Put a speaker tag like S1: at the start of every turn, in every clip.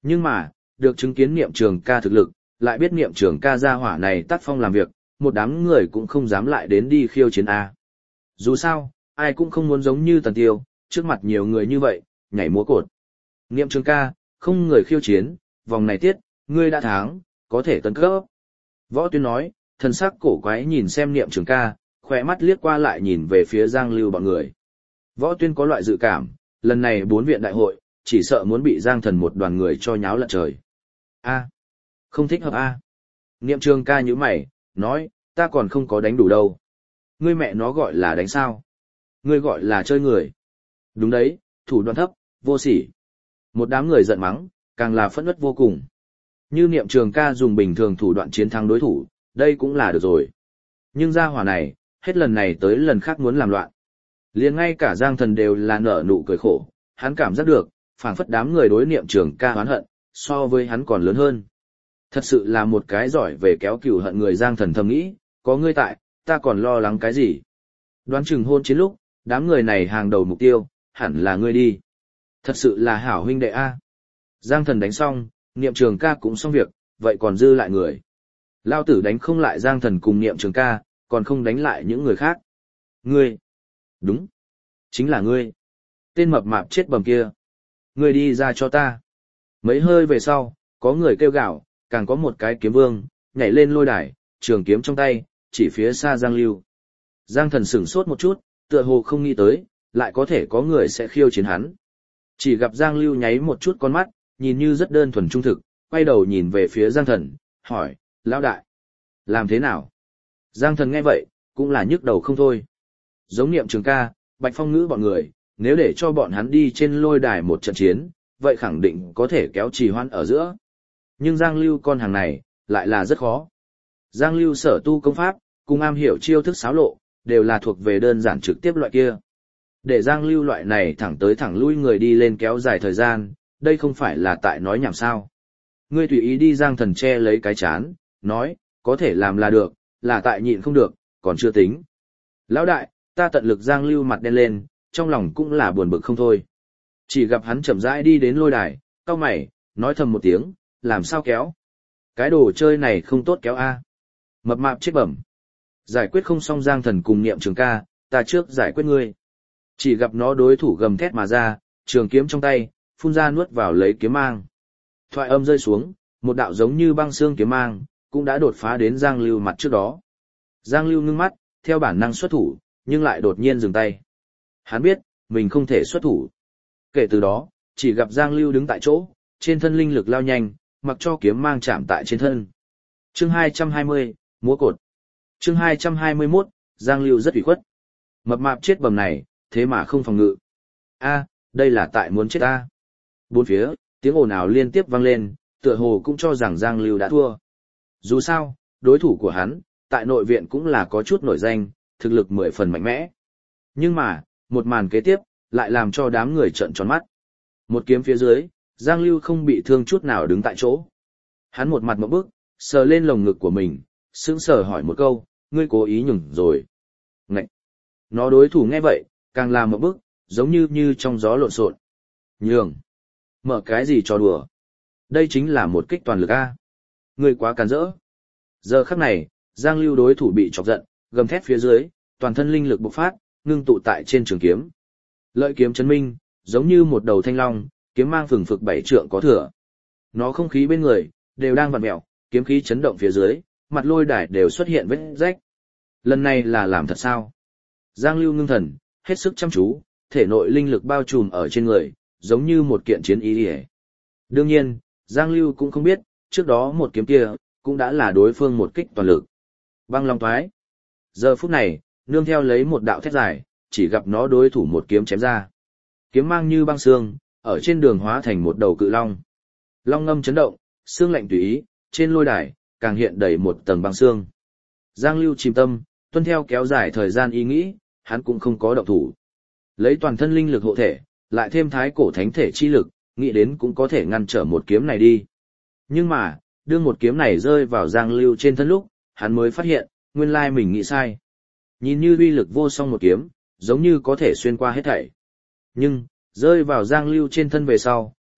S1: Nhưng mà, được chứng kiến Niệm Trường Ca thực lực, lại biết Niệm Trường Ca gia hỏa này tác phong làm việc, một đám người cũng không dám lại đến đi khiêu chiến A. Dù sao, ai cũng không muốn giống như Tần Tiêu, trước mặt nhiều người như vậy, nhảy múa cột. Niệm Trường Ca, không người khiêu chiến, vòng này tiết, ngươi đã thắng, có thể tấn cấp. Võ Tuyên nói, thần sắc cổ quái nhìn xem Niệm Trường Ca, khỏe mắt liếc qua lại nhìn về phía Giang Lưu bọn người. Võ Tuyên có loại dự cảm, lần này 4 viện đại hội, chỉ sợ muốn bị Giang Thần một đoàn người cho nháo lật trời. A, không thích hợp a. Niệm Trường Ca nhíu mày, nói, ta còn không có đánh đủ đâu. Ngươi mẹ nó gọi là đánh sao? Ngươi gọi là chơi người. Đúng đấy, thủ đoạn thấp, vô sỉ. Một đám người giận mắng, càng là phẫn uất vô cùng. Như Niệm Trường Ca dùng bình thường thủ đoạn chiến thắng đối thủ, đây cũng là được rồi. Nhưng gia hỏa này, hết lần này tới lần khác muốn làm loạn. Liền ngay cả Giang Thần đều là nở nụ cười khổ, hắn cảm giác được, phảng phất đám người đối Niệm Trường Ca oán hận, so với hắn còn lớn hơn. Thật sự là một cái giỏi về kéo cừu hận người. Giang Thần thầm nghĩ, có ngươi tại, ta còn lo lắng cái gì? Đoán chừng hôn chiến lúc, đám người này hàng đầu mục tiêu, hẳn là ngươi đi. Thật sự là hảo huynh đệ a. Giang Thần đánh xong, Niệm Trường Ca cũng xong việc, vậy còn dư lại người. Lao tử đánh không lại Giang Thần cùng Niệm Trường Ca, còn không đánh lại những người khác. Ngươi. Đúng. Chính là ngươi. Tên mập mạp chết bầm kia. Ngươi đi ra cho ta. Mấy hơi về sau, có người kêu gào, càng có một cái kiếm vương, nhảy lên lôi đài, trường kiếm trong tay, chỉ phía xa Giang Lưu. Giang Thần sửng sốt một chút, tựa hồ không nghĩ tới, lại có thể có người sẽ khiêu chiến hắn. Chỉ gặp Giang Lưu nháy một chút con mắt, nhìn như rất đơn thuần trung thực, quay đầu nhìn về phía Giang Thần, hỏi, lão đại, làm thế nào? Giang Thần nghe vậy, cũng là nhức đầu không thôi. Giống Niệm Trường Ca, Bạch Phong Ngữ bọn người, nếu để cho bọn hắn đi trên lôi đài một trận chiến, vậy khẳng định có thể kéo trì hoãn ở giữa. Nhưng Giang Lưu con hàng này, lại là rất khó. Giang Lưu sở tu công pháp, cùng am hiểu chiêu thức xáo lộ, đều là thuộc về đơn giản trực tiếp loại kia. Để Giang Lưu loại này thẳng tới thẳng lui người đi lên kéo dài thời gian, đây không phải là tại nói nhảm sao. Ngươi tùy ý đi. Giang Thần che lấy cái chán, nói, có thể làm là được, là tại nhịn không được, còn chưa tính. Lão đại, ta tận lực. Giang Lưu mặt đen lên, trong lòng cũng là buồn bực không thôi. Chỉ gặp hắn chậm rãi đi đến lôi đài, cau mày, nói thầm một tiếng, làm sao kéo? Cái đồ chơi này không tốt kéo a. Mập mạp chết bẩm. Giải quyết không xong Giang Thần cùng Niệm Trường Ca, ta trước giải quyết ngươi. Chỉ gặp nó đối thủ gầm thét mà ra, trường kiếm trong tay, phun ra nuốt vào lấy kiếm mang. Thoại âm rơi xuống, một đạo giống như băng xương kiếm mang, cũng đã đột phá đến Giang Lưu mặt trước đó. Giang Lưu ngưng mắt, theo bản năng xuất thủ, nhưng lại đột nhiên dừng tay. Hắn biết, mình không thể xuất thủ. Kể từ đó, chỉ gặp Giang Lưu đứng tại chỗ, trên thân linh lực lao nhanh, mặc cho kiếm mang chạm tại trên thân. Chương 220, múa cột. Chương 221, Giang Lưu rất ủy khuất. Mập mạp chết bầm này, thế mà không phòng ngự. A, đây là tại muốn chết ta. Bốn phía, tiếng ồn ào liên tiếp vang lên, tựa hồ cũng cho rằng Giang Lưu đã thua. Dù sao, đối thủ của hắn, tại nội viện cũng là có chút nổi danh, thực lực 10 phần mạnh mẽ. Nhưng mà, một màn kế tiếp, lại làm cho đám người trợn tròn mắt. Một kiếm phía dưới, Giang Lưu không bị thương chút nào đứng tại chỗ. Hắn một mặt ngộp bức, sờ lên lồng ngực của mình, sững sờ hỏi một câu, ngươi cố ý nhường rồi. Ngậy! Nó đối thủ nghe vậy, càng làm ngộp bức, giống như trong gió lộn xộn. Nhường! Mở cái gì cho đùa? Đây chính là một kích toàn lực a. Ngươi quá càn rỡ. Giờ khắc này, Giang Lưu đối thủ bị chọc giận, gầm thét phía dưới, toàn thân linh lực bộc phát, ngưng tụ tại trên trường kiếm. Lợi kiếm chấn minh, giống như một đầu thanh long, kiếm mang phừng phực 7 trượng có thừa. Nó không khí bên người, đều đang vặn mèo, kiếm khí chấn động phía dưới, mặt lôi đài đều xuất hiện vết rách. Lần này là làm thật sao? Giang Lưu ngưng thần, hết sức chăm chú, thể nội linh lực bao trùm ở trên người, giống như một kiện chiến ý liễu. Đương nhiên, Giang Lưu cũng không biết, trước đó một kiếm kia, cũng đã là đối phương một kích toàn lực. Băng long thoái. Giờ phút này, nương theo lấy một đạo thét dài, chỉ gặp nó đối thủ một kiếm chém ra. Kiếm mang như băng xương, ở trên đường hóa thành một đầu cự long. Long ngâm chấn động, xương lạnh tùy ý, trên lôi đài, càng hiện đầy một tầng băng xương. Giang Lưu chìm tâm, tuân theo kéo dài thời gian ý nghĩ, hắn cũng không có động thủ. Lấy toàn thân linh lực hộ thể, lại thêm thái cổ thánh thể chi lực, nghĩ đến cũng có thể ngăn trở một kiếm này đi. Nhưng mà, đương một kiếm này rơi vào Giang Lưu trên thân lúc, hắn mới phát hiện, nguyên lai mình nghĩ sai. Nhìn như uy lực vô song một kiếm, giống như có thể xuyên qua hết thảy. Nhưng, rơi vào Giang Lưu trên thân về sau,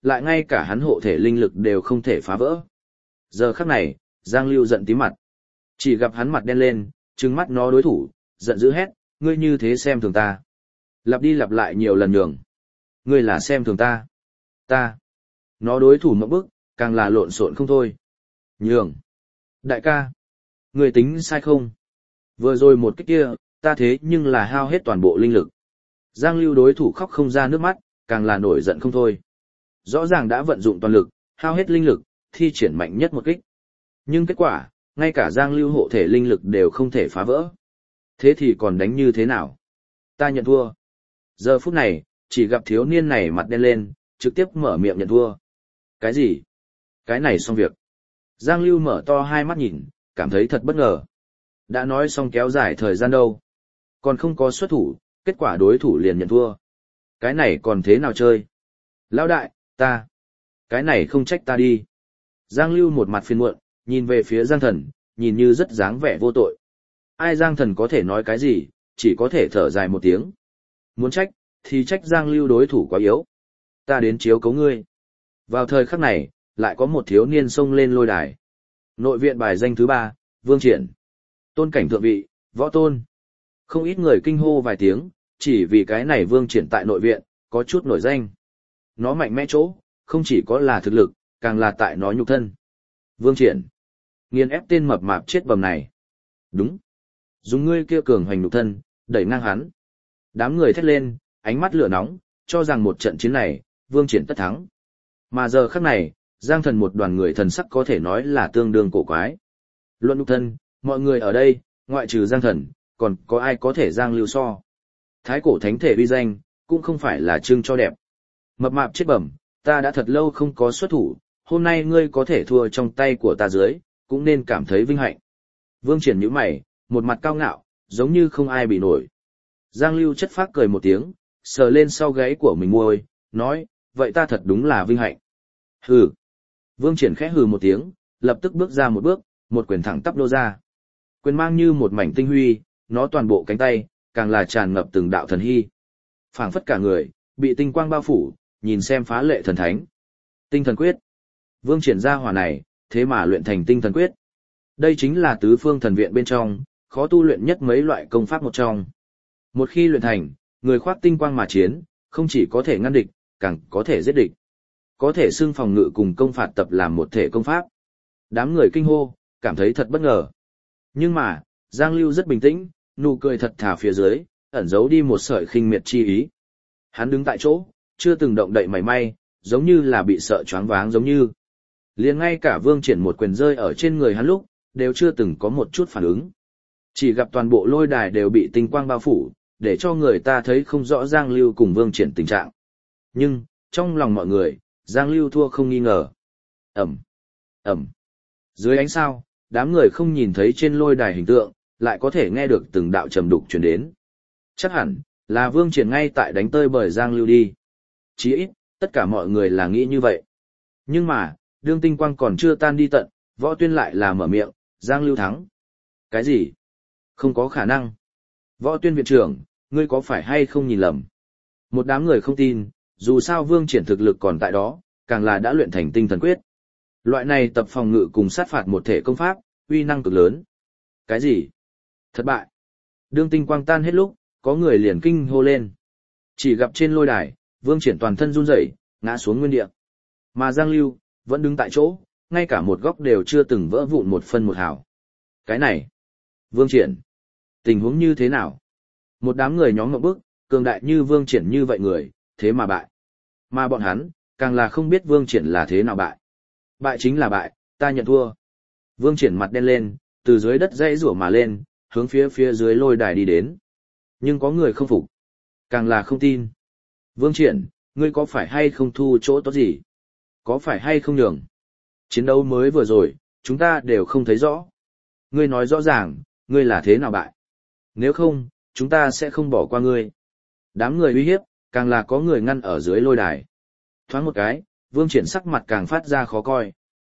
S1: lại ngay cả hắn hộ thể linh lực đều không thể phá vỡ. Giờ khắc này, Giang Lưu giận tím mặt. Chỉ gặp hắn mặt đen lên, trừng mắt nó đối thủ, giận dữ hét, ngươi như thế xem thường ta. Lặp đi lặp lại nhiều lần nhường. Ngươi là xem thường ta. Ta. Nó đối thủ mộng bức, càng là lộn xộn không thôi. Nhường. Đại ca. Ngươi tính sai không? Vừa rồi một cái kia, ta thế nhưng là hao hết toàn bộ linh lực. Giang Lưu đối thủ khóc không ra nước mắt, càng là nổi giận không thôi. Rõ ràng đã vận dụng toàn lực, hao hết linh lực, thi triển mạnh nhất một kích. Nhưng kết quả, ngay cả Giang Lưu hộ thể linh lực đều không thể phá vỡ. Thế thì còn đánh như thế nào? Ta nhận thua. Giờ phút này, chỉ gặp thiếu niên này mặt đen lên, trực tiếp mở miệng nhận thua. Cái gì? Cái này xong việc. Giang Lưu mở to hai mắt nhìn, cảm thấy thật bất ngờ. Đã nói xong kéo dài thời gian đâu. Còn không có xuất thủ, kết quả đối thủ liền nhận thua. Cái này còn thế nào chơi? Lão đại, ta. Cái này không trách ta đi. Giang Lưu một mặt phiền muộn, nhìn về phía Giang Thần, nhìn như rất dáng vẻ vô tội. Ai Giang Thần có thể nói cái gì, chỉ có thể thở dài một tiếng. Muốn trách, thì trách Giang Lưu đối thủ quá yếu. Ta đến chiếu cấu ngươi. Vào thời khắc này, lại có một thiếu niên xông lên lôi đài. Nội viện bài danh thứ 3, Vương Triển. Tôn cảnh thượng vị, võ tôn. Không ít người kinh hô vài tiếng, chỉ vì cái này Vương Triển tại nội viện, có chút nổi danh. Nó mạnh mẽ chỗ, không chỉ có là thực lực, càng là tại nó nhục thân. Vương Triển. Nghiền ép tên mập mạp chết bầm này. Đúng. Dùng ngươi kia cường hoành nhục thân, đẩy ngang hắn. Đám người thét lên, ánh mắt lửa nóng, cho rằng một trận chiến này, Vương Triển tất thắng. Mà giờ khắc này, Giang Thần một đoàn người thần sắc có thể nói là tương đương cổ quái. Luận nhục thân, mọi người ở đây, ngoại trừ Giang Thần, còn có ai có thể Giang Lưu so. Thái cổ thánh thể uy danh, cũng không phải là trưng cho đẹp. Mập mạp chết bẩm, ta đã thật lâu không có xuất thủ, hôm nay ngươi có thể thua trong tay của ta dưới, cũng nên cảm thấy vinh hạnh. Vương Triển nhíu mày, một mặt cao ngạo, giống như không ai bị nổi. Giang Lưu chất phác cười một tiếng, sờ lên sau gáy của mình môi, nói, vậy ta thật đúng là vinh hạnh. Hừ. Vương Triển khẽ hừ một tiếng, lập tức bước ra một bước, một quyền thẳng tắp đô ra. Quyền mang như một mảnh tinh huy, nó toàn bộ cánh tay, càng là tràn ngập từng đạo thần hy. Phảng phất cả người, bị tinh quang bao phủ, nhìn xem phá lệ thần thánh. Tinh thần quyết. Vương Triển ra hỏa này, thế mà luyện thành tinh thần quyết. Đây chính là tứ phương thần viện bên trong, khó tu luyện nhất mấy loại công pháp một trong. Một khi luyện thành, người khoác tinh quang mà chiến, không chỉ có thể ngăn địch, càng có thể giết địch. Có thể xưng phòng ngự cùng công phạt tập làm một thể công pháp. Đám người kinh hô, cảm thấy thật bất ngờ. Nhưng mà, Giang Lưu rất bình tĩnh, nụ cười thật thà phía dưới, ẩn giấu đi một sợi khinh miệt chi ý. Hắn đứng tại chỗ, chưa từng động đậy mảy may, giống như là bị sợ choáng váng giống như. Liền ngay cả Vương Triển một quyền rơi ở trên người hắn lúc, đều chưa từng có một chút phản ứng. Chỉ gặp toàn bộ lôi đài đều bị tinh quang bao phủ, để cho người ta thấy không rõ Giang Lưu cùng Vương Triển tình trạng. Nhưng, trong lòng mọi người, Giang Lưu thua không nghi ngờ. Ẩm, Ẩm. Dưới ánh sao, đám người không nhìn thấy trên lôi đài hình tượng, lại có thể nghe được từng đạo trầm đục truyền đến. Chắc hẳn, là Vương Triển ngay tại đánh tơi bời Giang Lưu đi. Chí ít, tất cả mọi người là nghĩ như vậy. Nhưng mà, đương tinh quang còn chưa tan đi tận, Võ Tuyên lại là mở miệng, Giang Lưu thắng. Cái gì? Không có khả năng. Võ Tuyên viện trưởng, ngươi có phải hay không nhìn lầm? Một đám người không tin, dù sao Vương Triển thực lực còn tại đó, càng là đã luyện thành tinh thần quyết. Loại này tập phòng ngự cùng sát phạt một thể công pháp, uy năng cực lớn. Cái gì? Thất bại. Đương tinh quang tan hết lúc, có người liền kinh hô lên. Chỉ gặp trên lôi đài, Vương Triển toàn thân run rẩy, ngã xuống nguyên địa. Mà Giang Lưu, vẫn đứng tại chỗ, ngay cả một góc đều chưa từng vỡ vụn một phân một hào. Cái này, Vương Triển, tình huống như thế nào? Một đám người nhóm ngộp bức, cường đại như Vương Triển như vậy người, thế mà bại. Mà bọn hắn, càng là không biết Vương Triển là thế nào bại. Bại chính là bại, ta nhận thua. Vương Triển mặt đen lên, từ dưới đất dãy rủa mà lên, hướng phía dưới lôi đài đi đến. Nhưng có người không phục, càng là không tin. Vương Triển, ngươi có phải hay không thu chỗ tốt gì? Có phải hay không nhường? Chiến đấu mới vừa rồi, chúng ta đều không thấy rõ. Ngươi nói rõ ràng, ngươi là thế nào bại? Nếu không, chúng ta sẽ không bỏ qua ngươi. Đám người uy hiếp, càng là có người ngăn ở dưới lôi đài. Thoáng một cái, Vương Triển sắc mặt càng phát ra khó coi.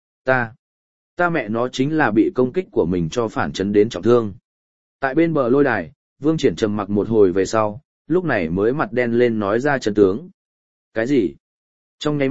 S1: Ta mẹ nó chính là bị công kích của mình cho phản chấn đến trọng thương. Tại bên bờ lôi đài, Vương Triển trầm mặc một hồi về sau, lúc này mới mặt đen lên nói ra chân tướng. Cái gì? Trong nháy mắt,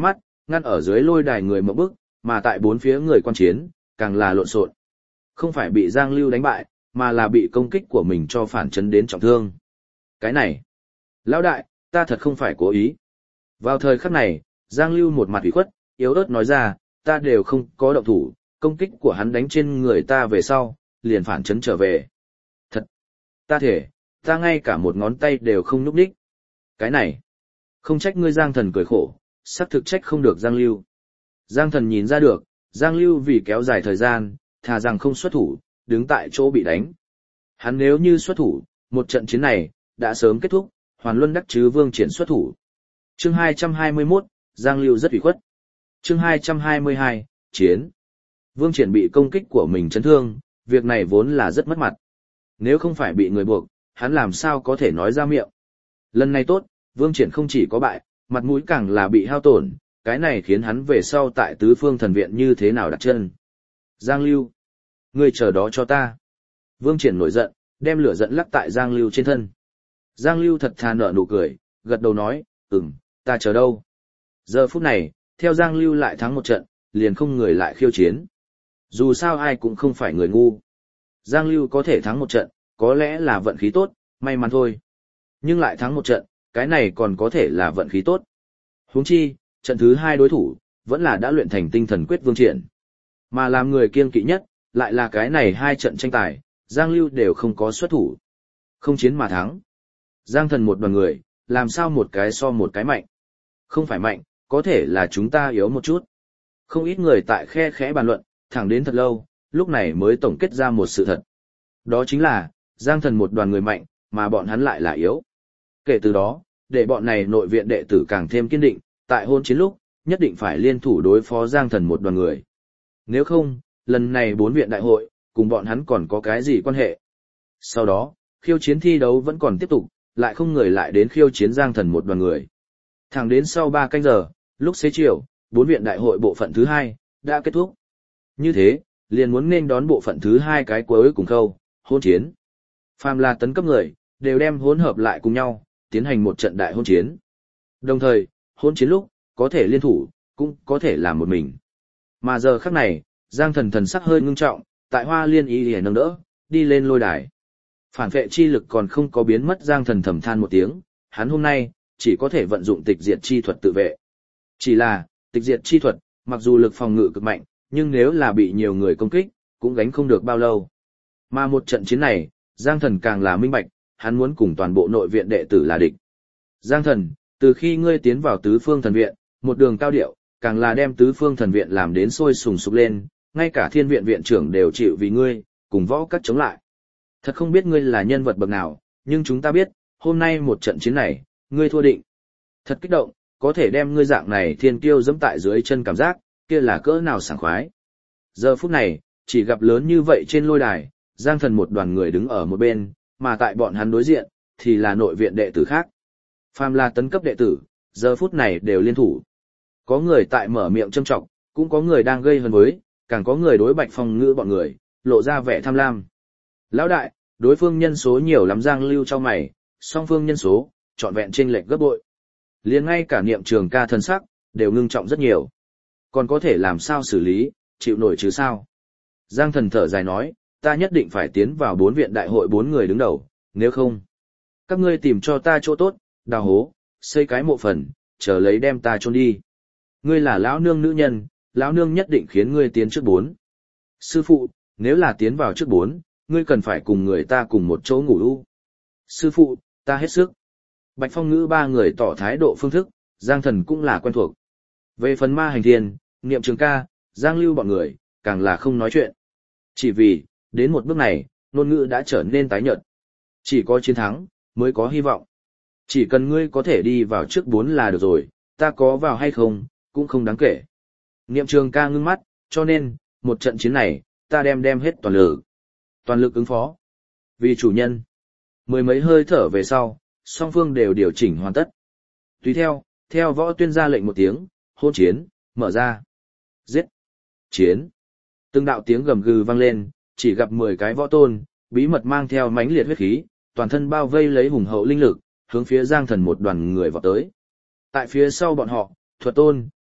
S1: ngăn ở dưới lôi đài người một bức, mà tại bốn phía người quan chiến, càng là lộn xộn. Không phải bị Giang Lưu đánh bại, mà là bị công kích của mình cho phản chấn đến trọng thương. Cái này, lão đại, ta thật không phải cố ý. Vào thời khắc này, Giang Lưu một mặt ủy khuất, yếu ớt nói ra, ta đều không có động thủ, công kích của hắn đánh trên người ta về sau, liền phản chấn trở về. Thật, ta thể, ta ngay cả một ngón tay đều không nhúc nhích. Cái này, không trách ngươi Giang Thần cười khổ, xác thực trách không được Giang Lưu. Giang Thần nhìn ra được, Giang Lưu vì kéo dài thời gian, thà rằng không xuất thủ, đứng tại chỗ bị đánh. Hắn nếu như xuất thủ, một trận chiến này, đã sớm kết thúc, hoàn luân đắc chứ Vương Triển xuất thủ. Chương 221, Giang Lưu rất ủy khuất. Chương 222, Chiến. Vương Triển bị công kích của mình chấn thương, việc này vốn là rất mất mặt. Nếu không phải bị người buộc, hắn làm sao có thể nói ra miệng. Lần này tốt, Vương Triển không chỉ có bại, mặt mũi càng là bị hao tổn, cái này khiến hắn về sau tại tứ phương thần viện như thế nào đặt chân. Giang Lưu, ngươi chờ đó cho ta. Vương Triển nổi giận, đem lửa giận lắc tại Giang Lưu trên thân. Giang Lưu thật thà nở nụ cười, gật đầu nói, ta chờ đâu. Giờ phút này, theo Giang Lưu lại thắng một trận, liền không người lại khiêu chiến. Dù sao ai cũng không phải người ngu. Giang Lưu có thể thắng một trận, có lẽ là vận khí tốt, may mắn thôi. Nhưng lại thắng một trận, cái này còn có thể là vận khí tốt. Huống chi, trận thứ hai đối thủ, vẫn là đã luyện thành tinh thần quyết Vương Triển. Mà làm người kiêng kỵ nhất, lại là cái này hai trận tranh tài, Giang Lưu đều không có xuất thủ. Không chiến mà thắng. Giang Thần một đoàn người, làm sao một cái so một cái mạnh. Không phải mạnh, có thể là chúng ta yếu một chút. Không ít người tại khe khẽ bàn luận, thẳng đến thật lâu, lúc này mới tổng kết ra một sự thật. Đó chính là, Giang Thần một đoàn người mạnh, mà bọn hắn lại là yếu. Kể từ đó, để bọn này nội viện đệ tử càng thêm kiên định, tại hôn chiến lúc, nhất định phải liên thủ đối phó Giang Thần một đoàn người. Nếu không, lần này 4 viện đại hội, cùng bọn hắn còn có cái gì quan hệ. Sau đó, khiêu chiến thi đấu vẫn còn tiếp tục, lại không người lại đến khiêu chiến Giang Thần một đoàn người. Thẳng đến sau 3 canh giờ, lúc xế chiều, 4 viện đại hội bộ phận thứ 2, đã kết thúc. Như thế, liền muốn nên đón bộ phận thứ 2 cái cuối cùng khâu, hôn chiến. Phàm là tấn cấp người, đều đem hỗn hợp lại cùng nhau, tiến hành một trận đại hôn chiến. Đồng thời, hôn chiến lúc, có thể liên thủ, cũng có thể làm một mình. Mà giờ khắc này, Giang Thần thần sắc hơi ngưng trọng, tại Hoa Liên y để nâng đỡ, đi lên lôi đài. Phản vệ chi lực còn không có biến mất, Giang Thần thầm than một tiếng, hắn hôm nay, chỉ có thể vận dụng tịch diệt chi thuật tự vệ. Chỉ là, tịch diệt chi thuật, mặc dù lực phòng ngự cực mạnh, nhưng nếu là bị nhiều người công kích, cũng gánh không được bao lâu. Mà một trận chiến này, Giang Thần càng là minh bạch, hắn muốn cùng toàn bộ nội viện đệ tử là địch. Giang Thần, từ khi ngươi tiến vào tứ phương thần viện, một đường cao điệu, càng là đem tứ phương thần viện làm đến sôi sùng sục lên, ngay cả thiên viện viện trưởng đều chịu vì ngươi, cùng võ các chống lại. Thật không biết ngươi là nhân vật bậc nào, nhưng chúng ta biết, hôm nay một trận chiến này, ngươi thua định. Thật kích động, có thể đem ngươi dạng này thiên kiêu dẫm tại dưới chân cảm giác, kia là cỡ nào sảng khoái. Giờ phút này, chỉ gặp lớn như vậy trên lôi đài, Giang Thần một đoàn người đứng ở một bên, mà tại bọn hắn đối diện, thì là nội viện đệ tử khác. Phàm là tấn cấp đệ tử, giờ phút này đều liên thủ. Có người tại mở miệng châm trọng, cũng có người đang gây hấn với, càng có người đối Bạch Phong Ngữ bọn người, lộ ra vẻ tham lam. Lão đại, đối phương nhân số nhiều lắm. Giang Lưu cho mày, song phương nhân số, trọn vẹn chênh lệch gấp bội. Liền ngay cả Niệm Trường Ca thần sắc, đều ngưng trọng rất nhiều. Còn có thể làm sao xử lý, chịu nổi chứ sao? Giang Thần thở dài nói, ta nhất định phải tiến vào 4 viện đại hội 4 người đứng đầu, nếu không, các ngươi tìm cho ta chỗ tốt, đào hố, xây cái mộ phần, chờ lấy đem ta chôn đi. Ngươi là lão nương nữ nhân, lão nương nhất định khiến ngươi tiến trước 4. Sư phụ, nếu là tiến vào trước 4, ngươi cần phải cùng người ta cùng một chỗ ngủ u. Sư phụ, ta hết sức. Bạch Phong Ngữ 3 người tỏ thái độ phương thức, Giang Thần cũng là quen thuộc. Về phần Ma Hành Thiên, Niệm Trường Ca, Giang Lưu bọn người, càng là không nói chuyện. Chỉ vì, đến một bước này, ngôn ngữ đã trở nên tái nhợt. Chỉ có chiến thắng, mới có hy vọng. Chỉ cần ngươi có thể đi vào trước 4 là được rồi, ta có vào hay không, cũng không đáng kể. Niệm Trường Ca ngưng mắt, cho nên, một trận chiến này, ta đem hết toàn lực. Toàn lực ứng phó. Vì chủ nhân. Mười mấy hơi thở về sau, song phương đều điều chỉnh hoàn tất. Tùy theo võ tuyên ra lệnh một tiếng, hôn chiến, mở ra. Giết. Chiến. Từng đạo tiếng gầm gừ vang lên, chỉ gặp 10 cái võ tôn, bí mật mang theo mãnh liệt huyết khí, toàn thân bao vây lấy hùng hậu linh lực, hướng phía Giang Thần một đoàn người vọt tới. Tại phía sau bọn họ, Thuật Tôn,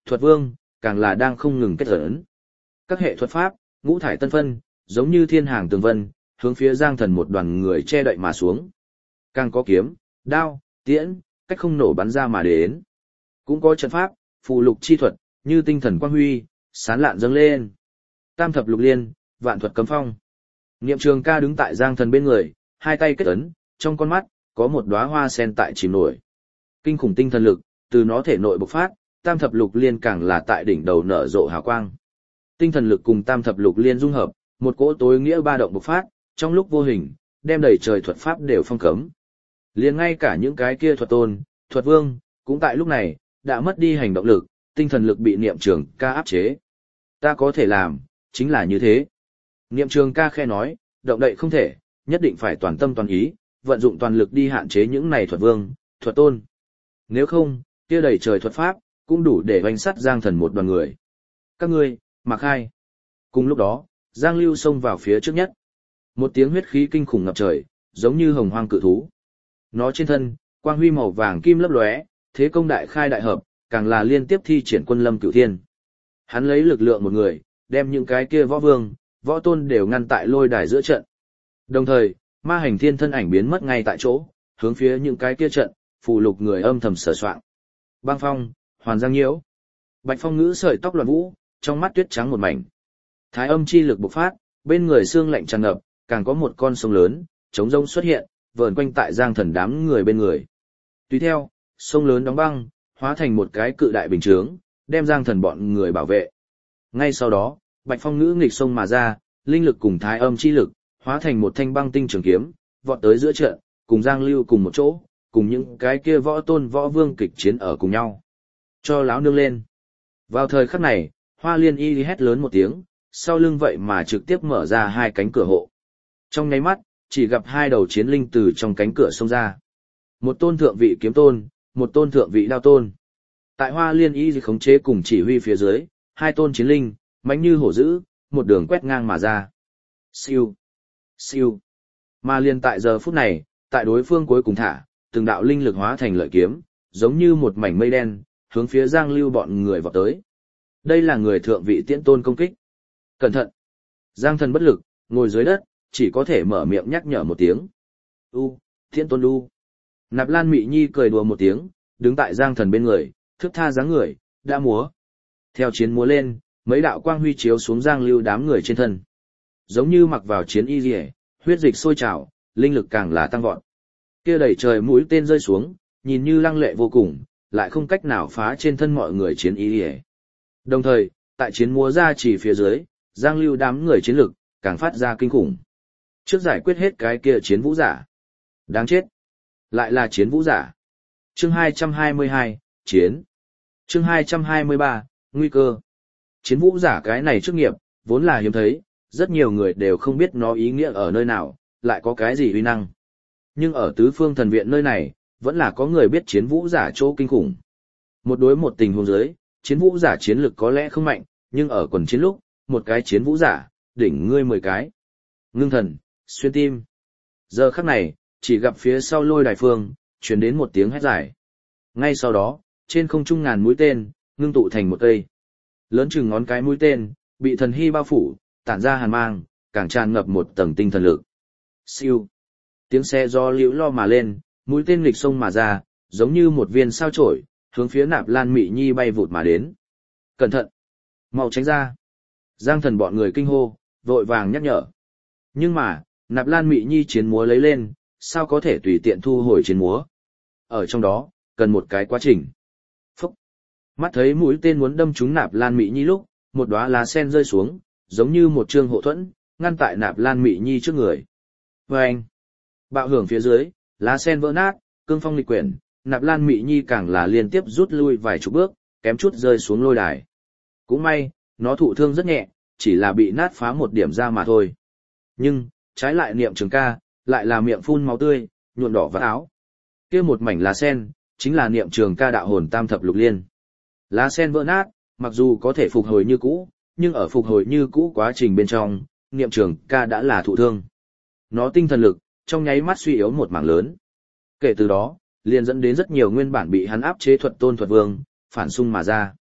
S1: thuật vương, càng là đang không ngừng kết ấn. Các hệ thuật pháp, ngũ thải tân phân, giống như thiên hàng tường vân, hướng phía Giang Thần một đoàn người che đậy mà xuống. Càng có kiếm, đao, tiễn, cách không nổ bắn ra mà đến. Cũng có trận pháp, phù lục chi thuật, như tinh thần quang huy, sán lạn dâng lên. Tam thập lục liên, vạn thuật cấm phong. Niệm Trường Ca đứng tại Giang Thần bên người, hai tay kết ấn, trong con mắt có một đóa hoa sen tại chìm nổi. Kinh khủng tinh thần lực từ nó thể nội bộc phát, tam thập lục liên càng là tại đỉnh đầu nở rộ hào quang. Tinh thần lực cùng tam thập lục liên dung hợp, một cỗ tối nghĩa ba động bộc phát, trong lúc vô hình, đem đầy trời thuật pháp đều phong cấm. Liền ngay cả những cái kia thuật tôn, thuật vương, cũng tại lúc này, đã mất đi hành động lực, tinh thần lực bị Niệm Trường Ca áp chế. Ta có thể làm, chính là như thế. Niệm Trường Ca khẽ nói, động đậy không thể, nhất định phải toàn tâm toàn ý, vận dụng toàn lực đi hạn chế những này thuật vương, thuật tôn. Nếu không, kia đầy trời thuật pháp, cũng đủ để oanh sắt Giang Thần một đoàn người. Các ngươi, mặc hai. Cùng lúc đó, Giang Lưu xông vào phía trước nhất. Một tiếng huyết khí kinh khủng ngập trời, giống như hồng hoang cự thú. Nó trên thân, quang huy màu vàng kim lấp lóe, thế công đại khai đại hợp, càng là liên tiếp thi triển quân lâm cửu thiên. Hắn lấy lực lượng một người, đem những cái kia võ vương, võ tôn đều ngăn tại lôi đài giữa trận. Đồng thời, ma hành thiên thân ảnh biến mất ngay tại chỗ, hướng phía những cái kia trận, phù lục người âm thầm sờ soạng. Băng phong, hoàn giang nhiễu. Bạch phong ngữ sợi tóc loạn vũ, trong mắt tuyết trắng một mảnh. Thái âm chi lực bộc phát, bên người xương lạnh tràn ngập, càng có một con sông lớn, trống rông xuất hiện, vờn quanh tại Giang Thần đám người bên người. Tùy theo, sông lớn đóng băng, hóa thành một cái cự đại bình chướng, đem Giang Thần bọn người bảo vệ. Ngay sau đó, Bạch phong ngữ nghịch sông mà ra, linh lực cùng thái âm chi lực, hóa thành một thanh băng tinh trường kiếm, vọt tới giữa trận, cùng Giang Lưu cùng một chỗ, cùng những cái kia võ tôn võ vương kịch chiến ở cùng nhau. Cho láo nương lên. Vào thời khắc này, Hoa Liên Y hét lớn một tiếng, sau lưng vậy mà trực tiếp mở ra hai cánh cửa hộ. Trong nháy mắt, chỉ gặp hai đầu chiến linh từ trong cánh cửa xông ra. Một tôn thượng vị kiếm tôn, một tôn thượng vị đao tôn. Tại Hoa Liên Y khống chế cùng chỉ huy phía dưới, hai tôn chiến linh, mãnh như hổ dữ, một đường quét ngang mà ra. Siêu, siêu. Mà liền tại giờ phút này, tại đối phương cuối cùng thả, từng đạo linh lực hóa thành lợi kiếm, giống như một mảnh mây đen, hướng phía Giang Lưu bọn người vọt tới. Đây là người thượng vị tiễn tôn công kích. Cẩn thận! Giang Thần bất lực, ngồi dưới đất, chỉ có thể mở miệng nhắc nhở một tiếng. Tiễn tôn u. Nạp Lan Mị Nhi cười đùa một tiếng, đứng tại Giang Thần bên người, thước tha dáng người, đã múa. Theo chiến múa lên, mấy đạo quang huy chiếu xuống Giang Lưu đám người trên thân. Giống như mặc vào chiến y liễu, huyết dịch sôi trào, linh lực càng là tăng vọt. Kia đẩy trời mũi tên rơi xuống, nhìn như lăng lệ vô cùng, lại không cách nào phá trên thân mọi người chiến y liễu. Đồng thời, tại chiến múa ra chỉ phía dưới, Giang Lưu đám người chiến lực càng phát ra kinh khủng. Trước giải quyết hết cái kia chiến vũ giả. Đáng chết. Lại là chiến vũ giả. Chương 222, chiến. Chương 223, nguy cơ. Chiến vũ giả cái này chức nghiệp, vốn là hiếm thấy, rất nhiều người đều không biết nó ý nghĩa ở nơi nào, lại có cái gì uy năng. Nhưng ở tứ phương thần viện nơi này, vẫn là có người biết chiến vũ giả chỗ kinh khủng. Một đối một tình huống dưới, chiến vũ giả chiến lực có lẽ không mạnh, nhưng ở quần chiến lúc, một cái chiến vũ giả, đỉnh ngươi 10 cái. Ngưng thần, xuyên tim. Giờ khắc này, chỉ gặp phía sau lôi đài phương, truyền đến một tiếng hét dài. Ngay sau đó, trên không trung ngàn mũi tên, ngưng tụ thành một cây. Lớn chừng ngón cái mũi tên, bị thần hy bao phủ, tản ra hàn mang, càng tràn ngập một tầng tinh thần lực. Siêu. Tiếng xe do liễu lo mà lên, mũi tên nghịch sông mà ra, giống như một viên sao chổi, hướng phía Nạp Lan Mị Nhi bay vụt mà đến. Cẩn thận! Mau tránh ra! Giang Thần bọn người kinh hô, vội vàng nhắc nhở. Nhưng mà, Nạp Lan Mị Nhi chiến múa lấy lên, sao có thể tùy tiện thu hồi chiến múa? Ở trong đó, cần một cái quá trình. Phúc! Mắt thấy mũi tên muốn đâm trúng Nạp Lan Mị Nhi lúc, một đóa lá sen rơi xuống, giống như một trương hộ thuẫn, ngăn tại Nạp Lan Mị Nhi trước người. Vâng! Bạo hưởng phía dưới, lá sen vỡ nát, cương phong nghịch quyển, Nạp Lan Mị Nhi càng là liên tiếp rút lui vài chục bước, kém chút rơi xuống lôi đài. Cũng may, nó thụ thương rất nhẹ, chỉ là bị nát phá một điểm ra mà thôi. Nhưng, trái lại Niệm Trường Ca, lại là miệng phun máu tươi, nhuộm đỏ vạt áo. Kia một mảnh lá sen, chính là Niệm Trường Ca đạo hồn tam thập lục liên. Lá sen vỡ nát, mặc dù có thể phục hồi như cũ, nhưng ở phục hồi như cũ quá trình bên trong, Niệm Trường Ca đã là thụ thương. Nó tinh thần lực, trong nháy mắt suy yếu một mảng lớn. Kể từ đó, liền dẫn đến rất nhiều nguyên bản bị hắn áp chế thuật tôn thuật vương, phản xung mà ra.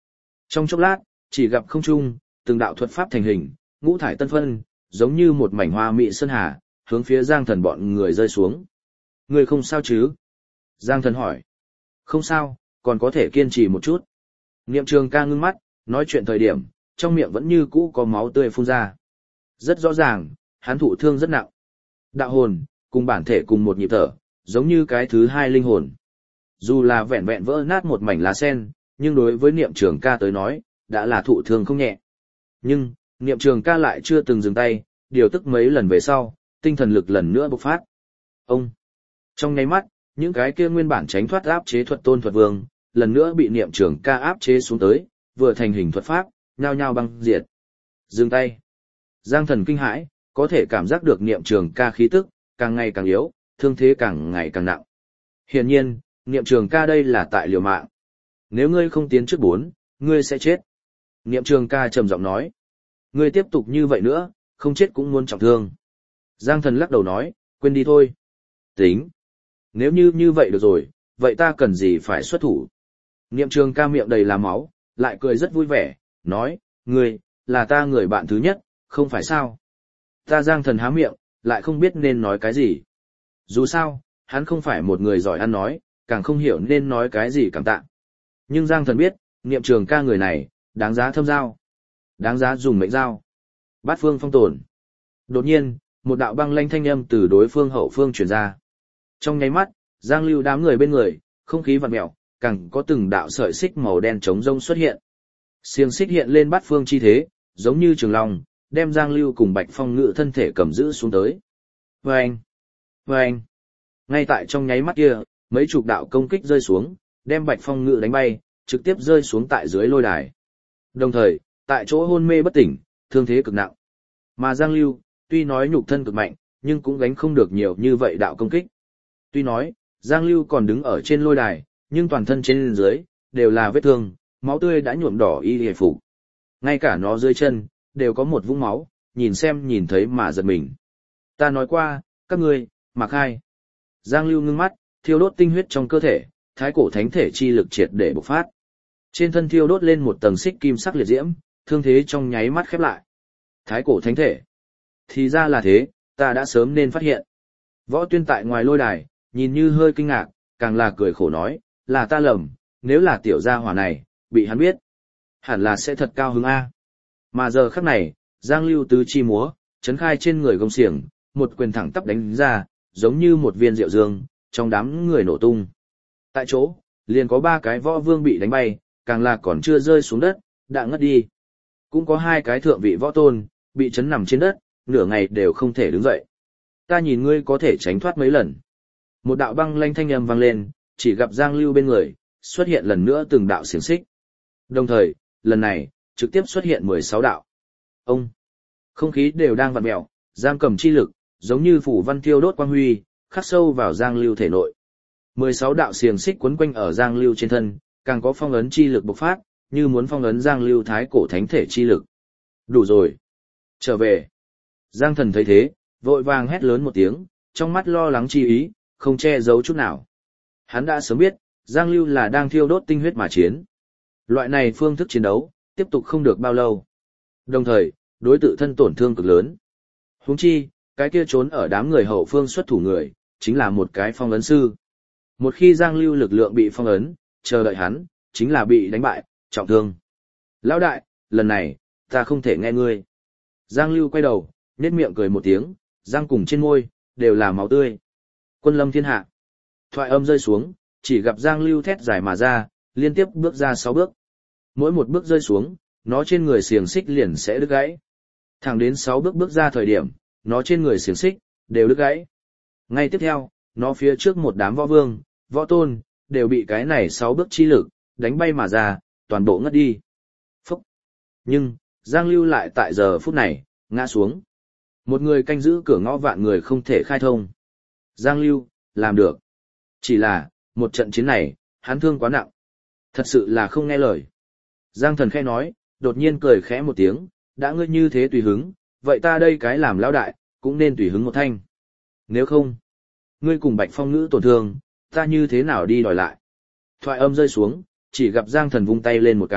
S1: Trong chốc lát, chỉ gặp không trung, từng đạo thuật pháp thành hình, ngũ thải tân phân, giống như một mảnh hoa mị sơn hà, hướng phía Giang Thần bọn người rơi xuống. Người không sao chứ? Giang Thần hỏi. Không sao, còn có thể kiên trì một chút. Niệm Trường Ca ngưng mắt, nói chuyện thời điểm, trong miệng vẫn như cũ có máu tươi phun ra. Rất rõ ràng, hắn thụ thương rất nặng. Đạo hồn, cùng bản thể cùng một nhịp thở, giống như cái thứ hai linh hồn. Dù là vẹn vẹn vỡ nát một mảnh lá sen, nhưng đối với Niệm Trường Ca tới nói, đã là thụ thương không nhẹ. Nhưng, Niệm Trường Ca lại chưa từng dừng tay, điều tức mấy lần về sau, tinh thần lực lần nữa bộc phát. Ông! Trong nháy mắt, những cái kia nguyên bản tránh thoát áp chế thuật tôn thuật vương, lần nữa bị Niệm Trường Ca áp chế xuống tới, vừa thành hình thuật pháp, nhao nhao băng diệt. Dừng tay! Giang Thần kinh hãi, có thể cảm giác được Niệm Trường Ca khí tức, càng ngày càng yếu, thương thế càng ngày càng nặng. Hiển nhiên, Niệm Trường Ca đây là tại liều mạng. Nếu ngươi không tiến trước 4, ngươi sẽ chết. Niệm Trường Ca trầm giọng nói. Ngươi tiếp tục như vậy nữa, không chết cũng muốn trọng thương. Giang Thần lắc đầu nói, quên đi thôi. Tính. Nếu như vậy được rồi, vậy ta cần gì phải xuất thủ. Niệm Trường Ca miệng đầy là máu, lại cười rất vui vẻ, nói, ngươi, là ta người bạn thứ nhất, không phải sao. Ta Giang Thần há miệng, lại không biết nên nói cái gì. Dù sao, hắn không phải một người giỏi ăn nói, càng không hiểu nên nói cái gì cảm tạ. Nhưng Giang Thần biết, Niệm Trường Ca người này, đáng giá thâm giao. Đáng giá dùng mệnh giao. Bát phương phong tồn. Đột nhiên, một đạo băng lanh thanh âm từ đối phương hậu phương truyền ra. Trong nháy mắt, Giang Lưu đám người bên người, không khí vặn mèo, càng có từng đạo sợi xích màu đen trống rông xuất hiện. Xiềng xích hiện lên bát phương chi thế, giống như trường long, đem Giang Lưu cùng Bạch Phong Ngự thân thể cầm giữ xuống tới. Vâng! Vâng! Ngay tại trong nháy mắt kia, mấy chục đạo công kích rơi xuống, đem Bạch Phong Ngự đánh bay, trực tiếp rơi xuống tại dưới lôi đài. Đồng thời, tại chỗ hôn mê bất tỉnh, thương thế cực nặng. Mà Giang Lưu, tuy nói nhục thân cực mạnh, nhưng cũng gánh không được nhiều như vậy đạo công kích. Tuy nói, Giang Lưu còn đứng ở trên lôi đài, nhưng toàn thân trên dưới, đều là vết thương, máu tươi đã nhuộm đỏ y hề phục. Ngay cả nó dưới chân, đều có một vũng máu, nhìn thấy mà giật mình. Ta nói qua, các ngươi, mặc hai. Giang Lưu ngưng mắt, thiêu đốt tinh huyết trong cơ thể, thái cổ thánh thể chi lực triệt để bộc phát. Trên thân thiêu đốt lên một tầng xích kim sắc liệt diễm, thương thế trong nháy mắt khép lại. Thái cổ thánh thể. Thì ra là thế, ta đã sớm nên phát hiện. Võ Tuyên tại ngoài lôi đài, nhìn như hơi kinh ngạc, càng là cười khổ nói, là ta lầm, nếu là tiểu gia hỏa này, bị hắn biết. Hẳn là sẽ thật cao hứng A. Mà giờ khắc này, Giang Lưu tứ chi múa, chấn khai trên người gông xiềng, một quyền thẳng tắp đánh ra, giống như một viên rượu dương, trong đám người nổ tung. Tại chỗ, liền có 3 cái võ vương bị đánh bay, càng là còn chưa rơi xuống đất, đã ngất đi. Cũng có 2 cái thượng vị võ tôn, bị chấn nằm trên đất, nửa ngày đều không thể đứng dậy. Ta nhìn ngươi có thể tránh thoát mấy lần. Một đạo băng lanh thanh âm vang lên, chỉ gặp Giang Lưu bên người, xuất hiện lần nữa từng đạo xiềng xích. Đồng thời, lần này, trực tiếp xuất hiện 16 đạo. Ông! Không khí đều đang vặn mèo, giam cầm chi lực, giống như phủ văn thiêu đốt quang huy, khắc sâu vào Giang Lưu thể nội. 16 đạo xiềng xích quấn quanh ở Giang Lưu trên thân, càng có phong ấn chi lực bộc phát, như muốn phong ấn Giang Lưu thái cổ thánh thể chi lực. Đủ rồi. Trở về. Giang Thần thấy thế, vội vàng hét lớn một tiếng, trong mắt lo lắng chi ý, không che giấu chút nào. Hắn đã sớm biết, Giang Lưu là đang thiêu đốt tinh huyết mà chiến. Loại này phương thức chiến đấu, tiếp tục không được bao lâu. Đồng thời, đối tự thân tổn thương cực lớn. Huống chi, cái kia trốn ở đám người hậu phương xuất thủ người, chính là một cái phong ấn sư. Một khi Giang Lưu lực lượng bị phong ấn, chờ đợi hắn, chính là bị đánh bại, trọng thương. Lão đại, lần này, ta không thể nghe ngươi. Giang Lưu quay đầu, nhếch miệng cười một tiếng, răng cùng trên môi, đều là máu tươi. Quân lâm thiên hạ. Thoại âm rơi xuống, chỉ gặp Giang Lưu thét dài mà ra, liên tiếp bước ra 6 bước. Mỗi một bước rơi xuống, nó trên người xiềng xích liền sẽ đứt gãy. Thẳng đến 6 bước bước ra thời điểm, nó trên người xiềng xích, đều đứt gãy. Ngay tiếp theo, nó phía trước một đám võ vương, võ tôn, đều bị cái này 6 bước chi lực, đánh bay mà ra, toàn bộ ngất đi. Phúc! Nhưng, Giang Lưu lại tại giờ phút này, ngã xuống. Một người canh giữ cửa ngõ vạn người không thể khai thông. Giang Lưu, làm được. Chỉ là, một trận chiến này, hắn thương quá nặng. Thật sự là không nghe lời. Giang Thần khẽ nói, đột nhiên cười khẽ một tiếng, đã ngươi như thế tùy hứng, vậy ta đây cái làm lão đại, cũng nên tùy hứng một thanh. Nếu không, ngươi cùng Bạch Phong Ngữ tổn thương, ta như thế nào đi đòi lại. Thoại âm rơi xuống, chỉ gặp Giang Thần vung tay lên một cái,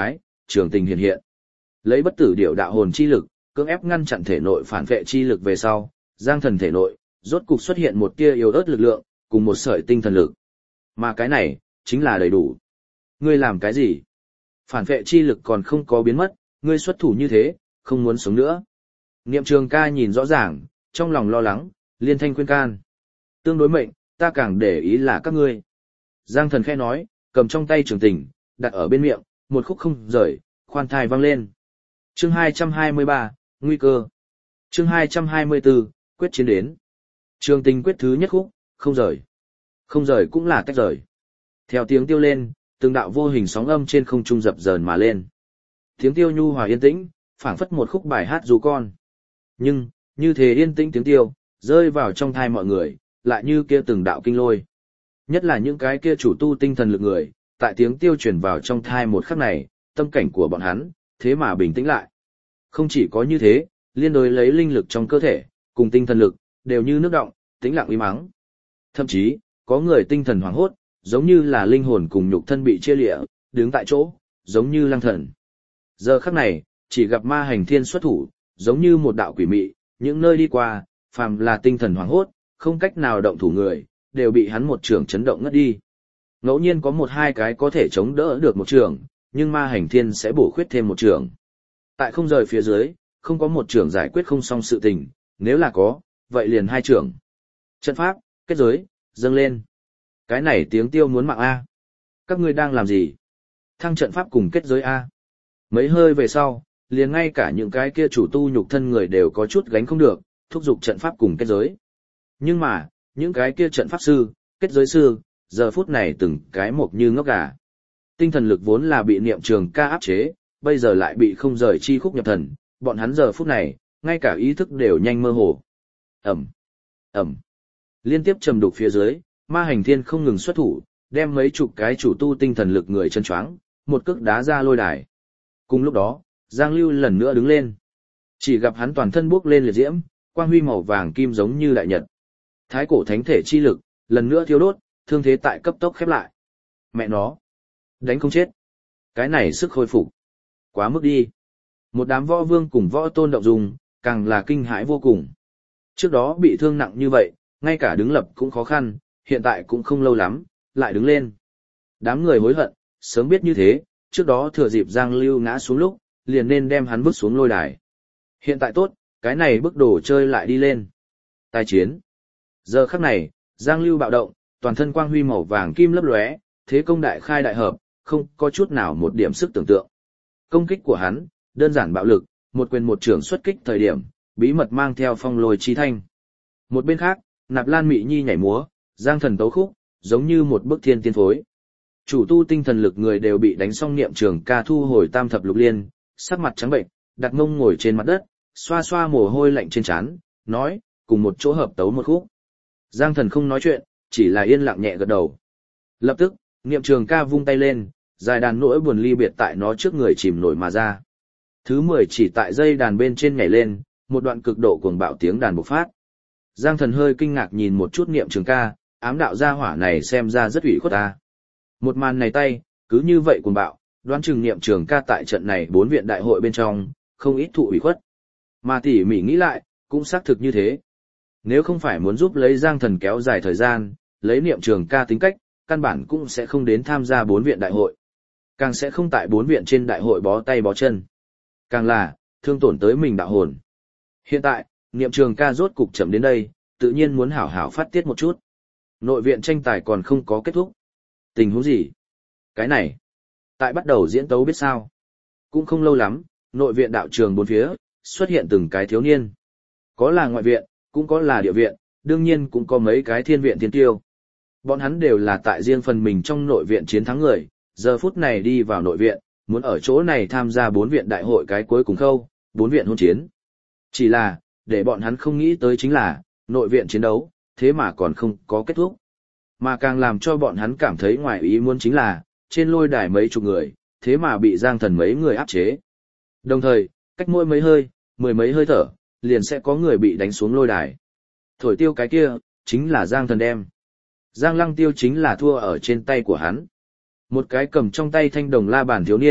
S1: trường tình hiện hiện. Lấy bất tử điểu đạo hồn chi lực, cưỡng ép ngăn chặn thể nội phản vệ chi lực về sau, Giang Thần thể nội rốt cục xuất hiện một tia yếu ớt lực lượng, cùng một sợi tinh thần lực. Mà cái này chính là đầy đủ. Ngươi làm cái gì? Phản vệ chi lực còn không có biến mất, ngươi xuất thủ như thế, không muốn sống nữa. Niệm Trường Ca nhìn rõ ràng, trong lòng lo lắng, liên thanh khuyên can. Tương đối mệnh, ta càng để ý là các ngươi. Giang Thần khẽ nói, cầm trong tay trường tình, đặt ở bên miệng, một khúc không rời, khoan thai vang lên. Chương 223, nguy cơ. Chương 224, quyết chiến đến. Trường tình quyết thứ nhất khúc, không rời. Không rời cũng là tách rời. Theo tiếng tiêu lên, từng đạo vô hình sóng âm trên không trung dập dờn mà lên. Tiếng tiêu nhu hòa yên tĩnh, phảng phất một khúc bài hát ru con. Nhưng, như thế yên tĩnh tiếng tiêu, rơi vào trong thai mọi người, lại như kia từng đạo kinh lôi. Nhất là những cái kia chủ tu tinh thần lực người, tại tiếng tiêu truyền vào trong thai một khắc này, tâm cảnh của bọn hắn, thế mà bình tĩnh lại. Không chỉ có như thế, liên đối lấy linh lực trong cơ thể, cùng tinh thần lực, đều như nước động, tĩnh lặng uy mắng. Thậm chí, có người tinh thần hoảng hốt, giống như là linh hồn cùng nhục thân bị chia lịa, đứng tại chỗ, giống như lăng thần. Giờ khắc này, chỉ gặp Ma Hành Thiên xuất thủ, giống như một đạo quỷ mị, những nơi đi qua, phàm là tinh thần hoảng hốt, không cách nào động thủ người, đều bị hắn một trường chấn động ngất đi. Ngẫu nhiên có một hai cái có thể chống đỡ được một trường, nhưng Ma Hành Thiên sẽ bổ khuyết thêm một trường. Tại không rời phía dưới, không có một trường giải quyết không xong sự tình, nếu là có, vậy liền hai trường. Trận pháp, kết giới, dâng lên. Cái này tiếng tiêu muốn mạng A. Các ngươi đang làm gì? Thăng trận pháp cùng kết giới A. Mấy hơi về sau, liền ngay cả những cái kia chủ tu nhục thân người đều có chút gánh không được, thúc giục trận pháp cùng kết giới. Nhưng mà, những cái kia trận pháp sư, kết giới sư, giờ phút này từng cái mộc như ngốc gà. Tinh thần lực vốn là bị Niệm Trường Ca áp chế, bây giờ lại bị không rời chi khúc nhập thần, bọn hắn giờ phút này, ngay cả ý thức đều nhanh mơ hồ. Ẩm, Ẩm. Liên tiếp trầm đục phía dưới, Ma Hành Thiên không ngừng xuất thủ, đem mấy chục cái chủ tu tinh thần lực người chân choáng, một cước đá ra lôi đài. Cùng lúc đó, Giang Lưu lần nữa đứng lên. Chỉ gặp hắn toàn thân bốc lên liệt diễm, quang huy màu vàng kim giống như đại nhật. Thái cổ thánh thể chi lực, lần nữa thiêu đốt, thương thế tại cấp tốc khép lại. Mẹ nó, đánh không chết. Cái này sức hồi phục quá mức đi. Một đám võ vương cùng võ tôn động dung, càng là kinh hãi vô cùng. Trước đó bị thương nặng như vậy, ngay cả đứng lập cũng khó khăn, hiện tại cũng không lâu lắm, lại đứng lên. Đám người hối hận, sớm biết như thế, trước đó thừa dịp Giang Lưu ngã xuống lúc, liền nên đem hắn vứt xuống lôi đài. Hiện tại tốt, cái này bức đồ chơi lại đi lên. Tai chiến. Giờ khắc này, Giang Lưu bạo động, toàn thân quang huy màu vàng kim lấp lóe, thế công đại khai đại hợp, không có chút nào một điểm sức tưởng tượng. Công kích của hắn, đơn giản bạo lực, một quyền một trường xuất kích thời điểm, bí mật mang theo phong lôi chi thanh. Một bên khác, Nạp Lan Mị Nhi nhảy múa, giang thần tấu khúc, giống như một bức thiên tiên phối. Chủ tu tinh thần lực người đều bị đánh xong Niệm Trường Ca thu hồi tam thập lục liên, sắc mặt trắng bệnh, đặt mông ngồi trên mặt đất, xoa xoa mồ hôi lạnh trên trán, nói, cùng một chỗ hợp tấu một khúc. Giang thần không nói chuyện, chỉ là yên lặng nhẹ gật đầu. Lập tức, Niệm Trường Ca vung tay lên, dài đàn nỗi buồn ly biệt tại nó trước người chìm nổi mà ra. Thứ 10 chỉ tại dây đàn bên trên nhảy lên, một đoạn cực độ cuồng bạo tiếng đàn bộc phát. Giang thần hơi kinh ngạc nhìn một chút Niệm Trường Ca, ám đạo gia hỏa này xem ra rất ủy khuất ta. Một màn này tay, cứ như vậy cuồng bạo, đoán chừng Niệm Trường Ca tại trận này 4 viện đại hội bên trong, không ít thụ ủy khuất. Mà tỉ mỉ nghĩ lại, cũng xác thực như thế. Nếu không phải muốn giúp lấy Giang thần kéo dài thời gian, lấy Niệm Trường Ca tính cách, căn bản cũng sẽ không đến tham gia 4 viện đại hội. Càng sẽ không tại 4 viện trên đại hội bó tay bó chân. Càng là, thương tổn tới mình đạo hồn. Hiện tại, Niệm Trường Ca rốt cục chậm đến đây, tự nhiên muốn hảo hảo phát tiết một chút. Nội viện tranh tài còn không có kết thúc. Tình huống gì? Cái này, tại bắt đầu diễn tấu biết sao. Cũng không lâu lắm, nội viện đạo trường bốn phía, xuất hiện từng cái thiếu niên. Có là ngoại viện, cũng có là địa viện, đương nhiên cũng có mấy cái thiên viện thiên tiêu. Bọn hắn đều là tại riêng phần mình trong nội viện chiến thắng người, giờ phút này đi vào nội viện, muốn ở chỗ này tham gia 4 viện đại hội cái cuối cùng khâu, 4 viện hôn chiến. Chỉ là, để bọn hắn không nghĩ tới chính là, nội viện chiến đấu, thế mà còn không có kết thúc. Mà càng làm cho bọn hắn cảm thấy ngoài ý muốn chính là, trên lôi đài mấy chục người, thế mà bị Giang thần mấy người áp chế. Đồng thời, cách mỗi mấy hơi, mười mấy hơi thở, liền sẽ có người bị đánh xuống lôi đài. Thổi tiêu cái kia, chính là Giang thần đem. Giang Lăng Tiêu chính là thua ở trên tay của hắn. Một cái cầm trong tay thanh đồng la bàn thiếu niên,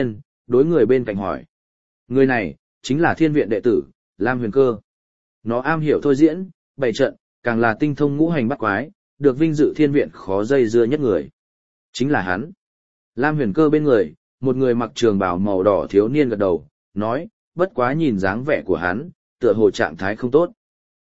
S1: đối người bên cạnh hỏi. Người này, chính là thiên viện đệ tử, Lam Huyền Cơ. Nó am hiểu thôi diễn, bày trận, càng là tinh thông ngũ hành bắt quái, được vinh dự thiên viện khó dây dưa nhất người. Chính là hắn. Lam Huyền Cơ bên người, một người mặc trường bào màu đỏ thiếu niên gật đầu, nói, bất quá nhìn dáng vẻ của hắn, tựa hồ trạng thái không tốt.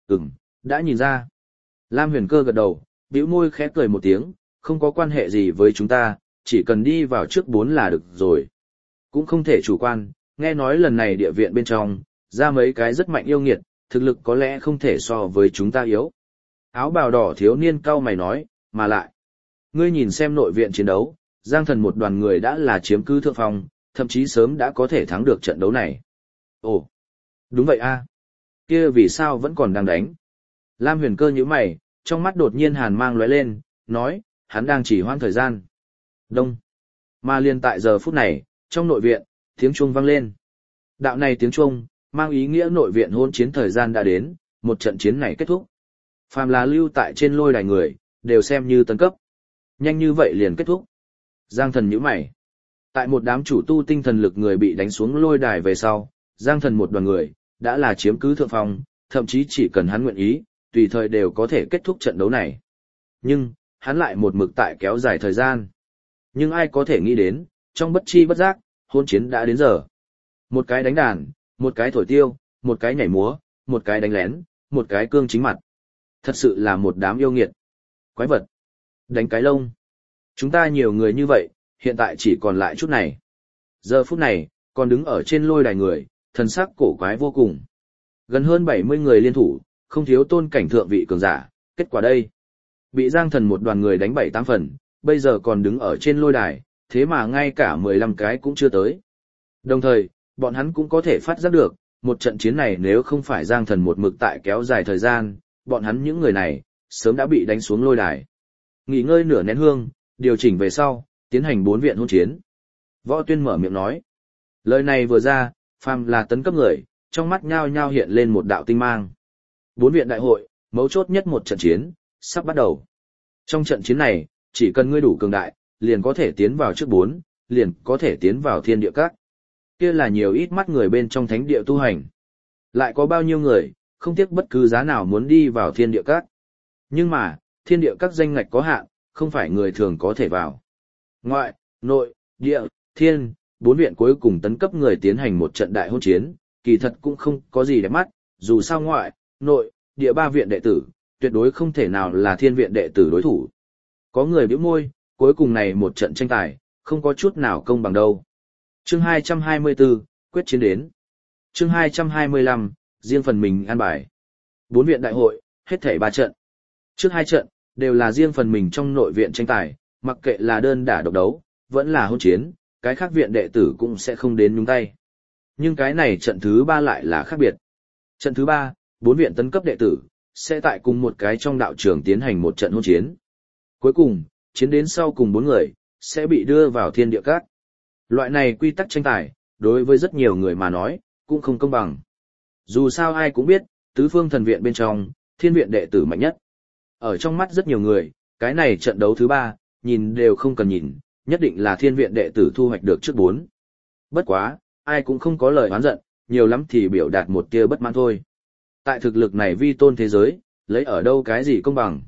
S1: Đã nhìn ra. Lam Huyền Cơ gật đầu, bĩu môi khẽ cười một tiếng, không có quan hệ gì với chúng ta, chỉ cần đi vào trước 4 là được rồi. Cũng không thể chủ quan, nghe nói lần này địa viện bên trong, ra mấy cái rất mạnh yêu nghiệt, thực lực có lẽ không thể so với chúng ta yếu. Áo bào đỏ thiếu niên cau mày nói, mà lại. Ngươi nhìn xem nội viện chiến đấu, Giang Thần một đoàn người đã là chiếm cứ thượng phong, thậm chí sớm đã có thể thắng được trận đấu này. Ồ, đúng vậy a. Kia vì sao vẫn còn đang đánh? Lam Huyền Cơ nhíu mày, trong mắt đột nhiên hàn mang lóe lên, nói, hắn đang chỉ hoãn thời gian. Đông. Mà liền tại giờ phút này, trong nội viện, tiếng chuông vang lên. Đạo này tiếng chuông, mang ý nghĩa nội viện hôn chiến thời gian đã đến, một trận chiến này kết thúc. Phàm là lưu tại trên lôi đài người, đều xem như tấn cấp. Nhanh như vậy liền kết thúc. Giang Thần nhíu mày. Tại một đám chủ tu tinh thần lực người bị đánh xuống lôi đài về sau, Giang Thần một đoàn người, đã là chiếm cứ thượng phong, thậm chí chỉ cần hắn nguyện ý, tùy thời đều có thể kết thúc trận đấu này. Nhưng, hắn lại một mực tại kéo dài thời gian. Nhưng ai có thể nghĩ đến, trong bất chi bất giác, hôn chiến đã đến giờ. Một cái đánh đàn, một cái thổi tiêu, một cái nhảy múa, một cái đánh lén, một cái cương chính mặt. Thật sự là một đám yêu nghiệt. Quái vật. Đánh cái lông. Chúng ta nhiều người như vậy, hiện tại chỉ còn lại chút này. Giờ phút này, còn đứng ở trên lôi đài người, thần sắc cổ quái vô cùng. Gần hơn 70 người liên thủ, không thiếu tôn cảnh thượng vị cường giả, kết quả đây. Bị Giang Thần một đoàn người đánh 7-8 phần, bây giờ còn đứng ở trên lôi đài, thế mà ngay cả 15 cái cũng chưa tới. Đồng thời, bọn hắn cũng có thể phát giác được, một trận chiến này nếu không phải Giang Thần một mực tại kéo dài thời gian, bọn hắn những người này, sớm đã bị đánh xuống lôi đài. Nghỉ ngơi nửa nén hương, điều chỉnh về sau, tiến hành 4 viện hôn chiến. Võ Tuyên mở miệng nói. Lời này vừa ra, phàm là tấn cấp người, trong mắt nhao nhao hiện lên một đạo tinh mang. 4 viện đại hội, mấu chốt nhất một trận chiến, sắp bắt đầu. Trong trận chiến này, chỉ cần ngươi đủ cường đại, liền có thể tiến vào trước 4, liền có thể tiến vào thiên địa các. Kia là nhiều ít mắt người bên trong thánh địa tu hành. Lại có bao nhiêu người, không tiếc bất cứ giá nào muốn đi vào thiên địa các. Nhưng mà, thiên địa các danh ngạch có hạn, không phải người thường có thể vào. Ngoại, nội, địa, thiên, 4 viện cuối cùng tấn cấp người tiến hành một trận đại hôn chiến, kỳ thật cũng không có gì đẹp mắt, dù sao ngoại, nội, địa 3 viện đệ tử, tuyệt đối không thể nào là thiên viện đệ tử đối thủ. Có người bĩu môi, cuối cùng này một trận tranh tài, không có chút nào công bằng đâu. Chương 224, quyết chiến đến. Chương 225, riêng phần mình an bài. 4 viện đại hội, hết thảy 3 trận. Trước 2 trận, đều là riêng phần mình trong nội viện tranh tài, mặc kệ là đơn đả độc đấu, vẫn là hôn chiến, cái khác viện đệ tử cũng sẽ không đến nhúng tay. Nhưng cái này trận thứ 3 lại là khác biệt. Trận thứ 3, 4 viện tấn cấp đệ tử, sẽ tại cùng một cái trong đạo trường tiến hành một trận hôn chiến. Cuối cùng, chiến đến sau cùng 4 người, sẽ bị đưa vào thiên địa các. Loại này quy tắc tranh tài, đối với rất nhiều người mà nói, cũng không công bằng. Dù sao ai cũng biết, tứ phương thần viện bên trong, thiên viện đệ tử mạnh nhất. Ở trong mắt rất nhiều người, cái này trận đấu thứ 3, nhìn đều không cần nhìn, nhất định là thiên viện đệ tử thu hoạch được trước 4. Bất quá, ai cũng không có lời oán giận, nhiều lắm thì biểu đạt một tia bất mãn thôi. Tại thực lực này vi tôn thế giới, lấy ở đâu cái gì công bằng?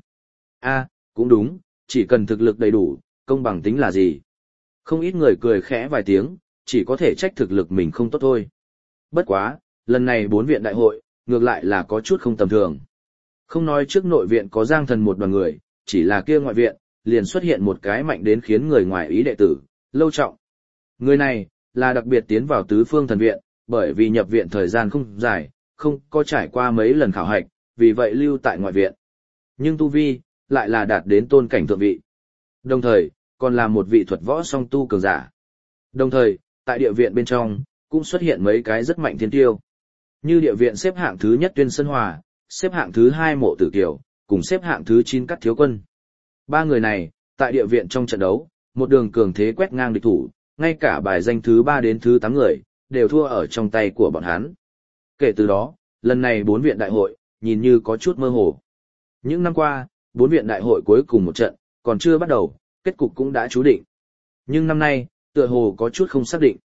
S1: Cũng đúng, chỉ cần thực lực đầy đủ, công bằng tính là gì? Không ít người cười khẽ vài tiếng, chỉ có thể trách thực lực mình không tốt thôi. Bất quá, lần này 4 viện đại hội, ngược lại là có chút không tầm thường. Không nói trước nội viện có Giang Thần một đoàn người, chỉ là kia ngoại viện, liền xuất hiện một cái mạnh đến khiến người ngoài ý đệ tử, Lâu Trọng. Người này, là đặc biệt tiến vào tứ phương thần viện, bởi vì nhập viện thời gian không dài, không có trải qua mấy lần khảo hạch, vì vậy lưu tại ngoại viện. Nhưng tu vi, lại là đạt đến tôn cảnh thượng vị. Đồng thời, còn là một vị thuật võ song tu cường giả. Đồng thời, tại địa viện bên trong, cũng xuất hiện mấy cái rất mạnh thiên tiêu. Như địa viện xếp hạng thứ nhất Tuyên Sơn Hòa, xếp hạng thứ 2 Mộ Tử Kiều, cùng xếp hạng thứ 9 Cắt Thiếu Quân. 3 người này, tại địa viện trong trận đấu, một đường cường thế quét ngang địch thủ, ngay cả bài danh thứ 3 đến thứ 8 người, đều thua ở trong tay của bọn hắn. Kể từ đó, lần này 4 viện đại hội, nhìn như có chút mơ hồ. Những năm qua, 4 viện đại hội cuối cùng một trận, còn chưa bắt đầu, kết cục cũng đã chú định. Nhưng năm nay, tựa hồ có chút không xác định.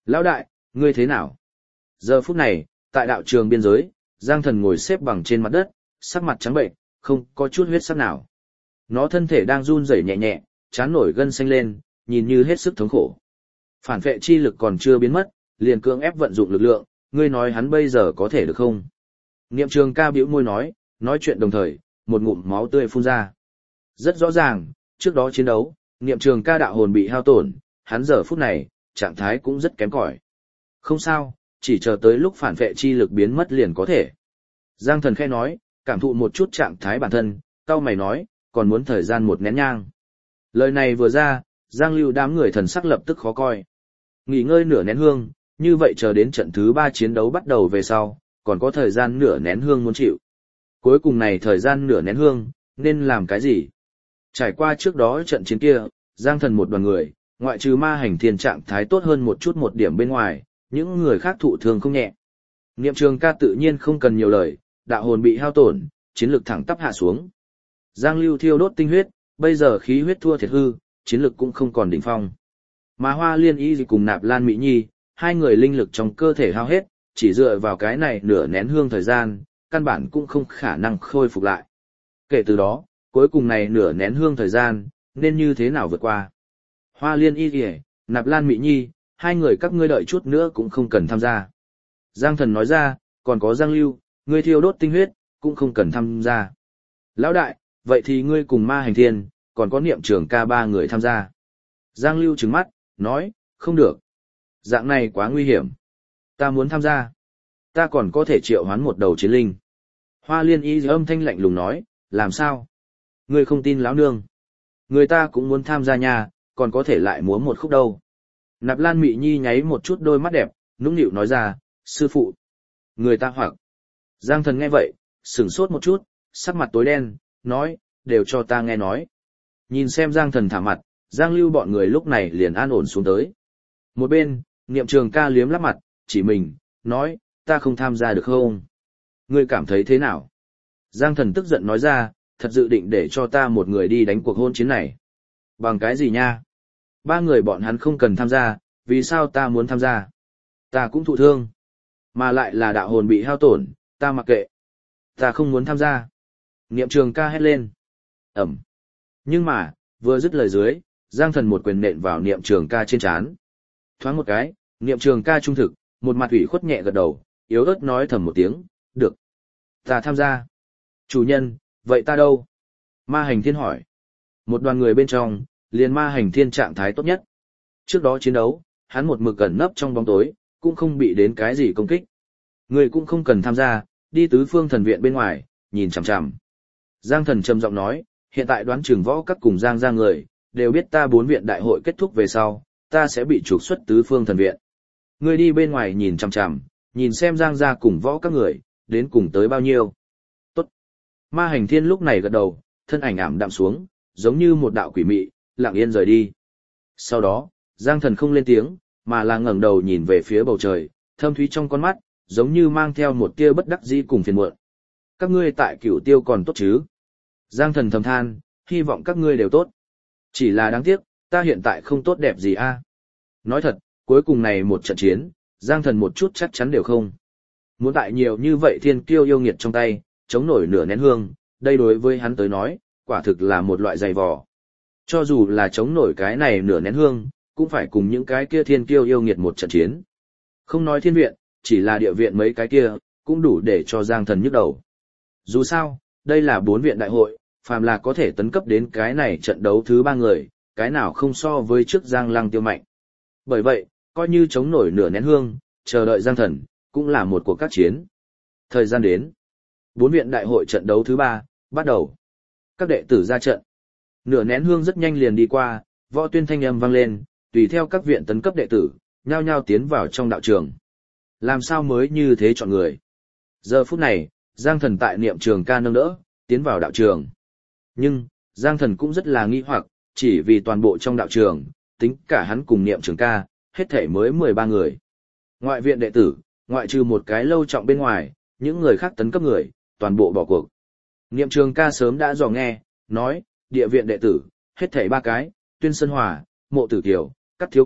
S1: Lão đại, ngươi thế nào? Giờ phút này, tại đạo trường biên giới, Giang Thần ngồi xếp bằng trên mặt đất, sắc mặt trắng bệnh, không có chút huyết sắc nào. Nó thân thể đang run rẩy nhẹ nhẹ, trán nổi gân xanh lên, nhìn như hết sức thống khổ. Phản vệ chi lực còn chưa biến mất, liền cưỡng ép vận dụng lực lượng, ngươi nói hắn bây giờ có thể được không? Niệm Trường Ca bĩu môi nói chuyện đồng thời, một ngụm máu tươi phun ra. Rất rõ ràng, trước đó chiến đấu, Niệm Trường Ca đạo hồn bị hao tổn, hắn giờ phút này, trạng thái cũng rất kém cỏi. Không sao, chỉ chờ tới lúc phản vệ chi lực biến mất liền có thể. Giang Thần khẽ nói, cảm thụ một chút trạng thái bản thân, cau mày nói, còn muốn thời gian một nén nhang. Lời này vừa ra, Giang Lưu đám người thần sắc lập tức khó coi. Nghỉ ngơi nửa nén hương, như vậy chờ đến trận thứ 3 chiến đấu bắt đầu về sau, còn có thời gian nửa nén hương muốn chịu. Cuối cùng này thời gian nửa nén hương, nên làm cái gì? Trải qua trước đó trận chiến kia, Giang Thần một đoàn người, ngoại trừ Ma Hành Thiên trạng thái tốt hơn một chút một điểm bên ngoài, những người khác thụ thương không nhẹ. Niệm Trường Ca tự nhiên không cần nhiều lời, đạo hồn bị hao tổn, chiến lực thẳng tắp hạ xuống. Giang Lưu thiêu đốt tinh huyết, bây giờ khí huyết thua thiệt hư, chiến lực cũng không còn đỉnh phong. Mà Hoa Liên Y cùng Nạp Lan Mỹ Nhi, hai người linh lực trong cơ thể hao hết, chỉ dựa vào cái này nửa nén hương thời gian, căn bản cũng không khả năng khôi phục lại. Kể từ đó, cuối cùng này nửa nén hương thời gian, nên như thế nào vượt qua? Hoa Liên Y kìa, Nạp Lan Mỹ Nhi, hai người các ngươi đợi chút nữa cũng không cần tham gia. Giang Thần nói ra, còn có Giang Lưu, ngươi thiêu đốt tinh huyết, cũng không cần tham gia. Lão đại, vậy thì ngươi cùng Ma Hành Thiên, còn có Niệm Trường Ca 3 người tham gia. Giang Lưu trừng mắt, nói, không được. Dạng này quá nguy hiểm. Ta muốn tham gia. Ta còn có thể triệu hoán một đầu chiến linh. Hoa Liên Y âm thanh lạnh lùng nói, làm sao? Ngươi không tin lão nương. Người ta cũng muốn tham gia nhà, còn có thể lại múa một khúc đâu. Nạp Lan Mị Nhi nháy một chút đôi mắt đẹp, nũng nịu nói ra, sư phụ. Người ta hoặc. Giang Thần nghe vậy, sửng sốt một chút, sắc mặt tối đen, nói, đều cho ta nghe nói. Nhìn xem Giang Thần thả mặt, Giang Lưu bọn người lúc này liền an ổn xuống tới. Một bên, Niệm Trường Ca liếm lắp mặt, chỉ mình, nói, ta không tham gia được không? Ngươi cảm thấy thế nào? Giang Thần tức giận nói ra, thật dự định để cho ta một người đi đánh cuộc hôn chiến này. Bằng cái gì nha? 3 người bọn hắn không cần tham gia, vì sao ta muốn tham gia? Ta cũng thụ thương. Mà lại là đạo hồn bị hao tổn, ta mặc kệ. Ta không muốn tham gia. Niệm Trường Ca hét lên. Ẩm. Nhưng mà, vừa dứt lời dưới, Giang Thần một quyền nện vào Niệm Trường Ca trên trán. Thoáng một cái, Niệm Trường Ca trung thực, một mặt ủy khuất nhẹ gật đầu, yếu ớt nói thầm một tiếng, được. Ta tham gia. Chủ nhân, vậy ta đâu? Ma Hành Thiên hỏi. Một đoàn người bên trong, liền Ma Hành Thiên trạng thái tốt nhất. Trước đó chiến đấu, hắn một mực ẩn nấp trong bóng tối, cũng không bị đến cái gì công kích. Người cũng không cần tham gia, đi tứ phương thần viện bên ngoài, nhìn chằm chằm. Giang Thần trầm giọng nói, hiện tại đoán chừng võ các cùng Giang ra người, đều biết ta 4 viện đại hội kết thúc về sau, ta sẽ bị trục xuất tứ phương thần viện. Ngươi đi bên ngoài nhìn chằm chằm, nhìn xem Giang ra cùng võ các người, đến cùng tới bao nhiêu. Tốt. Ma Hành Thiên lúc này gật đầu, thân ảnh ảm đạm xuống, giống như một đạo quỷ mị, lặng yên rời đi. Sau đó, Giang Thần không lên tiếng, mà là ngẩng đầu nhìn về phía bầu trời, thâm thúy trong con mắt, giống như mang theo một tia bất đắc dĩ cùng phiền muộn. Các ngươi tại Cửu Tiêu còn tốt chứ? Giang Thần thầm than, hy vọng các ngươi đều tốt. Chỉ là đáng tiếc, ta hiện tại không tốt đẹp gì a. Nói thật, cuối cùng này một trận chiến, Giang Thần một chút chắc chắn đều không. Muốn tại nhiều như vậy thiên kiêu yêu nghiệt trong tay, chống nổi nửa nén hương, đây đối với hắn tới nói, quả thực là một loại dày vò. Cho dù là chống nổi cái này nửa nén hương, cũng phải cùng những cái kia thiên kiêu yêu nghiệt một trận chiến. Không nói thiên viện, chỉ là địa viện mấy cái kia, cũng đủ để cho Giang Thần nhức đầu. Dù sao, đây là 4 viện đại hội, phàm là có thể tấn cấp đến cái này trận đấu thứ 3 người, cái nào không so với trước Giang Lăng Tiêu mạnh. Bởi vậy, coi như chống nổi nửa nén hương, chờ đợi Giang Thần, cũng là một cuộc các chiến. Thời gian đến. 4 viện đại hội trận đấu thứ 3, bắt đầu. Các đệ tử ra trận. Nửa nén hương rất nhanh liền đi qua, võ tuyên thanh âm vang lên, tùy theo các viện tấn cấp đệ tử, nhao nhao tiến vào trong đạo trường. Làm sao mới như thế chọn người? Giờ phút này, Giang Thần tại Niệm Trường Ca nâng đỡ, tiến vào đạo trường. Nhưng, Giang Thần cũng rất là nghi hoặc, chỉ vì toàn bộ trong đạo trường, tính cả hắn cùng Niệm Trường Ca, hết thể mới 13 người. Ngoại viện đệ tử, ngoại trừ một cái lâu trọng bên ngoài, những người khác tấn cấp người, toàn bộ bỏ cuộc. Niệm Trường Ca sớm đã dò nghe, nói, địa viện đệ tử, hết thảy 3 cái, Tuyên Sơn Hòa, Mộ Tử Kiều, Cát Thiếu Quân,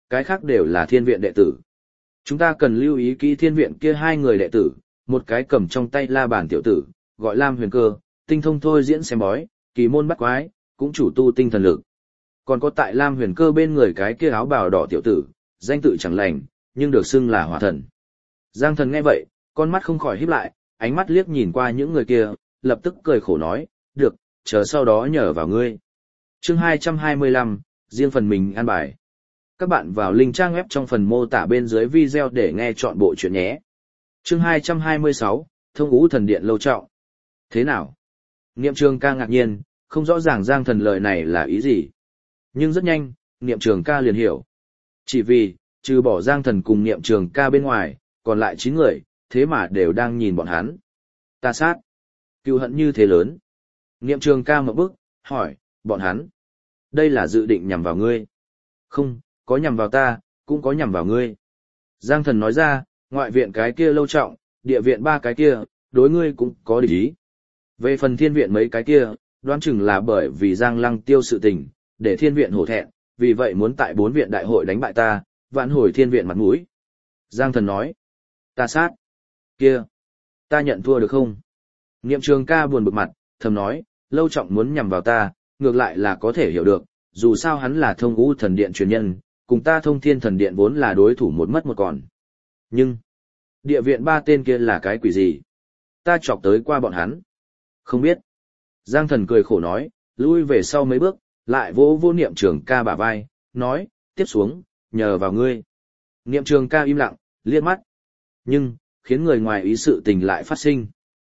S1: cái khác đều là thiên viện đệ tử. Chúng ta cần lưu ý kỹ thiên viện kia hai người đệ tử, một cái cầm trong tay la bàn tiểu tử, gọi Lam Huyền Cơ, tinh thông thôi diễn xem bói, kỳ môn bắt quái, cũng chủ tu tinh thần lực. Còn có tại Lam Huyền Cơ bên người cái kia áo bào đỏ tiểu tử, danh tự chẳng lành, nhưng được xưng là Hỏa Thần. Giang Thần nghe vậy, con mắt không khỏi híp lại, ánh mắt liếc nhìn qua những người kia, lập tức cười khổ nói, được, chờ sau đó nhờ vào ngươi. Chương 225, riêng phần mình an bài. Các bạn vào link trang web trong phần mô tả bên dưới video để nghe chọn bộ chuyện nhé. Chương 226, Thông Ngũ Thần Điện Lâu Trọng. Thế nào? Niệm Trường Ca ngạc nhiên, không rõ ràng Giang Thần lời này là ý gì. Nhưng rất nhanh, Niệm Trường Ca liền hiểu. Chỉ vì, trừ bỏ Giang Thần cùng Niệm Trường Ca bên ngoài, còn lại 9 người, thế mà đều đang nhìn bọn hắn. Ta sát. Cừu hận như thế lớn. Niệm Trường Ca mở bức, hỏi, bọn hắn. Đây là dự định nhằm vào ngươi. Không, có nhằm vào ta, cũng có nhằm vào ngươi. Giang Thần nói ra, ngoại viện cái kia Lâu Trọng, địa viện 3 cái kia, đối ngươi cũng có địch ý. Về phần thiên viện mấy cái kia, đoán chừng là bởi vì Giang Lăng Tiêu sự tình, để thiên viện hổ thẹn, vì vậy muốn tại 4 viện đại hội đánh bại ta, vạn hồi thiên viện mặt mũi. Giang Thần nói, ta sát. Kia, ta nhận thua được không? Niệm Trường Ca buồn bực mặt, thầm nói, Lâu Trọng muốn nhằm vào ta, ngược lại là có thể hiểu được, dù sao hắn là Thông Ngũ Thần Điện truyền nhân, cùng ta Thông Thiên Thần Điện vốn là đối thủ một mất một còn. Nhưng, địa viện 3 tên kia là cái quỷ gì? Ta chọc tới qua bọn hắn. Không biết. Giang Thần cười khổ nói, lui về sau mấy bước, lại vỗ vô Niệm Trường Ca bả vai, nói, tiếp xuống, nhờ vào ngươi. Niệm Trường Ca im lặng, liếc mắt. Nhưng, khiến người ngoài ý sự tình lại phát sinh.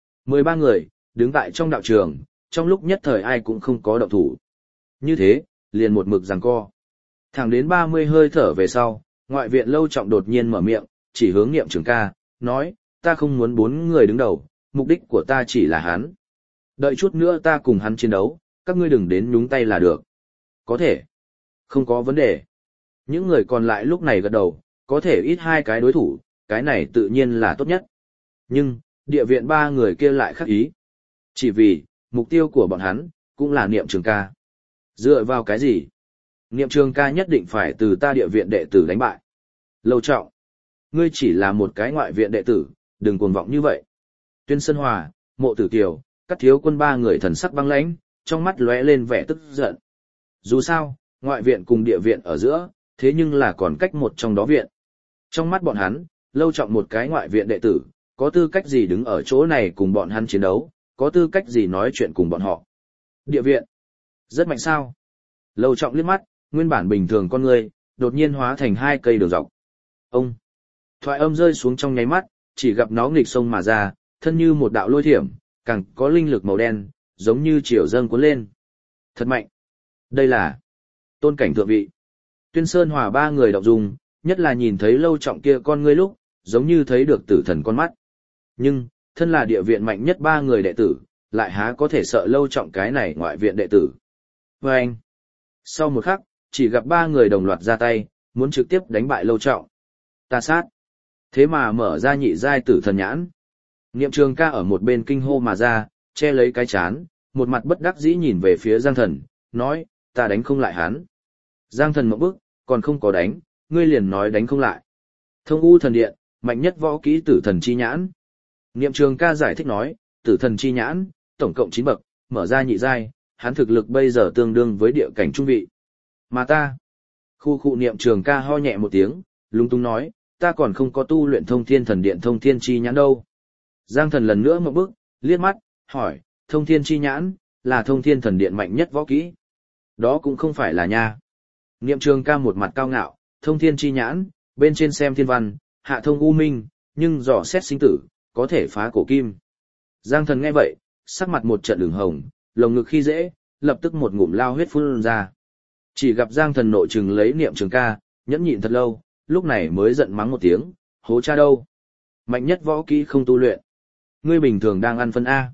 S1: 13 người, đứng tại trong đạo trường, trong lúc nhất thời ai cũng không có động thủ. Như thế, liền một mực giằng co. Thẳng đến 30 hơi thở về sau, ngoại viện Lâu Trọng đột nhiên mở miệng, chỉ hướng Niệm Trường Ca, nói, ta không muốn 4 người đứng đầu, mục đích của ta chỉ là hắn. Đợi chút nữa ta cùng hắn chiến đấu, các ngươi đừng đến nhúng tay là được. Có thể. Không có vấn đề. Những người còn lại lúc này gật đầu, có thể ít 2 cái đối thủ, cái này tự nhiên là tốt nhất. Nhưng, địa viện 3 người kia lại khác ý. Chỉ vì, mục tiêu của bọn hắn, cũng là Niệm Trường Ca. Dựa vào cái gì? Niệm Trường Ca nhất định phải từ ta địa viện đệ tử đánh bại. Lâu Trọng. Ngươi chỉ là một cái ngoại viện đệ tử, đừng cuồng vọng như vậy. Tuyên Sơn Hòa, Mộ Tử Kiều, Các Thiếu Quân 3 người thần sắc băng lãnh, trong mắt lóe lên vẻ tức giận. Dù sao, ngoại viện cùng địa viện ở giữa, thế nhưng là còn cách một trong đó viện. Trong mắt bọn hắn, Lâu Trọng một cái ngoại viện đệ tử, có tư cách gì đứng ở chỗ này cùng bọn hắn chiến đấu, có tư cách gì nói chuyện cùng bọn họ. Địa viện, rất mạnh sao? Lâu Trọng liếc mắt, nguyên bản bình thường con người, đột nhiên hóa thành 2 cây đường dọc. Ông, thoại âm rơi xuống trong nháy mắt, chỉ gặp nó nghịch sông mà ra, thân như một đạo lôi thiểm, càng có linh lực màu đen, giống như chiều dâng cuốn lên. Thật mạnh. Đây là tôn cảnh thượng vị. Tuyên Sơn Hòa 3 người động dung, nhất là nhìn thấy Lâu Trọng kia con ngươi lúc, giống như thấy được tử thần con mắt. Nhưng, thân là địa viện mạnh nhất 3 người đệ tử, lại há có thể sợ Lâu Trọng cái này ngoại viện đệ tử. Và anh, sau một khắc, chỉ gặp 3 người đồng loạt ra tay, muốn trực tiếp đánh bại Lâu Trọng. Ta sát. Thế mà mở ra nhị giai tử thần nhãn. Niệm Trường Ca ở một bên kinh hô mà ra, che lấy cái chán, một mặt bất đắc dĩ nhìn về phía Giang Thần, nói, ta đánh không lại hắn. Giang Thần một bước, còn không có đánh, ngươi liền nói đánh không lại. Thông U Thần Điện, mạnh nhất võ kỹ tử thần chi nhãn. Niệm Trường Ca giải thích nói, tử thần chi nhãn, tổng cộng 9 bậc, mở ra nhị giai, hắn thực lực bây giờ tương đương với địa cảnh trung vị. Mà ta, khu Niệm Trường Ca ho nhẹ một tiếng, lung tung nói, ta còn không có tu luyện Thông Thiên Thần Điện Thông Thiên chi nhãn đâu. Giang Thần lần nữa một bước, liếc mắt, hỏi, Thông Thiên chi nhãn, là Thông Thiên Thần Điện mạnh nhất võ kỹ. Đó cũng không phải là nha. Niệm Trường Ca một mặt cao ngạo, Thông Thiên chi nhãn, bên trên xem thiên văn, hạ thông u minh, nhưng dò xét sinh tử, có thể phá cổ kim. Giang Thần nghe vậy, sắc mặt một trận ửng hồng, lồng ngực khi dễ, lập tức một ngụm lao huyết phun ra. Chỉ gặp Giang Thần nội trừng lấy Niệm Trường Ca, nhẫn nhịn thật lâu, lúc này mới giận mắng một tiếng, hố cha đâu. Mạnh nhất võ kỹ không tu luyện. Ngươi bình thường đang ăn phân A.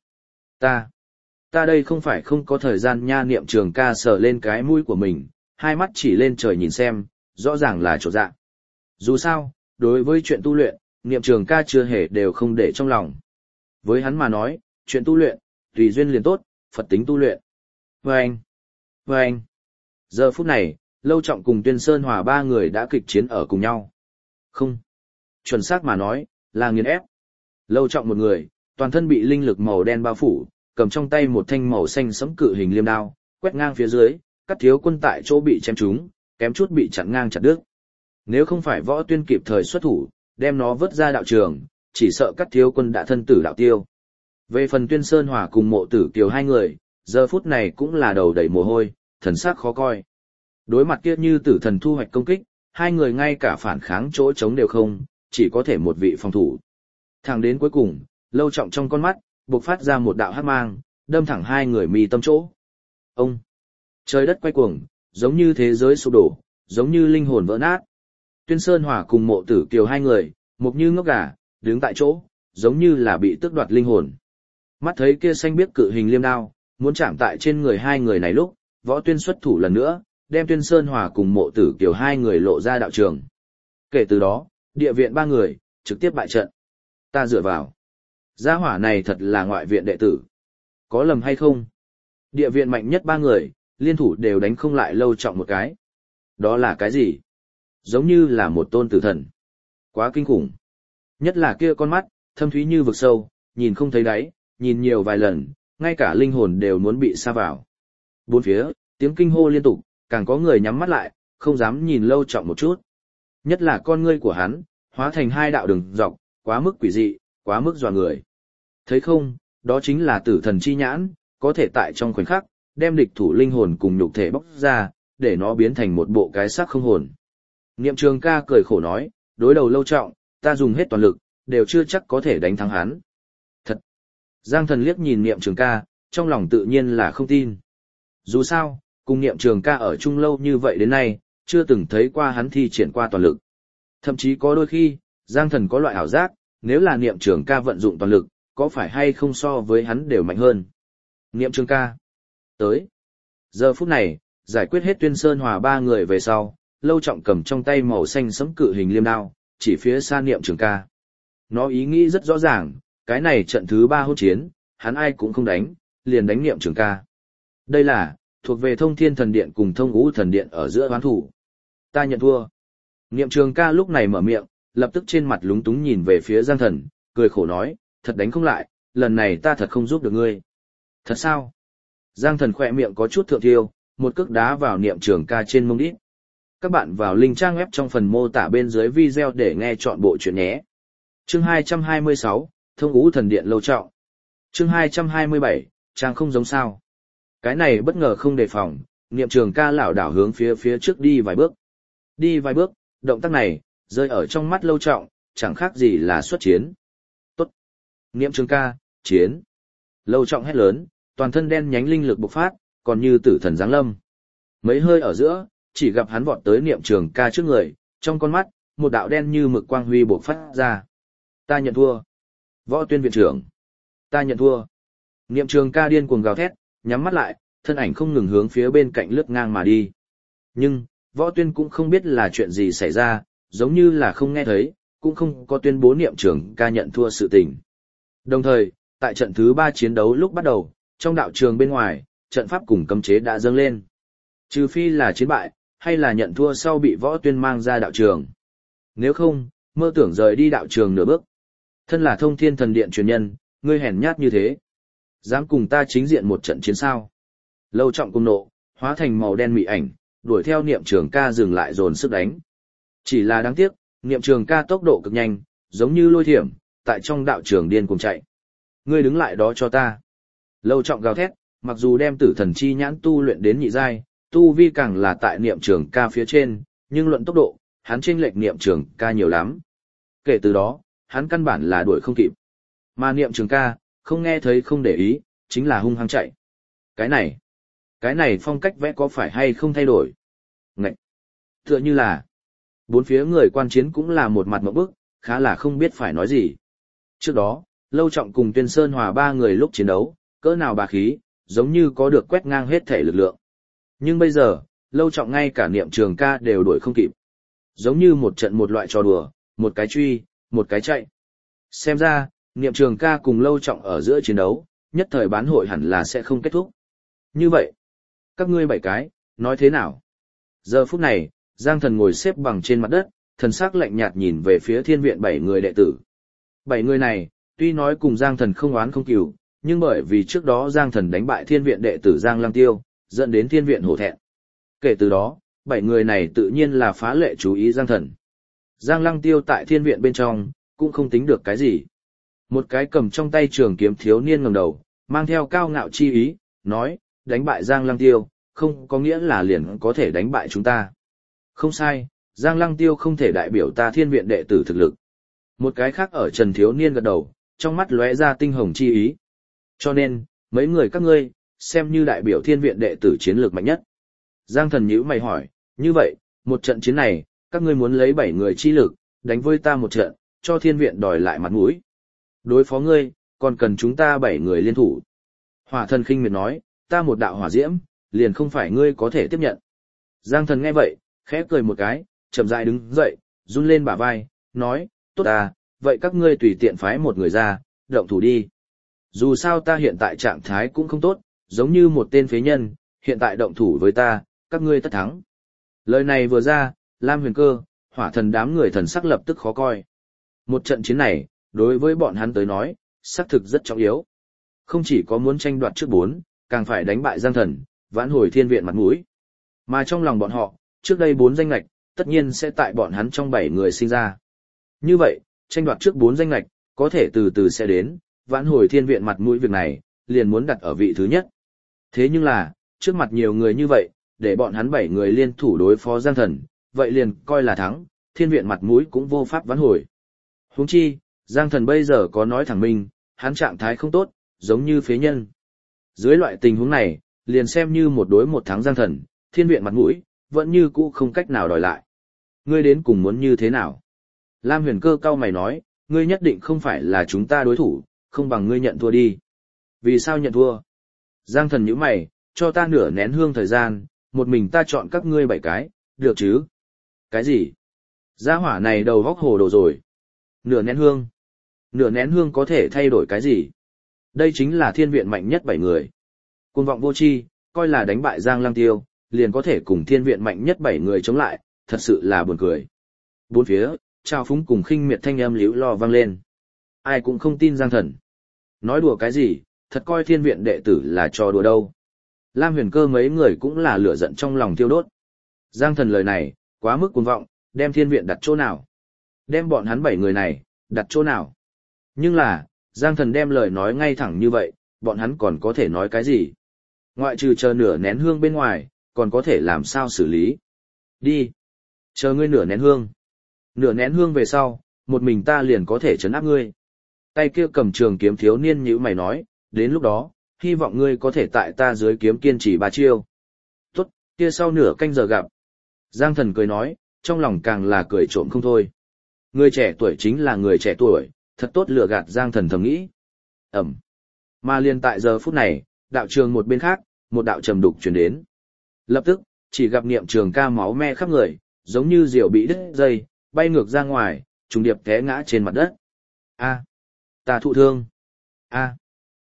S1: Ta đây không phải không có thời gian nha. Niệm Trường Ca sờ lên cái mũi của mình, 2 mắt chỉ lên trời nhìn xem, rõ ràng là chột dạ. Dù sao, đối với chuyện tu luyện, Niệm Trường Ca chưa hề đều không để trong lòng. Với hắn mà nói, chuyện tu luyện, tùy duyên liền tốt, Phật tính tu luyện. Vâng! Giờ phút này, Lâu Trọng cùng Tuyên Sơn Hòa ba người đã kịch chiến ở cùng nhau. Không. Chuẩn xác mà nói, là nghiền ép. Lâu Trọng một người, toàn thân bị linh lực màu đen bao phủ, cầm trong tay một thanh màu xanh sẫm cự hình liêm đao, quét ngang phía dưới, Cát Thiếu Quân tại chỗ bị chém trúng, kém chút bị chặn ngang chặt đứt. Nếu không phải Võ Tuyên kịp thời xuất thủ, đem nó vứt ra đạo trường, chỉ sợ Cát Thiếu Quân đã thân tử đạo tiêu. Về phần Tuyên Sơn Hòa cùng Mộ Tử Kiều hai người, giờ phút này cũng là đầu đầy mồ hôi, thần sắc khó coi. Đối mặt kia như tử thần thu hoạch công kích, hai người ngay cả phản kháng chỗ trống đều không, chỉ có thể một vị phòng thủ. Thẳng đến cuối cùng, Lâu Trọng trong con mắt, bộc phát ra một đạo hắc mang, đâm thẳng hai người mi tâm chỗ. Ông! Trời đất quay cuồng, giống như thế giới sụp đổ, giống như linh hồn vỡ nát. Tuyên Sơn Hòa cùng Mộ Tử Kiều hai người, mục như ngốc gà, đứng tại chỗ, giống như là bị tước đoạt linh hồn. Mắt thấy kia xanh biếc cự hình liêm đao, muốn chạm tại trên người hai người này lúc, Võ Tuyên xuất thủ lần nữa, đem Tuyên Sơn Hòa cùng Mộ Tử Kiều hai người lộ ra đạo trường. Kể từ đó, địa viện ba người, trực tiếp bại trận. Ta dựa vào. Gia hỏa này thật là ngoại viện đệ tử. Có lầm hay không? Địa viện mạnh nhất ba người, liên thủ đều đánh không lại Lâu Trọng một cái. Đó là cái gì? Giống như là một tôn tử thần. Quá kinh khủng. Nhất là kia con mắt, thâm thúy như vực sâu, nhìn không thấy đáy, nhìn nhiều vài lần, ngay cả linh hồn đều muốn bị sa vào. Bốn phía, tiếng kinh hô liên tục, càng có người nhắm mắt lại, không dám nhìn Lâu Trọng một chút. Nhất là con ngươi của hắn, hóa thành hai đạo đường dọc, quá mức quỷ dị, quá mức dọa người. Thấy không, đó chính là tử thần chi nhãn, có thể tại trong khoảnh khắc, đem địch thủ linh hồn cùng nhục thể bóc ra, để nó biến thành một bộ cái xác không hồn. Niệm Trường Ca cười khổ nói, đối đầu Lâu Trọng, ta dùng hết toàn lực, đều chưa chắc có thể đánh thắng hắn. Thật! Giang Thần liếc nhìn Niệm Trường Ca, trong lòng tự nhiên là không tin. Dù sao, cùng Niệm Trường Ca ở chung lâu như vậy đến nay, chưa từng thấy qua hắn thi triển qua toàn lực. Thậm chí có đôi khi, Giang Thần có loại ảo giác, nếu là Niệm Trường Ca vận dụng toàn lực, có phải hay không so với hắn đều mạnh hơn. Niệm Trường Ca. Tới. Giờ phút này, giải quyết hết Tuyên Sơn Hòa ba người về sau, Lâu Trọng cầm trong tay màu xanh sẫm cự hình liêm đao, chỉ phía xa Niệm Trường Ca. Nó ý nghĩ rất rõ ràng, cái này trận thứ 3 hôn chiến, hắn ai cũng không đánh, liền đánh Niệm Trường Ca. Đây là, thuộc về Thông Thiên Thần Điện cùng Thông Ngũ Thần Điện ở giữa hoán thủ. Ta nhận thua. Niệm Trường Ca lúc này mở miệng, lập tức trên mặt lúng túng nhìn về phía Giang Thần, cười khổ nói, thật đánh không lại, lần này ta thật không giúp được ngươi. Thật sao? Giang Thần khỏe miệng có chút thượng thiêu, một cước đá vào Niệm Trường Ca trên mông đít. Các bạn vào link trang web trong phần mô tả bên dưới video để nghe trọn bộ chuyện nhé. Chương 226, Thông Ngũ Thần Điện Lâu Trọng. Chương 227, trang không giống sao. Cái này bất ngờ không đề phòng, Niệm Trường Ca lảo đảo hướng phía trước đi vài bước. Đi vài bước, động tác này, rơi ở trong mắt Lâu Trọng, chẳng khác gì là xuất chiến. Tốt. Niệm Trường Ca, chiến. Lâu Trọng hét lớn, toàn thân đen nhánh linh lực bộc phát, còn như tử thần giáng lâm. Mấy hơi ở giữa, chỉ gặp hắn vọt tới Niệm Trường Ca trước người, trong con mắt, một đạo đen như mực quang huy bộc phát ra. Ta nhận thua. Võ Tuyên viện trưởng. Ta nhận thua. Niệm Trường Ca điên cuồng gào thét, nhắm mắt lại, thân ảnh không ngừng hướng phía bên cạnh lướt ngang mà đi. Nhưng, Võ Tuyên cũng không biết là chuyện gì xảy ra, giống như là không nghe thấy, cũng không có tuyên bố Niệm Trường Ca nhận thua sự tình. Đồng thời, tại trận thứ 3 chiến đấu lúc bắt đầu, trong đạo trường bên ngoài, trận pháp cùng cấm chế đã dâng lên. Trừ phi là chiến bại, hay là nhận thua sau bị Võ Tuyên mang ra đạo trường. Nếu không, mơ tưởng rời đi đạo trường nửa bước. Thân là Thông Thiên Thần Điện truyền nhân, ngươi hèn nhát như thế. Dám cùng ta chính diện một trận chiến sao? Lâu Trọng cùng nộ, hóa thành màu đen mị ảnh, đuổi theo Niệm Trường Ca dừng lại dồn sức đánh. Chỉ là đáng tiếc, Niệm Trường Ca tốc độ cực nhanh, giống như lôi thiểm, tại trong đạo trường điên cuồng chạy. Ngươi đứng lại đó cho ta. Lâu Trọng gào thét, mặc dù đem tử thần chi nhãn tu luyện đến nhị giai, tu vi càng là tại Niệm Trường Ca phía trên, nhưng luận tốc độ, hắn chênh lệch Niệm Trường Ca nhiều lắm. Kể từ đó, hắn căn bản là đuổi không kịp. Mà Niệm Trường Ca, không nghe thấy không để ý, chính là hung hăng chạy. Cái này phong cách vẽ có phải hay không thay đổi? Ngậy! Tựa như là, bốn phía người quan chiến cũng là một mặt ngộp bức, khá là không biết phải nói gì. Trước đó, Lâu Trọng cùng Tuyên Sơn Hòa ba người lúc chiến đấu, cỡ nào bá khí, giống như có được quét ngang hết thể lực lượng. Nhưng bây giờ, Lâu Trọng ngay cả Niệm Trường Ca đều đuổi không kịp. Giống như một trận một loại trò đùa, một cái truy, một cái chạy. Xem ra, Niệm Trường Ca cùng Lâu Trọng ở giữa chiến đấu, nhất thời bán hội hẳn là sẽ không kết thúc. Như vậy, các ngươi 7 cái, nói thế nào? Giờ phút này, Giang Thần ngồi xếp bằng trên mặt đất, thần sắc lạnh nhạt nhìn về phía thiên viện 7 người đệ tử. 7 người này, tuy nói cùng Giang Thần không oán không cừu, nhưng bởi vì trước đó Giang Thần đánh bại thiên viện đệ tử Giang Lăng Tiêu, dẫn đến thiên viện hổ thẹn. Kể từ đó, 7 người này tự nhiên là phá lệ chú ý Giang Thần. Giang Lăng Tiêu tại thiên viện bên trong, cũng không tính được cái gì. Một cái cầm trong tay trường kiếm thiếu niên ngẩng đầu, mang theo cao ngạo chi ý, nói, đánh bại Giang Lăng Tiêu, không có nghĩa là liền có thể đánh bại chúng ta. Không sai, Giang Lăng Tiêu không thể đại biểu ta thiên viện đệ tử thực lực. Một cái khác ở Trần thiếu niên gật đầu, trong mắt lóe ra tinh hồng chi ý. Cho nên, mấy người các ngươi, xem như đại biểu thiên viện đệ tử chiến lược mạnh nhất. Giang Thần nhíu mày hỏi, như vậy, một trận chiến này, các ngươi muốn lấy 7 người chi lực, đánh với ta một trận, cho thiên viện đòi lại mặt mũi. Đối phó ngươi, còn cần chúng ta 7 người liên thủ. Hỏa Thần khinh miệt nói, ta một đạo hỏa diễm, liền không phải ngươi có thể tiếp nhận. Giang Thần nghe vậy, khẽ cười một cái, chậm rãi đứng dậy, run lên bả vai, nói, tốt à, vậy các ngươi tùy tiện phái một người ra, động thủ đi. Dù sao ta hiện tại trạng thái cũng không tốt, giống như một tên phế nhân, hiện tại động thủ với ta, các ngươi tất thắng. Lời này vừa ra, Lam Huyền Cơ, Hỏa Thần đám người thần sắc lập tức khó coi. Một trận chiến này, đối với bọn hắn tới nói, xác thực rất trọng yếu. Không chỉ có muốn tranh đoạt trước 4, càng phải đánh bại Giang Thần, vãn hồi thiên viện mặt mũi. Mà trong lòng bọn họ, trước đây 4 danh lạch, tất nhiên sẽ tại bọn hắn trong 7 người sinh ra. Như vậy, tranh đoạt trước 4 danh lạch, có thể từ từ sẽ đến, vãn hồi thiên viện mặt mũi việc này, liền muốn đặt ở vị thứ nhất. Thế nhưng là, trước mặt nhiều người như vậy, để bọn hắn 7 người liên thủ đối phó Giang Thần, vậy liền coi là thắng, thiên viện mặt mũi cũng vô pháp vãn hồi. Huống chi, Giang Thần bây giờ có nói thẳng mình, hắn trạng thái không tốt, giống như phế nhân. Dưới loại tình huống này, liền xem như một đối một thắng Giang Thần, thiên viện mặt mũi, vẫn như cũ không cách nào đòi lại. Ngươi đến cùng muốn như thế nào? Lam Huyền Cơ cau mày nói, ngươi nhất định không phải là chúng ta đối thủ, không bằng ngươi nhận thua đi. Vì sao nhận thua? Giang Thần nhíu mày, cho ta nửa nén hương thời gian, một mình ta chọn các ngươi 7 cái, được chứ? Cái gì? Gia hỏa này đầu vóc hồ đồ rồi. Nửa nén hương? Nửa nén hương có thể thay đổi cái gì? Đây chính là thiên viện mạnh nhất 7 người. Cuồng vọng vô tri, coi là đánh bại Giang Lăng Tiêu, liền có thể cùng thiên viện mạnh nhất 7 người chống lại, thật sự là buồn cười. Bốn phía, trao phúng cùng khinh miệt thanh âm liễu lo vang lên. Ai cũng không tin Giang Thần. Nói đùa cái gì, thật coi thiên viện đệ tử là trò đùa đâu. Lam Huyền Cơ mấy người cũng là lửa giận trong lòng thiêu đốt. Giang Thần lời này, quá mức cuồng vọng, đem thiên viện đặt chỗ nào? Đem bọn hắn 7 người này, đặt chỗ nào? Nhưng là, Giang Thần đem lời nói ngay thẳng như vậy, bọn hắn còn có thể nói cái gì? Ngoại trừ chờ nửa nén hương bên ngoài, còn có thể làm sao xử lý? Đi! Chờ ngươi nửa nén hương. Nửa nén hương về sau, một mình ta liền có thể trấn áp ngươi. Tay kia cầm trường kiếm thiếu niên nhíu mày nói, đến lúc đó, hy vọng ngươi có thể tại ta dưới kiếm kiên trì 3 chiêu. Tốt, kia sau nửa canh giờ gặp. Giang Thần cười nói, trong lòng càng là cười trộm không thôi. Người trẻ tuổi chính là người trẻ tuổi, thật tốt lừa gạt Giang Thần thầm nghĩ. Ẩm. Mà liền tại giờ phút này, đạo trường một bên khác, một đạo trầm đục truyền đến. Lập tức, chỉ gặp Niệm Trường Ca máu me khắp người, giống như diều bị đứt dây, bay ngược ra ngoài, trùng điệp té ngã trên mặt đất. A, ta thụ thương. A,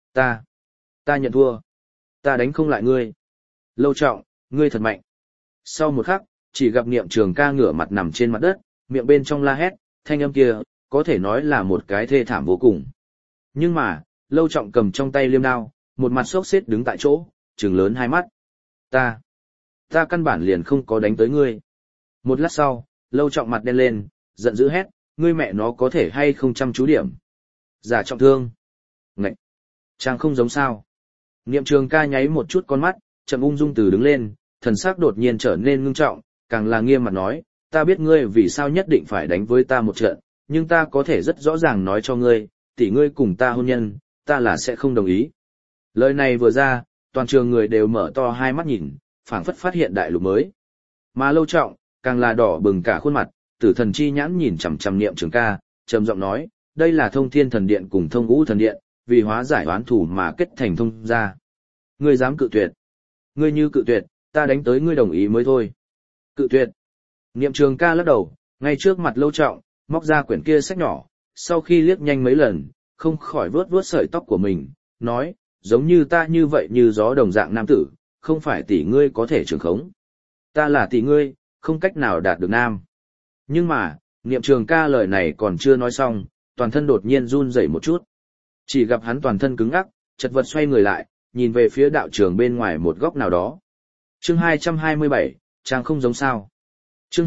S1: ta nhận thua. Ta đánh không lại ngươi. Lâu Trọng, ngươi thật mạnh. Sau một khắc, chỉ gặp Niệm Trường Ca ngửa mặt nằm trên mặt đất, miệng bên trong la hét, thanh âm kia, có thể nói là một cái thê thảm vô cùng. Nhưng mà, Lâu Trọng cầm trong tay liêm đao, một mặt sốc xếp đứng tại chỗ, trừng lớn hai mắt. Ta căn bản liền không có đánh tới ngươi. Một lát sau, Lâu Trọng mặt đen lên, giận dữ hét, ngươi mẹ nó có thể hay không chăm chú điểm. Giả trọng thương. Ngậy! Chàng không giống sao. Niệm Trường Ca nháy một chút con mắt, chậm ung dung từ đứng lên, thần sắc đột nhiên trở nên ngưng trọng, càng là nghiêm mặt nói, ta biết ngươi vì sao nhất định phải đánh với ta một trận, nhưng ta có thể rất rõ ràng nói cho ngươi, tỷ ngươi cùng ta hôn nhân, ta là sẽ không đồng ý. Lời này vừa ra, toàn trường người đều mở to hai mắt nhìn, phảng phất phát hiện đại lục mới. Mà Lâu Trọng, càng là đỏ bừng cả khuôn mặt, tử thần chi nhãn nhìn chằm chằm Niệm Trường Ca, trầm giọng nói, đây là Thông Thiên Thần Điện cùng Thông Ngũ Thần Điện, vì hóa giải oán thù mà kết thành thông gia. Ngươi dám cự tuyệt? Ngươi như cự tuyệt, ta đánh tới ngươi đồng ý mới thôi. Cự tuyệt? Niệm Trường Ca lắc đầu, ngay trước mặt Lâu Trọng, móc ra quyển kia sách nhỏ, sau khi liếc nhanh mấy lần, không khỏi vuốt vuốt sợi tóc của mình, nói, giống như ta như vậy như gió đồng dạng nam tử, không phải tỷ ngươi có thể trường khống. Ta là tỷ ngươi, không cách nào đạt được nam. Nhưng mà, Niệm Trường ca lời này còn chưa nói xong, toàn thân đột nhiên run rẩy một chút. Chỉ gặp hắn toàn thân cứng ngắc, chật vật xoay người lại, nhìn về phía đạo trường bên ngoài một góc nào đó. Chương 227, trang không giống sao. Chương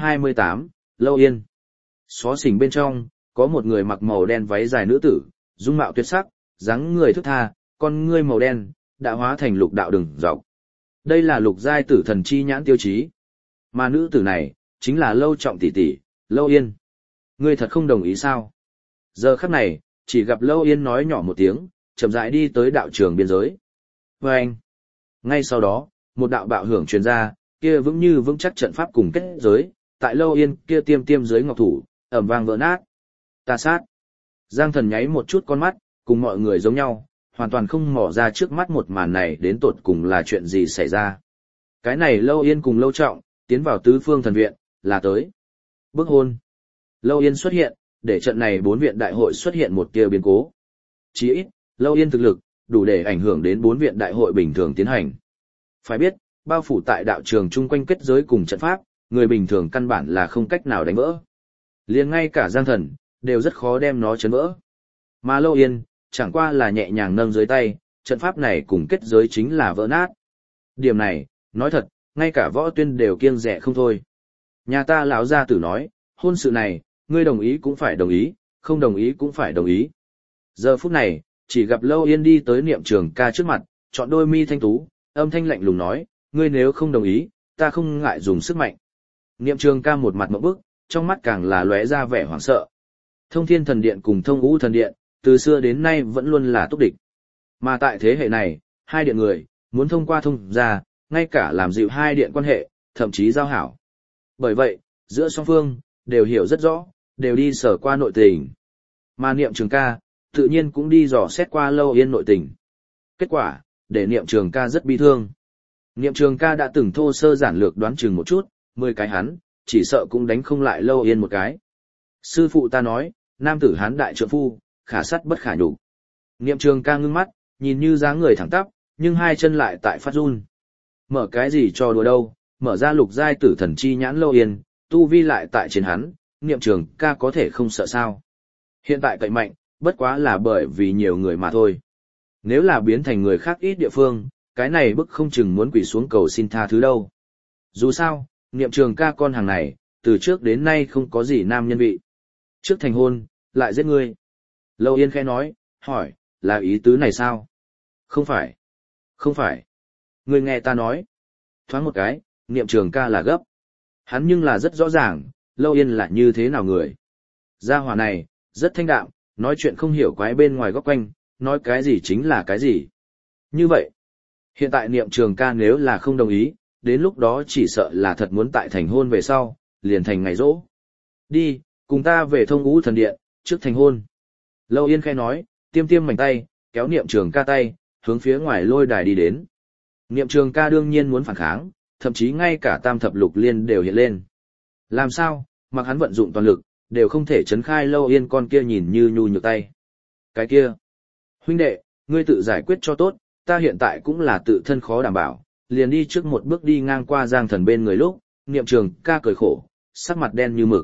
S1: 228, Lâu Yên. Xó xỉnh bên trong, có một người mặc màu đen váy dài nữ tử, dung mạo tuyệt sắc, dáng người thức tha, con ngươi màu đen, đã hóa thành lục đạo đường dọc. Đây là lục giai tử thần chi nhãn tiêu chí. Mà nữ tử này, chính là Lâu Trọng tỷ tỷ, Lâu Yên. Ngươi thật không đồng ý sao? Giờ khắc này, chỉ gặp Lâu Yên nói nhỏ một tiếng, chậm rãi đi tới đạo trường biên giới. Và anh. Ngay sau đó, một đạo bạo hưởng truyền ra, kia vững như vững chắc trận pháp cùng kết giới, tại Lâu Yên kia tiêm tiêm dưới ngọc thủ, ầm vang vỡ nát. Ta sát. Giang Thần nháy một chút con mắt, cùng mọi người giống nhau, hoàn toàn không mò ra trước mắt một màn này đến tột cùng là chuyện gì xảy ra. Cái này Lâu Yên cùng Lâu Trọng, tiến vào tứ phương thần viện, là tới bức hôn. Lâu Yên xuất hiện, để trận này 4 viện đại hội xuất hiện một tia biến cố. Chỉ ít, Lâu Yên thực lực, đủ để ảnh hưởng đến 4 viện đại hội bình thường tiến hành. Phải biết, bao phủ tại đạo trường chung quanh kết giới cùng trận pháp, người bình thường căn bản là không cách nào đánh vỡ. Liền ngay cả Giang Thần, đều rất khó đem nó chấn vỡ. Mà Lâu Yên, chẳng qua là nhẹ nhàng nâng dưới tay, trận pháp này cùng kết giới chính là vỡ nát. Điểm này, nói thật, ngay cả Võ Tuyên đều kiêng dè không thôi. Nhà ta lão gia tử nói, hôn sự này, ngươi đồng ý cũng phải đồng ý, không đồng ý cũng phải đồng ý. Giờ phút này, chỉ gặp Lâu Yên đi tới Niệm Trường ca trước mặt, chọn đôi mi thanh tú, âm thanh lạnh lùng nói, ngươi nếu không đồng ý, ta không ngại dùng sức mạnh. Niệm Trường ca một mặt ngộp bức, trong mắt càng là lóe ra vẻ hoảng sợ. Thông Thiên Thần Điện cùng Thông Ngũ Thần Điện, từ xưa đến nay vẫn luôn là túc địch. Mà tại thế hệ này, hai điện người, muốn thông qua thông gia, ngay cả làm dịu hai điện quan hệ, thậm chí giao hảo. Bởi vậy, giữa song phương, đều hiểu rất rõ, đều đi sở qua nội tình. Mà Niệm Trường ca, tự nhiên cũng đi dò xét qua Lâu Yên nội tình. Kết quả, để Niệm Trường ca rất bi thương. Niệm Trường ca đã từng thô sơ giản lược đoán chừng một chút, 10 cái hắn, chỉ sợ cũng đánh không lại Lâu Yên một cái. Sư phụ ta nói, nam tử hán đại trượng phu, khả sắt bất khả nhục. Niệm Trường ca ngưng mắt, nhìn như dáng người thẳng tắp, nhưng hai chân lại tại phát run. Mở cái gì cho đùa đâu, mở ra lục giai tử thần chi nhãn Lâu Yên, tu vi lại tại trên hắn, Niệm Trường ca có thể không sợ sao. Hiện tại cậy mạnh, bất quá là bởi vì nhiều người mà thôi. Nếu là biến thành người khác ít địa phương, cái này bức không chừng muốn quỳ xuống cầu xin tha thứ đâu. Dù sao, Niệm Trường ca con hàng này, từ trước đến nay không có gì nam nhân vị. Trước thành hôn, lại giết ngươi. Lâu Yên khẽ nói, hỏi, là ý tứ này sao? Không phải. Không phải. Ngươi nghe ta nói. Thoáng một cái, Niệm Trường ca là gấp. Hắn nhưng là rất rõ ràng, Lâu Yên là như thế nào người. Gia hỏa này, rất thanh đạm, nói chuyện không hiểu quái bên ngoài góc quanh, nói cái gì chính là cái gì. Như vậy, hiện tại Niệm Trường ca nếu là không đồng ý, đến lúc đó chỉ sợ là thật muốn tại thành hôn về sau, liền thành ngày rỗ. Đi, cùng ta về Thông Ngũ Thần Điện, trước thành hôn. Lâu Yên khẽ nói, tiêm tiêm mảnh tay, kéo Niệm Trường ca tay, hướng phía ngoài lôi đài đi đến. Niệm Trường ca đương nhiên muốn phản kháng, thậm chí ngay cả tam thập lục liên đều hiện lên. Làm sao, mặc hắn vận dụng toàn lực, đều không thể chấn khai Lâu Yên con kia nhìn như nhu nhược tay. Cái kia, huynh đệ, ngươi tự giải quyết cho tốt, ta hiện tại cũng là tự thân khó đảm bảo, liền đi trước một bước đi ngang qua Giang Thần bên người lúc, Niệm Trường ca cười khổ, sắc mặt đen như mực.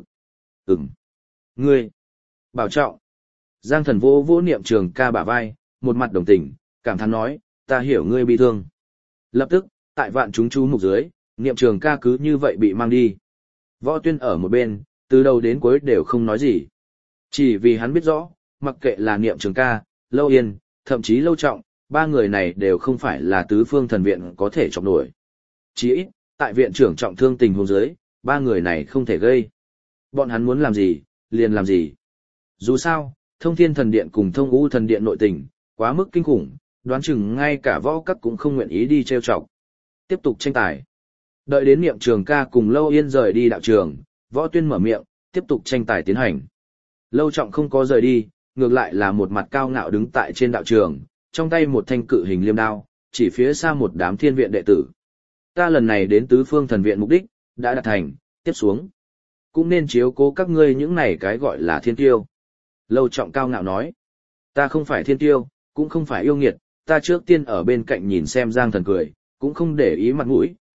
S1: Ngươi, bảo trọng. Giang Thần vỗ vỗ Niệm Trường ca bả vai, một mặt đồng tình, cảm thán nói, ta hiểu ngươi bị thương. Lập tức, tại vạn chúng chú mục dưới, Niệm Trường ca cứ như vậy bị mang đi. Võ Tuyên ở một bên, từ đầu đến cuối đều không nói gì. Chỉ vì hắn biết rõ, mặc kệ là Niệm Trường ca, Lâu Yên, thậm chí Lâu Trọng, ba người này đều không phải là tứ phương thần viện có thể chọc nổi. Chỉ ít, tại viện trưởng trọng thương tình huống dưới, ba người này không thể gây. Bọn hắn muốn làm gì, liền làm gì. Dù sao, Thông Thiên Thần Điện cùng Thông Ngũ Thần Điện nội tình, quá mức kinh khủng, đoán chừng ngay cả võ các cũng không nguyện ý đi trêu chọc. Tiếp tục tranh tài. Đợi đến Niệm Trường ca cùng Lâu Yên rời đi đạo trường, Võ Tuyên mở miệng, tiếp tục tranh tài tiến hành. Lâu Trọng không có rời đi, ngược lại là một mặt cao ngạo đứng tại trên đạo trường, trong tay một thanh cự hình liêm đao, chỉ phía xa một đám thiên viện đệ tử. Ta lần này đến tứ phương thần viện mục đích, đã đạt thành, tiếp xuống. Cũng nên chiếu cố các ngươi những này cái gọi là thiên tiêu. Lâu Trọng cao ngạo nói, ta không phải thiên tiêu, cũng không phải yêu nghiệt, ta trước tiên ở bên cạnh nhìn xem Giang Thần cười, cũng không để ý mặt mũi,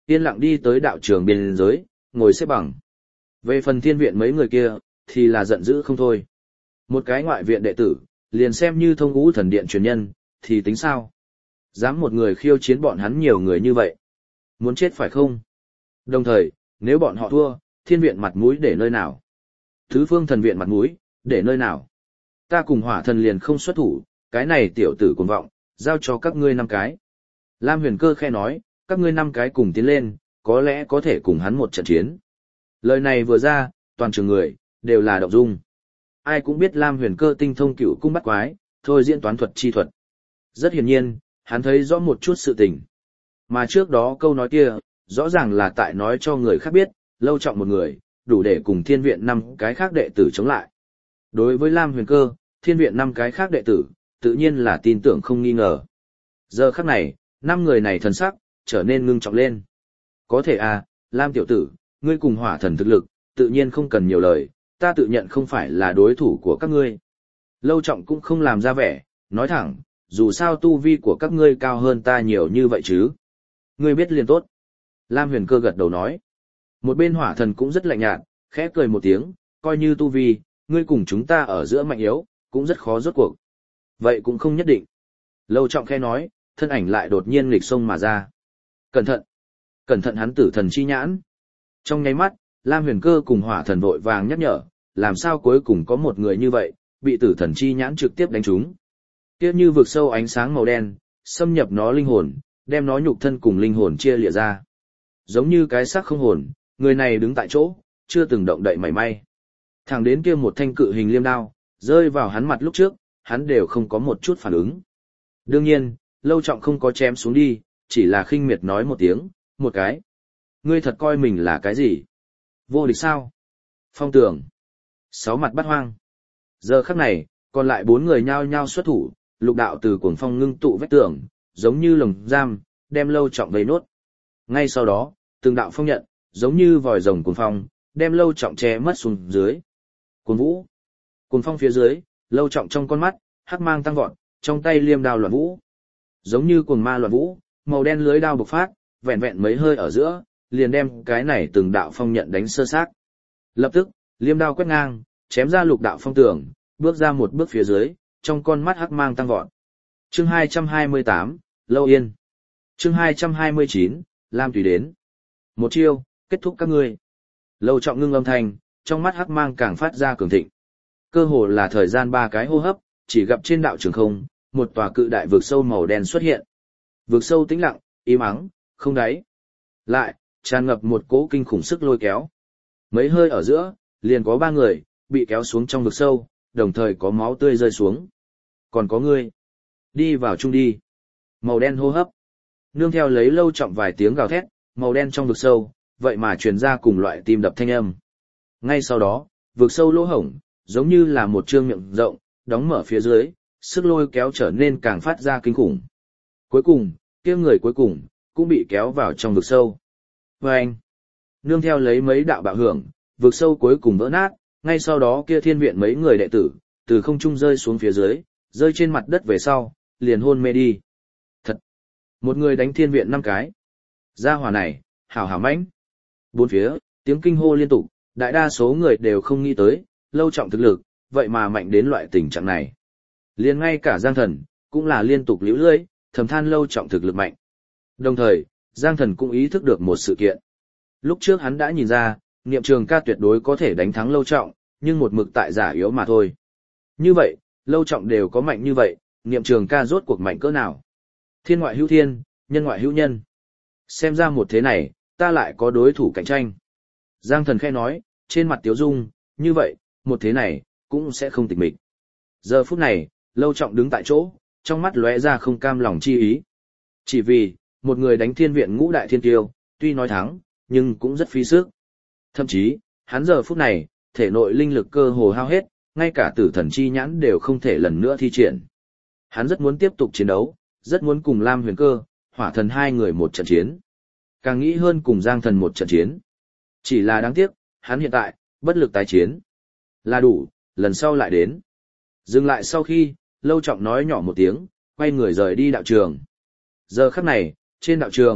S1: yên lặng đi tới đạo trường biên giới, ngồi xếp bằng. Về phần thiên viện mấy người kia, thì là giận dữ không thôi. Một cái ngoại viện đệ tử, liền xem như thông ngũ thần điện truyền nhân, thì tính sao? Dám một người khiêu chiến bọn hắn nhiều người như vậy. Muốn chết phải không? Đồng thời, nếu bọn họ thua, thiên viện mặt mũi để nơi nào? Thứ phương thần viện mặt mũi, để nơi nào? Ta cùng hỏa thần liền không xuất thủ, cái này tiểu tử cuồng vọng, giao cho các ngươi 5 cái. Lam Huyền Cơ khe nói, các ngươi 5 cái cùng tiến lên, có lẽ có thể cùng hắn một trận chiến. Lời này vừa ra, toàn trường người, đều là động dung. Ai cũng biết Lam Huyền Cơ tinh thông cửu cung bắt quái, thôi diễn toán thuật chi thuật. Rất hiển nhiên, hắn thấy rõ một chút sự tình. Mà trước đó câu nói kia, rõ ràng là tại nói cho người khác biết, Lâu Trọng một người, đủ để cùng thiên viện 5 cái khác đệ tử chống lại. Đối với Lam Huyền Cơ, thiên viện 5 cái khác đệ tử, tự nhiên là tin tưởng không nghi ngờ. Giờ khắc này, 5 người này thần sắc, trở nên ngưng trọng lên. Có thể à, Lam tiểu tử, ngươi cùng hỏa thần thực lực, tự nhiên không cần nhiều lời, ta tự nhận không phải là đối thủ của các ngươi. Lâu Trọng cũng không làm ra vẻ, nói thẳng, dù sao tu vi của các ngươi cao hơn ta nhiều như vậy chứ. Ngươi biết liền tốt. Lam Huyền Cơ gật đầu nói. Một bên hỏa thần cũng rất lạnh nhạt, khẽ cười một tiếng, coi như tu vi, ngươi cùng chúng ta ở giữa mạnh yếu, cũng rất khó rốt cuộc. Vậy cũng không nhất định. Lâu Trọng khẽ nói, thân ảnh lại đột nhiên nghịch sông mà ra. Cẩn thận! Cẩn thận hắn tử thần chi nhãn. Trong nháy mắt, Lam Huyền Cơ cùng hỏa thần vội vàng nhắc nhở, làm sao cuối cùng có một người như vậy, bị tử thần chi nhãn trực tiếp đánh trúng. Tiếp như vực sâu ánh sáng màu đen, xâm nhập nó linh hồn, đem nó nhục thân cùng linh hồn chia lìa ra. Giống như cái xác không hồn, người này đứng tại chỗ, chưa từng động đậy mảy may. Thẳng đến kia một thanh cự hình liêm đao, rơi vào hắn mặt lúc trước, hắn đều không có một chút phản ứng. Đương nhiên, Lâu Trọng không có chém xuống đi, chỉ là khinh miệt nói một tiếng, một cái. Ngươi thật coi mình là cái gì? Vô địch sao? Phong Tường. 6 mặt bắt hoang. Giờ khắc này, còn lại 4 người nhao nhao xuất thủ, lục đạo từ cuồng phong ngưng tụ vách tường, giống như lồng giam, đem Lâu Trọng vây nốt. Ngay sau đó, từng đạo phong nhận, giống như vòi rồng cuồng phong, đem Lâu Trọng che mất xuống dưới. Cuồng vũ. Cuồng phong phía dưới, Lâu Trọng trong con mắt, hắc mang tăng vọt, trong tay liêm đao loạn vũ. Giống như cuồng ma loạn vũ, màu đen lưới đao bộc phát, vẹn vẹn mấy hơi ở giữa, liền đem cái này từng đạo phong nhận đánh sơ xác. Lập tức, liêm đao quét ngang, chém ra lục đạo phong tường, bước ra một bước phía dưới, trong con mắt hắc mang tăng vọt. Chương 228, Lâu Yên. Chương 229, Lam Tùy đến. Một chiêu, kết thúc các ngươi. Lâu Trọng ngưng âm thanh, trong mắt hắc mang càng phát ra cường thịnh. Cơ hồ là thời gian 3 cái hô hấp, chỉ gặp trên đạo trường không, một tòa cự đại vực sâu màu đen xuất hiện. Vực sâu tĩnh lặng, im ắng, không đáy. Lại, tràn ngập một cỗ kinh khủng sức lôi kéo. Mấy hơi ở giữa, liền có 3 người, bị kéo xuống trong vực sâu, đồng thời có máu tươi rơi xuống. Còn có ngươi. Đi vào chung đi. Màu đen hô hấp. Nương theo lấy Lâu Trọng vài tiếng gào thét, màu đen trong vực sâu, vậy mà truyền ra cùng loại tim đập thanh âm. Ngay sau đó, vực sâu lỗ hổng, giống như là một trương miệng rộng, đóng mở phía dưới, sức lôi kéo trở nên càng phát ra kinh khủng. Cuối cùng, kia người cuối cùng, cũng bị kéo vào trong vực sâu. Và anh, nương theo lấy mấy đạo bạo hưởng, vực sâu cuối cùng vỡ nát, ngay sau đó kia thiên viện mấy người đệ tử, từ không trung rơi xuống phía dưới, rơi trên mặt đất về sau, liền hôn mê đi. Thật! Một người đánh thiên viện 5 cái. Gia hỏa này, hảo hảo mãnh. Bốn phía, tiếng kinh hô liên tục, đại đa số người đều không nghĩ tới, Lâu Trọng thực lực, vậy mà mạnh đến loại tình trạng này. Liền ngay cả Giang Thần, cũng là liên tục liễu lưỡi, thầm than Lâu Trọng thực lực mạnh. Đồng thời, Giang Thần cũng ý thức được một sự kiện. Lúc trước hắn đã nhìn ra, Niệm Trường Ca tuyệt đối có thể đánh thắng Lâu Trọng, nhưng một mực tại giả yếu mà thôi. Như vậy, Lâu Trọng đều có mạnh như vậy, Niệm Trường Ca rốt cuộc mạnh cỡ nào? Thiên ngoại hữu thiên, nhân ngoại hữu nhân. Xem ra một thế này, ta lại có đối thủ cạnh tranh. Giang Thần khẽ nói, trên mặt tiếu dung, như vậy, một thế này, cũng sẽ không tịch mịch. Giờ phút này, Lâu Trọng đứng tại chỗ, trong mắt lóe ra không cam lòng chi ý. Chỉ vì, một người đánh thiên viện ngũ đại thiên tiêu, tuy nói thắng, nhưng cũng rất phí sức. Thậm chí, hắn giờ phút này, thể nội linh lực cơ hồ hao hết, ngay cả tử thần chi nhãn đều không thể lần nữa thi triển. Hắn rất muốn tiếp tục chiến đấu, rất muốn cùng Lam Huyền Cơ, Hỏa Thần 2 người một trận chiến. Càng nghĩ hơn cùng Giang Thần một trận chiến. Chỉ là đáng tiếc, hắn hiện tại, bất lực tái chiến. Là đủ, lần sau lại đến. Dừng lại sau khi, Lâu Trọng nói nhỏ một tiếng, quay người rời đi đạo trường. Giờ khắc này, trên đạo trường,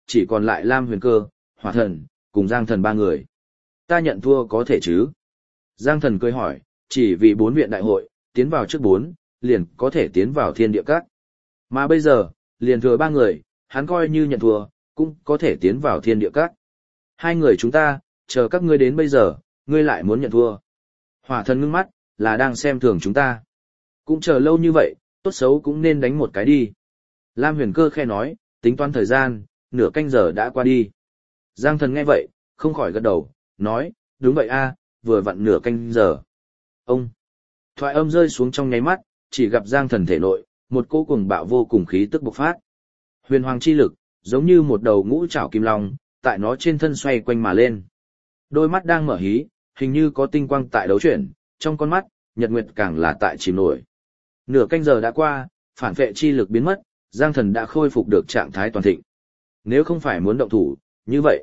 S1: chỉ còn lại Lam Huyền Cơ, Hỏa Thần, cùng Giang Thần ba người. Ta nhận thua có thể chứ? Giang Thần cười hỏi, chỉ vì 4 viện đại hội, tiến vào trước 4, liền có thể tiến vào thiên địa các. Mà bây giờ, liền thừa 3 người, hắn coi như nhận thua, cũng có thể tiến vào thiên địa các. 2 người chúng ta, chờ các ngươi đến bây giờ, ngươi lại muốn nhận thua. Hỏa Thần ngưng mắt, là đang xem thường chúng ta. Cũng chờ lâu như vậy, tốt xấu cũng nên đánh một cái đi. Lam Huyền Cơ khe nói, tính toán thời gian, nửa canh giờ đã qua đi. Giang Thần nghe vậy, không khỏi gật đầu, nói, đúng vậy a, vừa vặn nửa canh giờ. Ông! Thoại âm rơi xuống trong nháy mắt, chỉ gặp Giang Thần thể nội, một cỗ cuồng bạo vô cùng khí tức bộc phát. Huyền hoàng chi lực, giống như một đầu ngũ trảo kim long, tại nó trên thân xoay quanh mà lên. Đôi mắt đang mở hí, hình như có tinh quang tại đấu chuyển, trong con mắt, nhật nguyệt càng là tại chìm nổi. Nửa canh giờ đã qua, phản vệ chi lực biến mất, Giang Thần đã khôi phục được trạng thái toàn thịnh. Nếu không phải muốn động thủ, như vậy,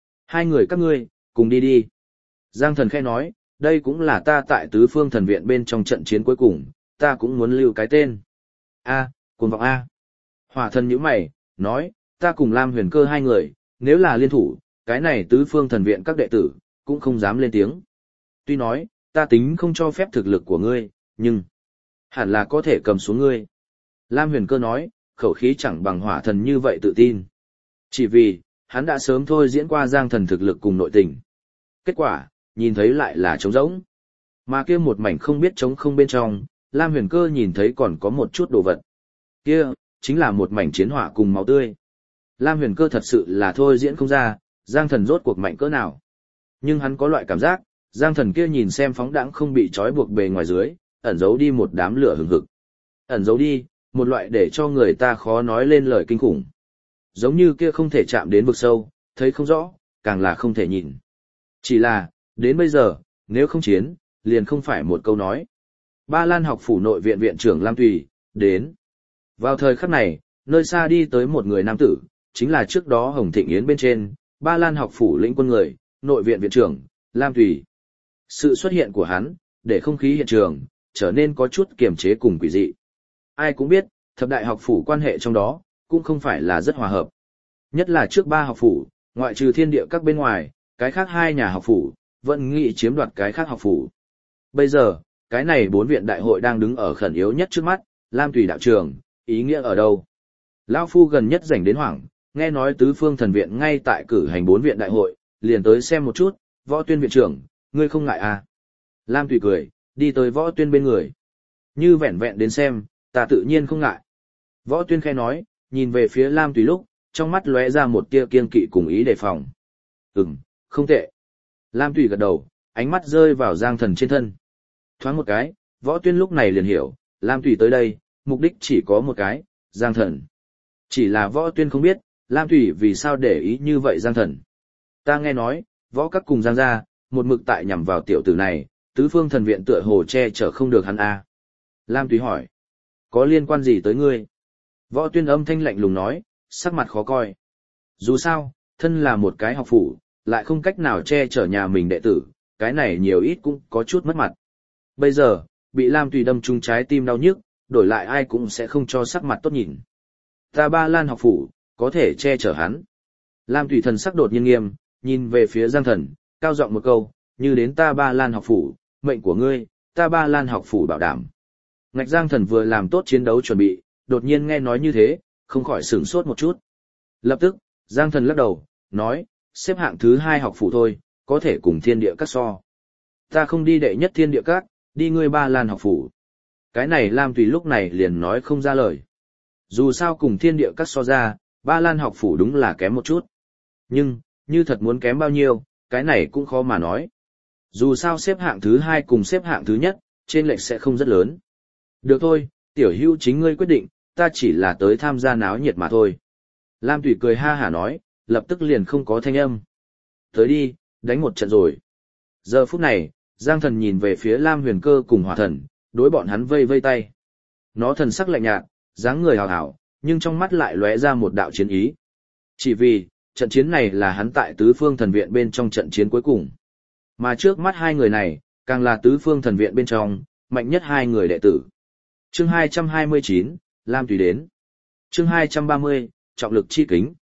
S1: 2 người các ngươi, cùng đi đi. Giang Thần khẽ nói, đây cũng là ta tại tứ phương thần viện bên trong trận chiến cuối cùng, ta cũng muốn lưu cái tên. A, cuồng vọng A. Hỏa Thần nhíu mày, nói, ta cùng Lam Huyền Cơ 2 người, nếu là liên thủ, cái này tứ phương thần viện các đệ tử, cũng không dám lên tiếng. Tuy nói, ta tính không cho phép thực lực của ngươi, nhưng hẳn là có thể cầm xuống ngươi. Lam Huyền Cơ nói, khẩu khí chẳng bằng Hỏa Thần như vậy tự tin. Chỉ vì, hắn đã sớm thôi diễn qua Giang Thần thực lực cùng nội tình. Kết quả, nhìn thấy lại là trống rỗng. Mà kia một mảnh không biết trống không bên trong, Lam Huyền Cơ nhìn thấy còn có một chút đồ vật. Kia, chính là một mảnh chiến hỏa cùng máu tươi. Lam Huyền Cơ thật sự là thôi diễn không ra, Giang Thần rốt cuộc mạnh cỡ nào. Nhưng hắn có loại cảm giác, Giang Thần kia nhìn xem phóng đãng không bị trói buộc bề ngoài dưới, ẩn giấu đi một đám lửa hừng hực. Ẩn giấu đi, một loại để cho người ta khó nói lên lời kinh khủng. Giống như kia không thể chạm đến vực sâu, thấy không rõ, càng là không thể nhìn. Chỉ là, đến bây giờ, nếu không chiến, liền không phải một câu nói. Ba Lan học phủ nội viện viện trưởng Lam Tùy, đến. Vào thời khắc này, nơi xa đi tới một người nam tử, chính là trước đó Hồng Thịnh Yến bên trên, Ba Lan học phủ lĩnh quân người, nội viện viện trưởng, Lam Tùy. Sự xuất hiện của hắn, để không khí hiện trường, trở nên có chút kiềm chế cùng quỷ dị. Ai cũng biết, thập đại học phủ quan hệ trong đó, cũng không phải là rất hòa hợp. Nhất là trước 3 học phủ, ngoại trừ thiên địa các bên ngoài, cái khác 2 nhà học phủ, vẫn nghĩ chiếm đoạt cái khác học phủ. Bây giờ, cái này 4 viện đại hội đang đứng ở khẩn yếu nhất trước mắt, Lam Tùy đạo trường, ý nghĩa ở đâu? Lão Phu gần nhất rảnh đến hoảng, nghe nói tứ phương thần viện ngay tại cử hành 4 viện đại hội, liền tới xem một chút, Võ Tuyên viện trưởng, ngươi không ngại à? Lam Tùy cười, đi tới Võ Tuyên bên người. Như vẹn vẹn đến xem, ta tự nhiên không ngại. Võ Tuyên khẽ nói, nhìn về phía Lam Tùy lúc, trong mắt lóe ra một tia kiên kỵ cùng ý đề phòng. Không tệ. Lam Tùy gật đầu, ánh mắt rơi vào Giang Thần trên thân. Thoáng một cái, Võ Tuyên lúc này liền hiểu, Lam Tùy tới đây, mục đích chỉ có một cái, Giang Thần. Chỉ là Võ Tuyên không biết, Lam Tùy vì sao để ý như vậy Giang Thần. Ta nghe nói, Võ các cùng Giang gia, một mực tại nhằm vào tiểu tử này, tứ phương thần viện tựa hồ che chở không được hắn à. Lam Tùy hỏi, có liên quan gì tới ngươi? Võ Tuyên âm thanh lạnh lùng nói, sắc mặt khó coi. Dù sao, thân là một cái học phủ, lại không cách nào che chở nhà mình đệ tử, cái này nhiều ít cũng có chút mất mặt. Bây giờ, bị Lam Tùy đâm trúng trái tim đau nhức, đổi lại ai cũng sẽ không cho sắc mặt tốt nhìn. Ta Ba Lan học phủ, có thể che chở hắn. Lam Tùy thần sắc đột nhiên nghiêm, nhìn về phía Giang Thần, cao giọng một câu, như đến ta Ba Lan học phủ, mệnh của ngươi, ta Ba Lan học phủ bảo đảm. Ngạch Giang Thần vừa làm tốt chiến đấu chuẩn bị, đột nhiên nghe nói như thế, không khỏi sửng sốt một chút. Lập tức, Giang Thần lắc đầu, nói, xếp hạng thứ 2 học phủ thôi, có thể cùng thiên địa các so. Ta không đi đệ nhất thiên địa các, đi ngươi Ba Lan học phủ. Cái này Lam Tùy lúc này liền nói không ra lời. Dù sao cùng thiên địa các so ra, Ba Lan học phủ đúng là kém một chút. Nhưng, như thật muốn kém bao nhiêu, cái này cũng khó mà nói. Dù sao xếp hạng thứ 2 cùng xếp hạng thứ nhất, trên lệch sẽ không rất lớn. Được thôi, tiểu hữu chính ngươi quyết định, ta chỉ là tới tham gia náo nhiệt mà thôi. Lam Tùy cười ha hả nói, lập tức liền không có thanh âm. Tới đi, đánh một trận rồi. Giờ phút này, Giang Thần nhìn về phía Lam Huyền Cơ cùng Hỏa Thần, đối bọn hắn vây vây tay. Nó thần sắc lạnh nhạt, dáng người hào hảo, nhưng trong mắt lại lóe ra một đạo chiến ý. Chỉ vì, trận chiến này là hắn tại tứ phương thần viện bên trong trận chiến cuối cùng. Mà trước mắt 2 người này, càng là tứ phương thần viện bên trong, mạnh nhất 2 người đệ tử. Chương 229, Lam Tùy đến. Chương 230, trọng lực chi kính.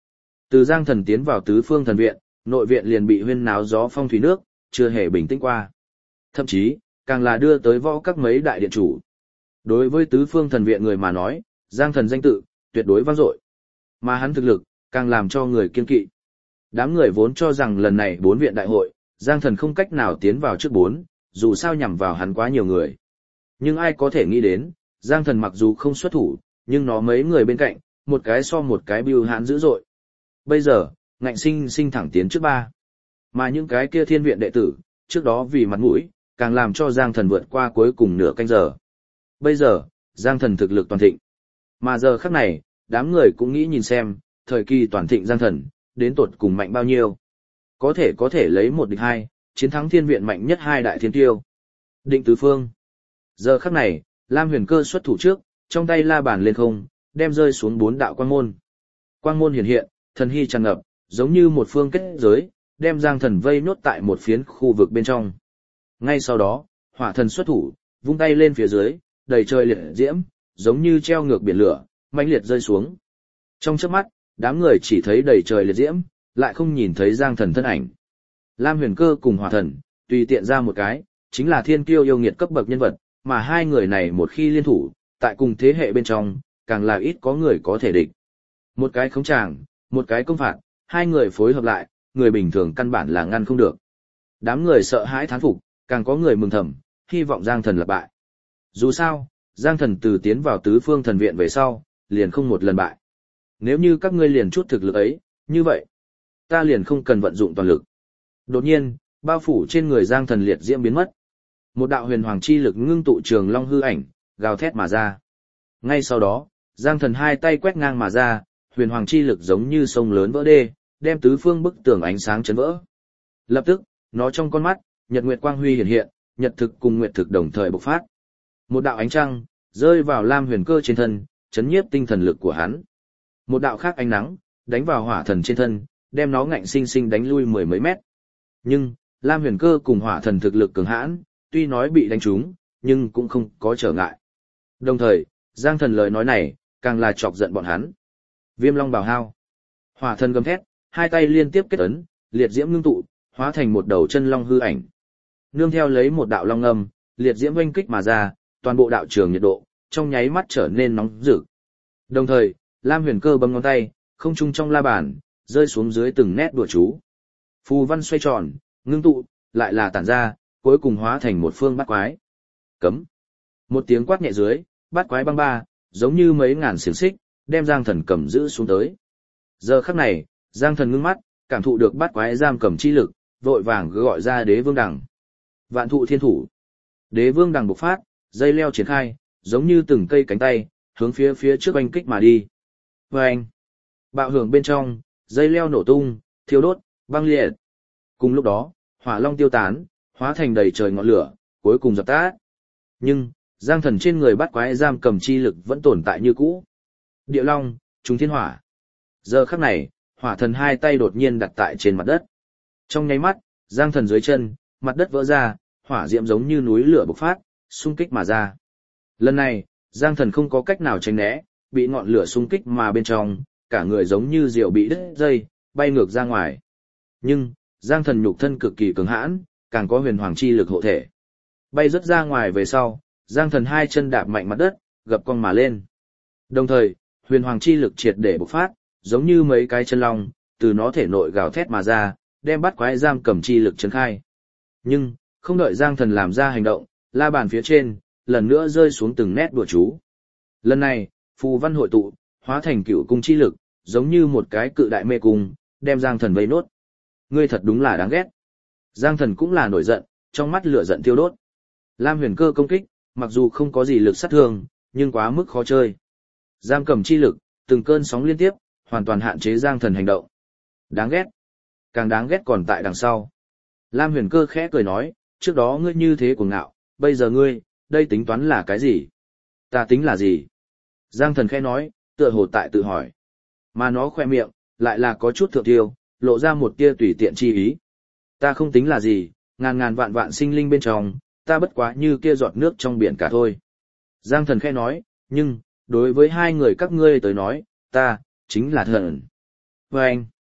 S1: Từ Giang Thần tiến vào tứ phương thần viện, nội viện liền bị huyên náo gió phong thủy nước, chưa hề bình tĩnh qua. Thậm chí, càng là đưa tới võ các mấy đại điện chủ. Đối với tứ phương thần viện người mà nói, Giang Thần danh tự, tuyệt đối vang dội. Mà hắn thực lực, càng làm cho người kiên kỵ. Đám người vốn cho rằng lần này 4 viện đại hội, Giang Thần không cách nào tiến vào trước 4, dù sao nhằm vào hắn quá nhiều người. Nhưng ai có thể nghĩ đến, Giang Thần mặc dù không xuất thủ, nhưng nó mấy người bên cạnh, một cái so một cái bưu hãn dữ dội. Bây giờ, ngạnh sinh sinh thẳng tiến trước 3. Mà những cái kia thiên viện đệ tử, trước đó vì mặt mũi, càng làm cho Giang Thần vượt qua cuối cùng nửa canh giờ. Bây giờ, Giang Thần thực lực toàn thịnh. Mà giờ khắc này, đám người cũng nghĩ nhìn xem, thời kỳ toàn thịnh Giang Thần, đến tột cùng mạnh bao nhiêu. Có thể lấy 1 địch 2, chiến thắng thiên viện mạnh nhất 2 đại thiên tiêu. Định tứ phương. Giờ khắc này, Lam Huyền Cơ xuất thủ trước, trong tay la bàn lên không, đem rơi xuống 4 đạo quang môn. Quang môn hiện hiện, thần hy tràn ngập, giống như một phương kết giới, đem Giang Thần vây nhốt tại một phiến khu vực bên trong. Ngay sau đó, hỏa thần xuất thủ, vung tay lên phía dưới, đầy trời liệt diễm, giống như treo ngược biển lửa, mãnh liệt rơi xuống. Trong chớp mắt, đám người chỉ thấy đầy trời liệt diễm, lại không nhìn thấy Giang Thần thân ảnh. Lam Huyền Cơ cùng hỏa thần, tùy tiện ra một cái, chính là thiên kiêu yêu nghiệt cấp bậc nhân vật, mà hai người này một khi liên thủ, tại cùng thế hệ bên trong, càng là ít có người có thể địch. Một cái khống tràng, một cái công phạt, hai người phối hợp lại, người bình thường căn bản là ngăn không được. Đám người sợ hãi thán phục, càng có người mừng thầm, hy vọng Giang Thần lập bại. Dù sao, Giang Thần từ tiến vào tứ phương thần viện về sau, liền không một lần bại. Nếu như các ngươi liền chút thực lực ấy, như vậy, ta liền không cần vận dụng toàn lực. Đột nhiên, bao phủ trên người Giang Thần liệt diễm biến mất. Một đạo huyền hoàng chi lực ngưng tụ trường long hư ảnh, gào thét mà ra. Ngay sau đó, Giang Thần hai tay quét ngang mà ra, huyền hoàng chi lực giống như sông lớn vỡ đê, đem tứ phương bức tường ánh sáng chấn vỡ. Lập tức, nó trong con mắt, nhật nguyệt quang huy hiện hiện, nhật thực cùng nguyệt thực đồng thời bộc phát. Một đạo ánh trăng rơi vào Lam Huyền Cơ trên thân, chấn nhiếp tinh thần lực của hắn. Một đạo khác ánh nắng đánh vào hỏa thần trên thân, đem nó ngạnh sinh sinh đánh lui 10 mấy mét. Nhưng, Lam Huyền Cơ cùng hỏa thần thực lực cường hãn, tuy nói bị đánh trúng, nhưng cũng không có trở ngại. Đồng thời, Giang Thần lời nói này, càng là chọc giận bọn hắn. Viêm long bào hao. Hỏa thần gầm thét, hai tay liên tiếp kết ấn, liệt diễm ngưng tụ, hóa thành một đầu chân long hư ảnh. Nương theo lấy một đạo long âm, liệt diễm oanh kích mà ra, toàn bộ đạo trường nhiệt độ, trong nháy mắt trở nên nóng rực. Đồng thời, Lam Huyền Cơ bấm ngón tay, không trung trong la bàn, rơi xuống dưới từng nét đùa chú. Phù văn xoay tròn, ngưng tụ, lại là tản ra, cuối cùng hóa thành một phương bát quái. Cấm. Một tiếng quát nhẹ dưới, bát quái băng ba, giống như mấy ngàn xiềng xích, đem Giang Thần cầm giữ xuống tới. Giờ khắc này, Giang Thần ngưng mắt, cảm thụ được bát quái giam cầm chi lực, vội vàng gọi ra Đế Vương Đằng. Vạn thụ thiên thủ. Đế Vương Đằng bộc phát, dây leo triển khai, giống như từng cây cánh tay, hướng phía trước oanh kích mà đi. Vâng! Bạo hưởng bên trong, dây leo nổ tung, thiêu đốt, băng liệt. Cùng lúc đó, hỏa long tiêu tán, hóa thành đầy trời ngọn lửa, cuối cùng dập tắt. Nhưng, Giang Thần trên người bắt quái giam cầm chi lực vẫn tồn tại như cũ. Địa long, trùng thiên hỏa. Giờ khắc này, hỏa thần hai tay đột nhiên đặt tại trên mặt đất. Trong nháy mắt, Giang Thần dưới chân, mặt đất vỡ ra, hỏa diễm giống như núi lửa bộc phát, xung kích mà ra. Lần này, Giang Thần không có cách nào tránh né, bị ngọn lửa xung kích mà bên trong, cả người giống như diều bị đứt dây, bay ngược ra ngoài. Nhưng, Giang Thần nhục thân cực kỳ cứng hãn, càng có huyền hoàng chi lực hộ thể. Bay rất ra ngoài về sau, Giang Thần hai chân đạp mạnh mặt đất, gập cong mà lên. Đồng thời, huyền hoàng chi lực triệt để bộc phát, giống như mấy cái chân long, từ nó thể nội gào thét mà ra, đem bắt quái giam cầm chi lực trấn khai. Nhưng, không đợi Giang Thần làm ra hành động, la bàn phía trên, lần nữa rơi xuống từng nét đùa chú. Lần này, phù văn hội tụ, hóa thành cựu cung chi lực, giống như một cái cự đại mê cung, đem Giang Thần vây nốt. Ngươi thật đúng là đáng ghét. Giang Thần cũng là nổi giận, trong mắt lửa giận tiêu đốt. Lam Huyền Cơ công kích, mặc dù không có gì lực sát thương, nhưng quá mức khó chơi. Giam cầm chi lực, từng cơn sóng liên tiếp, hoàn toàn hạn chế Giang Thần hành động. Đáng ghét. Càng đáng ghét còn tại đằng sau. Lam Huyền Cơ khẽ cười nói, trước đó ngươi như thế cuồng ngạo, bây giờ ngươi, đây tính toán là cái gì? Ta tính là gì? Giang Thần khẽ nói, tựa hồ tại tự hỏi. Mà nó khoe miệng, lại là có chút thượng tiêu, lộ ra một tia tùy tiện chi ý. Ta không tính là gì, ngàn ngàn vạn vạn sinh linh bên trong, ta bất quá như kia giọt nước trong biển cả thôi. Giang Thần khẽ nói, nhưng, đối với hai người các ngươi tới nói, ta, chính là thần. Và anh,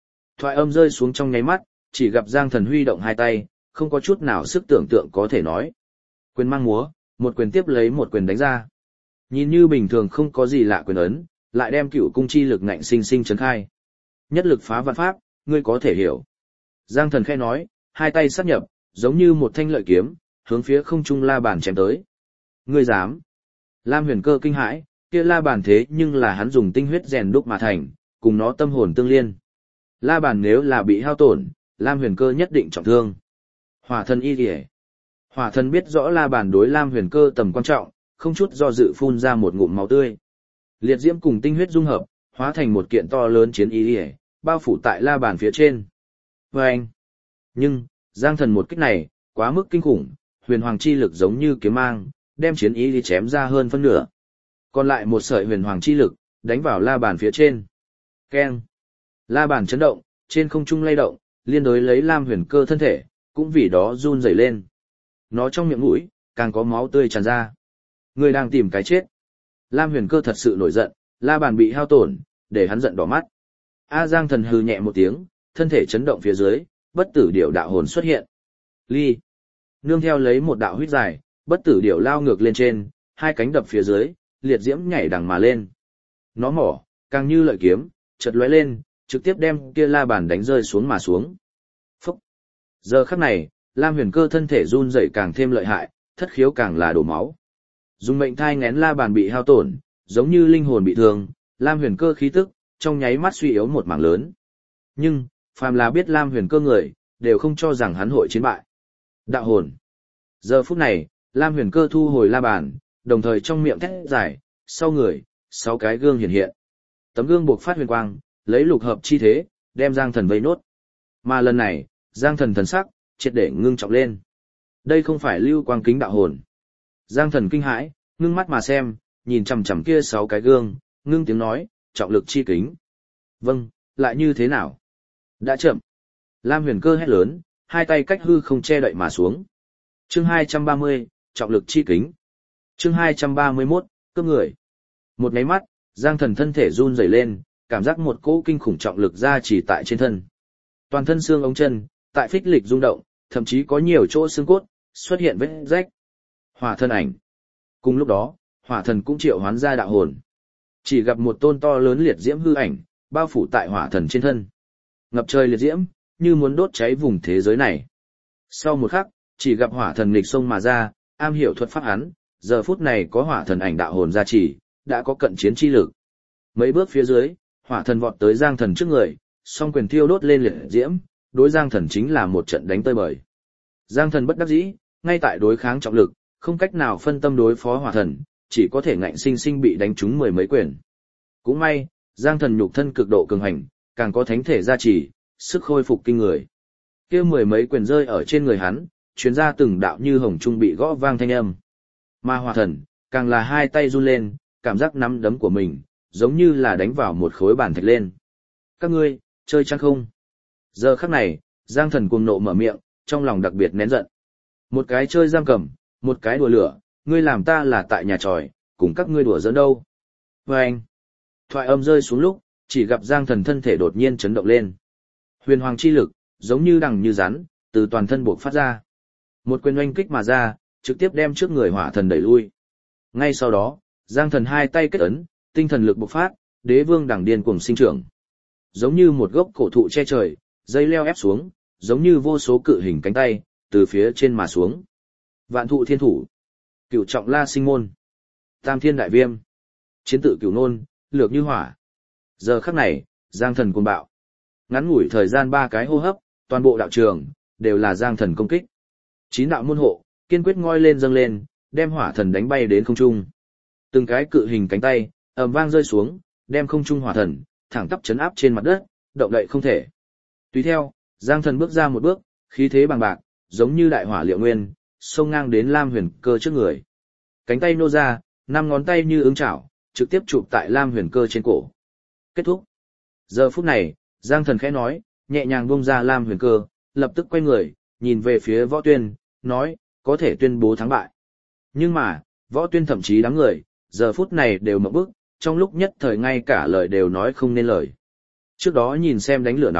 S1: Thoại âm rơi xuống trong nháy mắt, chỉ gặp Giang Thần huy động hai tay, không có chút nào sức tưởng tượng có thể nói. Quyền mang múa, một quyền tiếp lấy một quyền đánh ra. Nhìn như bình thường không có gì lạ quyền ấn, lại đem cựu cung chi lực ngạnh sinh sinh trấn khai. Nhất lực phá vạn pháp, ngươi có thể hiểu. Giang Thần khẽ nói, hai tay sát nhập, giống như một thanh lợi kiếm, hướng phía không trung La Bàn chém tới. Ngươi dám? Lam Huyền Cơ kinh hãi, kia La Bàn thế nhưng là hắn dùng tinh huyết rèn đúc mà thành, cùng nó tâm hồn tương liên. La Bàn nếu là bị hao tổn, Lam Huyền Cơ nhất định trọng thương. Hỏa Thần y liễu. Hỏa Thần biết rõ La Bàn đối Lam Huyền Cơ tầm quan trọng, không chút do dự phun ra một ngụm máu tươi. Liệt diễm cùng tinh huyết dung hợp, hóa thành một kiện to lớn chiến y liễu, bao phủ tại La Bàn phía trên. Vâng! Nhưng, Giang Thần một kích này, quá mức kinh khủng, huyền hoàng chi lực giống như kiếm mang, đem chiến y liễu chém ra hơn phân nửa. Còn lại một sợi huyền hoàng chi lực, đánh vào La Bàn phía trên. Keng! La Bàn chấn động, trên không trung lay động, liên đối lấy Lam Huyền Cơ thân thể, cũng vì đó run rẩy lên. Nó trong miệng mũi, càng có máu tươi tràn ra. Người đang tìm cái chết. Lam Huyền Cơ thật sự nổi giận, La Bàn bị hao tổn, để hắn giận đỏ mắt. Giang Thần hừ nhẹ một tiếng, thân thể chấn động phía dưới, bất tử điểu đạo hồn xuất hiện. Ly. Nương theo lấy một đạo huyết dài, bất tử điểu lao ngược lên trên, hai cánh đập phía dưới, liệt diễm nhảy đằng mà lên. Nó mỏ, càng như lợi kiếm, chợt lóe lên, trực tiếp đem kia La Bàn đánh rơi xuống mà xuống. Phúc. Giờ khắc này, Lam Huyền Cơ thân thể run rẩy càng thêm lợi hại, thất khiếu càng là đổ máu. Dùng mệnh thai ngén La Bàn bị hao tổn, giống như linh hồn bị thương, Lam Huyền Cơ khí tức, trong nháy mắt suy yếu một mảng lớn. Nhưng, phàm là biết Lam Huyền Cơ người, đều không cho rằng hắn hội chiến bại. Đạo hồn. Giờ phút này, Lam Huyền Cơ thu hồi La Bàn, đồng thời trong miệng thét dài, sau người, 6 cái gương hiện hiện. Tấm gương buộc phát huyền quang, lấy lục hợp chi thế, đem Giang Thần vây nốt. Mà lần này, Giang Thần thần sắc, triệt để ngưng trọng lên. Đây không phải lưu quang kính đạo hồn. Giang Thần kinh hãi, ngưng mắt mà xem, nhìn chằm chằm kia 6 cái gương, ngưng tiếng nói, trọng lực chi kính. Vâng, lại như thế nào? Đã chậm. Lam Huyền Cơ hét lớn, hai tay cách hư không che đậy mà xuống. Chương 230, trọng lực chi kính. Chương 231, cướp người. Một máy mắt, Giang Thần thân thể run rẩy lên, cảm giác một cỗ kinh khủng trọng lực ra chỉ tại trên thân. Toàn thân xương ống chân, tại phích lịch rung động, thậm chí có nhiều chỗ xương cốt, xuất hiện vết rách. Hỏa thân ảnh. Cùng lúc đó, hỏa thần cũng triệu hoán ra đạo hồn. Chỉ gặp một tôn to lớn liệt diễm hư ảnh, bao phủ tại hỏa thần trên thân. Ngập trời liệt diễm, như muốn đốt cháy vùng thế giới này. Sau một khắc, chỉ gặp hỏa thần nghịch sông mà ra, am hiểu thuật pháp hắn, giờ phút này có hỏa thần ảnh đạo hồn gia trì, đã có cận chiến chi lực. Mấy bước phía dưới, hỏa thần vọt tới Giang Thần trước người, song quyền thiêu đốt lên liệt diễm, đối Giang Thần chính là một trận đánh tơi bời. Giang Thần bất đắc dĩ, ngay tại đối kháng trọng lực, không cách nào phân tâm đối phó hỏa thần, chỉ có thể ngạnh sinh sinh bị đánh trúng 10 mấy quyền. Cũng may, Giang Thần nhục thân cực độ cường hành, càng có thánh thể gia trì, sức khôi phục kinh người. Kia 10 mấy quyền rơi ở trên người hắn, truyền ra từng đạo như hồng trung bị gõ vang thanh âm. Mà hỏa thần, càng là hai tay run lên, cảm giác nắm đấm của mình, giống như là đánh vào một khối bàn thạch lên. Các ngươi, chơi chăng không? Giờ khắc này, Giang Thần cuồng nộ mở miệng, trong lòng đặc biệt nén giận. Một cái chơi giam cầm, một cái đùa lửa, ngươi làm ta là tại nhà tròi, cùng các ngươi đùa giỡn đâu. Và anh, thoại âm rơi xuống lúc, chỉ gặp Giang Thần thân thể đột nhiên chấn động lên. Huyền hoàng chi lực, giống như đằng như rắn, từ toàn thân buộc phát ra. Một quyền oanh kích mà ra, trực tiếp đem trước người hỏa thần đẩy lui. Ngay sau đó, Giang Thần hai tay kết ấn, tinh thần lực bộc phát, đế vương đằng điên cuồng sinh trưởng. Giống như một gốc cổ thụ che trời, dây leo ép xuống, giống như vô số cự hình cánh tay, từ phía trên mà xuống. Vạn thụ thiên thủ, cửu trọng la sinh môn, tam thiên đại viêm, chiến tự cửu nôn, lược như hỏa. Giờ khắc này, Giang Thần cuồng bạo. Ngắn ngủi thời gian 3 cái hô hấp, toàn bộ đạo trường, đều là Giang Thần công kích. 9 đạo môn hộ, kiên quyết ngoi lên dâng lên, đem hỏa thần đánh bay đến không trung. Từng cái cự hình cánh tay, ầm vang rơi xuống, đem không trung hỏa thần, thẳng tắp chấn áp trên mặt đất, động đậy không thể. Tùy theo, Giang Thần bước ra một bước, khí thế bằng bạc, giống như đại hỏa liệu nguyên, xông ngang đến Lam Huyền Cơ trước người. Cánh tay nô ra, 5 ngón tay như ứng chảo, trực tiếp chụp tại Lam Huyền Cơ trên cổ. Kết thúc. Giờ phút này, Giang Thần khẽ nói, nhẹ nhàng buông ra Lam Huyền Cơ, lập tức quay người, nhìn về phía Võ Tuyên, nói, có thể tuyên bố thắng bại. Nhưng mà, Võ Tuyên thậm chí đám người, giờ phút này đều mở bức, trong lúc nhất thời ngay cả lời đều nói không nên lời. Trước đó nhìn xem đánh lửa nóng,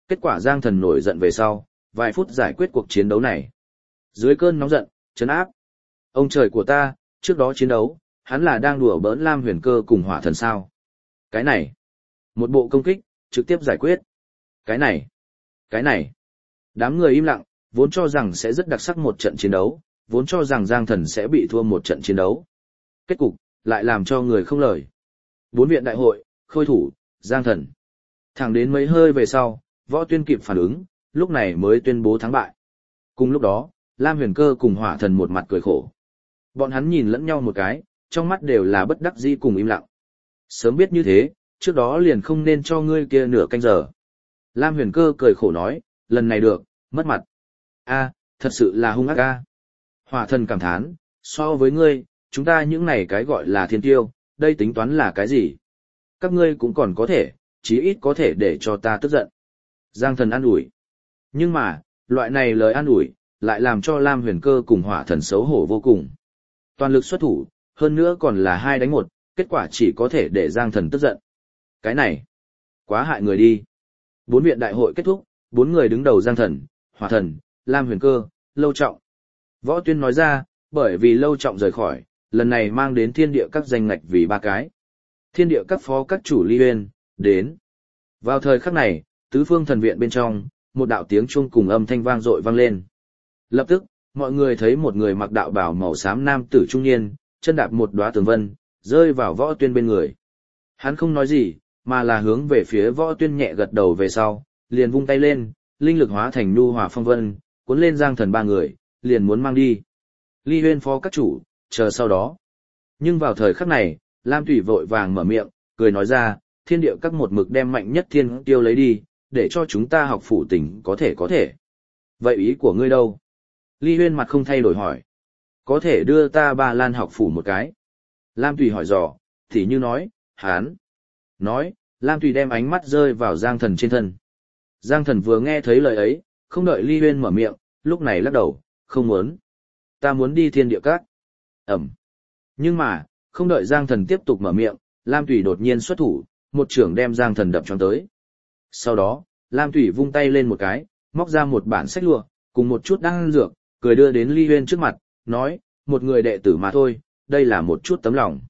S1: Kết quả Giang Thần nổi giận về sau, vài phút giải quyết cuộc chiến đấu này. Dưới cơn nóng giận, trấn áp. Ông trời của ta, trước đó chiến đấu, hắn là đang đùa bỡn Lam Huyền Cơ cùng Hỏa Thần sao? Cái này, một bộ công kích, trực tiếp giải quyết. Cái này. Đám người im lặng, vốn cho rằng sẽ rất đặc sắc một trận chiến đấu, vốn cho rằng Giang Thần sẽ bị thua một trận chiến đấu. Kết cục, lại làm cho người không lời. 4 viện đại hội, khôi thủ, Giang Thần. Thẳng đến mấy hơi về sau, Võ Tuyên kịp phản ứng, lúc này mới tuyên bố thắng bại. Cùng lúc đó, Lam Huyền Cơ cùng Hỏa Thần một mặt cười khổ. Bọn hắn nhìn lẫn nhau một cái, trong mắt đều là bất đắc dĩ cùng im lặng. Sớm biết như thế, trước đó liền không nên cho ngươi kia nửa canh giờ. Lam Huyền Cơ cười khổ nói, lần này được, mất mặt. Thật sự là hung ác a. Hỏa Thần cảm thán, so với ngươi, chúng ta những này cái gọi là thiên tiêu, đây tính toán là cái gì? Các ngươi cũng còn có thể, chí ít có thể để cho ta tức giận. Giang Thần an ủi. Nhưng mà, loại này lời an ủi, lại làm cho Lam Huyền Cơ cùng Hỏa Thần xấu hổ vô cùng. Toàn lực xuất thủ, hơn nữa còn là 2 đánh 1, kết quả chỉ có thể để Giang Thần tức giận. Cái này, quá hại người đi. 4 viện đại hội kết thúc, 4 người đứng đầu Giang Thần, Hỏa Thần, Lam Huyền Cơ, Lâu Trọng. Võ Tuyên nói ra, bởi vì Lâu Trọng rời khỏi, lần này mang đến thiên địa các danh ngạch vì 3 cái. Thiên địa các phó các chủ Ly Uyên, đến. Vào thời khắc này, tứ phương thần viện bên trong, một đạo tiếng chuông cùng âm thanh vang dội vang lên. Lập tức, mọi người thấy một người mặc đạo bào màu xám nam tử trung niên, chân đạp một đóa tường vân, rơi vào Võ Tuyên bên người. Hắn không nói gì, mà là hướng về phía Võ Tuyên nhẹ gật đầu về sau, liền vung tay lên, linh lực hóa thành nhu hòa phong vân, cuốn lên Giang Thần 3 người, liền muốn mang đi. Ly Uyên phó các chủ, chờ sau đó. Nhưng vào thời khắc này, Lam Thủy vội vàng mở miệng, cười nói ra, thiên địa các một mực đem mạnh nhất thiên tiêu lấy đi, để cho chúng ta học phủ tỉnh có thể. Vậy ý của ngươi đâu? Ly Uyên mặt không thay đổi hỏi. Có thể đưa ta Ba Lan học phủ một cái. Lam Thủy hỏi dò, thì như nói, hán. Nói, Lam Thủy đem ánh mắt rơi vào Giang Thần trên thân. Giang Thần vừa nghe thấy lời ấy, không đợi Ly Uyên mở miệng, lúc này lắc đầu, không muốn. Ta muốn đi thiên địa các. Ẩm. Nhưng mà, không đợi Giang Thần tiếp tục mở miệng, Lam Thủy đột nhiên xuất thủ, một chưởng đem Giang Thần đập choáng tới. Sau đó, Lam Thủy vung tay lên một cái, móc ra một bản sách lụa, cùng một chút đan dược, cười đưa đến Ly Uyên trước mặt, nói, một người đệ tử mà thôi, đây là một chút tấm lòng.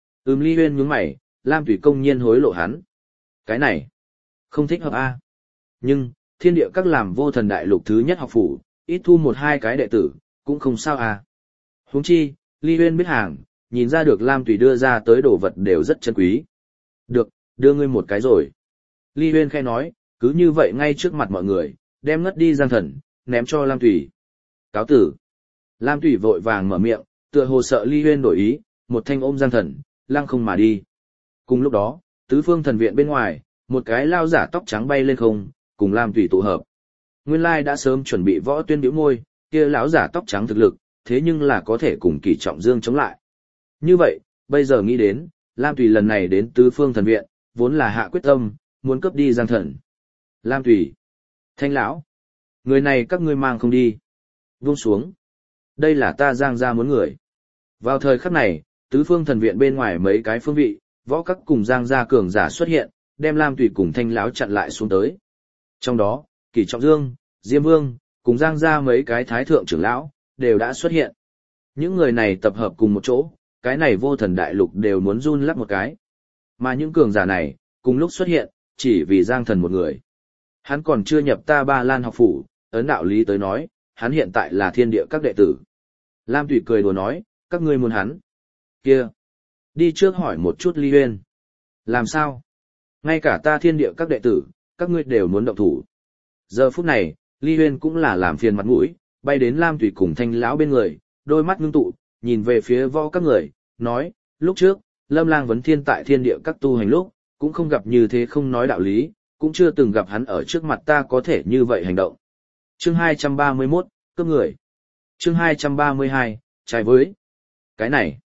S1: Ly Uyên nhướng mày, Lam Thủy công nhiên hối lộ hắn. Cái này, không thích hợp a. Nhưng, thiên địa các làm vô thần đại lục thứ nhất học phủ, ít thu 1-2 cái đệ tử, cũng không sao a. Huống chi, Ly Uyên biết hàng, nhìn ra được Lam Thủy đưa ra tới đồ vật đều rất chân quý. Được, đưa ngươi một cái rồi. Ly Uyên khẽ nói, cứ như vậy ngay trước mặt mọi người, đem ngất đi Giang Thần, ném cho Lam Thủy. Cáo tử. Lam Thủy vội vàng mở miệng, tựa hồ sợ Ly Uyên đổi ý, một thanh ôm Giang Thần, lăng không mà đi. Cùng lúc đó, tứ phương thần viện bên ngoài, một cái lao giả tóc trắng bay lên không, cùng Lam Thủy tụ hợp. Nguyên lai đã sớm chuẩn bị Võ Tuyên bĩu môi, kia lão giả tóc trắng thực lực, thế nhưng là có thể cùng Kỷ Trọng Dương chống lại. Như vậy, bây giờ nghĩ đến, Lam Thủy lần này đến tứ phương thần viện, vốn là hạ quyết tâm, muốn cướp đi Giang Thần. Lam Thủy, Thanh lão, người này các ngươi mang không đi. Buông xuống. Đây là ta Giang gia muốn người. Vào thời khắc này, tứ phương thần viện bên ngoài mấy cái phương vị, võ các cùng Giang gia cường giả xuất hiện, đem Lam Thủy cùng Thanh lão chặn lại xuống tới. Trong đó, Kỷ Trọng Dương, Diêm Vương, cùng Giang gia mấy cái thái thượng trưởng lão, đều đã xuất hiện. Những người này tập hợp cùng một chỗ, cái này vô thần đại lục đều muốn run lắc một cái. Mà những cường giả này, cùng lúc xuất hiện, chỉ vì Giang Thần một người. Hắn còn chưa nhập ta Ba Lan học phủ, ấn đạo lý tới nói, hắn hiện tại là thiên địa các đệ tử. Lam Thủy cười đùa nói, các ngươi muốn hắn. Kia, đi trước hỏi một chút Ly Uyên. Làm sao? Ngay cả ta thiên địa các đệ tử, các ngươi đều muốn động thủ. Giờ phút này, Ly Uyên cũng là làm phiền mặt mũi, bay đến Lam Thủy cùng Thanh lão bên người, đôi mắt ngưng tụ, nhìn về phía võ các người, nói, lúc trước, Lâm Lang vấn thiên tại thiên địa các tu hành lúc, cũng không gặp như thế không nói đạo lý, cũng chưa từng gặp hắn ở trước mặt ta có thể như vậy hành động. Chương 231, cướp người. Chương 232, trái với. Cái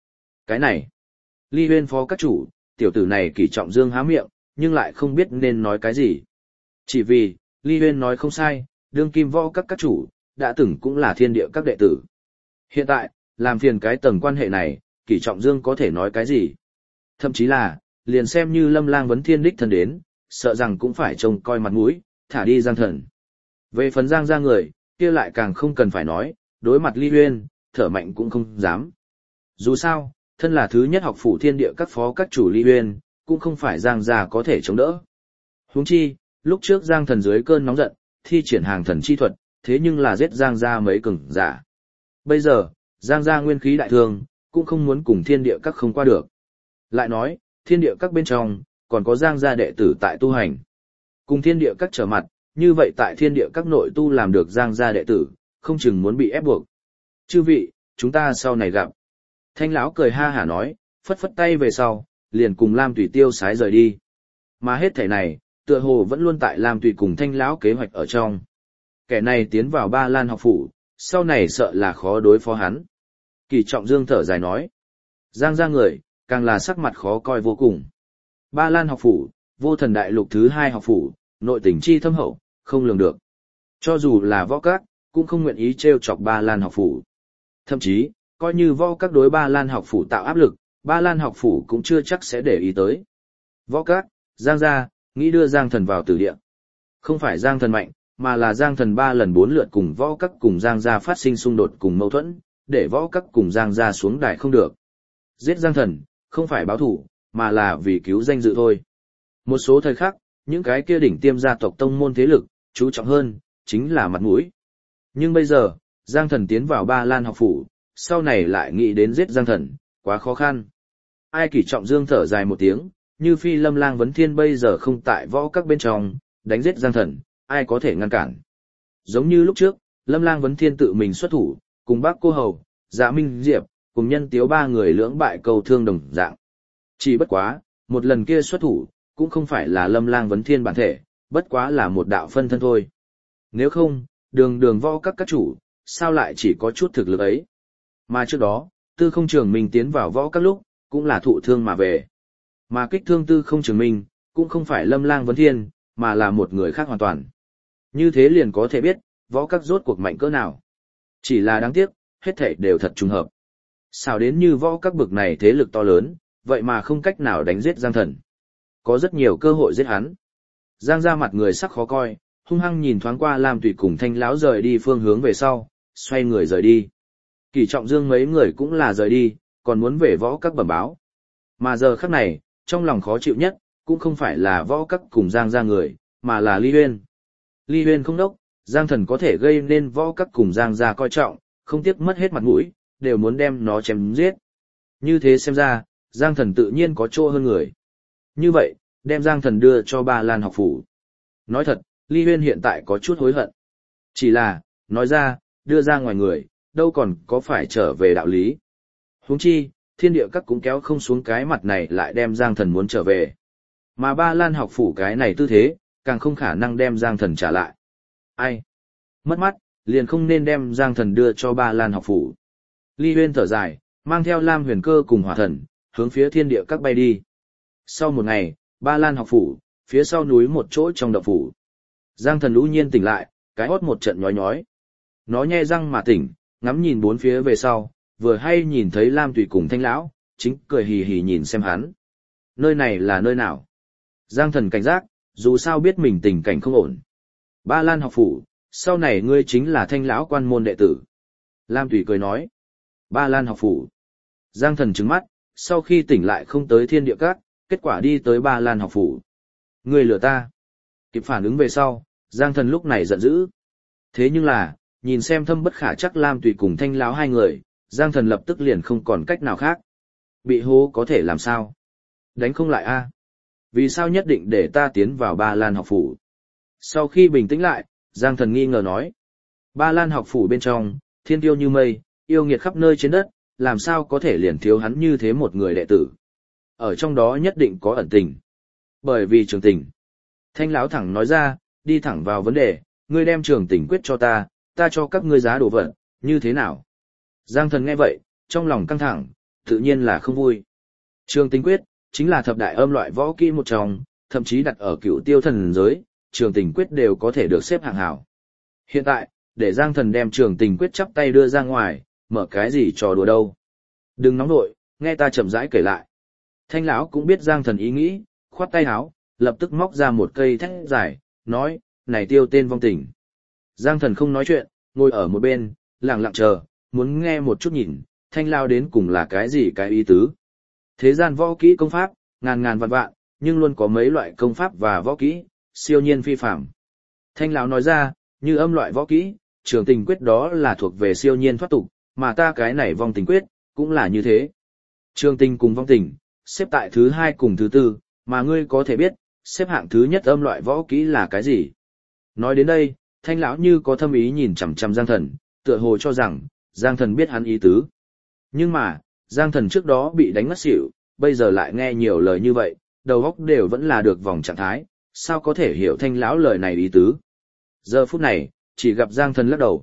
S1: này. Ly Uyên phó các chủ, tiểu tử này Kỷ Trọng Dương há miệng, nhưng lại không biết nên nói cái gì. Chỉ vì, Ly Uyên nói không sai, đương kim võ các chủ, đã từng cũng là thiên địa các đệ tử. Hiện tại, làm phiền cái tầng quan hệ này, Kỷ Trọng Dương có thể nói cái gì? Thậm chí là, liền xem như Lâm Lang vấn thiên đích thân đến, sợ rằng cũng phải trông coi mặt mũi, thả đi Giang Thần. Về phần Giang gia người, kia lại càng không cần phải nói, đối mặt Ly Uyên, thở mạnh cũng không dám. Dù sao, thân là thứ nhất học phủ thiên địa các phó các chủ Ly Uyên, cũng không phải Giang gia có thể chống đỡ. Huống chi, lúc trước Giang Thần dưới cơn nóng giận, thi triển hàng thần chi thuật, thế nhưng là giết Giang gia mấy cường giả. Bây giờ, Giang gia nguyên khí đại thương, cũng không muốn cùng thiên địa các không qua được. Lại nói, thiên địa các bên trong, còn có Giang gia đệ tử tại tu hành. Cùng thiên địa các trở mặt, như vậy tại thiên địa các nội tu làm được Giang gia đệ tử, không chừng muốn bị ép buộc. Chư vị, chúng ta sau này gặp. Thanh lão cười ha hả nói, phất phất tay về sau, liền cùng Lam Tùy tiêu sái rời đi. Mà hết thảy này, tựa hồ vẫn luôn tại Lam Tùy cùng Thanh lão kế hoạch ở trong. Kẻ này tiến vào Ba Lan học phủ, sau này sợ là khó đối phó hắn. Kỳ Trọng Dương thở dài nói. Giang gia người, càng là sắc mặt khó coi vô cùng. Ba Lan học phủ, vô thần đại lục thứ 2 học phủ, nội tình chi thâm hậu, không lường được. Cho dù là võ các, cũng không nguyện ý trêu chọc Ba Lan học phủ. Thậm chí, coi như võ các đối Ba Lan học phủ tạo áp lực, Ba Lan học phủ cũng chưa chắc sẽ để ý tới. Võ các, Giang gia, nghĩ đưa Giang Thần vào tử địa. Không phải Giang Thần mạnh, mà là Giang Thần 3 lần 4 lượt cùng võ các cùng Giang gia phát sinh xung đột cùng mâu thuẫn, để võ các cùng Giang gia xuống đài không được. Giết Giang Thần, không phải báo thù, mà là vì cứu danh dự thôi. Một số thời khắc, những cái kia đỉnh tiêm gia tộc tông môn thế lực, chú trọng hơn, chính là mặt mũi. Nhưng bây giờ, Giang Thần tiến vào Ba Lan học phủ, sau này lại nghĩ đến giết Giang Thần, quá khó khăn. Ai Kỷ Trọng Dương thở dài một tiếng, như phi Lâm Lang Vấn Thiên bây giờ không tại võ các bên trong, đánh giết Giang Thần, ai có thể ngăn cản. Giống như lúc trước, Lâm Lang Vấn Thiên tự mình xuất thủ, cùng bác Cô Hầu, Dạ Minh Diệp, cùng Nhân Tiếu 3 người lưỡng bại cầu thương đồng dạng. Chỉ bất quá, một lần kia xuất thủ, cũng không phải là Lâm Lang Vấn Thiên bản thể, bất quá là một đạo phân thân thôi. Nếu không, đường võ các chủ, sao lại chỉ có chút thực lực ấy. Mà trước đó, Tư Không Trường Minh tiến vào võ các lúc, cũng là thụ thương mà về. Mà kích thương Tư Không Trường Minh, cũng không phải Lâm Lang Vấn Thiên, mà là một người khác hoàn toàn. Như thế liền có thể biết, võ các rốt cuộc mạnh cỡ nào. Chỉ là đáng tiếc, hết thảy đều thật trùng hợp. Sao đến như võ các bực này thế lực to lớn, vậy mà không cách nào đánh giết Giang Thần. Có rất nhiều cơ hội giết hắn. Giang ra mặt người sắc khó coi, hung hăng nhìn thoáng qua Lam Tùy cùng Thanh lão rời đi phương hướng về sau, xoay người rời đi. Kỷ Trọng Dương mấy người cũng là rời đi, còn muốn về võ các bẩm báo. Mà giờ khắc này, trong lòng khó chịu nhất, cũng không phải là võ các cùng Giang ra người, mà là Ly Uyên. Ly Uyên không đốc, Giang Thần có thể gây nên võ các cùng Giang ra coi trọng, không tiếc mất hết mặt mũi, đều muốn đem nó chém giết. Như thế xem ra, Giang Thần tự nhiên có chỗ hơn người. Như vậy, đem Giang Thần đưa cho Ba Lan học phủ. Nói thật, Ly Uyên hiện tại có chút hối hận. Chỉ là, nói ra, đưa ra ngoài người, đâu còn có phải trở về đạo lý. Huống chi, thiên địa các cũng kéo không xuống cái mặt này lại đem Giang Thần muốn trở về. Mà Ba Lan học phủ cái này tư thế, càng không khả năng đem Giang Thần trả lại. Ai? Mất mắt, liền không nên đem Giang Thần đưa cho Ba Lan học phủ. Ly Uyên thở dài, mang theo Lam Huyền Cơ cùng Hỏa Thần, hướng phía thiên địa các bay đi. Sau một ngày, Ba Lan học phủ, phía sau núi một chỗ trong động phủ. Giang Thần lũ nhiên tỉnh lại, cái hót một trận nhói nhói. Nó nhe răng mà tỉnh, ngắm nhìn bốn phía về sau, vừa hay nhìn thấy Lam Tùy cùng Thanh lão, chính cười hì hì nhìn xem hắn. Nơi này là nơi nào? Giang Thần cảnh giác, dù sao biết mình tình cảnh không ổn. Ba Lan học phủ, sau này ngươi chính là Thanh lão quan môn đệ tử. Lam Tùy cười nói. Ba Lan học phủ. Giang Thần trừng mắt, sau khi tỉnh lại không tới thiên địa các, kết quả đi tới Ba Lan học phủ. Ngươi lừa ta. Kịp phản ứng về sau, Giang Thần lúc này giận dữ. Thế nhưng là, nhìn xem thâm bất khả chắc Lam Tùy cùng Thanh lão hai người, Giang Thần lập tức liền không còn cách nào khác. Bị hố có thể làm sao? Đánh không lại a? Vì sao nhất định để ta tiến vào Ba Lan học phủ? Sau khi bình tĩnh lại, Giang Thần nghi ngờ nói. Ba Lan học phủ bên trong, thiên tiêu như mây, yêu nghiệt khắp nơi trên đất, làm sao có thể liền thiếu hắn như thế một người đệ tử? Ở trong đó nhất định có ẩn tình. Bởi vì Trường Tình. Thanh lão thẳng nói ra, đi thẳng vào vấn đề, ngươi đem Trường Tình quyết cho ta cho các ngươi giá đồ vật, như thế nào? Giang Thần nghe vậy, trong lòng căng thẳng, tự nhiên là không vui. Trường Tình quyết, chính là thập đại âm loại võ kỹ một trong, thậm chí đặt ở Cửu Tiêu thần giới, Trường Tình quyết đều có thể được xếp hạng hảo. Hiện tại, để Giang Thần đem Trường Tình quyết chắp tay đưa ra ngoài, mở cái gì trò đùa đâu. Đừng nóng nội, nghe ta chậm rãi kể lại. Thanh lão cũng biết Giang Thần ý nghĩ, khoát tay áo, lập tức móc ra một cây thét dài, nói, này tiêu tên vong tình. Giang Thần không nói chuyện, ngồi ở một bên, lặng lặng chờ, muốn nghe một chút nhìn, Thanh lão đến cùng là cái gì cái ý tứ. Thế gian võ kỹ công pháp, ngàn ngàn vạn vạn, nhưng luôn có mấy loại công pháp và võ kỹ, siêu nhiên phi phàm. Thanh lão nói ra, như âm loại võ kỹ, trường tình quyết đó là thuộc về siêu nhiên thoát tục, mà ta cái này vong tình quyết, cũng là như thế. Trường tình cùng vong tình, xếp tại thứ 2 cùng thứ 4, mà ngươi có thể biết, xếp hạng thứ nhất âm loại võ kỹ là cái gì. Nói đến đây, Thanh lão như có thâm ý nhìn chằm chằm Giang Thần, tựa hồ cho rằng, Giang Thần biết hắn ý tứ. Nhưng mà, Giang Thần trước đó bị đánh ngất xỉu, bây giờ lại nghe nhiều lời như vậy, đầu óc đều vẫn là được vòng trạng thái, sao có thể hiểu Thanh lão lời này ý tứ. Giờ phút này, chỉ gặp Giang Thần lắc đầu,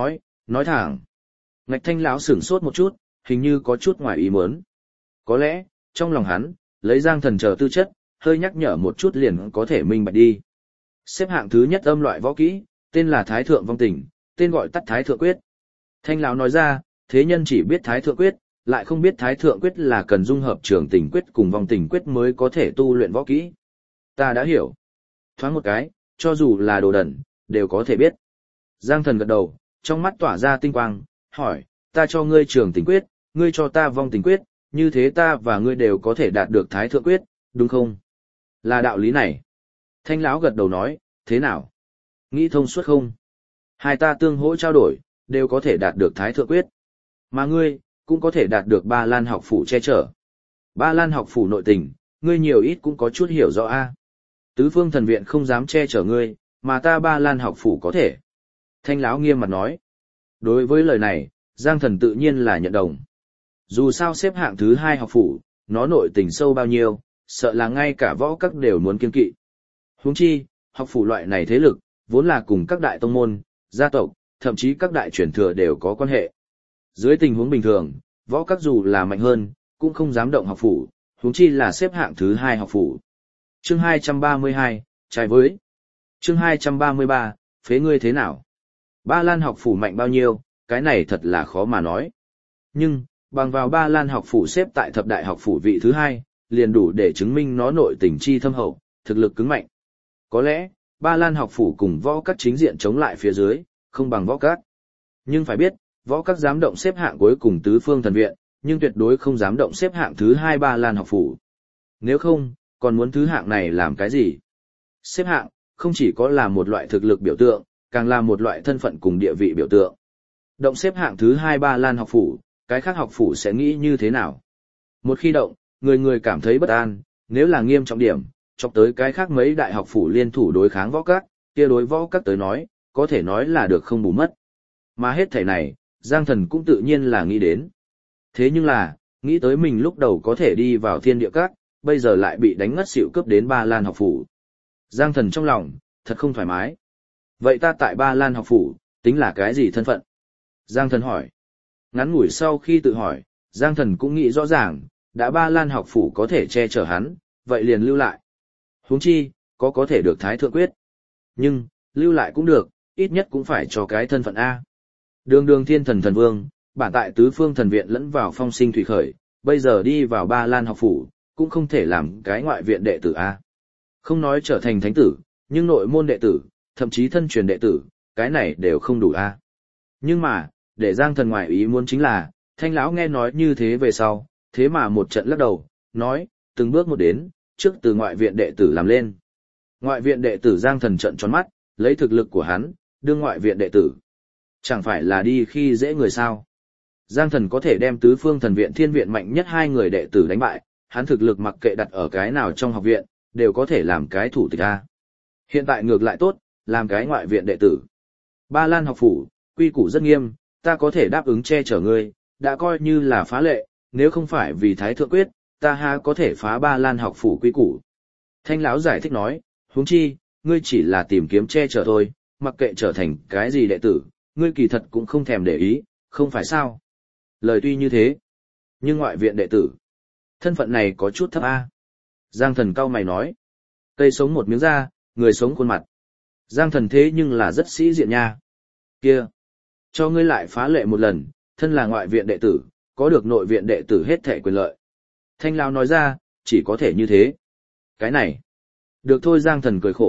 S1: nói thẳng. Ngạch Thanh lão sửng sốt một chút, hình như có chút ngoài ý muốn. Có lẽ, trong lòng hắn, lấy Giang Thần chờ tư chất, hơi nhắc nhở một chút liền có thể minh bạch đi. Xếp hạng thứ nhất âm loại võ kỹ, tên là Thái Thượng Vong Tình, tên gọi tắt Thái Thượng Quyết. Thanh lão nói ra, thế nhân chỉ biết Thái Thượng Quyết, lại không biết Thái Thượng Quyết là cần dung hợp Trường Tình Quyết cùng Vong Tình Quyết mới có thể tu luyện võ kỹ. Ta đã hiểu. Thoáng một cái, cho dù là đồ đần, đều có thể biết. Giang Thần gật đầu, trong mắt tỏa ra tinh quang, hỏi, ta cho ngươi Trường Tình Quyết, ngươi cho ta Vong Tình Quyết, như thế ta và ngươi đều có thể đạt được Thái Thượng Quyết, đúng không? Là đạo lý này. Thanh lão gật đầu nói, thế nào? Nghĩ thông suốt không? Hai ta tương hỗ trao đổi, đều có thể đạt được Thái Thượng Quyết. Mà ngươi, cũng có thể đạt được Ba Lan học phủ che chở. Ba Lan học phủ nội tình, ngươi nhiều ít cũng có chút hiểu rõ a. Tứ phương thần viện không dám che chở ngươi, mà ta Ba Lan học phủ có thể. Thanh lão nghiêm mặt nói. Đối với lời này, Giang Thần tự nhiên là nhận đồng. Dù sao xếp hạng thứ 2 học phủ, nó nội tình sâu bao nhiêu, sợ là ngay cả võ các đều muốn kiêng kỵ. Huống chi, học phủ loại này thế lực, vốn là cùng các đại tông môn, gia tộc, thậm chí các đại truyền thừa đều có quan hệ. Dưới tình huống bình thường, võ các dù là mạnh hơn, cũng không dám động học phủ, huống chi là xếp hạng thứ 2 học phủ. Chương 232, trái với. Chương 233, phế ngươi thế nào? Ba Lan học phủ mạnh bao nhiêu, cái này thật là khó mà nói. Nhưng, bằng vào Ba Lan học phủ xếp tại thập đại học phủ vị thứ 2, liền đủ để chứng minh nó nội tình chi thâm hậu, thực lực cứng mạnh. Có lẽ, Ba Lan học phủ cùng võ các chính diện chống lại phía dưới, không bằng võ các. Nhưng phải biết, võ các dám động xếp hạng cuối cùng tứ phương thần viện, nhưng tuyệt đối không dám động xếp hạng thứ 2 Ba Lan học phủ. Nếu không, còn muốn thứ hạng này làm cái gì? Xếp hạng, không chỉ có là một loại thực lực biểu tượng, càng là một loại thân phận cùng địa vị biểu tượng. Động xếp hạng thứ 2 Ba Lan học phủ, cái khác học phủ sẽ nghĩ như thế nào? Một khi động, người người cảm thấy bất an, nếu là nghiêm trọng điểm, chọc tới cái khác mấy đại học phủ liên thủ đối kháng võ các, kia đối võ các tới nói, có thể nói là được không bù mất. Mà hết thảy này, Giang Thần cũng tự nhiên là nghĩ đến. Thế nhưng là, nghĩ tới mình lúc đầu có thể đi vào thiên địa các, bây giờ lại bị đánh ngất xỉu cướp đến Ba Lan học phủ. Giang Thần trong lòng, thật không thoải mái. Vậy ta tại Ba Lan học phủ, tính là cái gì thân phận? Giang Thần hỏi. Ngắn ngủi sau khi tự hỏi, Giang Thần cũng nghĩ rõ ràng, đã Ba Lan học phủ có thể che chở hắn, vậy liền lưu lại. Huống chi, có thể được Thái Thượng Quyết. Nhưng, lưu lại cũng được, ít nhất cũng phải cho cái thân phận A. Đường thiên thần thần vương, bản tại tứ phương thần viện lẫn vào phong sinh thủy khởi, bây giờ đi vào Ba Lan học phủ, cũng không thể làm cái ngoại viện đệ tử A. Không nói trở thành thánh tử, nhưng nội môn đệ tử, thậm chí thân truyền đệ tử, cái này đều không đủ A. Nhưng mà, để Giang Thần ngoại ý muốn chính là, Thanh lão nghe nói như thế về sau, thế mà một trận lắc đầu, nói, từng bước một đến, trước từ ngoại viện đệ tử làm lên. Ngoại viện đệ tử Giang Thần trợn tròn mắt, lấy thực lực của hắn, đương ngoại viện đệ tử. Chẳng phải là đi khi dễ người sao. Giang Thần có thể đem tứ phương thần viện thiên viện mạnh nhất 2 người đệ tử đánh bại, hắn thực lực mặc kệ đặt ở cái nào trong học viện, đều có thể làm cái thủ tịch A. Hiện tại ngược lại tốt, làm cái ngoại viện đệ tử. Ba Lan học phủ, quy củ rất nghiêm, ta có thể đáp ứng che chở ngươi, đã coi như là phá lệ, nếu không phải vì Thái Thượng Quyết, ta ha có thể phá Ba Lan học phủ quy củ. Thanh lão giải thích nói, huống chi, ngươi chỉ là tìm kiếm che chở thôi, mặc kệ trở thành cái gì đệ tử, ngươi kỳ thật cũng không thèm để ý, không phải sao? Lời tuy như thế, nhưng ngoại viện đệ tử, thân phận này có chút thấp A. Giang Thần cau mày nói, cây sống một miếng da, người sống khuôn mặt. Giang Thần thế nhưng là rất sĩ diện nha. Kia, cho ngươi lại phá lệ một lần, thân là ngoại viện đệ tử, có được nội viện đệ tử hết thảy quyền lợi. Thanh lão nói ra, chỉ có thể như thế. Cái này, được thôi. Giang Thần cười khổ,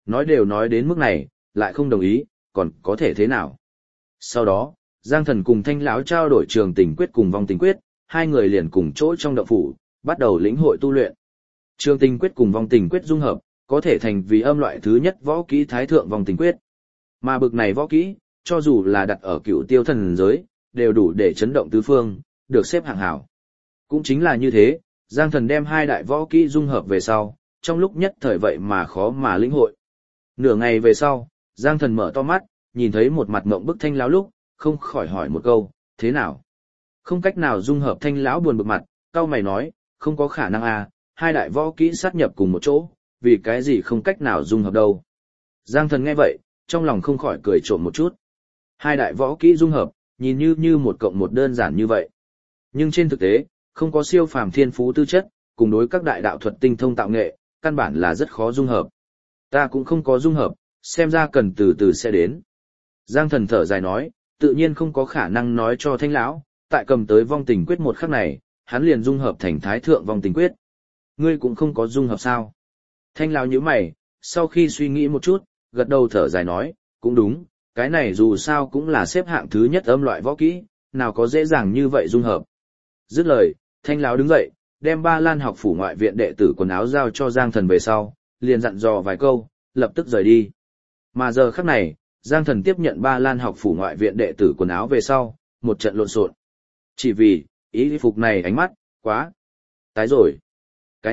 S1: Nói đều nói đến mức này, lại không đồng ý, còn có thể thế nào? Sau đó, Giang Thần cùng Thanh lão trao đổi trường tình quyết cùng vong tình quyết, hai người liền cùng chỗ trong động phủ, bắt đầu lĩnh hội tu luyện. Trường tình quyết cùng vong tình quyết dung hợp, có thể thành vì âm loại thứ nhất võ kỹ thái thượng vong tình quyết. Mà bực này võ kỹ, cho dù là đặt ở Cựu Tiêu thần giới, đều đủ để chấn động tứ phương, được xếp hạng hảo. Cũng chính là như thế, Giang Thần đem hai đại võ kỹ dung hợp về sau, trong lúc nhất thời vậy mà khó mà lĩnh hội. Nửa ngày về sau, Giang Thần mở to mắt, nhìn thấy một mặt mộng bức Thanh lão lúc, không khỏi hỏi một câu, thế nào? Không cách nào dung hợp. Thanh lão buồn bực mặt, cau mày nói, không có khả năng à, hai đại võ kỹ sát nhập cùng một chỗ, vì cái gì không cách nào dung hợp đâu. Giang Thần nghe vậy, trong lòng không khỏi cười trộm một chút. Hai đại võ kỹ dung hợp, nhìn như một cộng một đơn giản như vậy. Nhưng trên thực tế, không có siêu phàm thiên phú tư chất, cùng đối các đại đạo thuật tinh thông tạo nghệ, căn bản là rất khó dung hợp. Ta cũng không có dung hợp, xem ra cần từ từ sẽ đến. Giang Thần thở dài nói, tự nhiên không có khả năng nói cho Thanh lão, tại cầm tới vong tình quyết một khắc này, hắn liền dung hợp thành thái thượng vong tình quyết. Ngươi cũng không có dung hợp sao? Thanh lão nhíu mày, sau khi suy nghĩ một chút, gật đầu thở dài nói, cũng đúng, cái này dù sao cũng là xếp hạng thứ nhất âm loại võ kỹ, nào có dễ dàng như vậy dung hợp. Dứt lời, Thanh lão đứng dậy, đem Ba Lan học phủ ngoại viện đệ tử quần áo giao cho Giang Thần về sau, liền dặn dò vài câu, lập tức rời đi. Mà giờ khắc này, Giang Thần tiếp nhận Ba Lan học phủ ngoại viện đệ tử quần áo về sau, một trận lộn xộn. Chỉ vì, y phục này ánh mắt, quá tái rồi. Cái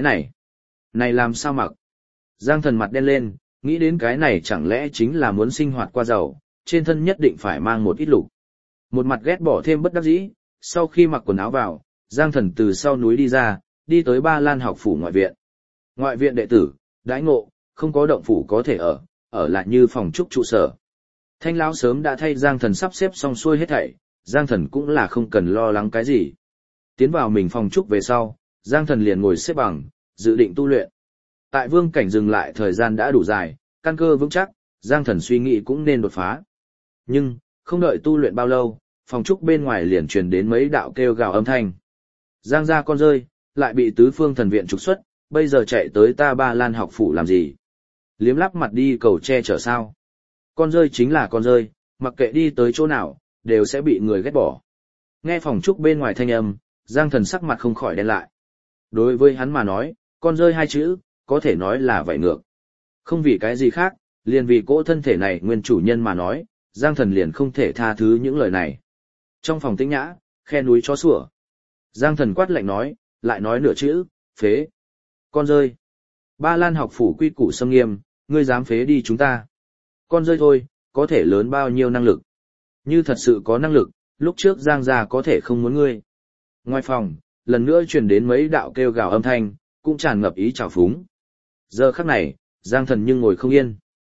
S1: này làm sao mặc? Giang Thần mặt đen lên, nghĩ đến cái này chẳng lẽ chính là muốn sinh hoạt qua giàu, trên thân nhất định phải mang một ít lục. Một mặt ghét bỏ thêm bất đắc dĩ, sau khi mặc quần áo vào, Giang Thần từ sau núi đi ra, đi tới Ba Lan học phủ ngoại viện. Ngoại viện đệ tử, đãi ngộ, không có động phủ có thể ở lại như phòng trúc trụ sở. Thanh lão sớm đã thay Giang Thần sắp xếp xong xuôi hết thảy, Giang Thần cũng là không cần lo lắng cái gì. Tiến vào mình phòng trúc về sau, Giang Thần liền ngồi xếp bằng, dự định tu luyện. Tại vương cảnh dừng lại thời gian đã đủ dài, căn cơ vững chắc, Giang Thần suy nghĩ cũng nên đột phá. Nhưng, không đợi tu luyện bao lâu, phòng trúc bên ngoài liền truyền đến mấy đạo kêu gào âm thanh. Giang gia con rơi, lại bị tứ phương thần viện trục xuất, bây giờ chạy tới ta Ba Lan học phủ làm gì? Liếm lắp mặt đi cầu che chở sao? Con rơi chính là con rơi, mặc kệ đi tới chỗ nào, đều sẽ bị người ghét bỏ. Nghe phòng trúc bên ngoài thanh âm, Giang Thần sắc mặt không khỏi đen lại. Đối với hắn mà nói, con rơi hai chữ, có thể nói là vậy ngược. Không vì cái gì khác, liền vì cỗ thân thể này nguyên chủ nhân mà nói, Giang Thần liền không thể tha thứ những lời này. Trong phòng tĩnh nhã, khe núi chó sủa. Giang Thần quát lạnh nói, lại nói nửa chữ, phế. Con rơi. Ba Lan học phủ quy củ xâm nghiêm, ngươi dám phế đi chúng ta. Con rơi thôi, có thể lớn bao nhiêu năng lực. Như thật sự có năng lực, lúc trước Giang gia có thể không muốn ngươi. Ngoài phòng, lần nữa truyền đến mấy đạo kêu gào âm thanh, cũng tràn ngập ý trào phúng. Giờ khắc này, Giang Thần nhưng ngồi không yên.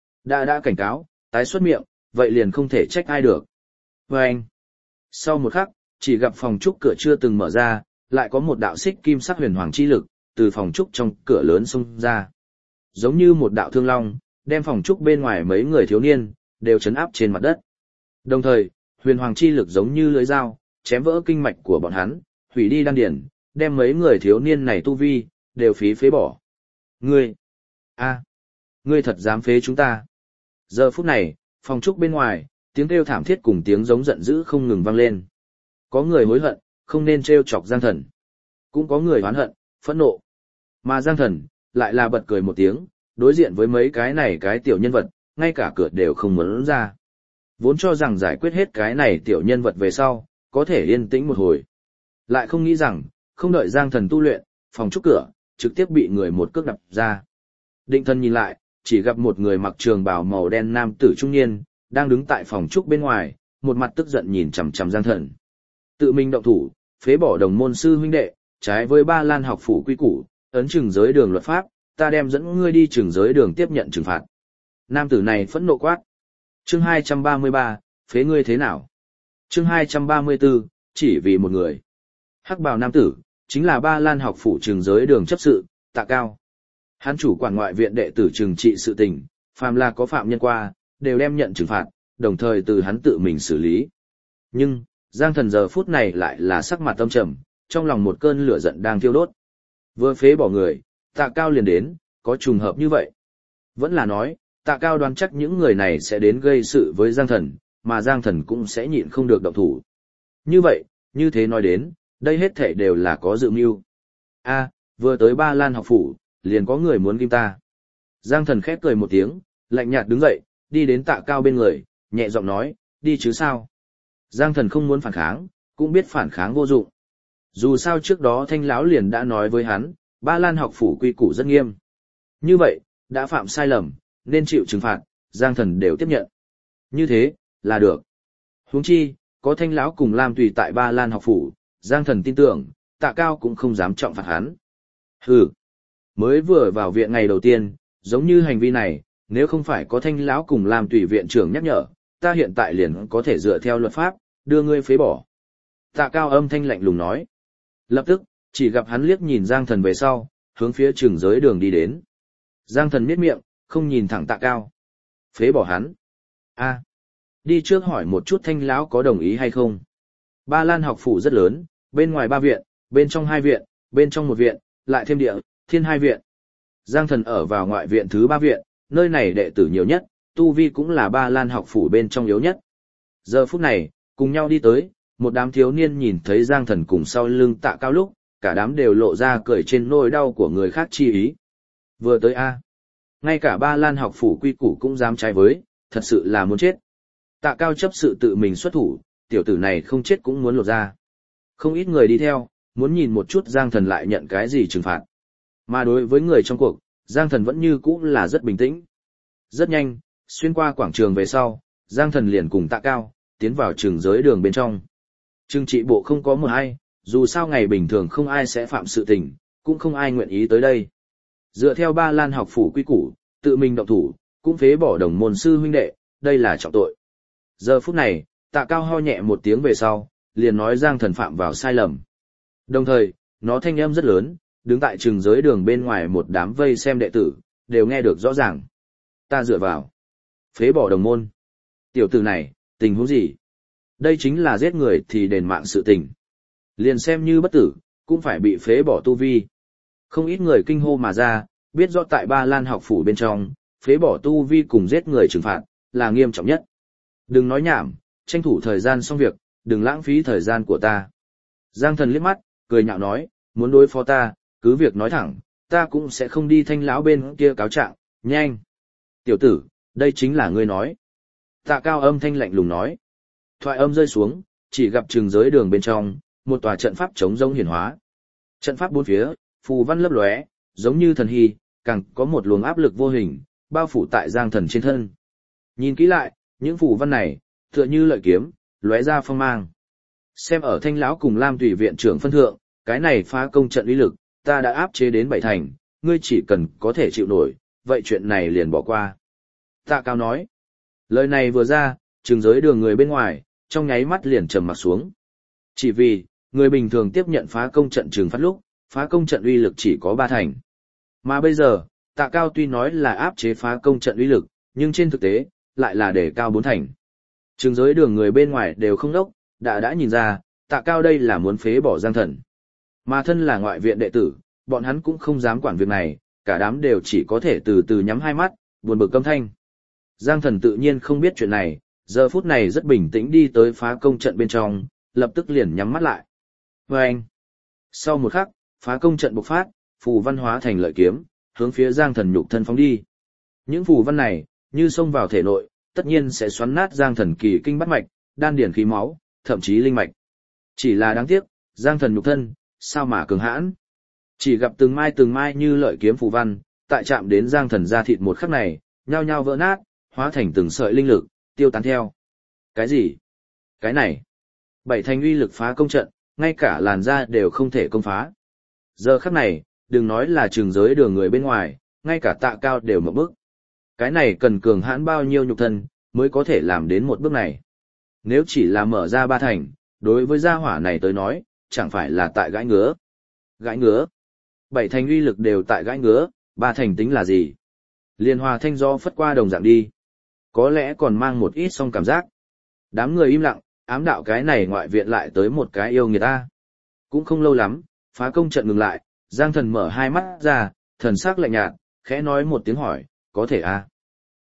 S1: Đã cảnh cáo, tái xuất miệng, vậy liền không thể trách ai được. Và anh, sau một khắc, chỉ gặp phòng trúc cửa chưa từng mở ra, lại có một đạo xích kim sắc huyền hoàng chi lực, từ phòng trúc trong cửa lớn xông ra. Giống như một đạo thương long, đem phòng trúc bên ngoài mấy người thiếu niên, đều chấn áp trên mặt đất. Đồng thời, huyền hoàng chi lực giống như lưỡi dao, chém vỡ kinh mạch của bọn hắn, hủy đi đan điển, đem mấy người thiếu niên này tu vi, đều phế bỏ. Ngươi! Ngươi thật dám phế chúng ta! Giờ phút này, phòng trúc bên ngoài, tiếng kêu thảm thiết cùng tiếng giống giận dữ không ngừng vang lên. Có người hối hận, không nên trêu chọc Giang Thần. Cũng có người oán hận, phẫn nộ. Mà Giang Thần, lại là bật cười một tiếng, đối diện với mấy cái này cái tiểu nhân vật, ngay cả cửa đều không muốn ra. Vốn cho rằng giải quyết hết cái này tiểu nhân vật về sau, có thể yên tĩnh một hồi. Lại không nghĩ rằng, không đợi Giang Thần tu luyện, phòng trúc cửa, trực tiếp bị người một cước đập ra. Định Thần nhìn lại, chỉ gặp một người mặc trường bào màu đen nam tử trung niên, đang đứng tại phòng trúc bên ngoài, một mặt tức giận nhìn chằm chằm Giang Thần. Tự mình động thủ, phế bỏ đồng môn sư huynh đệ, trái với Ba Lan học phủ quy củ, ấn chừng giới đường luật pháp, ta đem dẫn ngươi đi chừng giới đường tiếp nhận trừng phạt. Nam tử này phẫn nộ quát. Chương 233, phế ngươi thế nào? Chương 234, chỉ vì một người. Hắc bào nam tử, chính là Ba Lan học phủ chừng giới đường chấp sự, Tạ Cao. Hắn chủ quản ngoại viện đệ tử trừng trị sự tình, phàm là có phạm nhân qua, đều đem nhận trừng phạt, đồng thời từ hắn tự mình xử lý. Nhưng, Giang Thần giờ phút này lại là sắc mặt âm trầm, trong lòng một cơn lửa giận đang thiêu đốt. Vừa phế bỏ người, Tạ Cao liền đến, có trùng hợp như vậy. Vẫn là nói, Tạ Cao đoán chắc những người này sẽ đến gây sự với Giang Thần, mà Giang Thần cũng sẽ nhịn không được động thủ. Như vậy, như thế nói đến, đây hết thảy đều là có dự mưu. Vừa tới Ba Lan học phủ, liền có người muốn ghim ta. Giang Thần khép cười một tiếng, lạnh nhạt đứng dậy, đi đến Tạ Cao bên người, nhẹ giọng nói, đi chứ sao. Giang Thần không muốn phản kháng, cũng biết phản kháng vô dụng. Dù sao trước đó Thanh lão liền đã nói với hắn, Ba Lan học phủ quy củ rất nghiêm. Như vậy, đã phạm sai lầm, nên chịu trừng phạt, Giang Thần đều tiếp nhận. Như thế, là được. Huống chi, có Thanh lão cùng Lam Tùy tại Ba Lan học phủ, Giang Thần tin tưởng, Tạ Cao cũng không dám trọng phạt hắn. Hừ, mới vừa vào viện ngày đầu tiên, giống như hành vi này, nếu không phải có Thanh lão cùng Lam Tùy viện trưởng nhắc nhở, ta hiện tại liền có thể dựa theo luật pháp, đưa ngươi phế bỏ. Tạ Cao âm thanh lạnh lùng nói. Lập tức, chỉ gặp hắn liếc nhìn Giang Thần về sau, hướng phía Trừng Giới Đường đi đến. Giang Thần miết miệng, không nhìn thẳng Tạ Cao. Phế bỏ hắn. Đi trước hỏi một chút Thanh lão có đồng ý hay không. Ba Lan học phủ rất lớn, bên ngoài 3 viện, bên trong 2 viện, bên trong 1 viện, lại thêm địa, thiên 2 viện. Giang Thần ở vào ngoại viện thứ 3 viện, nơi này đệ tử nhiều nhất, tu vi cũng là Ba Lan học phủ bên trong yếu nhất. Giờ phút này, cùng nhau đi tới, một đám thiếu niên nhìn thấy Giang Thần cùng sau lưng Tạ Cao lúc, cả đám đều lộ ra cười trên nỗi đau của người khác chi ý. Vừa tới ngay cả Ba Lan học phủ quy củ cũng dám trái với, thật sự là muốn chết. Tạ Cao chấp sự tự mình xuất thủ, tiểu tử này không chết cũng muốn lột ra. Không ít người đi theo, muốn nhìn một chút Giang Thần lại nhận cái gì trừng phạt. Mà đối với người trong cuộc, Giang Thần vẫn như cũ là rất bình tĩnh. Rất nhanh, xuyên qua quảng trường về sau, Giang Thần liền cùng Tạ Cao, tiến vào Trừng Giới Đường bên trong. Trừng trị bộ không có một ai, dù sao ngày bình thường không ai sẽ phạm sự tình, cũng không ai nguyện ý tới đây. Dựa theo Ba Lan học phủ quy củ, tự mình động thủ, cũng phế bỏ đồng môn sư huynh đệ, đây là trọng tội. Giờ phút này, Tạ Cao ho nhẹ một tiếng về sau, liền nói Giang Thần phạm vào sai lầm. Đồng thời, nó thanh âm rất lớn, đứng tại Trừng Giới Đường bên ngoài một đám vây xem đệ tử, đều nghe được rõ ràng. Ta dựa vào. Phế bỏ đồng môn. Tiểu tử này, tình huống gì? Đây chính là giết người thì đền mạng sự tình. Liền xem như bất tử, cũng phải bị phế bỏ tu vi. Không ít người kinh hô mà ra, biết rõ tại Ba Lan học phủ bên trong, phế bỏ tu vi cùng giết người trừng phạt, là nghiêm trọng nhất. Đừng nói nhảm, tranh thủ thời gian xong việc, đừng lãng phí thời gian của ta. Giang Thần liếc mắt, cười nhạo nói, muốn đối phó ta, cứ việc nói thẳng, ta cũng sẽ không đi Thanh lão bên kia cáo trạng, nhanh. Tiểu tử, đây chính là ngươi nói. Tạ Cao âm thanh lạnh lùng nói. Thoại âm rơi xuống, chỉ gặp Trừng Giới Đường bên trong, một tòa trận pháp chống rông hiển hóa. Trận pháp bốn phía, phù văn lấp lóe, giống như thần hy, càng có một luồng áp lực vô hình, bao phủ tại Giang Thần trên thân. Nhìn kỹ lại, những phù văn này, tựa như lợi kiếm, lóe ra phong mang. Xem ở Thanh lão cùng Lam Tùy viện trưởng phân thượng, cái này phá công trận uy lực, ta đã áp chế đến 7 thành, ngươi chỉ cần có thể chịu nổi, vậy chuyện này liền bỏ qua. Tạ Cao nói. Lời này vừa ra, Trừng Giới Đường người bên ngoài, trong nháy mắt liền trầm mặt xuống. Chỉ vì, người bình thường tiếp nhận phá công trận trừng phạt lúc, phá công trận uy lực chỉ có 3 thành. Mà bây giờ, Tạ Cao tuy nói là áp chế phá công trận uy lực, nhưng trên thực tế, lại là để cao 4 thành. Trừng Giới Đường người bên ngoài đều không đốc, đã nhìn ra, Tạ Cao đây là muốn phế bỏ Giang Thần. Mà thân là ngoại viện đệ tử, bọn hắn cũng không dám quản việc này, cả đám đều chỉ có thể từ từ nhắm hai mắt, buồn bực câm thanh. Giang Thần tự nhiên không biết chuyện này, giờ phút này rất bình tĩnh đi tới phá công trận bên trong, lập tức liền nhắm mắt lại. Vâng! Sau một khắc, phá công trận bộc phát, phù văn hóa thành lợi kiếm, hướng phía Giang Thần nhục thân phóng đi. Những phù văn này, như xông vào thể nội, tất nhiên sẽ xoắn nát Giang Thần kỳ kinh bát mạch, đan điển khí máu, thậm chí linh mạch. Chỉ là đáng tiếc, Giang Thần nhục thân, sao mà cường hãn. Chỉ gặp từng mai như lợi kiếm phù văn, tại chạm đến Giang Thần da thịt một khắc này, nhao nhao vỡ nát, hóa thành từng sợi linh lực, tiêu tán theo. Cái gì? Cái này? 7 thành uy lực phá công trận, ngay cả làn da đều không thể công phá. Giờ khắc này, đừng nói là Trừng Giới Đường người bên ngoài, ngay cả Tạ Cao đều một bước. Cái này cần cường hãn bao nhiêu nhục thân, mới có thể làm đến một bước này. Nếu chỉ là mở ra 3 thành, đối với gia hỏa này tới nói, chẳng phải là tại gãi ngứa. Gãi ngứa. 7 thành uy lực đều tại gãi ngứa, 3 thành tính là gì? Liên hòa thanh do phất qua đồng dạng đi. Có lẽ còn mang một ít song cảm giác. Đám người im lặng, ám đạo cái này ngoại viện lại tới một cái yêu người ta. Cũng không lâu lắm, phá công trận ngừng lại, Giang Thần mở hai mắt ra, thần sắc lạnh nhạt, khẽ nói một tiếng hỏi, có thể à?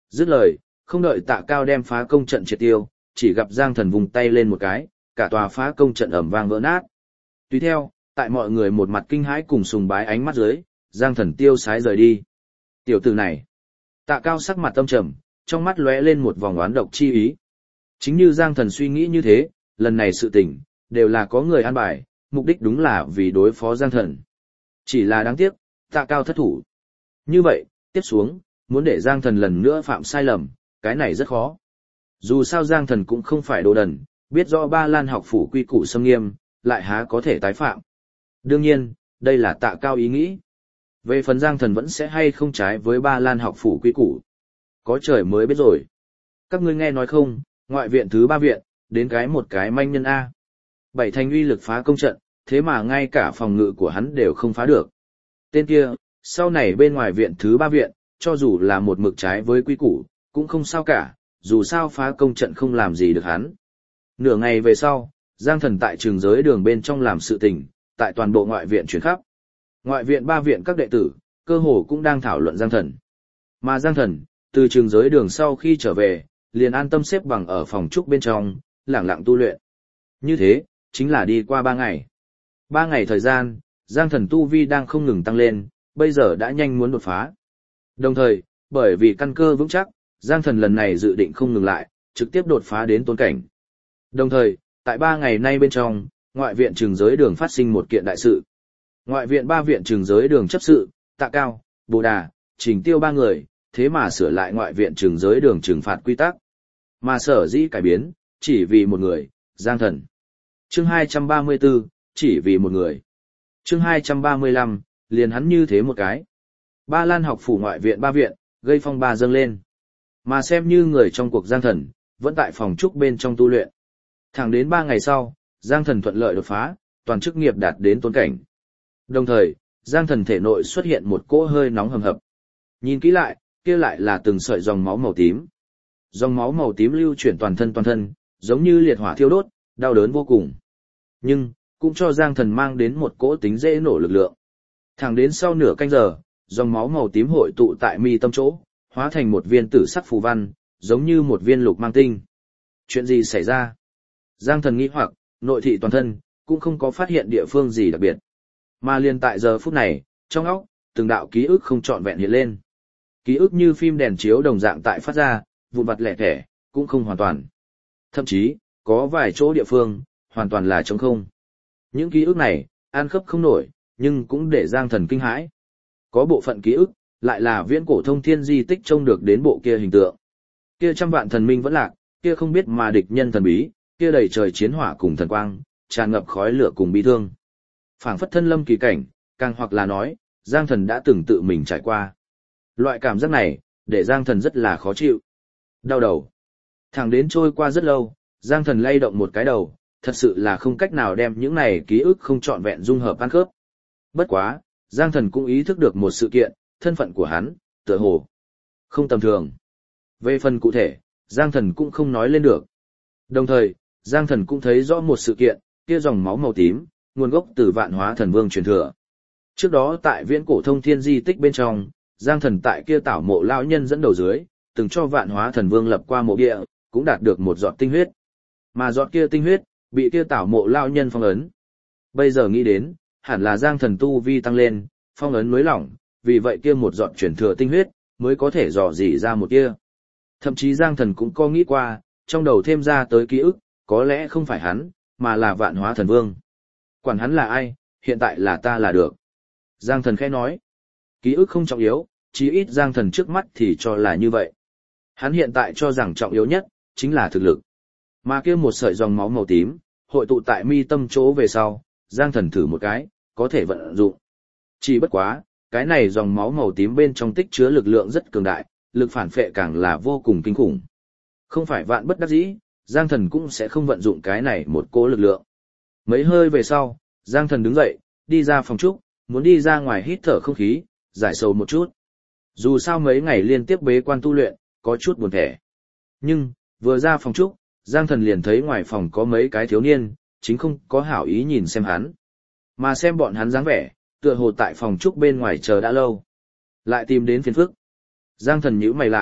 S1: Dứt lời, không đợi Tạ Cao đem phá công trận triệt tiêu, chỉ gặp Giang Thần vùng tay lên một cái, cả tòa phá công trận ầm vang vỡ nát. Tùy theo, tại mọi người một mặt kinh hãi cùng sùng bái ánh mắt dưới, Giang Thần tiêu sái rời đi. Tiểu tử này, Tạ Cao sắc mặt âm trầm, trong mắt lóe lên một vòng oán độc chi ý. Chính như Giang Thần suy nghĩ như thế, lần này sự tình, đều là có người an bài, mục đích đúng là vì đối phó Giang Thần. Chỉ là đáng tiếc, Tạ Cao thất thủ. Như vậy, tiếp xuống, muốn để Giang Thần lần nữa phạm sai lầm, cái này rất khó. Dù sao Giang Thần cũng không phải đồ đần, biết rõ Ba Lan học phủ quy củ xâm nghiêm, lại há có thể tái phạm. Đương nhiên, đây là Tạ Cao ý nghĩ. Về phần Giang Thần vẫn sẽ hay không trái với Ba Lan học phủ quy củ. Có trời mới biết rồi. Các ngươi nghe nói không, ngoại viện thứ 3 viện, đến một cái manh nhân A. 7 thành uy lực phá công trận, thế mà ngay cả phòng ngự của hắn đều không phá được. Tên kia, sau này bên ngoài viện thứ 3 viện, cho dù là một mực trái với quy củ, cũng không sao cả, dù sao phá công trận không làm gì được hắn. Nửa ngày về sau, Giang Thần tại trường giới đường bên trong làm sự tình, tại toàn bộ ngoại viện chuyển khắp. Ngoại viện 3 viện các đệ tử, cơ hồ cũng đang thảo luận Giang Thần. Mà Giang Thần, từ trường giới đường sau khi trở về, liền an tâm xếp bằng ở phòng trúc bên trong, lẳng lặng tu luyện. Như thế, chính là đi qua 3 ngày. 3 ngày thời gian, Giang Thần tu vi đang không ngừng tăng lên, bây giờ đã nhanh muốn đột phá. Đồng thời, bởi vì căn cơ vững chắc, Giang Thần lần này dự định không ngừng lại, trực tiếp đột phá đến tôn cảnh. Đồng thời, tại 3 ngày nay bên trong, ngoại viện trường giới đường phát sinh một kiện đại sự. Ngoại viện 3 viện trường giới đường chấp sự, Tạ Cao, Bồ Đà, Trình Tiêu 3 người, thế mà sửa lại ngoại viện trường giới đường trừng phạt quy tắc. Mà sở dĩ cải biến, chỉ vì một người, Giang Thần. Chương 234, chỉ vì một người. Chương 235, liền hắn như thế một cái. Ba Lan học phủ ngoại viện 3 viện, gây phong ba dâng lên. Mà xem như người trong cuộc Giang Thần, vẫn tại phòng trúc bên trong tu luyện. Thẳng đến 3 ngày sau, Giang Thần thuận lợi đột phá, toàn chức nghiệp đạt đến tôn cảnh. Đồng thời, Giang Thần thể nội xuất hiện một cỗ hơi nóng hầm hập. Nhìn kỹ lại, kia lại là từng sợi dòng máu màu tím. Dòng máu màu tím lưu chuyển toàn thân, giống như liệt hỏa thiêu đốt, đau đớn vô cùng. Nhưng, cũng cho Giang Thần mang đến một cỗ tính dễ nổ lực lượng. Thẳng đến sau nửa canh giờ, dòng máu màu tím hội tụ tại mi tâm chỗ, hóa thành một viên tử sắc phù văn, giống như một viên lục mang tinh. Chuyện gì xảy ra? Giang Thần nghĩ hoặc, nội thị toàn thân, cũng không có phát hiện địa phương gì đặc biệt. Mà liền tại giờ phút này, trong óc, từng đạo ký ức không trọn vẹn hiện lên. Ký ức như phim đèn chiếu đồng dạng tại phát ra, vụn vặt lẻ thẻ, cũng không hoàn toàn. Thậm chí, có vài chỗ địa phương, hoàn toàn là trống không. Những ký ức này, an khớp không nổi, nhưng cũng để Giang Thần kinh hãi. Có bộ phận ký ức, lại là viễn cổ thông thiên di tích trông được đến bộ kia hình tượng. Kia trăm vạn thần minh vẫn lạc, kia không biết mà địch nhân thần bí, kia đầy trời chiến hỏa cùng thần quang, tràn ngập khói lửa cùng bi thương. Phảng phất thân lâm kỳ cảnh, càng hoặc là nói, Giang Thần đã từng tự mình trải qua. Loại cảm giác này, để Giang Thần rất là khó chịu. Đau đầu. Thẳng đến trôi qua rất lâu, Giang Thần lay động một cái đầu, thật sự là không cách nào đem những này ký ức không trọn vẹn dung hợp ăn khớp. Bất quá, Giang Thần cũng ý thức được một sự kiện, thân phận của hắn, tựa hồ không tầm thường. Về phần cụ thể, Giang Thần cũng không nói lên được. Đồng thời, Giang Thần cũng thấy rõ một sự kiện, kia dòng máu màu tím, nguồn gốc từ Vạn Hóa Thần Vương truyền thừa. Trước đó tại viễn cổ thông thiên di tích bên trong, Giang Thần tại kia tảo mộ lão nhân dẫn đầu dưới, từng cho Vạn Hóa Thần Vương lập qua mộ địa, cũng đạt được một giọt tinh huyết. Mà giọt kia tinh huyết, bị kia tảo mộ lão nhân phong ấn. Bây giờ nghĩ đến, hẳn là Giang Thần tu vi tăng lên, phong ấn nới lỏng, vì vậy kia một giọt truyền thừa tinh huyết, mới có thể dò dỉ ra một kia. Thậm chí Giang Thần cũng có nghĩ qua, trong đầu thêm ra tới ký ức, có lẽ không phải hắn, mà là Vạn Hóa Thần Vương. Quản hắn là ai, hiện tại là ta là được. Giang Thần khẽ nói, ký ức không trọng yếu, chí ít Giang Thần trước mắt thì cho là như vậy. Hắn hiện tại cho rằng trọng yếu nhất, chính là thực lực. Mà kia một sợi dòng máu màu tím, hội tụ tại mi tâm chỗ về sau, Giang Thần thử một cái, có thể vận dụng. Chỉ bất quá, cái này dòng máu màu tím bên trong tích chứa lực lượng rất cường đại, lực phản phệ càng là vô cùng kinh khủng. Không phải vạn bất đắc dĩ, Giang Thần cũng sẽ không vận dụng cái này một cỗ lực lượng. Mấy hơi về sau, Giang Thần đứng dậy, đi ra phòng trúc, muốn đi ra ngoài hít thở không khí, giải sầu một chút. Dù sao mấy ngày liên tiếp bế quan tu luyện, có chút buồn thẻ. Nhưng, vừa ra phòng trúc, Giang Thần liền thấy ngoài phòng có mấy cái thiếu niên, chính không có hảo ý nhìn xem hắn. Mà xem bọn hắn dáng vẻ, tựa hồ tại phòng trúc bên ngoài chờ đã lâu. Lại tìm đến phiền phức. Giang Thần nhíu mày lại,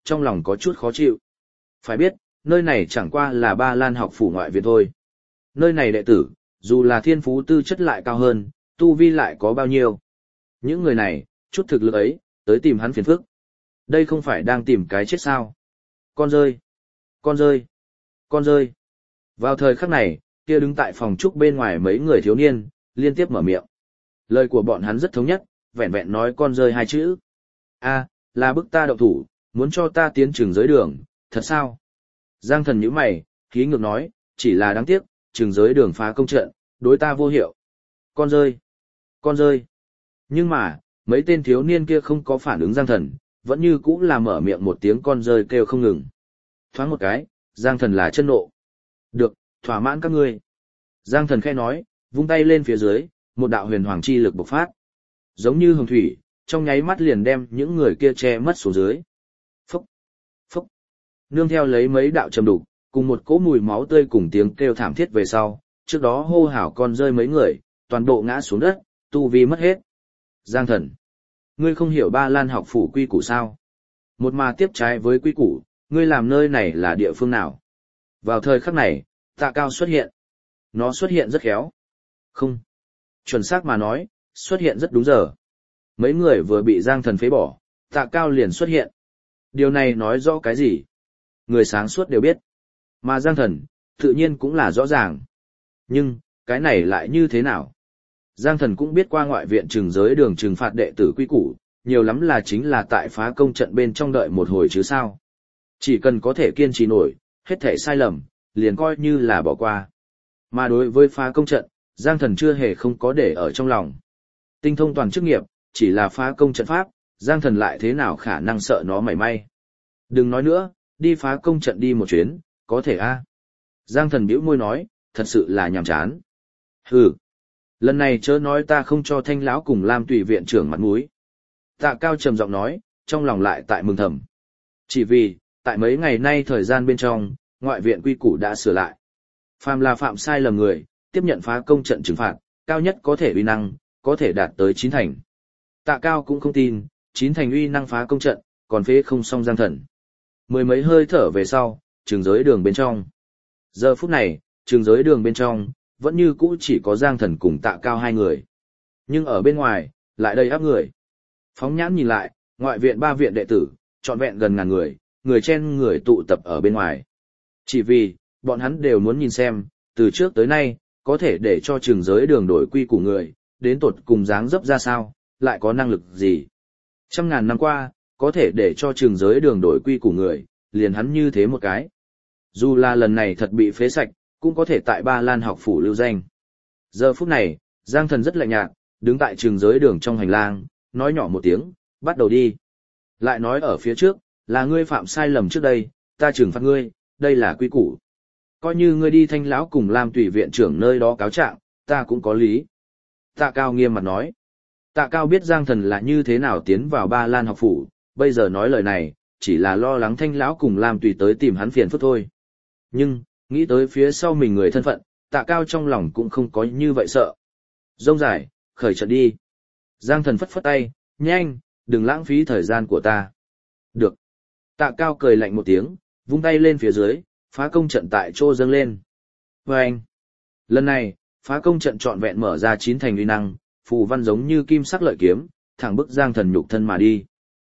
S1: trong lòng có chút khó chịu. Phải biết, nơi này chẳng qua là Ba Lan học phủ ngoại viện thôi. Nơi này đệ tử, dù là thiên phú tư chất lại cao hơn, tu vi lại có bao nhiêu. Những người này, chút thực lực ấy, tới tìm hắn phiền phức. Đây không phải đang tìm cái chết sao? Con rơi! Con rơi! Con rơi! Vào thời khắc này, kia đứng tại phòng trúc bên ngoài mấy người thiếu niên, liên tiếp mở miệng. Lời của bọn hắn rất thống nhất, vẹn vẹn nói con rơi hai chữ. A, là bức ta động thủ, muốn cho ta tiến trường giới đường, thật sao? Giang Thần nhíu mày, khí ngược nói, chỉ là đáng tiếc, trường giới đường phá công trận, đối ta vô hiệu. Con rơi! Con rơi! Nhưng mà, mấy tên thiếu niên kia không có phản ứng Giang Thần, vẫn như cũ là mở miệng một tiếng con rơi kêu không ngừng. Thoáng một cái, Giang Thần là chân nộ. Được, thỏa mãn các ngươi. Giang Thần khẽ nói, vung tay lên phía dưới, một đạo huyền hoàng chi lực bộc phát. Giống như hồng thủy, trong nháy mắt liền đem những người kia che mất xuống dưới. Phúc! Phúc! Nương theo lấy mấy đạo trầm đục, cùng một cỗ mùi máu tươi cùng tiếng kêu thảm thiết về sau, trước đó hô hào con rơi mấy người, toàn bộ ngã xuống đất, tu vi mất hết. Giang Thần! Ngươi không hiểu Ba Lan học phủ quy củ sao? Một mà tiếp trái với quy củ, ngươi làm nơi này là địa phương nào? Vào thời khắc này, Tạ Cao xuất hiện. Nó xuất hiện rất khéo. Không. Chuẩn xác mà nói, xuất hiện rất đúng giờ. Mấy người vừa bị Giang Thần phế bỏ, Tạ Cao liền xuất hiện. Điều này nói rõ cái gì? Người sáng suốt đều biết. Mà Giang Thần, tự nhiên cũng là rõ ràng. Nhưng, cái này lại như thế nào? Giang Thần cũng biết qua ngoại viện trừng giới đường trừng phạt đệ tử quy củ, nhiều lắm là chính là tại phá công trận bên trong đợi một hồi chứ sao. Chỉ cần có thể kiên trì nổi, hết thể sai lầm, liền coi như là bỏ qua. Mà đối với phá công trận, Giang Thần chưa hề không có để ở trong lòng. Tinh thông toàn chức nghiệp, chỉ là phá công trận pháp, Giang Thần lại thế nào khả năng sợ nó mảy may. Đừng nói nữa, đi phá công trận đi một chuyến, có thể a. Giang Thần bĩu môi nói, thật sự là nhàm chán. Hừ. Lần này chớ nói ta không cho Thanh lão cùng Lam Tùy viện trưởng mặt mũi. Tạ Cao trầm giọng nói, trong lòng lại tại mừng thầm. Chỉ vì, tại mấy ngày nay thời gian bên trong, ngoại viện quy củ đã sửa lại. Phàm là phạm sai lầm người, tiếp nhận phá công trận trừng phạt, cao nhất có thể uy năng, có thể đạt tới 9 thành. Tạ Cao cũng không tin, 9 thành uy năng phá công trận, còn phế không xong Giang Thần. Mười mấy hơi thở về sau, trường giới đường bên trong. Giờ phút này, trường giới đường bên trong, vẫn như cũ chỉ có Giang Thần cùng Tạ Cao hai người. Nhưng ở bên ngoài, lại đầy áp người. Phóng nhãn nhìn lại, ngoại viện 3 viện đệ tử, trọn vẹn gần ngàn người, người chen người tụ tập ở bên ngoài. Chỉ vì, bọn hắn đều muốn nhìn xem, từ trước tới nay, có thể để cho trường giới đường đổi quy của người, đến tột cùng dáng dấp ra sao, lại có năng lực gì. Trăm ngàn năm qua, có thể để cho trường giới đường đổi quy của người, liền hắn như thế một cái. Dù là lần này thật bị phế sạch, cũng có thể tại Ba Lan học phủ lưu danh. Giờ phút này, Giang Thần rất lạnh nhạt, đứng tại trường giới đường trong hành lang, nói nhỏ một tiếng, bắt đầu đi. Lại nói ở phía trước, là ngươi phạm sai lầm trước đây, ta trừng phạt ngươi, đây là quy củ. Coi như ngươi đi Thanh lão cùng Lam Tùy viện trưởng nơi đó cáo trạng, ta cũng có lý. Tạ Cao nghiêm mặt nói. Tạ Cao biết Giang Thần là như thế nào tiến vào Ba Lan học phủ, bây giờ nói lời này, chỉ là lo lắng Thanh lão cùng Lam Tùy tới tìm hắn phiền phức thôi. Nhưng, nghĩ tới phía sau mình người thân phận, Tạ Cao trong lòng cũng không có như vậy sợ. Rông dài, khởi trận đi. Giang Thần phất phất tay, nhanh, đừng lãng phí thời gian của ta. Được. Tạ Cao cười lạnh một tiếng, vung tay lên phía dưới, phá công trận tại chỗ dâng lên. Vâng! Lần này, phá công trận trọn vẹn mở ra 9 thành uy năng, phù văn giống như kim sắc lợi kiếm, thẳng bức Giang Thần nhục thân mà đi.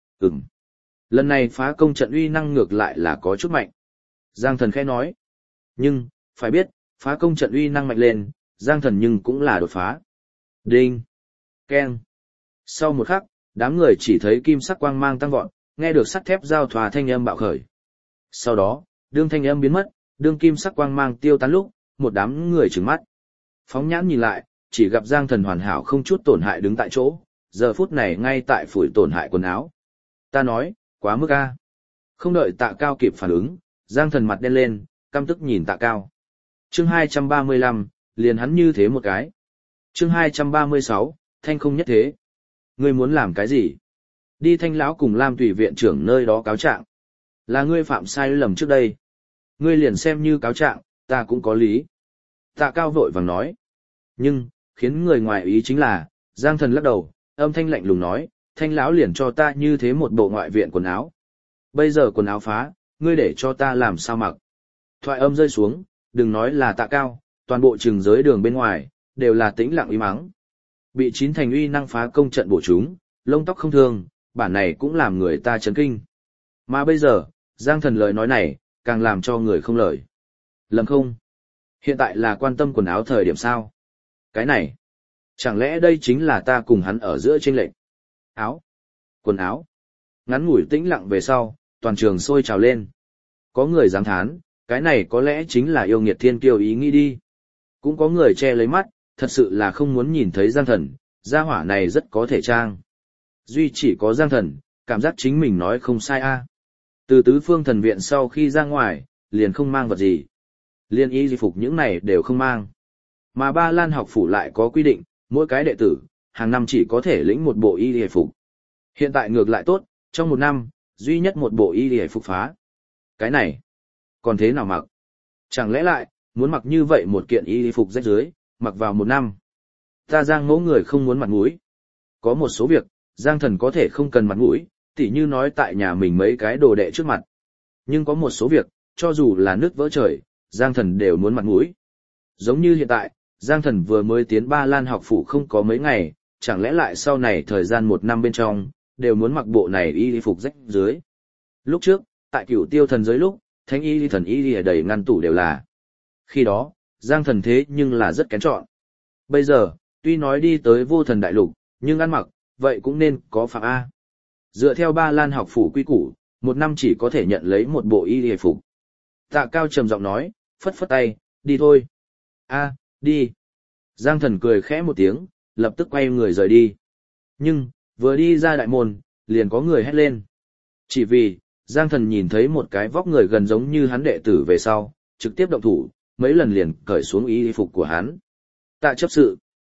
S1: Lần này phá công trận uy năng ngược lại là có chút mạnh. Giang Thần khẽ nói. Nhưng, phải biết, phá công trận uy năng mạnh lên, Giang Thần nhưng cũng là đột phá. Đinh! Keng! Sau một khắc, đám người chỉ thấy kim sắc quang mang tăng vọt, nghe được sắt thép giao thoa thanh âm bạo khởi. Sau đó, đương thanh âm biến mất, đương kim sắc quang mang tiêu tán lúc, một đám người trừng mắt. Phóng nhãn nhìn lại, chỉ gặp Giang Thần hoàn hảo không chút tổn hại đứng tại chỗ, giờ phút này ngay tại phủi tổn hại quần áo. Ta nói, quá mức a. Không đợi Tạ Cao kịp phản ứng, Giang Thần mặt đen lên, căm tức nhìn Tạ Cao. Chương 235, liền hắn như thế một cái. Chương 236, thanh không nhất thế. Ngươi muốn làm cái gì? Đi Thanh lão cùng Lam Tùy viện trưởng nơi đó cáo trạng. Là ngươi phạm sai lầm trước đây. Ngươi liền xem như cáo trạng, ta cũng có lý. Tạ Cao vội vàng nói. Nhưng, khiến người ngoài ý chính là, Giang Thần lắc đầu, âm thanh lạnh lùng nói, Thanh lão liền cho ta như thế một bộ ngoại viện quần áo. Bây giờ quần áo phá, ngươi để cho ta làm sao mặc. Thoại âm rơi xuống, đừng nói là Tạ Cao, toàn bộ trường giới đường bên ngoài, đều là tĩnh lặng im mắng. Bị chín thành uy năng phá công trận bổ chúng, lông tóc không thương, bản này cũng làm người ta chấn kinh. Mà bây giờ, Giang Thần lời nói này, càng làm cho người không lời. Lầm không? Hiện tại là quan tâm quần áo thời điểm sao? Cái này, chẳng lẽ đây chính là ta cùng hắn ở giữa chênh lệch? Áo, quần áo. Ngắn ngủi tĩnh lặng về sau, toàn trường sôi trào lên. Có người giáng thán, cái này có lẽ chính là yêu nghiệt thiên kiêu ý nghĩ đi. Cũng có người che lấy mắt, thật sự là không muốn nhìn thấy Giang Thần, gia hỏa này rất có thể trang. Duy chỉ có Giang Thần, cảm giác chính mình nói không sai a. Từ tứ phương thần viện sau khi ra ngoài, liền không mang vật gì. Liên y di phục những này đều không mang. Mà Ba Lan học phủ lại có quy định, mỗi cái đệ tử, hàng năm chỉ có thể lĩnh một bộ y di phục. Hiện tại ngược lại tốt, trong một năm, duy nhất một bộ y di phục phá. Cái này, còn thế nào mặc? Chẳng lẽ lại, muốn mặc như vậy một kiện y di phục rách rưới, mặc vào một năm. Ta Giang mẫu người không muốn mặt mũi. Có một số việc, Giang Thần có thể không cần mặt mũi, tỉ như nói tại nhà mình mấy cái đồ đệ trước mặt. Nhưng có một số việc, cho dù là nước vỡ trời, Giang Thần đều muốn mặt mũi. Giống như hiện tại, Giang Thần vừa mới tiến Ba Lan học phủ không có mấy ngày, chẳng lẽ lại sau này thời gian một năm bên trong, đều muốn mặc bộ này y phục rách dưới. Lúc trước, tại Cửu Tiêu thần giới lúc, thánh y thần y ở đầy ngăn tủ đều là. Khi đó, Giang Thần thế nhưng là rất kén chọn. Bây giờ, tuy nói đi tới vô thần đại lục, nhưng ăn mặc, vậy cũng nên có phạm A. Dựa theo Ba Lan học phủ quy củ, một năm chỉ có thể nhận lấy một bộ y phục. Tạ Cao trầm giọng nói, phất phất tay, đi thôi. A, đi. Giang Thần cười khẽ một tiếng, lập tức quay người rời đi. Nhưng, vừa đi ra đại môn, liền có người hét lên. Chỉ vì, Giang Thần nhìn thấy một cái vóc người gần giống như hắn đệ tử về sau, trực tiếp động thủ, mấy lần liền cởi xuống y phục của hắn. Tạ chấp sự.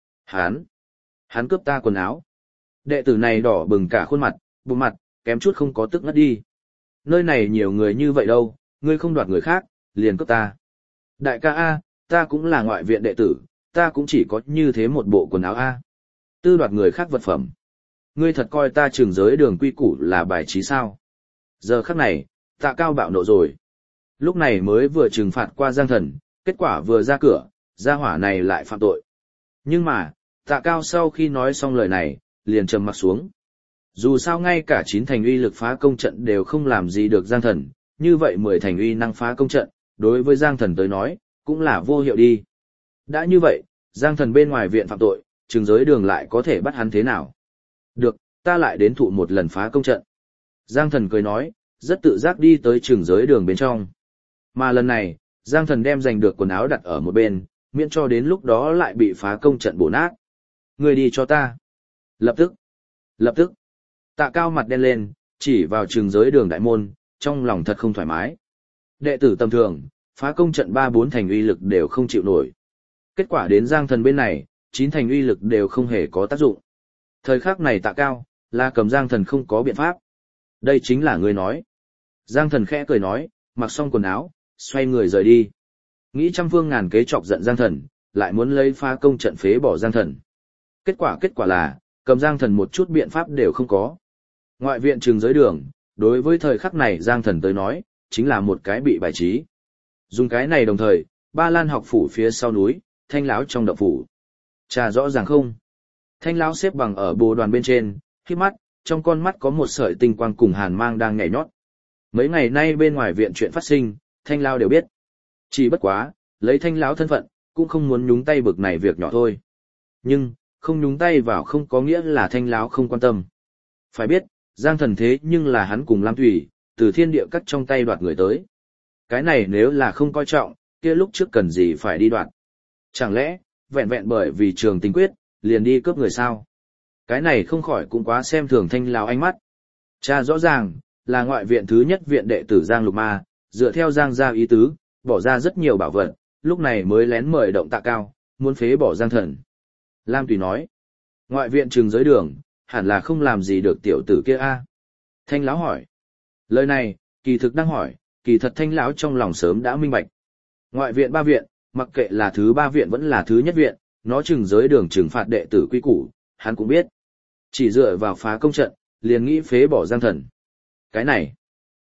S1: Hắn cướp ta quần áo. Đệ tử này đỏ bừng cả khuôn mặt, bụng mặt, kém chút không có tức ngất đi. Nơi này nhiều người như vậy đâu, ngươi không đoạt người khác, liền cướp ta. Đại ca A, ta cũng là ngoại viện đệ tử, ta cũng chỉ có như thế một bộ quần áo A. Tư đoạt người khác vật phẩm. Ngươi thật coi ta trường giới đường quy củ là bài trí sao. Giờ khắc này, Tạ Cao bạo nộ rồi. Lúc này mới vừa trừng phạt qua Giang Thần, kết quả vừa ra cửa, gia hỏa này lại phạm tội. Nhưng mà, Tạ Cao sau khi nói xong lời này, liền trầm mặt xuống. Dù sao ngay cả 9 thành uy lực phá công trận đều không làm gì được Giang Thần, như vậy 10 thành uy năng phá công trận, đối với Giang Thần tới nói, cũng là vô hiệu đi. Đã như vậy, Giang Thần bên ngoài viện phạm tội, trường giới đường lại có thể bắt hắn thế nào? Được, ta lại đến thụ một lần phá công trận. Giang Thần cười nói, rất tự giác đi tới trường giới đường bên trong. Mà lần này, Giang Thần đem giành được quần áo đặt ở một bên, miễn cho đến lúc đó lại bị phá công trận bổ nát. Người đi cho ta. Lập tức. Tạ Cao mặt đen lên, chỉ vào trường giới đường đại môn, trong lòng thật không thoải mái. Đệ tử tầm thường, phá công trận 3-4 thành uy lực đều không chịu nổi. Kết quả đến Giang Thần bên này, 9 thành uy lực đều không hề có tác dụng. Thời khắc này Tạ Cao, là cầm Giang Thần không có biện pháp. Đây chính là người nói. Giang Thần khẽ cười nói, mặc xong quần áo, xoay người rời đi. Nghĩ trăm phương ngàn kế chọc giận Giang Thần, lại muốn lấy phá công trận phế bỏ Giang Thần. Kết quả là, cầm Giang Thần một chút biện pháp đều không có. Ngoại viện trường giới đường, đối với thời khắc này Giang Thần tới nói, chính là một cái bị bài trí. Dùng cái này đồng thời, Ba Lan học phủ phía sau núi, Thanh lão trong động phủ. Chà rõ ràng không? Thanh lão xếp bằng ở bồ đoàn bên trên, khép mắt, trong con mắt có một sợi tinh quang cùng hàn mang đang nhảy nhót. Mấy ngày nay bên ngoài viện chuyện phát sinh, Thanh lão đều biết. Chỉ bất quá, lấy Thanh lão thân phận, cũng không muốn nhúng tay bực này việc nhỏ thôi. Nhưng, không nhúng tay vào không có nghĩa là Thanh lão không quan tâm. Phải biết, Giang Thần thế nhưng là hắn cùng Lam Thủy, từ thiên địa cắt trong tay đoạt người tới. Cái này nếu là không coi trọng, kia lúc trước cần gì phải đi đoạt. Chẳng lẽ, vẹn vẹn bởi vì trường tình quyết, liền đi cướp người sao? Cái này không khỏi cũng quá xem thường Thanh lão ánh mắt. Cha rõ ràng, là ngoại viện thứ nhất viện đệ tử Giang Lục Ma, dựa theo Giang gia ý tứ, bỏ ra rất nhiều bảo vật, lúc này mới lén mời động Tạ Cao, muốn phế bỏ Giang Thần. Lam Tùy nói, ngoại viện trường giới đường, hẳn là không làm gì được tiểu tử kia a. Thanh lão hỏi. Lời này, kỳ thực đang hỏi, kỳ thật Thanh lão trong lòng sớm đã minh bạch. Ngoại viện 3 viện, mặc kệ là thứ 3 viện vẫn là thứ nhất viện, nó trường giới đường trừng phạt đệ tử quy củ, hắn cũng biết. Chỉ dựa vào phá công trận, liền nghĩ phế bỏ Giang Thần. Cái này,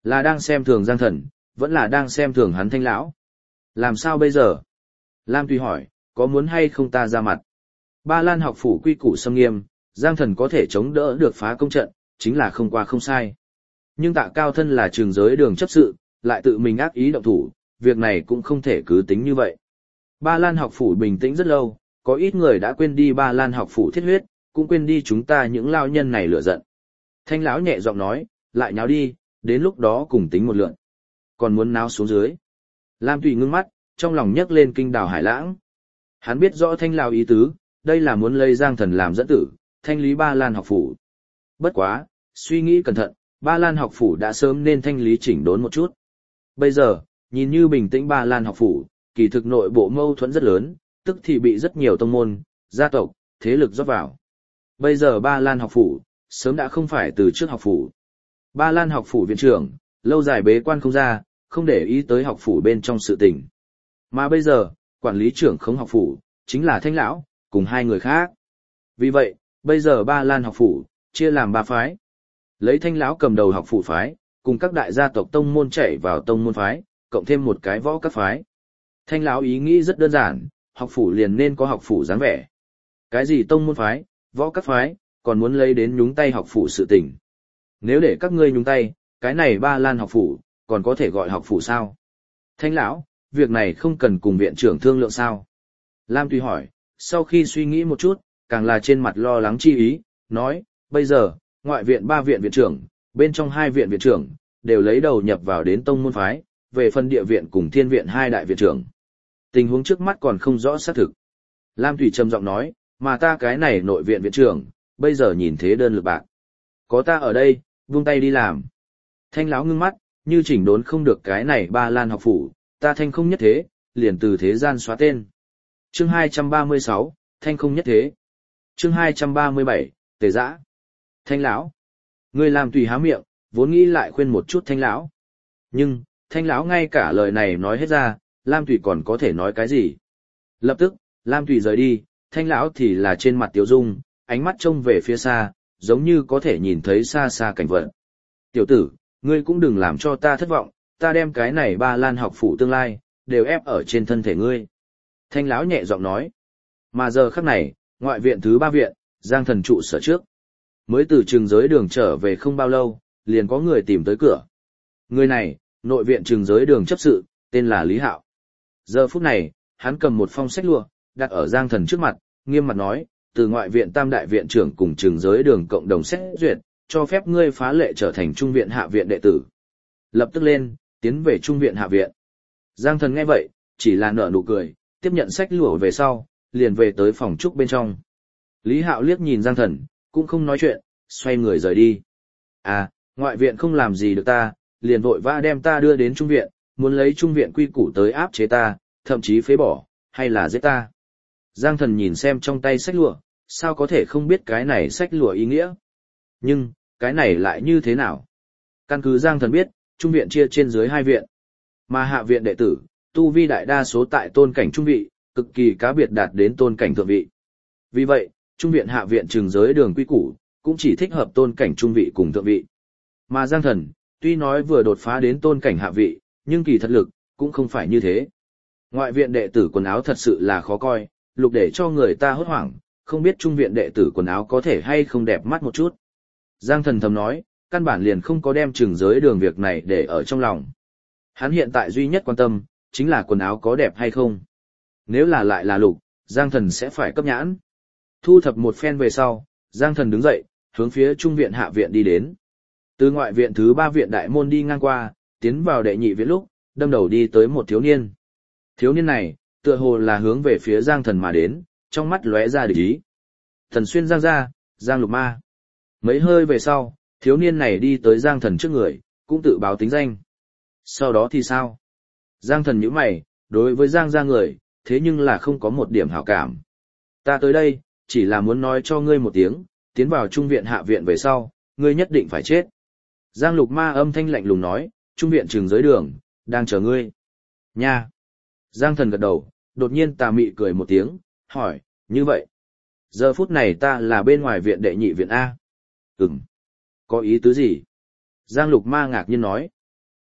S1: Là đang xem thường Giang Thần, vẫn là đang xem thường hắn Thanh lão. Làm sao bây giờ? Lam Tùy hỏi, có muốn hay không ta ra mặt? Ba Lan học phủ quy củ xâm nghiêm, Giang Thần có thể chống đỡ được phá công trận, chính là không qua không sai. Nhưng Tạ Cao thân là trường giới đường chấp sự, lại tự mình ác ý động thủ, việc này cũng không thể cứ tính như vậy. Ba Lan học phủ bình tĩnh rất lâu, có ít người đã quên đi Ba Lan học phủ thiết huyết, cũng quên đi chúng ta những lao nhân này lửa giận. Thanh lão nhẹ giọng nói, lại nháo đi, đến lúc đó cùng tính một lượn. Còn muốn náo xuống dưới. Lam Tùy ngưng mắt, trong lòng nhấc lên kinh đào hải lãng. Hắn biết rõ Thanh lão ý tứ, đây là muốn lấy Giang Thần làm dẫn tử, thanh lý Ba Lan học phủ. Bất quá, suy nghĩ cẩn thận, Ba Lan học phủ đã sớm nên thanh lý chỉnh đốn một chút. Bây giờ, nhìn như bình tĩnh Ba Lan học phủ, kỳ thực nội bộ mâu thuẫn rất lớn, tức thì bị rất nhiều tông môn, gia tộc, thế lực rót vào. Bây giờ Ba Lan học phủ, sớm đã không phải từ trước học phủ. Ba Lan học phủ viện trưởng, lâu dài bế quan không ra, không để ý tới học phủ bên trong sự tình. Mà bây giờ, quản lý trưởng không học phủ, chính là Thanh lão, cùng hai người khác. Vì vậy, bây giờ Ba Lan học phủ, chia làm ba phái. Lấy Thanh lão cầm đầu học phủ phái, cùng các đại gia tộc tông môn chảy vào tông môn phái, cộng thêm một cái võ các phái. Thanh lão ý nghĩ rất đơn giản, học phủ liền nên có học phủ dáng vẻ. Cái gì tông môn phái, võ các phái, còn muốn lấy đến nhúng tay học phủ sự tình. Nếu để các ngươi nhúng tay, cái này Ba Lan học phủ, còn có thể gọi học phủ sao? Thanh lão, việc này không cần cùng viện trưởng thương lượng sao? Lam Tùy hỏi, sau khi suy nghĩ một chút, càng là trên mặt lo lắng chi ý, nói, bây giờ, ngoại viện 3 viện viện trưởng, bên trong 2 viện viện trưởng, đều lấy đầu nhập vào đến tông môn phái, về phần địa viện cùng thiên viện 2 đại viện trưởng. Tình huống trước mắt còn không rõ xác thực. Lam Thủy trầm giọng nói, mà ta cái này nội viện viện trưởng, bây giờ nhìn thế đơn lực bạc. Có ta ở đây, buông tay đi làm. Thanh lão ngưng mắt, như chỉnh đốn không được cái này Ba Lan học phủ, ta thanh không nhất thế, liền từ thế gian xóa tên. Chương 236, thanh không nhất thế. Chương 237, tề dã. Thanh lão, ngươi làm tùy há miệng, vốn nghĩ lại khuyên một chút Thanh lão. Nhưng, Thanh lão ngay cả lời này nói hết ra, Lam Tùy còn có thể nói cái gì? Lập tức, Lam Tùy rời đi, Thanh lão thì là trên mặt Tiểu Dung, ánh mắt trông về phía xa, giống như có thể nhìn thấy xa xa cảnh vật. Tiểu tử, ngươi cũng đừng làm cho ta thất vọng, ta đem cái này Ba Lan học phủ tương lai, đều ép ở trên thân thể ngươi. Thanh lão nhẹ giọng nói. Mà giờ khắc này, ngoại viện thứ 3 viện, Giang Thần trụ sở trước. Mới từ trường giới đường trở về không bao lâu, liền có người tìm tới cửa. Người này, nội viện trường giới đường chấp sự, tên là Lý Hạo. Giờ phút này, hắn cầm một phong sách lụa, đặt ở Giang Thần trước mặt, nghiêm mặt nói, từ ngoại viện tam đại viện trưởng cùng trường giới đường cộng đồng xét duyệt, cho phép ngươi phá lệ trở thành trung viện hạ viện đệ tử. Lập tức lên, tiến về trung viện hạ viện. Giang Thần nghe vậy, chỉ là nở nụ cười, tiếp nhận sách lụa về sau, liền về tới phòng trúc bên trong. Lý Hạo liếc nhìn Giang Thần, cũng không nói chuyện, xoay người rời đi. À, ngoại viện không làm gì được ta, liền vội vã đem ta đưa đến trung viện, muốn lấy trung viện quy củ tới áp chế ta, thậm chí phế bỏ, hay là giết ta. Giang Thần nhìn xem trong tay sách lụa, sao có thể không biết cái này sách lụa ý nghĩa. Nhưng, cái này lại như thế nào? Căn cứ Giang Thần biết, trung viện chia trên dưới 2 viện. Mà hạ viện đệ tử, tu vi đại đa số tại tôn cảnh trung vị, cực kỳ cá biệt đạt đến tôn cảnh thượng vị. Vì vậy, trung viện hạ viện trường giới đường quy củ, cũng chỉ thích hợp tôn cảnh trung vị cùng thượng vị. Mà Giang Thần, tuy nói vừa đột phá đến tôn cảnh hạ vị, nhưng kỳ thật lực, cũng không phải như thế. Ngoại viện đệ tử quần áo thật sự là khó coi, lục để cho người ta hốt hoảng, không biết trung viện đệ tử quần áo có thể hay không đẹp mắt một chút. Giang Thần thầm nói, căn bản liền không có đem trường giới đường việc này để ở trong lòng. Hắn hiện tại duy nhất quan tâm, chính là quần áo có đẹp hay không. Nếu là lại là lục, Giang Thần sẽ phải cấp nhãn. Thu thập một phen về sau, Giang Thần đứng dậy, hướng phía trung viện hạ viện đi đến. Từ ngoại viện thứ 3 viện đại môn đi ngang qua, tiến vào đệ nhị viện lúc, đâm đầu đi tới một thiếu niên. Thiếu niên này, tựa hồ là hướng về phía Giang Thần mà đến, trong mắt lóe ra địch ý. Thần xuyên Giang gia, Giang Lục Ma. Mấy hơi về sau, thiếu niên này đi tới Giang Thần trước người, cũng tự báo tính danh. Sau đó thì sao? Giang Thần nhíu mày, đối với Giang gia người, thế nhưng là không có một điểm hảo cảm. Ta tới đây, chỉ là muốn nói cho ngươi một tiếng, tiến vào trung viện hạ viện về sau, ngươi nhất định phải chết. Giang Lục Ma âm thanh lạnh lùng nói, trung viện trường giới đường, đang chờ ngươi. Nha! Giang Thần gật đầu, đột nhiên tà mị cười một tiếng, hỏi, như vậy. Giờ phút này ta là bên ngoài viện đệ nhị viện A. Có ý tứ gì? Giang Lục Ma ngạc nhiên nói.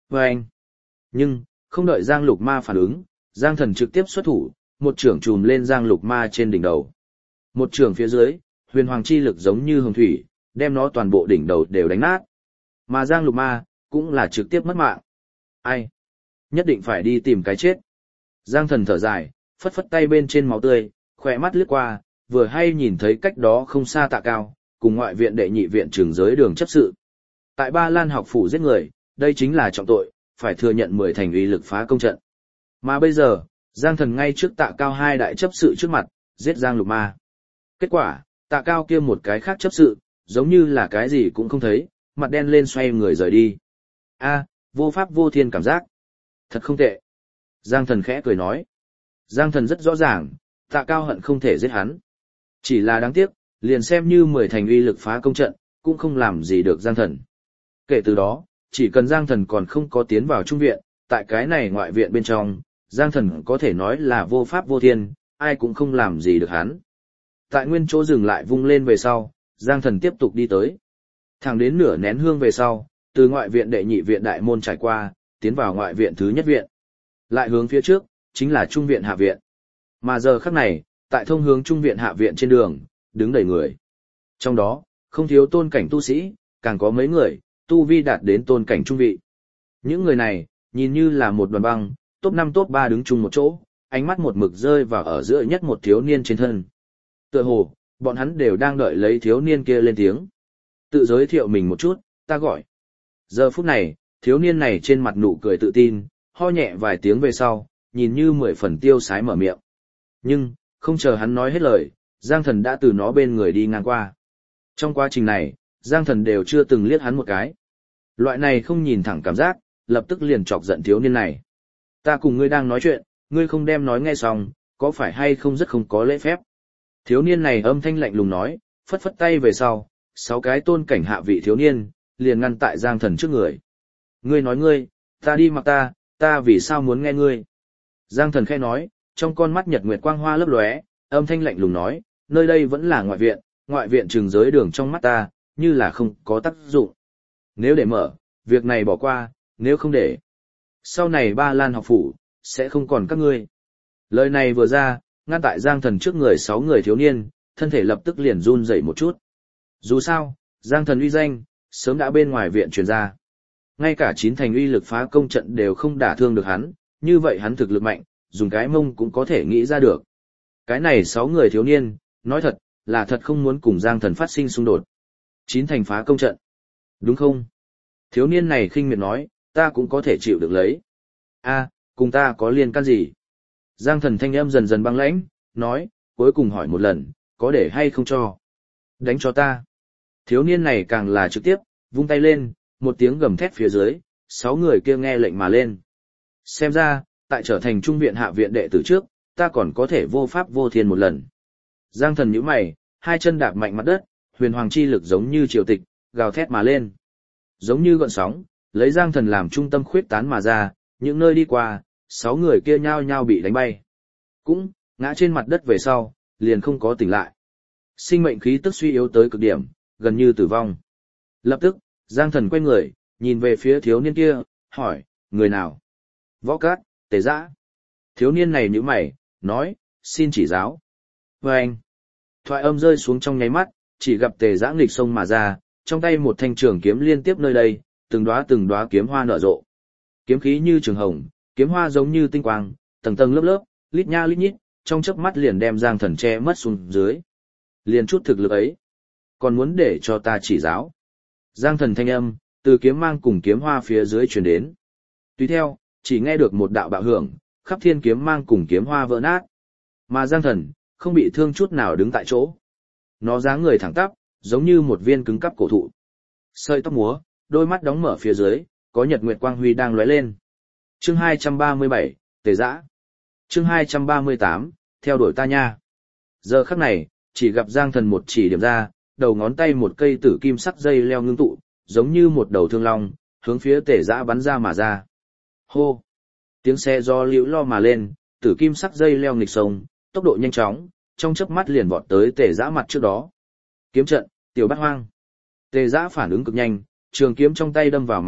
S1: Vâng! Nhưng, không đợi Giang Lục Ma phản ứng, Giang Thần trực tiếp xuất thủ, một chưởng chùm lên Giang Lục Ma trên đỉnh đầu. Một chưởng phía dưới, huyền hoàng chi lực giống như hồng thủy, đem nó toàn bộ đỉnh đầu đều đánh nát. Mà Giang Lục Ma, cũng là trực tiếp mất mạng. Ai? Nhất định phải đi tìm cái chết. Giang Thần thở dài, phất phất tay bên trên máu tươi, khỏe mắt lướt qua, vừa hay nhìn thấy cách đó không xa Tạ Cao, cùng ngoại viện đệ nhị viện trường giới đường chấp sự. Tại Ba Lan học phủ giết người, đây chính là trọng tội, phải thừa nhận 10 thành uy lực phá công trận. Mà bây giờ, Giang Thần ngay trước Tạ Cao hai đại chấp sự trước mặt, giết Giang Lục Ma. Kết quả, Tạ Cao kia một cái khác chấp sự, giống như là cái gì cũng không thấy, mặt đen lên xoay người rời đi. A, vô pháp vô thiên cảm giác. Thật không tệ. Giang Thần khẽ cười nói. Giang Thần rất rõ ràng, Tạ Cao hận không thể giết hắn. Chỉ là đáng tiếc, liền xem như 10 thành uy lực phá công trận, cũng không làm gì được Giang Thần. Kể từ đó, chỉ cần Giang Thần còn không có tiến vào trung viện, tại cái này ngoại viện bên trong, Giang Thần có thể nói là vô pháp vô thiên, ai cũng không làm gì được hắn. Tại nguyên chỗ dừng lại vung lên về sau, Giang Thần tiếp tục đi tới. Thẳng đến nửa nén hương về sau, từ ngoại viện đệ nhị viện đại môn trải qua, tiến vào ngoại viện thứ nhất viện. Lại hướng phía trước, chính là trung viện hạ viện. Mà giờ khắc này, tại thông hướng trung viện hạ viện trên đường, đứng đầy người. Trong đó, không thiếu tôn cảnh tu sĩ, càng có mấy người, tu vi đạt đến tôn cảnh trung vị. Những người này, nhìn như là một đoàn băng, top 5 top 3 đứng chung một chỗ, ánh mắt một mực rơi vào ở giữa nhất một thiếu niên trên thân. Tựa hồ, bọn hắn đều đang đợi lấy thiếu niên kia lên tiếng. Tự giới thiệu mình một chút, ta gọi. Giờ phút này, thiếu niên này trên mặt nụ cười tự tin, ho nhẹ vài tiếng về sau, nhìn như 10 phần tiêu sái mở miệng. Nhưng, không chờ hắn nói hết lời, Giang Thần đã từ nó bên người đi ngang qua. Trong quá trình này, Giang Thần đều chưa từng liếc hắn một cái. Loại này không nhìn thẳng cảm giác, lập tức liền chọc giận thiếu niên này. Ta cùng ngươi đang nói chuyện, ngươi không đem nói nghe xong, có phải hay không rất không có lễ phép. Thiếu niên này âm thanh lạnh lùng nói, phất phất tay về sau, 6 cái tôn cảnh hạ vị thiếu niên, liền ngăn tại Giang Thần trước người. Ngươi nói ngươi, ta đi mặc ta vì sao muốn nghe ngươi. Giang Thần khẽ nói, trong con mắt nhật nguyệt quang hoa lấp lóe, âm thanh lạnh lùng nói, nơi đây vẫn là ngoại viện trường giới đường trong mắt ta, như là không có tác dụng. Nếu để mở, việc này bỏ qua, nếu không để. Sau này Ba Lan học phủ, sẽ không còn các ngươi. Lời này vừa ra, ngăn tại Giang Thần trước người 6 người thiếu niên, thân thể lập tức liền run dậy một chút. Dù sao, Giang Thần uy danh, sớm đã bên ngoài viện truyền ra. Ngay cả 9 thành uy lực phá công trận đều không đả thương được hắn, như vậy hắn thực lực mạnh, dùng cái mông cũng có thể nghĩ ra được. Cái này 6 người thiếu niên, nói thật, là thật không muốn cùng Giang Thần phát sinh xung đột. 9 thành phá công trận. Đúng không? Thiếu niên này khinh miệt nói, ta cũng có thể chịu được lấy. A, cùng ta có liên can gì? Giang Thần thanh âm dần dần băng lãnh, nói, cuối cùng hỏi một lần, có để hay không cho? Đánh cho ta. Thiếu niên này càng là trực tiếp, vung tay lên, một tiếng gầm thét phía dưới, 6 người kia nghe lệnh mà lên. Xem ra, tại trở thành trung viện hạ viện đệ tử trước, ta còn có thể vô pháp vô thiên một lần. Giang Thần nhíu mày, hai chân đạp mạnh mặt đất, huyền hoàng chi lực giống như triều tịch, gào thét mà lên. Giống như gợn sóng, lấy Giang Thần làm trung tâm khuyết tán mà ra, những nơi đi qua, 6 người kia nhao nhao bị đánh bay. Cũng, ngã trên mặt đất về sau, liền không có tỉnh lại. Sinh mệnh khí tức suy yếu tới cực điểm, gần như tử vong. Lập tức, Giang Thần quay người, nhìn về phía thiếu niên kia, hỏi, người nào? Võ Cát, Tề Dã. Thiếu niên này nhíu mày, nói, xin chỉ giáo. Và anh, thoại âm rơi xuống trong nháy mắt, chỉ gặp Tề Dã nghịch sông mà ra, trong tay một thanh trường kiếm liên tiếp nơi đây, từng đóa kiếm hoa nở rộ. Kiếm khí như trường hồng, kiếm hoa giống như tinh quang, tầng tầng lớp lớp, lít nha lít nhít, trong chớp mắt liền đem Giang Thần che mất xuống dưới. Liền chút thực lực ấy, còn muốn để cho ta chỉ giáo. Giang Thần thanh âm, từ kiếm mang cùng kiếm hoa phía dưới truyền đến. Tùy theo, chỉ nghe được một đạo bạo hưởng, khắp thiên kiếm mang cùng kiếm hoa vỡ nát. Mà Giang Thần, không bị thương chút nào đứng tại chỗ. Nó dáng người thẳng tắp, giống như một viên cứng cắp cổ thụ. Sợi tóc múa, đôi mắt đóng mở phía dưới, có nhật nguyệt quang huy đang lóe lên. Chương 237, Tề Dã. Chương 238, theo đuổi ta nha. Giờ khắc này, chỉ gặp Giang Thần một chỉ điểm ra, đầu ngón tay một cây tử kim sắc dây leo ngưng tụ, giống như một đầu thương long, hướng phía Tề Dã bắn ra mà ra. Hô! Tiếng xe do liễu lo mà lên, tử kim sắc dây leo nghịch sông, tốc độ nhanh chóng, trong chớp mắt liền vọt tới Tề Dã mặt trước đó. Kiếm trận, tiểu bát hoang. Tề Dã phản ứng cực nhanh, trường kiếm trong tay đâm vào mặt đất,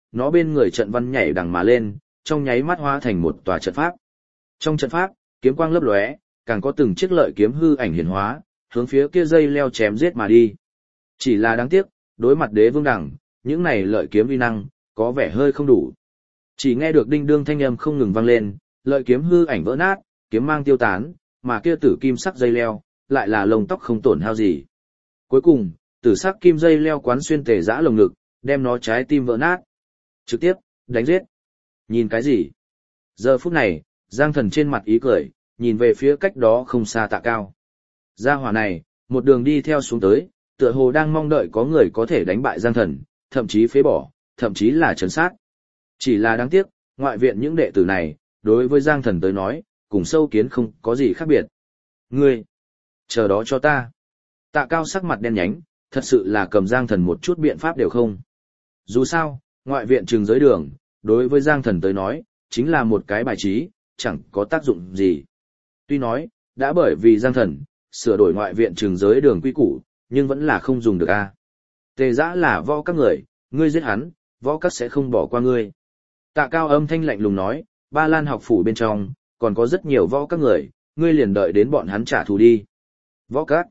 S1: nó bên người trận văn nhảy đằng mà lên, trong nháy mắt hóa thành một tòa trận pháp. Trong trận pháp, kiếm quang lấp lóe, càng có từng chiếc lợi kiếm hư ảnh hiển hóa, hướng phía kia dây leo chém giết mà đi. Chỉ là đáng tiếc, đối mặt đế vương đẳng, những này lợi kiếm uy năng, có vẻ hơi không đủ. Chỉ nghe được đinh đương thanh âm không ngừng vang lên, lợi kiếm hư ảnh vỡ nát, kiếm mang tiêu tán, mà kia tử kim sắc dây leo, lại là lông tóc không tổn hao gì. Cuối cùng, tử sắc kim dây leo quán xuyên Tề Dã lồng ngực, đem nó trái tim vỡ nát. Trực tiếp, đánh giết. Nhìn cái gì? Giờ phút này, Giang Thần trên mặt ý cười, nhìn về phía cách đó không xa Tạ Cao. Gia hỏa này, một đường đi theo xuống tới, tựa hồ đang mong đợi có người có thể đánh bại Giang Thần, thậm chí phế bỏ, thậm chí là trấn sát. Chỉ là đáng tiếc, ngoại viện những đệ tử này, đối với Giang Thần tới nói, cùng sâu kiến không có gì khác biệt. Ngươi, chờ đó cho ta. Tạ Cao sắc mặt đen nhánh, thật sự là cầm Giang Thần một chút biện pháp đều không. Dù sao, ngoại viện trường giới đường, đối với Giang Thần tới nói, chính là một cái bài trí, chẳng có tác dụng gì. Tuy nói, đã bởi vì Giang Thần, sửa đổi ngoại viện trường giới đường quy củ, nhưng vẫn là không dùng được a. Tề Dã là võ các người, ngươi giết hắn, võ các sẽ không bỏ qua ngươi. Tạ Cao âm thanh lạnh lùng nói, Ba Lan học phủ bên trong, còn có rất nhiều võ các người, ngươi liền đợi đến bọn hắn trả thù đi. Võ các?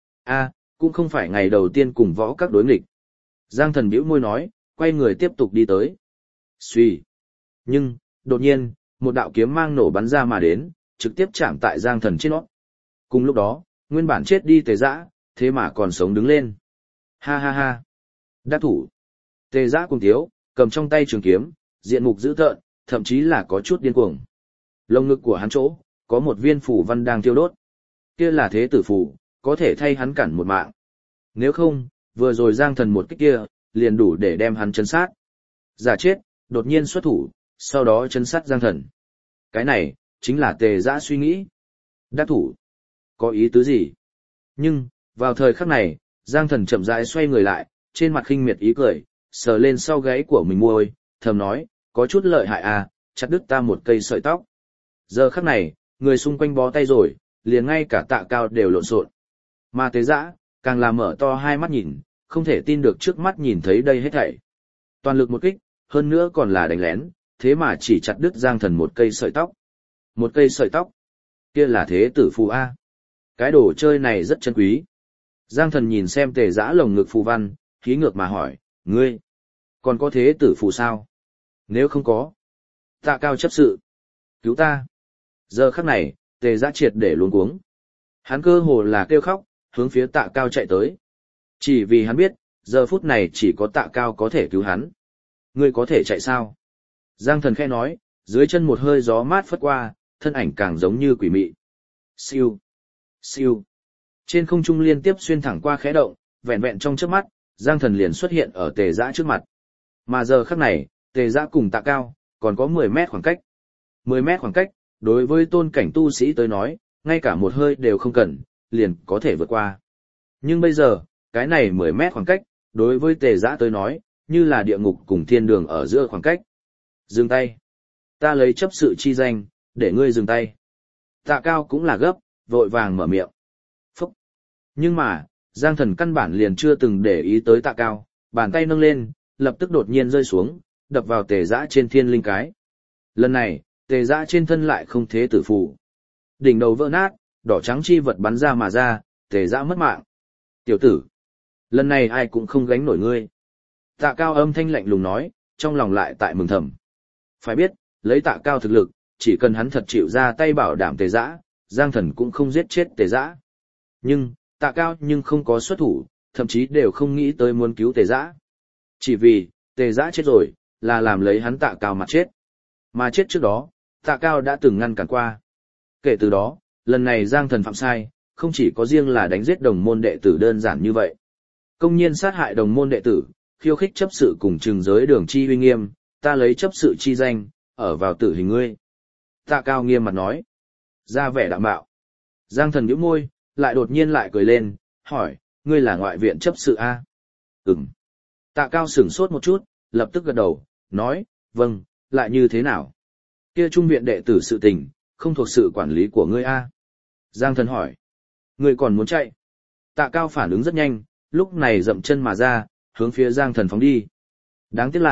S1: Cũng không phải ngày đầu tiên cùng võ các đối nghịch. Giang Thần bĩu môi nói, quay người tiếp tục đi tới. Xuy. Nhưng, đột nhiên, một đạo kiếm mang nổ bắn ra mà đến, trực tiếp chạm tại Giang Thần trên nót. Cùng lúc đó, nguyên bản chết đi Tề Dã, thế mà còn sống đứng lên. Ha ha ha. Đắc thủ. Tề Dã cùng tiếu, cầm trong tay trường kiếm, diện mục dữ tợn, thậm chí là có chút điên cuồng. Lồng ngực của hắn chỗ, có một viên phủ văn đang thiêu đốt. Kia là thế tử phủ, có thể thay hắn cản một mạng. Nếu không, vừa rồi Giang Thần một kích kia, liền đủ để đem hắn chấn sát. Giả chết, đột nhiên xuất thủ, sau đó chấn sát Giang Thần. Cái này, chính là Tề Dã suy nghĩ. Đắc thủ. Có ý tứ gì? Nhưng, vào thời khắc này, Giang Thần chậm rãi xoay người lại, trên mặt khinh miệt ý cười, sờ lên sau gáy của mình môi, thầm nói, có chút lợi hại à, chặt đứt ta một cây sợi tóc. Giờ khắc này, người xung quanh bó tay rồi, liền ngay cả Tạ Cao đều lộn xộn. Mà Tề Dã, càng là mở to hai mắt nhìn, không thể tin được trước mắt nhìn thấy đây hết thảy. Toàn lực một kích, hơn nữa còn là đánh lén, thế mà chỉ chặt đứt Giang Thần một cây sợi tóc. Một cây sợi tóc? Kia là thế tử phù A. Cái đồ chơi này rất chân quý. Giang Thần nhìn xem Tề Dã lồng ngực phù văn, khí ngược mà hỏi, ngươi, còn có thế tử phù sao? Nếu không có, Tạ Cao chấp sự. Cứu ta. Giờ khắc này, Tề Dã triệt để luống cuống. Hắn cơ hồ là kêu khóc, hướng phía Tạ Cao chạy tới. Chỉ vì hắn biết, giờ phút này chỉ có Tạ Cao có thể cứu hắn. Ngươi có thể chạy sao? Giang Thần khẽ nói, dưới chân một hơi gió mát phất qua, thân ảnh càng giống như quỷ mị. Siêu, siêu. Trên không trung liên tiếp xuyên thẳng qua khẽ động, vẹn vẹn trong chớp mắt, Giang Thần liền xuất hiện ở Tề Dã trước mặt. Mà giờ khắc này, Tề Dã cùng Tạ Cao, còn có 10 mét khoảng cách. 10 mét khoảng cách, đối với tôn cảnh tu sĩ tới nói, ngay cả một hơi đều không cần, liền có thể vượt qua. Nhưng bây giờ, cái này 10 mét khoảng cách, đối với Tề Dã tới nói, như là địa ngục cùng thiên đường ở giữa khoảng cách. Dừng tay. Ta lấy chấp sự chi danh, để ngươi dừng tay. Tạ Cao cũng là gấp, vội vàng mở miệng. Phúc. Nhưng mà, Giang Thần căn bản liền chưa từng để ý tới Tạ Cao, bàn tay nâng lên, lập tức đột nhiên rơi xuống, đập vào Tề Dã trên thiên linh cái. Lần này, Tề Dã trên thân lại không thế tử phù. Đỉnh đầu vỡ nát, đỏ trắng chi vật bắn ra mà ra, Tề Dã mất mạng. Tiểu tử, lần này ai cũng không gánh nổi ngươi. Tạ Cao âm thanh lạnh lùng nói, trong lòng lại tại mừng thầm. Phải biết, lấy Tạ Cao thực lực, chỉ cần hắn thật chịu ra tay bảo đảm Tề Dã, Giang Thần cũng không giết chết Tề Dã. Nhưng, Tạ Cao nhưng không có xuất thủ, thậm chí đều không nghĩ tới muốn cứu Tề Dã. Chỉ vì, Tề Dã chết rồi, là làm lấy hắn Tạ Cao mặt chết. Mà chết trước đó, Tạ Cao đã từng ngăn cản qua. Kể từ đó, lần này Giang Thần phạm sai, không chỉ có riêng là đánh giết đồng môn đệ tử đơn giản như vậy. Công nhiên sát hại đồng môn đệ tử, khiêu khích chấp sự cùng trừng giới đường chi uy nghiêm, ta lấy chấp sự chi danh, ở vào tử hình ngươi. Tạ Cao nghiêm mặt nói. Ra vẻ đạm bạo. Giang Thần nhíu môi, lại đột nhiên lại cười lên, hỏi, ngươi là ngoại viện chấp sự a? Ừm. Tạ Cao sửng sốt một chút, lập tức gật đầu, nói, vâng, lại như thế nào? Kia trung viện đệ tử sự tình, không thuộc sự quản lý của ngươi a? Giang Thần hỏi. Ngươi còn muốn chạy? Tạ Cao phản ứng rất nhanh, lúc này dậm chân mà ra, hướng phía Giang Thần phóng đi. Đáng tiếc là,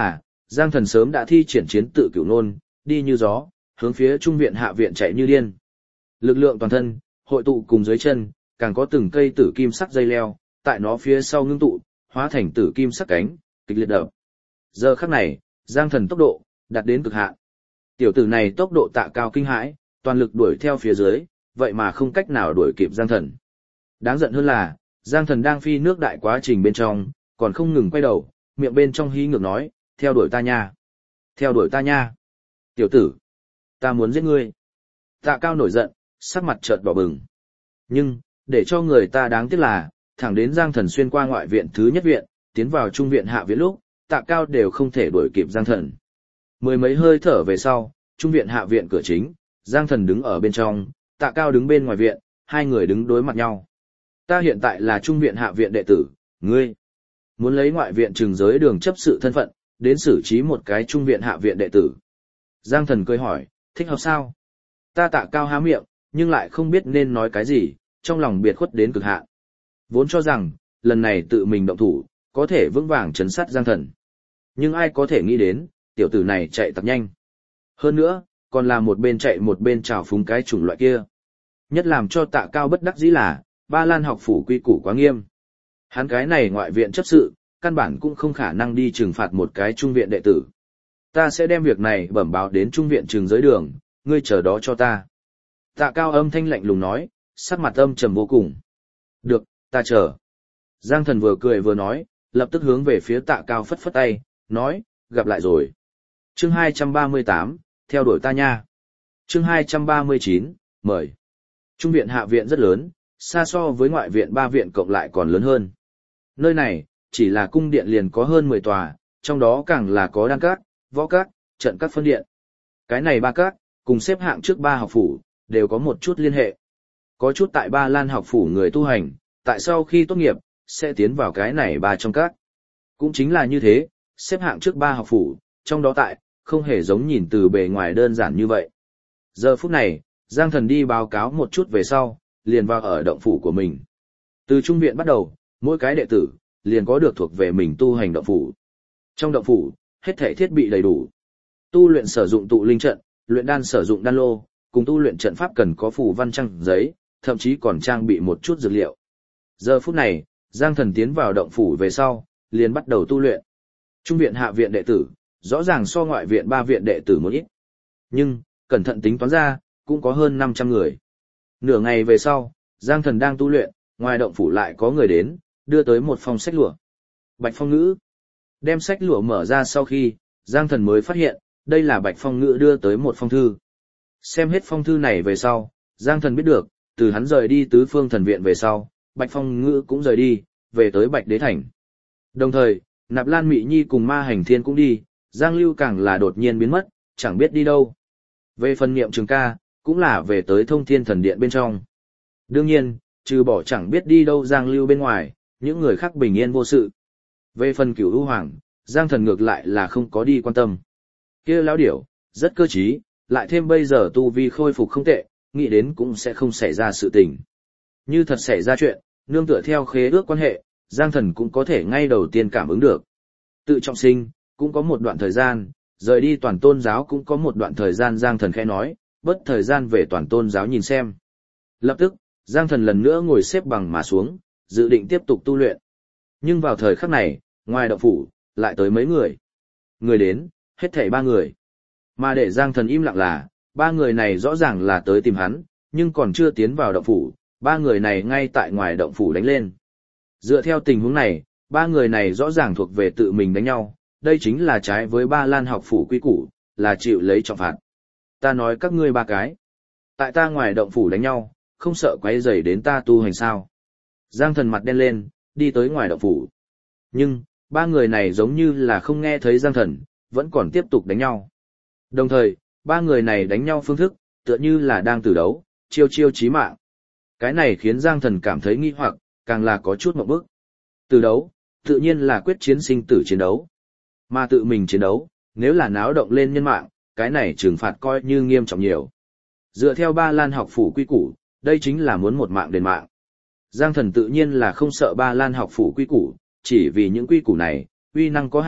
S1: Giang Thần sớm đã thi triển chiến tự cửu nôn, đi như gió, hướng phía trung viện hạ viện chạy như điên. Lực lượng toàn thân, hội tụ cùng dưới chân, càng có từng cây tử kim sắc dây leo, tại nó phía sau ngưng tụ, hóa thành tử kim sắc cánh, kịch liệt đập. Giờ khắc này, Giang Thần tốc độ đạt đến cực hạn. Tiểu tử này tốc độ Tạ Cao kinh hãi, toàn lực đuổi theo phía dưới, vậy mà không cách nào đuổi kịp Giang Thần. Đáng giận hơn là, Giang Thần đang phi nước đại quá trình bên trong, còn không ngừng quay đầu, miệng bên trong hí ngược nói, theo đuổi ta nha, theo đuổi ta nha. Tiểu tử, ta muốn giết ngươi. Tạ Cao nổi giận, sắc mặt chợt đỏ bừng. Nhưng, để cho người ta đáng tiếc là, thẳng đến Giang Thần xuyên qua ngoại viện thứ nhất viện, tiến vào trung viện hạ viện lúc, Tạ Cao đều không thể đuổi kịp Giang Thần. Mười mấy hơi thở về sau, trung viện hạ viện cửa chính, Giang Thần đứng ở bên trong, Tạ Cao đứng bên ngoài viện, hai người đứng đối mặt nhau. Ta hiện tại là trung viện hạ viện đệ tử, ngươi muốn lấy ngoại viện trừng giới đường chấp sự thân phận, đến xử trí một cái trung viện hạ viện đệ tử. Giang Thần cười hỏi, thích hợp sao? Ta Tạ Cao há miệng, nhưng lại không biết nên nói cái gì, trong lòng biệt khuất đến cực hạn. Vốn cho rằng, lần này tự mình động thủ, có thể vững vàng trấn sát Giang Thần. Nhưng ai có thể nghĩ đến, tiểu tử này chạy thật nhanh. Hơn nữa, còn là một bên chạy một bên trào phúng cái chủng loại kia. Nhất làm cho Tạ Cao bất đắc dĩ là, Ba Lan học phủ quy củ quá nghiêm. Hắn cái này ngoại viện chấp sự, căn bản cũng không khả năng đi trừng phạt một cái trung viện đệ tử. Ta sẽ đem việc này bẩm báo đến trung viện trừng giới đường, ngươi chờ đó cho ta. Tạ Cao âm thanh lạnh lùng nói, sắc mặt âm trầm vô cùng. Được, ta chờ. Giang Thần vừa cười vừa nói, lập tức hướng về phía Tạ Cao phất phất tay, nói, gặp lại rồi. Chương 238, theo đuổi ta nha. Chương 239, mời. Trung viện hạ viện rất lớn, xa so với ngoại viện ba viện cộng lại còn lớn hơn. Nơi này, chỉ là cung điện liền có hơn 10 tòa, trong đó càng là có đan các, võ các, trận các phân điện. Cái này ba các, cùng xếp hạng trước ba học phủ, đều có một chút liên hệ. Có chút tại Ba Lan học phủ người tu hành, tại sau khi tốt nghiệp, sẽ tiến vào cái này ba trong các. Cũng chính là như thế, xếp hạng trước ba học phủ, trong đó tại, không hề giống nhìn từ bề ngoài đơn giản như vậy. Giờ phút này, Giang Thần đi báo cáo một chút về sau, liền vào ở động phủ của mình. Từ trung viện bắt đầu, mỗi cái đệ tử, liền có được thuộc về mình tu hành động phủ. Trong động phủ, hết thảy thiết bị đầy đủ. Tu luyện sử dụng tụ linh trận, luyện đan sử dụng đan lô, cùng tu luyện trận pháp cần có phù văn trang giấy, thậm chí còn trang bị một chút dược liệu. Giờ phút này, Giang Thần tiến vào động phủ về sau, liền bắt đầu tu luyện. Trung viện hạ viện đệ tử, rõ ràng so ngoại viện ba viện đệ tử một ít. Nhưng, cẩn thận tính toán ra, cũng có hơn 500 người. Nửa ngày về sau, Giang Thần đang tu luyện, ngoài động phủ lại có người đến, đưa tới một phong sách lụa. Bạch Phong Ngữ. Đem sách lụa mở ra sau khi, Giang Thần mới phát hiện, đây là Bạch Phong Ngữ đưa tới một phong thư. Xem hết phong thư này về sau, Giang Thần biết được, từ hắn rời đi tứ phương thần viện về sau, Bạch Phong Ngữ cũng rời đi, về tới Bạch Đế Thành. Đồng thời, Nạp Lan Mị Nhi cùng Ma Hành Thiên cũng đi, Giang Lưu càng là đột nhiên biến mất, chẳng biết đi đâu. Về phần Niệm Trường ca, cũng là về tới Thông Thiên Thần Điện bên trong. Đương nhiên, trừ bỏ chẳng biết đi đâu Giang Lưu bên ngoài, những người khác bình yên vô sự. Về phần Cửu U Hoàng, Giang Thần ngược lại là không có đi quan tâm. Kia lão điểu, rất cơ trí, lại thêm bây giờ tu vi khôi phục không tệ, nghĩ đến cũng sẽ không xảy ra sự tình. Như thật xảy ra chuyện, nương tựa theo khế ước quan hệ, Giang Thần cũng có thể ngay đầu tiên cảm ứng được. Tự trọng sinh, cũng có một đoạn thời gian, rời đi toàn tôn giáo cũng có một đoạn thời gian Giang Thần khẽ nói, bớt thời gian về toàn tôn giáo nhìn xem. Lập tức, Giang Thần lần nữa ngồi xếp bằng mà xuống, dự định tiếp tục tu luyện. Nhưng vào thời khắc này, ngoài động phủ, lại tới mấy người. Người đến, hết thảy 3 người. Mà để Giang Thần im lặng là, 3 người này rõ ràng là tới tìm hắn, nhưng còn chưa tiến vào động phủ, 3 người này ngay tại ngoài động phủ đánh lên. Dựa theo tình huống này, 3 người này rõ ràng thuộc về tự mình đánh nhau, đây chính là trái với Ba Lan học phủ quy củ, là chịu lấy trọng phạt. Ta nói các ngươi 3 cái. Tại ta ngoài động phủ đánh nhau, không sợ quấy rầy đến ta tu hành sao. Giang Thần mặt đen lên, đi tới ngoài động phủ. Nhưng, 3 người này giống như là không nghe thấy Giang Thần, vẫn còn tiếp tục đánh nhau. Đồng thời, 3 người này đánh nhau phương thức, tựa như là đang tử đấu, chiêu chiêu chí mạng. Cái này khiến Giang Thần cảm thấy nghi hoặc, càng là có chút ngộp bức. Tử đấu, tự nhiên là quyết chiến sinh tử chiến đấu. Mà tự mình chiến đấu, nếu là náo động lên nhân mạng, cái này trừng phạt coi như nghiêm trọng nhiều. Dựa theo Ba Lan học phủ quy củ, đây chính là muốn một mạng đền mạng. Giang Thần tự nhiên là không sợ Ba Lan học phủ quy củ, chỉ vì những quy củ này, uy năng có hạn,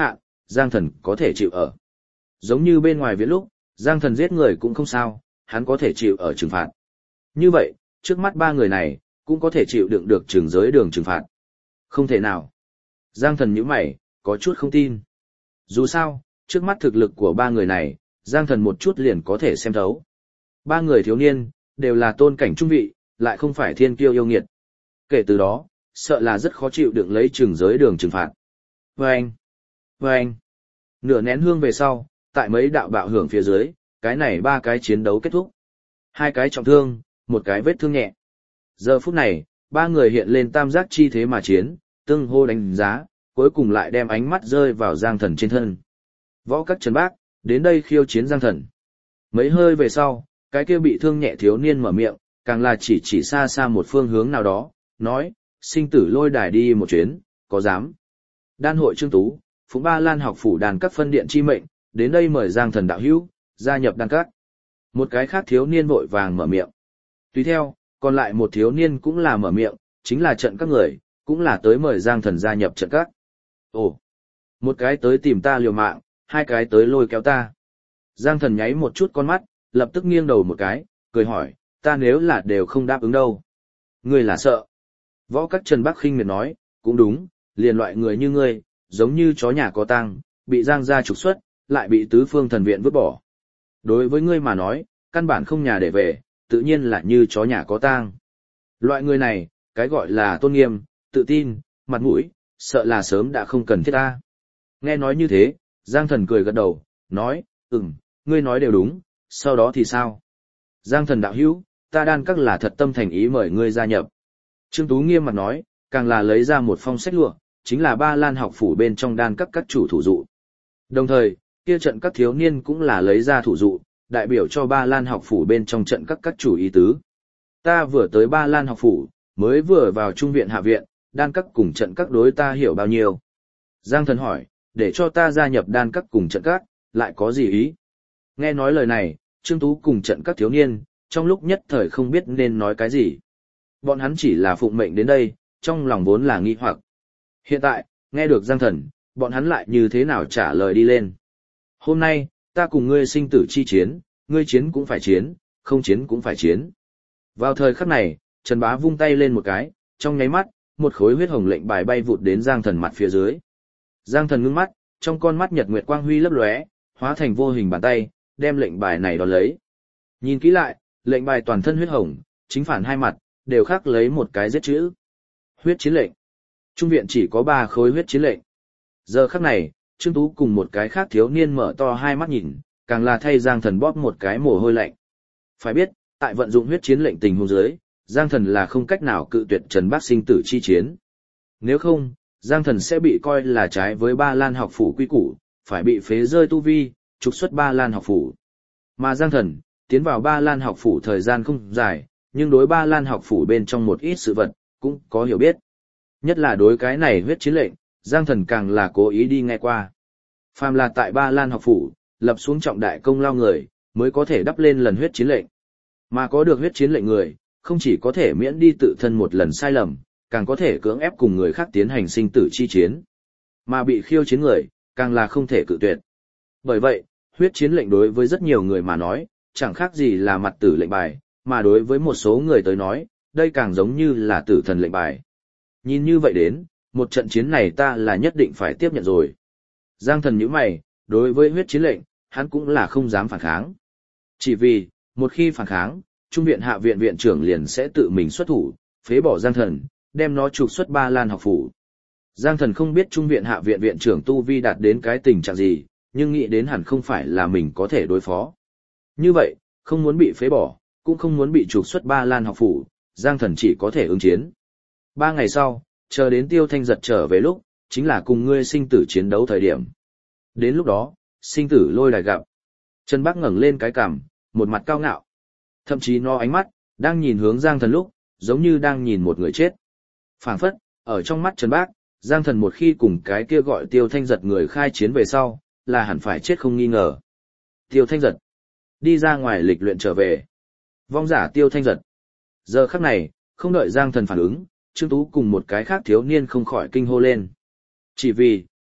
S1: Giang Thần có thể chịu ở. Giống như bên ngoài viện lúc, Giang Thần giết người cũng không sao, hắn có thể chịu ở trừng phạt. Như vậy, trước mắt ba người này, cũng có thể chịu đựng được trường giới đường trừng phạt. Không thể nào. Giang Thần nhíu mày, có chút không tin. Dù sao, trước mắt thực lực của ba người này, Giang Thần một chút liền có thể xem thấu. Ba người thiếu niên, đều là tôn cảnh trung vị, lại không phải thiên kiêu yêu nghiệt. Kể từ đó, sợ là rất khó chịu đựng lấy trường giới đường trừng phạt. Vâng! Vâng! Nửa nén hương về sau, tại mấy đạo bạo hưởng phía dưới, cái này ba cái chiến đấu kết thúc. Hai cái trọng thương, một cái vết thương nhẹ. Giờ phút này, ba người hiện lên tam giác chi thế mà chiến, tương hô đánh giá, cuối cùng lại đem ánh mắt rơi vào Giang Thần trên thân. Võ Các Trần Bác, đến đây khiêu chiến Giang Thần. Mấy hơi về sau, cái kia bị thương nhẹ thiếu niên mở miệng, càng là chỉ xa xa một phương hướng nào đó, nói, sinh tử lôi đài đi một chuyến, có dám. Đan hội Trương Tú, Phụng Ba Lan học phủ đàn các phân điện chi mệnh, đến đây mời Giang Thần đạo hữu, gia nhập đan các. Một cái khác thiếu niên vội vàng mở miệng. Tùy theo, còn lại một thiếu niên cũng là mở miệng, chính là trận các người, cũng là tới mời Giang Thần gia nhập trận các. Ồ, một cái tới tìm ta liều mạng, hai cái tới lôi kéo ta. Giang Thần nháy một chút con mắt, lập tức nghiêng đầu một cái, cười hỏi, ta nếu là đều không đáp ứng đâu. Ngươi là sợ. Võ Các Trần Bắc khinh miệt nói, cũng đúng, liền loại người như ngươi, giống như chó nhà có tang, bị Giang gia trục xuất, lại bị tứ phương thần viện vứt bỏ. Đối với ngươi mà nói, căn bản không nhà để về, tự nhiên là như chó nhà có tang. Loại người này, cái gọi là tôn nghiêm, tự tin, mặt mũi, sợ là sớm đã không cần thiết ta. Nghe nói như thế, Giang Thần cười gật đầu, nói, ngươi nói đều đúng, sau đó thì sao? Giang Thần đạo hữu, ta đan các là thật tâm thành ý mời ngươi gia nhập. Trương Tú nghiêm mặt nói, càng là lấy ra một phong sách lụa, chính là Ba Lan học phủ bên trong đan các chủ thủ dụ. Đồng thời, kia trận các thiếu niên cũng là lấy ra thủ dụ, đại biểu cho Ba Lan học phủ bên trong trận các chủ ý tứ. Ta vừa tới Ba Lan học phủ, mới vừa vào trung viện hạ viện, đan các cùng trận các đối ta hiểu bao nhiêu. Giang Thần hỏi, để cho ta gia nhập đan các cùng trận các, lại có gì ý? Nghe nói lời này, Trương Tú cùng trận các thiếu niên, trong lúc nhất thời không biết nên nói cái gì. Bọn hắn chỉ là phụng mệnh đến đây, trong lòng vốn là nghi hoặc. Hiện tại, nghe được Giang Thần, bọn hắn lại như thế nào trả lời đi lên. Hôm nay, ta cùng ngươi sinh tử chi chiến, ngươi chiến cũng phải chiến, không chiến cũng phải chiến. Vào thời khắc này, Trần Bá vung tay lên một cái, trong nháy mắt, một khối huyết hồng lệnh bài bay vụt đến Giang Thần mặt phía dưới. Giang Thần ngưng mắt, trong con mắt nhật nguyệt quang huy lấp lóe, hóa thành vô hình bàn tay, đem lệnh bài này đón lấy. Nhìn kỹ lại, lệnh bài toàn thân huyết hồng, chính phản hai mặt, đều khắc lấy một cái giết chữ. Huyết chiến lệnh. Trung viện chỉ có 3 khối huyết chiến lệnh. Giờ khắc này, Trương Tú cùng một cái khác thiếu niên mở to hai mắt nhìn, càng là thay Giang Thần bóp một cái mồ hôi lạnh. Phải biết, tại vận dụng huyết chiến lệnh tình huống dưới, Giang Thần là không cách nào cự tuyệt Trần Bác sinh tử chi chiến. Nếu không, Giang Thần sẽ bị coi là trái với Ba Lan học phủ quy củ, phải bị phế rơi tu vi, trục xuất Ba Lan học phủ. Mà Giang Thần, tiến vào Ba Lan học phủ thời gian không dài, nhưng đối Ba Lan học phủ bên trong một ít sự vật, cũng có hiểu biết. Nhất là đối cái này huyết chiến lệnh, Giang Thần càng là cố ý đi nghe qua. Phàm là tại Ba Lan học phủ, lập xuống trọng đại công lao người, mới có thể đắp lên lần huyết chiến lệnh. Mà có được huyết chiến lệnh người, không chỉ có thể miễn đi tự thân một lần sai lầm, càng có thể cưỡng ép cùng người khác tiến hành sinh tử chi chiến. Mà bị khiêu chiến người, càng là không thể cự tuyệt. Bởi vậy, huyết chiến lệnh đối với rất nhiều người mà nói, chẳng khác gì là mặt tử lệnh bài, mà đối với một số người tới nói, đây càng giống như là tử thần lệnh bài. Nhìn như vậy đến, một trận chiến này ta là nhất định phải tiếp nhận rồi. Giang Thần nhíu mày, đối với huyết chiến lệnh, hắn cũng là không dám phản kháng. Chỉ vì, một khi phản kháng, Trung viện Hạ viện viện trưởng liền sẽ tự mình xuất thủ, phế bỏ Giang Thần, đem nó trục xuất Ba Lan học phủ. Giang Thần không biết Trung viện Hạ viện viện trưởng tu vi đạt đến cái tình trạng gì, nhưng nghĩ đến hẳn không phải là mình có thể đối phó. Như vậy, không muốn bị phế bỏ, cũng không muốn bị trục xuất Ba Lan học phủ, Giang Thần chỉ có thể ứng chiến. 3 ngày sau, chờ đến Tiêu Thanh Giật trở về lúc, chính là cùng ngươi sinh tử chiến đấu thời điểm. Đến lúc đó, sinh tử lôi đài gặp. Trần Bác ngẩng lên cái cằm, một mặt cao ngạo. Thậm chí nó ánh mắt, đang nhìn hướng Giang Thần lúc, giống như đang nhìn một người chết. Phảng phất, ở trong mắt Trần Bác, Giang Thần một khi cùng cái kia gọi Tiêu Thanh Giật người khai chiến về sau, là hẳn phải chết không nghi ngờ. Tiêu Thanh Giật, đi ra ngoài lịch luyện trở về. Vong giả Tiêu Thanh Giật. Giờ khắc này, không đợi Giang Thần phản ứng, Trương Tú cùng một cái khác thiếu niên không khỏi kinh hô lên. Chỉ vì,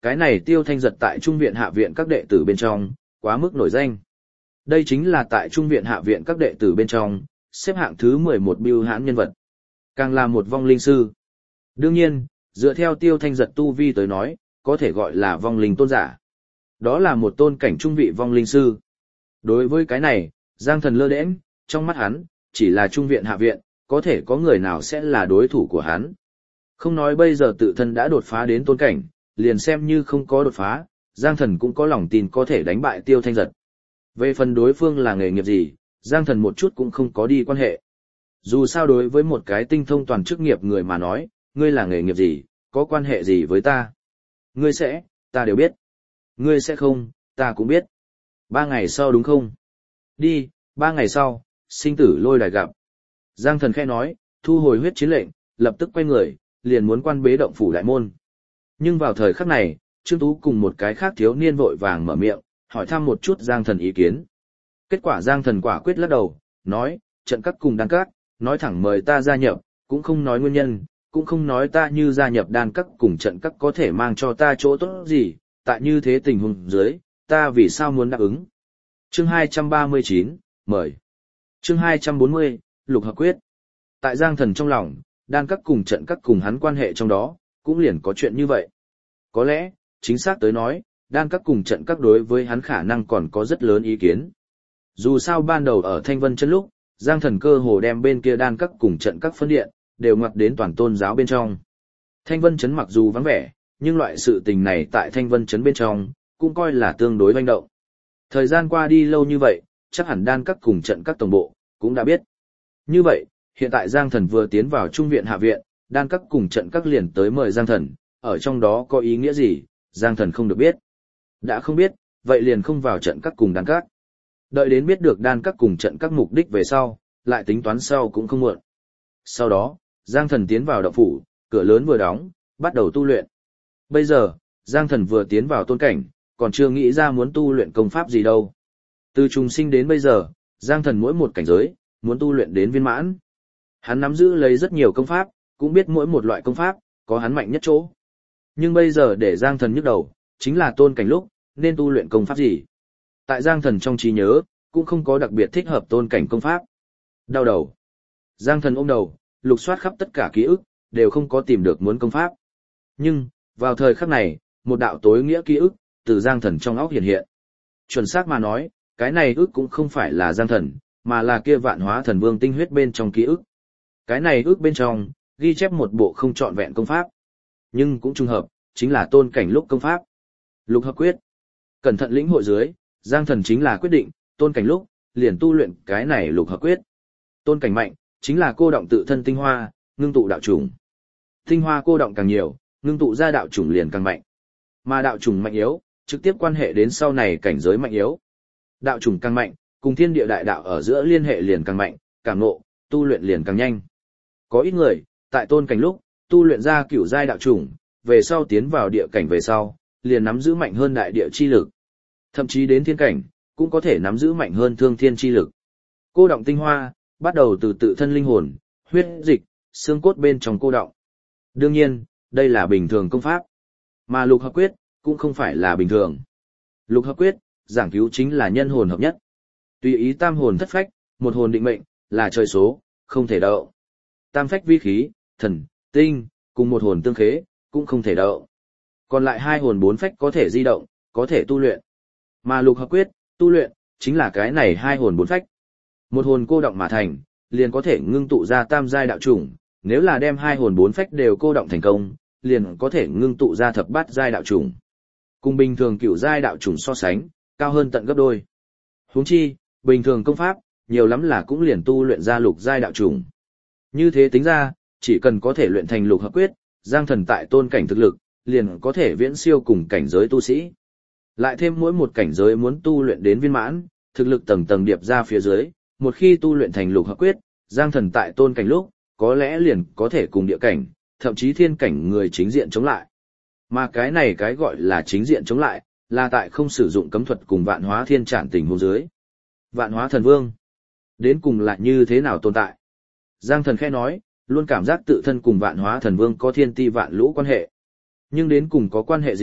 S1: cái này Tiêu Thanh Giật tại Trung viện Hạ viện các đệ tử bên trong, quá mức nổi danh. Đây chính là tại Trung viện Hạ viện các đệ tử bên trong, xếp hạng thứ 11 bưu hãn nhân vật. Càng là một vong linh sư. Đương nhiên, dựa theo Tiêu Thanh Giật tu vi tới nói, có thể gọi là vong linh tôn giả. Đó là một tôn cảnh trung vị vong linh sư. Đối với cái này, Giang Thần lơ đễnh, trong mắt hắn, chỉ là Trung viện Hạ viện, có thể có người nào sẽ là đối thủ của hắn. Không nói bây giờ tự thân đã đột phá đến tôn cảnh, liền xem như không có đột phá, Giang Thần cũng có lòng tin có thể đánh bại Tiêu Thanh Giật. Về phần đối phương là nghề nghiệp gì, Giang Thần một chút cũng không có đi quan hệ. Dù sao đối với một cái tinh thông toàn chức nghiệp người mà nói, ngươi là nghề nghiệp gì, có quan hệ gì với ta? Ngươi sẽ, ta đều biết. Ngươi sẽ không, ta cũng biết. 3 ngày sau đúng không? Đi, 3 ngày sau, sinh tử lôi đài gặp. Giang Thần khẽ nói, thu hồi huyết chiến lệnh, lập tức quay người, liền muốn quan bế động phủ đại môn. Nhưng vào thời khắc này, Trương Tú cùng một cái khác thiếu niên vội vàng mở miệng, hỏi thăm một chút Giang Thần ý kiến. Kết quả Giang Thần quả quyết lắc đầu, nói, trận các cùng đan các, nói thẳng mời ta gia nhập, cũng không nói nguyên nhân, cũng không nói ta như gia nhập đan các cùng trận các có thể mang cho ta chỗ tốt gì, tại như thế tình huống dưới, ta vì sao muốn đáp ứng. Chương 239, mời. Chương 240, Lục Hợp Quyết. Tại Giang Thần trong lòng, đan các cùng trận các cùng hắn quan hệ trong đó, cũng liền có chuyện như vậy. Có lẽ, chính xác tới nói, đan các cùng trận các đối với hắn khả năng còn có rất lớn ý kiến. Dù sao ban đầu ở Thanh Vân Chân lúc, Giang Thần cơ hồ đem bên kia đan các cùng trận các phân điện, đều ngoặt đến toàn tôn giáo bên trong. Thanh Vân Trấn mặc dù vắng vẻ, nhưng loại sự tình này tại Thanh Vân Trấn bên trong, cũng coi là tương đối manh động. Thời gian qua đi lâu như vậy, chắc hẳn đan các cùng trận các tổng bộ, cũng đã biết. Như vậy, hiện tại Giang Thần vừa tiến vào Trung viện Hạ viện, đan các cùng trận các liền tới mời Giang Thần, ở trong đó có ý nghĩa gì, Giang Thần không được biết. Đã không biết, vậy liền không vào trận các cùng đan các. Đợi đến biết được đan các cùng trận các mục đích về sau, lại tính toán sau cũng không muộn. Sau đó, Giang Thần tiến vào động phủ, cửa lớn vừa đóng, bắt đầu tu luyện. Bây giờ, Giang Thần vừa tiến vào tôn cảnh, còn chưa nghĩ ra muốn tu luyện công pháp gì đâu. Từ trùng sinh đến bây giờ, Giang Thần mỗi một cảnh giới, muốn tu luyện đến viên mãn. Hắn nắm giữ lấy rất nhiều công pháp, cũng biết mỗi một loại công pháp, có hắn mạnh nhất chỗ. Nhưng bây giờ để Giang Thần nhức đầu, chính là tôn cảnh lúc, nên tu luyện công pháp gì. Tại Giang Thần trong trí nhớ, cũng không có đặc biệt thích hợp tôn cảnh công pháp. Đau đầu. Giang Thần ôm đầu, lục soát khắp tất cả ký ức, đều không có tìm được muốn công pháp. Nhưng, vào thời khắc này, một đạo tối nghĩa ký ức, từ Giang Thần trong óc hiện hiện. Chuẩn xác mà nói, cái này ức cũng không phải là Giang Thần, mà là kia Vạn Hóa Thần Vương tinh huyết bên trong ký ức. Cái này ức bên trong, ghi chép một bộ không trọn vẹn công pháp. Nhưng cũng trùng hợp, chính là tôn cảnh lúc công pháp. Lục Hợp Quyết. Cẩn thận lĩnh hội dưới, Giang Thần chính là quyết định, tôn cảnh lúc, liền tu luyện cái này Lục Hợp Quyết. Tôn cảnh mạnh, chính là cô động tự thân tinh hoa, ngưng tụ đạo chủng. Tinh hoa cô động càng nhiều, ngưng tụ ra đạo chủng liền càng mạnh. Mà đạo chủng mạnh yếu, trực tiếp quan hệ đến sau này cảnh giới mạnh yếu. Đạo chủng càng mạnh, cùng thiên địa đại đạo ở giữa liên hệ liền càng mạnh, càng ngộ, tu luyện liền càng nhanh. Có ít người, tại tôn cảnh lúc, tu luyện ra cửu giai đạo chủng, về sau tiến vào địa cảnh về sau, liền nắm giữ mạnh hơn đại địa chi lực. Thậm chí đến thiên cảnh, cũng có thể nắm giữ mạnh hơn thương thiên chi lực. Cô động tinh hoa, bắt đầu từ tự thân linh hồn, huyết dịch, xương cốt bên trong cô động. Đương nhiên, đây là bình thường công pháp. Mà Lục Hợp Quyết, cũng không phải là bình thường. Lục Hợp Quyết, giảng cứu chính là nhân hồn hợp nhất. Tùy ý tam hồn thất phách, một hồn định mệnh, là trời số, không thể đậu. Tam phách vi khí, thần, tinh, cùng một hồn tương khế, cũng không thể đậu. Còn lại hai hồn bốn phách có thể di động, có thể tu luyện. Mà Lục Hợp Quyết, tu luyện, chính là cái này hai hồn bốn phách. Một hồn cô động mà thành, liền có thể ngưng tụ ra tam giai đạo chủng, nếu là đem hai hồn bốn phách đều cô động thành công, liền có thể ngưng tụ ra thập bát giai đạo chủng. Cùng bình thường cửu giai đạo chủng so sánh, cao hơn tận gấp đôi. Huống chi, bình thường công pháp, nhiều lắm là cũng liền tu luyện ra lục giai đạo chủng. Như thế tính ra, chỉ cần có thể luyện thành Lục Hợp Quyết, Giang Thần tại tôn cảnh thực lực, liền có thể viễn siêu cùng cảnh giới tu sĩ. Lại thêm mỗi một cảnh giới muốn tu luyện đến viên mãn, thực lực tầng tầng điệp ra phía dưới, một khi tu luyện thành Lục Hợp Quyết, Giang Thần tại tôn cảnh lúc, có lẽ liền có thể cùng địa cảnh, thậm chí thiên cảnh người chính diện chống lại. Mà cái này cái gọi là chính diện chống lại, là tại không sử dụng cấm thuật cùng Vạn Hóa Thiên Trảm tình huống dưới. Vạn Hóa Thần Vương, đến cùng là như thế nào tồn tại? Giang Thần khẽ nói, luôn cảm giác tự thân cùng Vạn Hóa Thần Vương có thiên ti vạn lũ quan hệ. Nhưng đến cùng có quan hệ gì,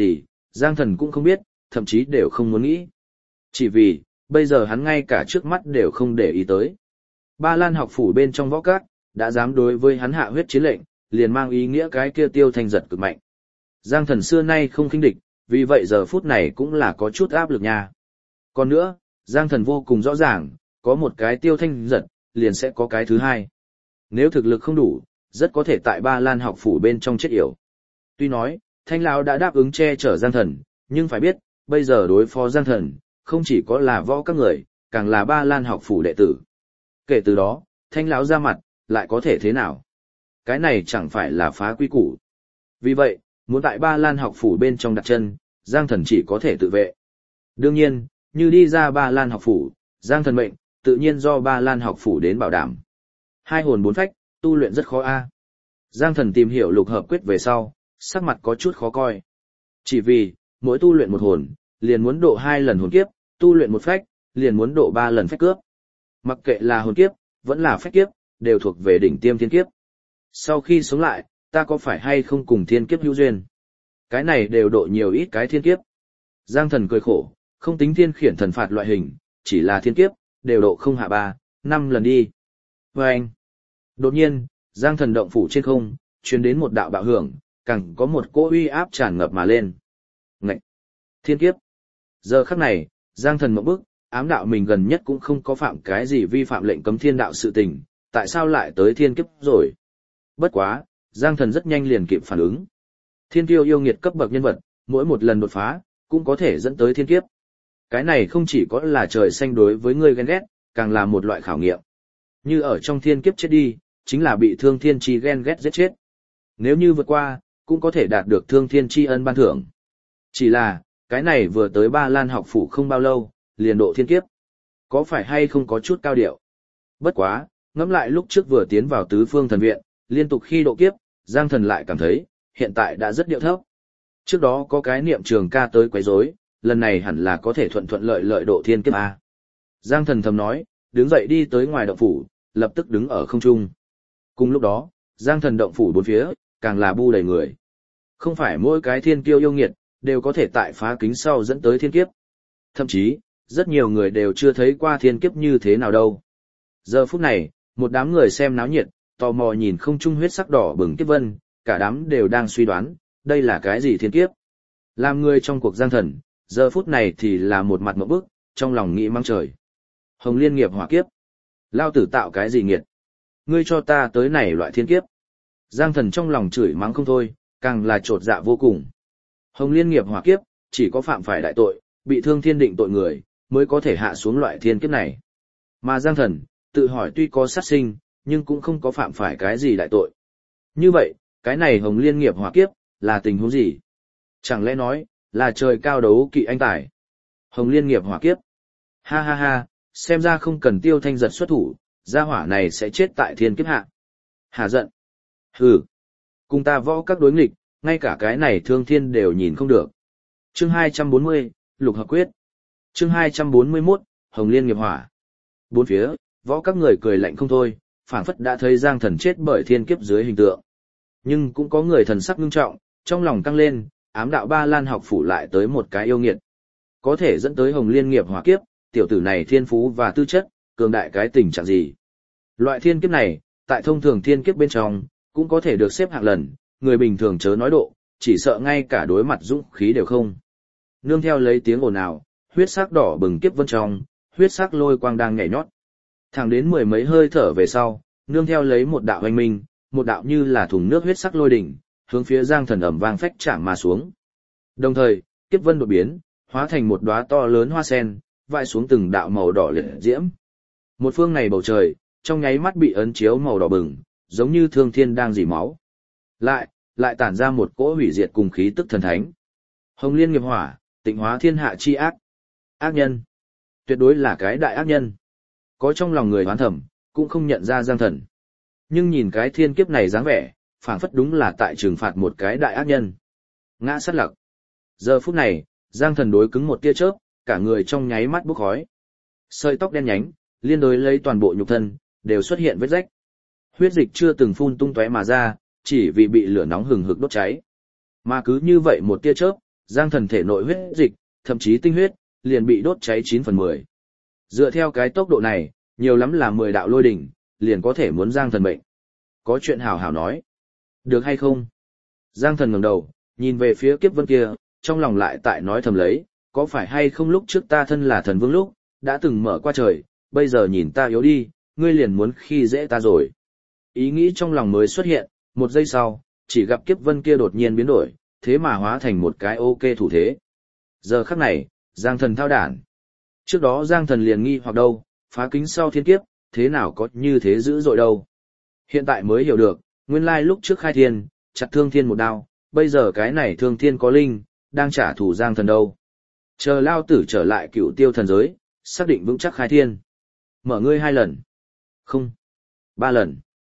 S1: Giang Thần cũng không biết, thậm chí đều không muốn nghĩ. Chỉ vì, bây giờ hắn ngay cả trước mắt đều không để ý tới. Ba Lan học phủ bên trong võ các, đã dám đối với hắn hạ huyết chiến lệnh, liền mang ý nghĩa cái kia Tiêu Thanh giật cực mạnh. Giang Thần xưa nay không khinh địch, vì vậy giờ phút này cũng là có chút áp lực nha. Còn nữa, Giang Thần vô cùng rõ ràng, có một cái Tiêu Thanh giật, liền sẽ có cái thứ hai. Nếu thực lực không đủ, rất có thể tại Ba Lan học phủ bên trong chết yểu. Tuy nói, Thanh lão đã đáp ứng che chở Giang Thần, nhưng phải biết, bây giờ đối phó Giang Thần, không chỉ có là võ các người, càng là Ba Lan học phủ đệ tử. Kể từ đó, Thanh lão ra mặt, lại có thể thế nào? Cái này chẳng phải là phá quy củ. Vì vậy, muốn tại Ba Lan học phủ bên trong đặt chân, Giang Thần chỉ có thể tự vệ. Đương nhiên, như đi ra Ba Lan học phủ, Giang Thần mệnh, tự nhiên do Ba Lan học phủ đến bảo đảm. Hai hồn bốn phách, tu luyện rất khó a. Giang Thần tìm hiểu lục hợp quyết về sau, sắc mặt có chút khó coi. Chỉ vì, mỗi tu luyện một hồn, liền muốn độ 2 lần hồn kiếp, tu luyện một phách, liền muốn độ 3 lần phách cướp. Mặc kệ là hồn kiếp, vẫn là phách kiếp, đều thuộc về đỉnh tiêm thiên kiếp. Sau khi sống lại, ta có phải hay không cùng thiên kiếp hữu duyên? Cái này đều độ nhiều ít cái thiên kiếp. Giang Thần cười khổ, không tính thiên khiển thần phạt loại hình, chỉ là thiên kiếp, đều độ không hạ 3, 5 lần đi. Và anh, đột nhiên, Giang Thần động phủ trên không, truyền đến một đạo bạo hưởng, càng có một cỗ uy áp tràn ngập mà lên. Ngậy! Thiên kiếp! Giờ khắc này, Giang Thần mộng bức, ám đạo mình gần nhất cũng không có phạm cái gì vi phạm lệnh cấm thiên đạo sự tình, tại sao lại tới thiên kiếp rồi? Bất quá, Giang Thần rất nhanh liền kịp phản ứng. Thiên kiêu yêu nghiệt cấp bậc nhân vật, mỗi một lần đột phá, cũng có thể dẫn tới thiên kiếp. Cái này không chỉ có là trời xanh đối với ngươi ghen ghét, càng là một loại khảo nghiệm. Như ở trong thiên kiếp chết đi, chính là bị thương thiên chi ghen ghét giết chết. Nếu như vượt qua, cũng có thể đạt được thương thiên chi ân ban thưởng. Chỉ là, cái này vừa tới Ba Lan học phủ không bao lâu, liền độ thiên kiếp. Có phải hay không có chút cao điệu? Bất quá, ngẫm lại lúc trước vừa tiến vào tứ phương thần viện, liên tục khi độ kiếp, Giang Thần lại cảm thấy, hiện tại đã rất điệu thấp. Trước đó có cái niệm trường ca tới quấy rối, lần này hẳn là có thể thuận thuận lợi lợi độ thiên kiếp A. Giang Thần thầm nói, đứng dậy đi tới ngoài động phủ, lập tức đứng ở không trung. Cùng lúc đó, Giang Thần động phủ bốn phía, càng là bu đầy người. Không phải mỗi cái thiên kiêu yêu nghiệt, đều có thể tại phá kính sau dẫn tới thiên kiếp. Thậm chí, rất nhiều người đều chưa thấy qua thiên kiếp như thế nào đâu. Giờ phút này, một đám người xem náo nhiệt, tò mò nhìn không trung huyết sắc đỏ bừng kiếp vân, cả đám đều đang suy đoán, đây là cái gì thiên kiếp. Làm người trong cuộc Giang Thần, giờ phút này thì là một mặt ngộp bức, trong lòng nghĩ mắng trời. Hồng Liên nghiệp hỏa kiếp. Lao tử tạo cái gì nghiệt? Ngươi cho ta tới này loại thiên kiếp. Giang Thần trong lòng chửi mắng không thôi, càng là trột dạ vô cùng. Hồng Liên nghiệp hỏa kiếp, chỉ có phạm phải đại tội, bị thương thiên định tội người, mới có thể hạ xuống loại thiên kiếp này. Mà Giang Thần, tự hỏi tuy có sát sinh, nhưng cũng không có phạm phải cái gì đại tội. Như vậy, cái này Hồng Liên nghiệp hỏa kiếp, là tình huống gì? Chẳng lẽ nói, là trời cao đấu kỵ anh tài? Hồng Liên nghiệp hỏa kiếp. Ha ha ha, xem ra không cần Tiêu Thanh giật xuất thủ, gia hỏa này sẽ chết tại thiên kiếp hạ. Hà giận. Hừ. Cùng ta võ các đối nghịch, ngay cả cái này thương thiên đều nhìn không được. Chương 240, Lục hợp quyết. Chương 241, Hồng Liên nghiệp hỏa. Bốn phía, võ các người cười lạnh không thôi, phảng phất đã thấy Giang Thần chết bởi thiên kiếp dưới hình tượng. Nhưng cũng có người thần sắc nghiêm trọng, trong lòng căng lên, ám đạo Ba Lan học phủ lại tới một cái yêu nghiệt. Có thể dẫn tới Hồng Liên nghiệp hỏa kiếp, tiểu tử này thiên phú và tư chất, cường đại cái tình trạng gì. Loại thiên kiếp này, tại thông thường thiên kiếp bên trong, cũng có thể được xếp hạng lần, người bình thường chớ nói độ, chỉ sợ ngay cả đối mặt dũng khí đều không. Nương theo lấy tiếng ồn ào, huyết sắc đỏ bừng kiếp vân trong, huyết sắc lôi quang đang nhảy nhót. Thẳng đến mười mấy hơi thở về sau, nương theo lấy một đạo hoành minh, một đạo như là thùng nước huyết sắc lôi đỉnh, hướng phía Giang Thần ầm vang phách chạm mà xuống. Đồng thời, kiếp vân đột biến, hóa thành một đóa to lớn hoa sen, vãi xuống từng đạo màu đỏ liệt diễm. Một phương này bầu trời, trong nháy mắt bị ấn chiếu màu đỏ bừng, giống như thương thiên đang rỉ máu. Lại tản ra một cỗ hủy diệt cùng khí tức thần thánh. Hồng Liên nghiệp hỏa, tịnh hóa thiên hạ chi ác. Ác nhân. Tuyệt đối là cái đại ác nhân. Có trong lòng người hoán thẩm, cũng không nhận ra Giang Thần. Nhưng nhìn cái thiên kiếp này dáng vẻ, phảng phất đúng là tại trừng phạt một cái đại ác nhân. Ngã sát lặc. Giờ phút này, Giang Thần đối cứng một tia chớp, cả người trong nháy mắt bốc khói. Sợi tóc đen nhánh, liên đối lấy toàn bộ nhục thân, đều xuất hiện vết rách. Huyết dịch chưa từng phun tung tóe mà ra, chỉ vì bị lửa nóng hừng hực đốt cháy. Mà cứ như vậy một tia chớp, Giang Thần thể nội huyết dịch, thậm chí tinh huyết, liền bị đốt cháy 9/10. Dựa theo cái tốc độ này, nhiều lắm là 10 đạo lôi đỉnh, liền có thể muốn Giang Thần mệnh. Có chuyện hảo hảo nói. Được hay không? Giang Thần ngẩng đầu, nhìn về phía Kiếp Vân kia, trong lòng lại tại nói thầm lấy, có phải hay không lúc trước ta thân là thần vương lúc, đã từng mở qua trời, bây giờ nhìn ta yếu đi, ngươi liền muốn khi dễ ta rồi. Ý nghĩ trong lòng mới xuất hiện, một giây sau, chỉ gặp Kiếp Vân kia đột nhiên biến đổi, thế mà hóa thành một cái ok thủ thế. Giờ khắc này, Giang Thần thao đản. Trước đó Giang Thần liền nghi hoặc đâu, phá kính sau thiên kiếp, thế nào có như thế dữ dội đâu. Hiện tại mới hiểu được, nguyên lai lúc trước khai thiên, chặt Thương Thiên một đao, bây giờ cái này Thương Thiên có linh, đang trả thù Giang Thần đâu. Chờ lao tử trở lại Cựu Tiêu thần giới, xác định vững chắc khai thiên. Mở ngươi 2 lần. Không. 3 lần.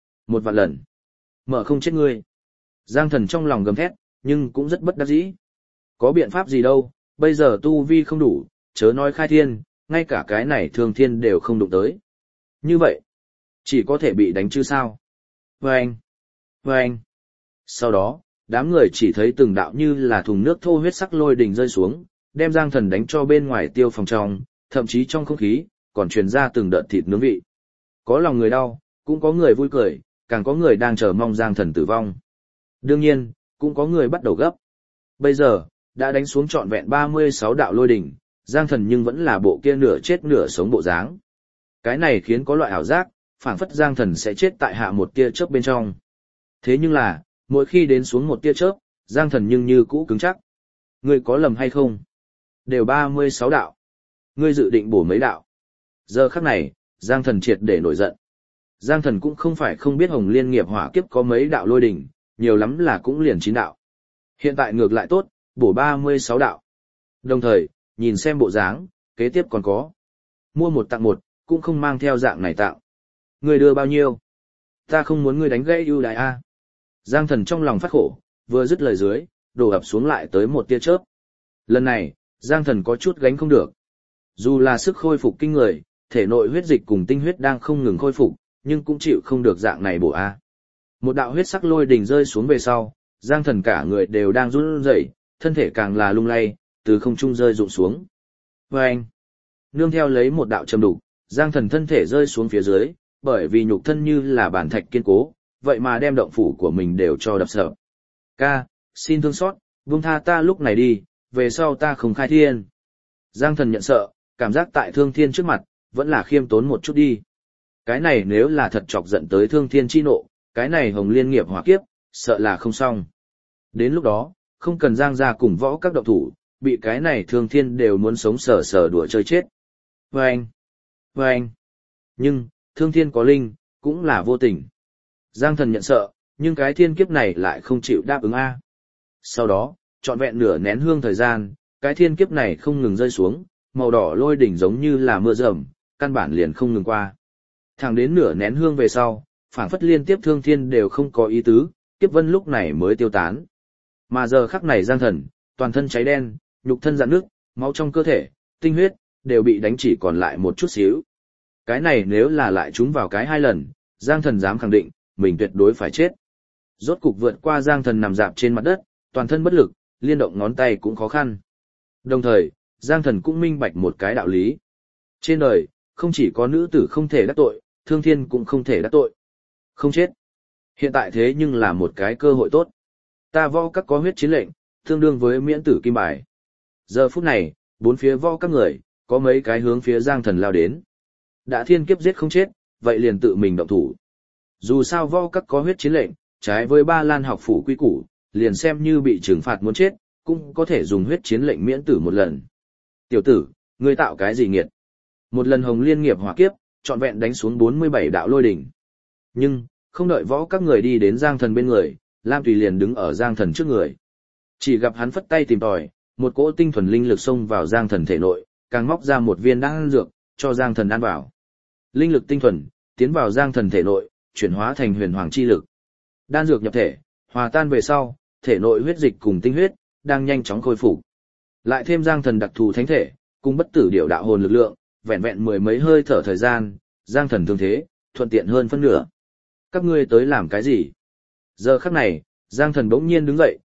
S1: 1 vạn lần. Mở không chết ngươi. Giang Thần trong lòng gầm thét, nhưng cũng rất bất đắc dĩ. Có biện pháp gì đâu, bây giờ tu vi không đủ, chớ nói khai thiên, ngay cả cái này Thương Thiên đều không đụng tới. Như vậy, chỉ có thể bị đánh chứ sao. Vâng! Vâng! Sau đó, đám người chỉ thấy từng đạo như là thùng nước thô huyết sắc lôi đình rơi xuống, đem Giang Thần đánh cho bên ngoài tiêu phòng trong, thậm chí trong không khí, còn truyền ra từng đợt thịt nướng vị. Có lòng người đau, cũng có người vui cười, càng có người đang chờ mong Giang Thần tử vong. Đương nhiên, cũng có người bắt đầu gấp. Bây giờ, đã đánh xuống trọn vẹn 36 đạo lôi đỉnh, Giang Thần nhưng vẫn là bộ kia nửa chết nửa sống bộ dáng. Cái này khiến có loại ảo giác, phảng phất Giang Thần sẽ chết tại hạ một tia chớp bên trong. Thế nhưng là, mỗi khi đến xuống một tia chớp, Giang Thần nhưng như cũ cứng chắc. Ngươi có lầm hay không? Đều 36 đạo. Ngươi dự định bổ mấy đạo? Giờ khắc này, Giang Thần triệt để nổi giận. Giang Thần cũng không phải không biết Hồng Liên nghiệp hỏa kiếp có mấy đạo lôi đỉnh, nhiều lắm là cũng liền 9 đạo. Hiện tại ngược lại tốt, bổ 36 đạo. Đồng thời, nhìn xem bộ dáng, kế tiếp còn có. Mua 1 tặng 1, cũng không mang theo dạng này tặng. Ngươi đưa bao nhiêu? Ta không muốn ngươi đánh gãy ưu đãi a. Giang Thần trong lòng phát khổ, vừa dứt lời dưới, đổ ập xuống lại tới một tia chớp. Lần này, Giang Thần có chút gánh không được. Dù là sức khôi phục kinh người, thể nội huyết dịch cùng tinh huyết đang không ngừng khôi phục, nhưng cũng chịu không được dạng này bổ a. Một đạo huyết sắc lôi đỉnh rơi xuống về sau, Giang Thần cả người đều đang run rẩy, thân thể càng là lung lay, từ không trung rơi rụng xuống. Oeng! Nương theo lấy một đạo châm đục, Giang Thần thân thể rơi xuống phía dưới, bởi vì nhục thân như là bản thạch kiên cố, vậy mà đem động phủ của mình đều cho đập sập. Ca, xin thương xót, buông tha ta lúc này đi, về sau ta không khai thiên. Giang Thần nhận sợ, cảm giác tại Thương Thiên trước mặt, vẫn là khiêm tốn một chút đi. Cái này nếu là thật chọc giận tới Thương Thiên chi nộ, cái này Hồng Liên nghiệp hỏa kiếp, sợ là không xong. Đến lúc đó, không cần Giang gia cùng võ các động thủ, bị cái này Thương Thiên đều muốn sống sờ sờ đùa chơi chết. Vâng! Vâng! Nhưng, Thương Thiên có linh, cũng là vô tình. Giang Thần nhận sợ, nhưng cái thiên kiếp này lại không chịu đáp ứng a. Sau đó, trọn vẹn nửa nén hương thời gian, cái thiên kiếp này không ngừng rơi xuống, màu đỏ lôi đỉnh giống như là mưa rầm, căn bản liền không ngừng qua. Thẳng đến nửa nén hương về sau, phảng phất liên tiếp Thương Thiên đều không có ý tứ, kiếp vân lúc này mới tiêu tán. Mà giờ khắc này Giang Thần, toàn thân cháy đen, nhục thân rạn nước, máu trong cơ thể, tinh huyết, đều bị đánh chỉ còn lại một chút xíu. Cái này nếu là lại trúng vào cái 2 lần, Giang Thần dám khẳng định, mình tuyệt đối phải chết. Rốt cục vượt qua Giang Thần nằm dạp trên mặt đất, toàn thân bất lực, liên động ngón tay cũng khó khăn. Đồng thời, Giang Thần cũng minh bạch một cái đạo lý. Trên đời, không chỉ có nữ tử không thể đắc tội, Thương Thiên cũng không thể đắc tội. Không chết. Hiện tại thế nhưng là một cái cơ hội tốt. Ta võ các có huyết chiến lệnh, tương đương với miễn tử kim bài. Giờ phút này, bốn phía võ các người, có mấy cái hướng phía Giang Thần lao đến. Đã thiên kiếp giết không chết, vậy liền tự mình động thủ. Dù sao võ các có huyết chiến lệnh, trái với Ba Lan học phủ quy củ, liền xem như bị trừng phạt muốn chết, cũng có thể dùng huyết chiến lệnh miễn tử một lần. Tiểu tử, ngươi tạo cái gì nghiệt? Một lần Hồng Liên nghiệp hỏa kiếp, trọn vẹn đánh xuống 47 đạo lôi đỉnh. Nhưng, không đợi võ các người đi đến Giang Thần bên người, Lam Tùy liền đứng ở Giang Thần trước người. Chỉ gặp hắn phất tay tìm tòi, một cỗ tinh thuần linh lực xông vào Giang Thần thể nội, càng móc ra một viên đan dược, cho Giang Thần ăn vào. Linh lực tinh thuần, tiến vào Giang Thần thể nội, chuyển hóa thành huyền hoàng chi lực. Đan dược nhập thể, hòa tan về sau, thể nội huyết dịch cùng tinh huyết, đang nhanh chóng khôi phục. Lại thêm Giang Thần đặc thù thánh thể, cùng bất tử điểu đạo hồn lực lượng, vẹn vẹn mười mấy hơi thở thời gian, Giang Thần thương thế, thuận tiện hơn phân nửa. Các ngươi tới làm cái gì? Giờ khắc này, Giang Thần bỗng nhiên đứng dậy,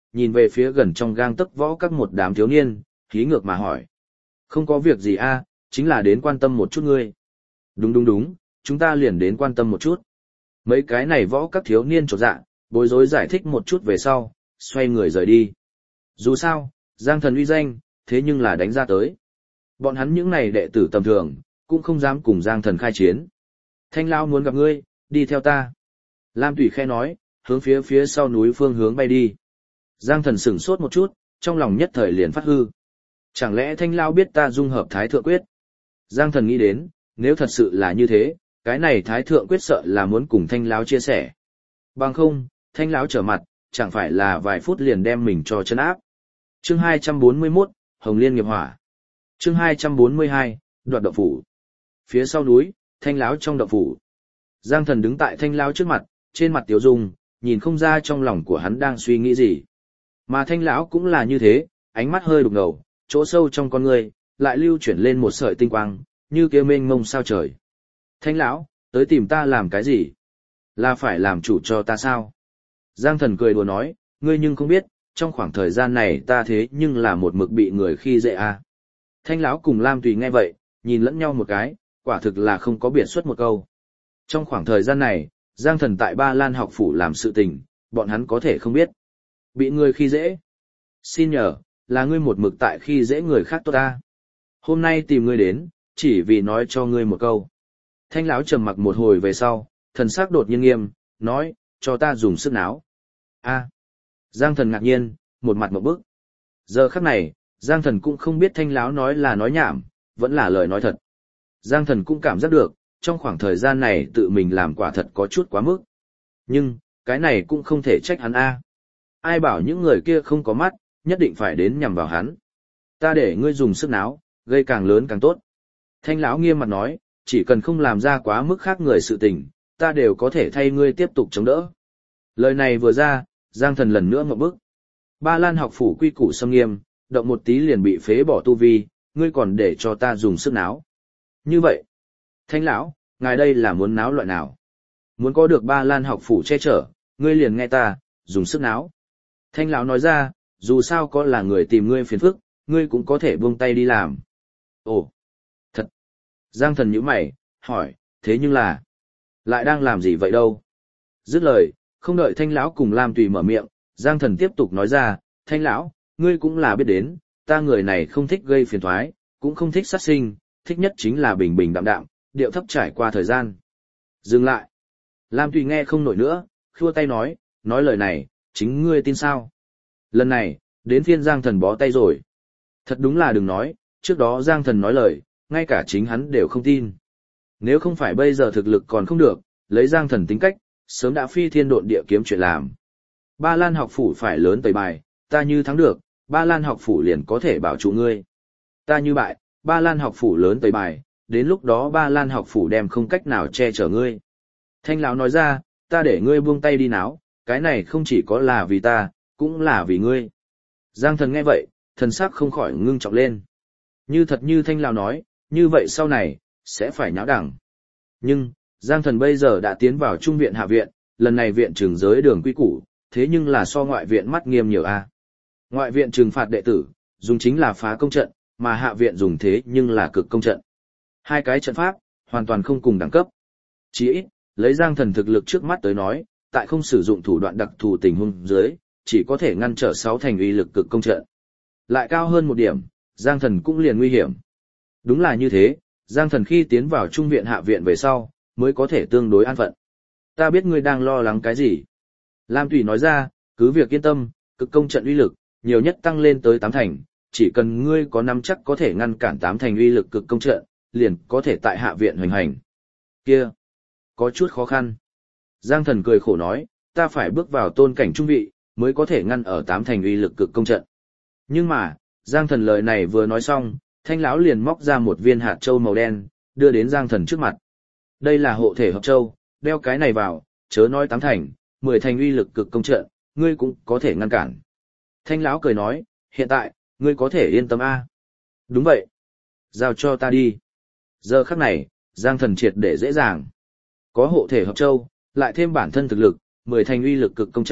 S1: nhìn về phía gần trong gang tấc võ các một đám thiếu niên, hí ngược mà hỏi. Không có việc gì a, chính là đến quan tâm một chút ngươi. Đúng, chúng ta liền đến quan tâm một chút. Mấy cái này võ các thiếu niên chột dạ, bối rối giải thích một chút về sau, xoay người rời đi. Dù sao, Giang Thần uy danh, thế nhưng là đánh ra tới. Bọn hắn những này đệ tử tầm thường, cũng không dám cùng Giang Thần khai chiến. Thanh Lão muốn gặp ngươi, đi theo ta. Lam Tùy khẽ nói, hướng phía sau núi phương hướng bay đi. Giang Thần sửng sốt một chút, trong lòng nhất thời liền phát hư. Chẳng lẽ Thanh Lão biết ta dung hợp Thái Thượng Quyết? Giang Thần nghĩ đến, nếu thật sự là như thế, cái này Thái Thượng Quyết sợ là muốn cùng Thanh Lão chia sẻ. Bằng không, Thanh Lão trở mặt, chẳng phải là vài phút liền đem mình cho chân áp. Chương 241, Hồng Liên nghiệp hỏa. Chương 242, đoạt động phủ. Phía sau núi, Thanh Lão trong động phủ. Giang Thần đứng tại Thanh Lão trước mặt, trên mặt tiếu dung, nhìn không ra trong lòng của hắn đang suy nghĩ gì. Mà Thanh Lão cũng là như thế, ánh mắt hơi đục ngầu, chỗ sâu trong con người, lại lưu chuyển lên một sợi tinh quang, như kia mênh mông sao trời. Thanh Lão, tới tìm ta làm cái gì? Là phải làm chủ cho ta sao? Giang Thần cười đùa nói, ngươi nhưng không biết, trong khoảng thời gian này ta thế nhưng là một mực bị người khi dễ à. Thanh Lão cùng Lam Tùy nghe vậy, nhìn lẫn nhau một cái, quả thực là không có biệt xuất một câu. Trong khoảng thời gian này, Giang Thần tại Ba Lan học phủ làm sự tình, bọn hắn có thể không biết. Bị người khi dễ. Xin nhờ, là ngươi một mực tại khi dễ người khác tốt ta. Hôm nay tìm ngươi đến, chỉ vì nói cho ngươi một câu. Thanh Lão trầm mặc một hồi về sau, thần sắc đột nhiên nghiêm, nói, cho ta dùng sức náo. A. Giang Thần ngạc nhiên, một mặt một bức. Giờ khắc này, Giang Thần cũng không biết Thanh Lão nói là nói nhảm, vẫn là lời nói thật. Giang Thần cũng cảm giác được, trong khoảng thời gian này tự mình làm quả thật có chút quá mức. Nhưng, cái này cũng không thể trách hắn a. Ai bảo những người kia không có mắt, nhất định phải đến nhằm vào hắn. Ta để ngươi dùng sức náo, gây càng lớn càng tốt. Thanh Lão nghiêm mặt nói, chỉ cần không làm ra quá mức khác người sự tình, ta đều có thể thay ngươi tiếp tục chống đỡ. Lời này vừa ra, Giang Thần lần nữa ngậm bức. Ba Lan học phủ quy củ xâm nghiêm, động một tí liền bị phế bỏ tu vi, ngươi còn để cho ta dùng sức náo. Như vậy, Thanh Lão, ngài đây là muốn náo loại nào? Muốn có được Ba Lan học phủ che chở, ngươi liền nghe ta, dùng sức náo. Thanh Lão nói ra, dù sao có là người tìm ngươi phiền phức, ngươi cũng có thể buông tay đi làm. Ồ, thật. Giang Thần nhíu mày, hỏi, thế nhưng là, lại đang làm gì vậy đâu? Dứt lời, không đợi Thanh Lão cùng Lam Tùy mở miệng, Giang Thần tiếp tục nói ra, Thanh Lão, ngươi cũng là biết đến, ta người này không thích gây phiền toái, cũng không thích sát sinh, thích nhất chính là bình bình đạm đạm, điệu thấp trải qua thời gian. Dừng lại. Lam Tùy nghe không nổi nữa, khua tay nói lời này, chính ngươi tin sao? Lần này, đến phiên Giang Thần bó tay rồi. Thật đúng là đừng nói, trước đó Giang Thần nói lời, ngay cả chính hắn đều không tin. Nếu không phải bây giờ thực lực còn không được, lấy Giang Thần tính cách, sớm đã phi thiên độn địa kiếm chuyện làm. Ba Lan học phủ phải lớn tẩy bài, ta như thắng được, Ba Lan học phủ liền có thể bảo trụ ngươi. Ta như bại, Ba Lan học phủ lớn tẩy bài, đến lúc đó Ba Lan học phủ đem không cách nào che chở ngươi. Thanh Lão nói ra, ta để ngươi buông tay đi náo, cái này không chỉ có là vì ta, cũng là vì ngươi. Giang Thần nghe vậy, thần sắc không khỏi ngưng trọng lên. Như thật như Thanh Lão nói, như vậy sau này, sẽ phải nháo đẳng. Nhưng, Giang Thần bây giờ đã tiến vào trung viện hạ viện, lần này viện trừng giới đường quy củ, thế nhưng là so ngoại viện mắt nghiêm nhiều a. Ngoại viện trừng phạt đệ tử, dùng chính là phá công trận, mà hạ viện dùng thế nhưng là cực công trận. Hai cái trận pháp, hoàn toàn không cùng đẳng cấp. Chỉ ít, lấy Giang Thần thực lực trước mắt tới nói, tại không sử dụng thủ đoạn đặc thù tình huống dưới, chỉ có thể ngăn trở 6 thành uy lực cực công trận. Lại cao hơn một điểm, Giang Thần cũng liền nguy hiểm. Đúng là như thế, Giang Thần khi tiến vào trung viện hạ viện về sau, mới có thể tương đối an phận. Ta biết ngươi đang lo lắng cái gì. Lam Tùy nói ra, cứ việc yên tâm, cực công trận uy lực, nhiều nhất tăng lên tới 8 thành, chỉ cần ngươi có nắm chắc có thể ngăn cản 8 thành uy lực cực công trận, liền có thể tại hạ viện hoành hành. Kia, có chút khó khăn. Giang Thần cười khổ nói, ta phải bước vào tôn cảnh trung vị, mới có thể ngăn ở 8 thành uy lực cực công trận. Nhưng mà, Giang Thần lời này vừa nói xong, Thanh Lão liền móc ra một viên hạt châu màu đen, đưa đến Giang Thần trước mặt. Đây là hộ thể hợp châu, đeo cái này vào, chớ nói 8 thành, 10 thành uy lực cực công trận, ngươi cũng có thể ngăn cản. Thanh Lão cười nói, hiện tại, ngươi có thể yên tâm a. Đúng vậy. Giao cho ta đi. Giờ khắc này, Giang Thần triệt để dễ dàng. Có hộ thể hợp châu, lại thêm bản thân thực lực, 10 thành uy lực cực công trận,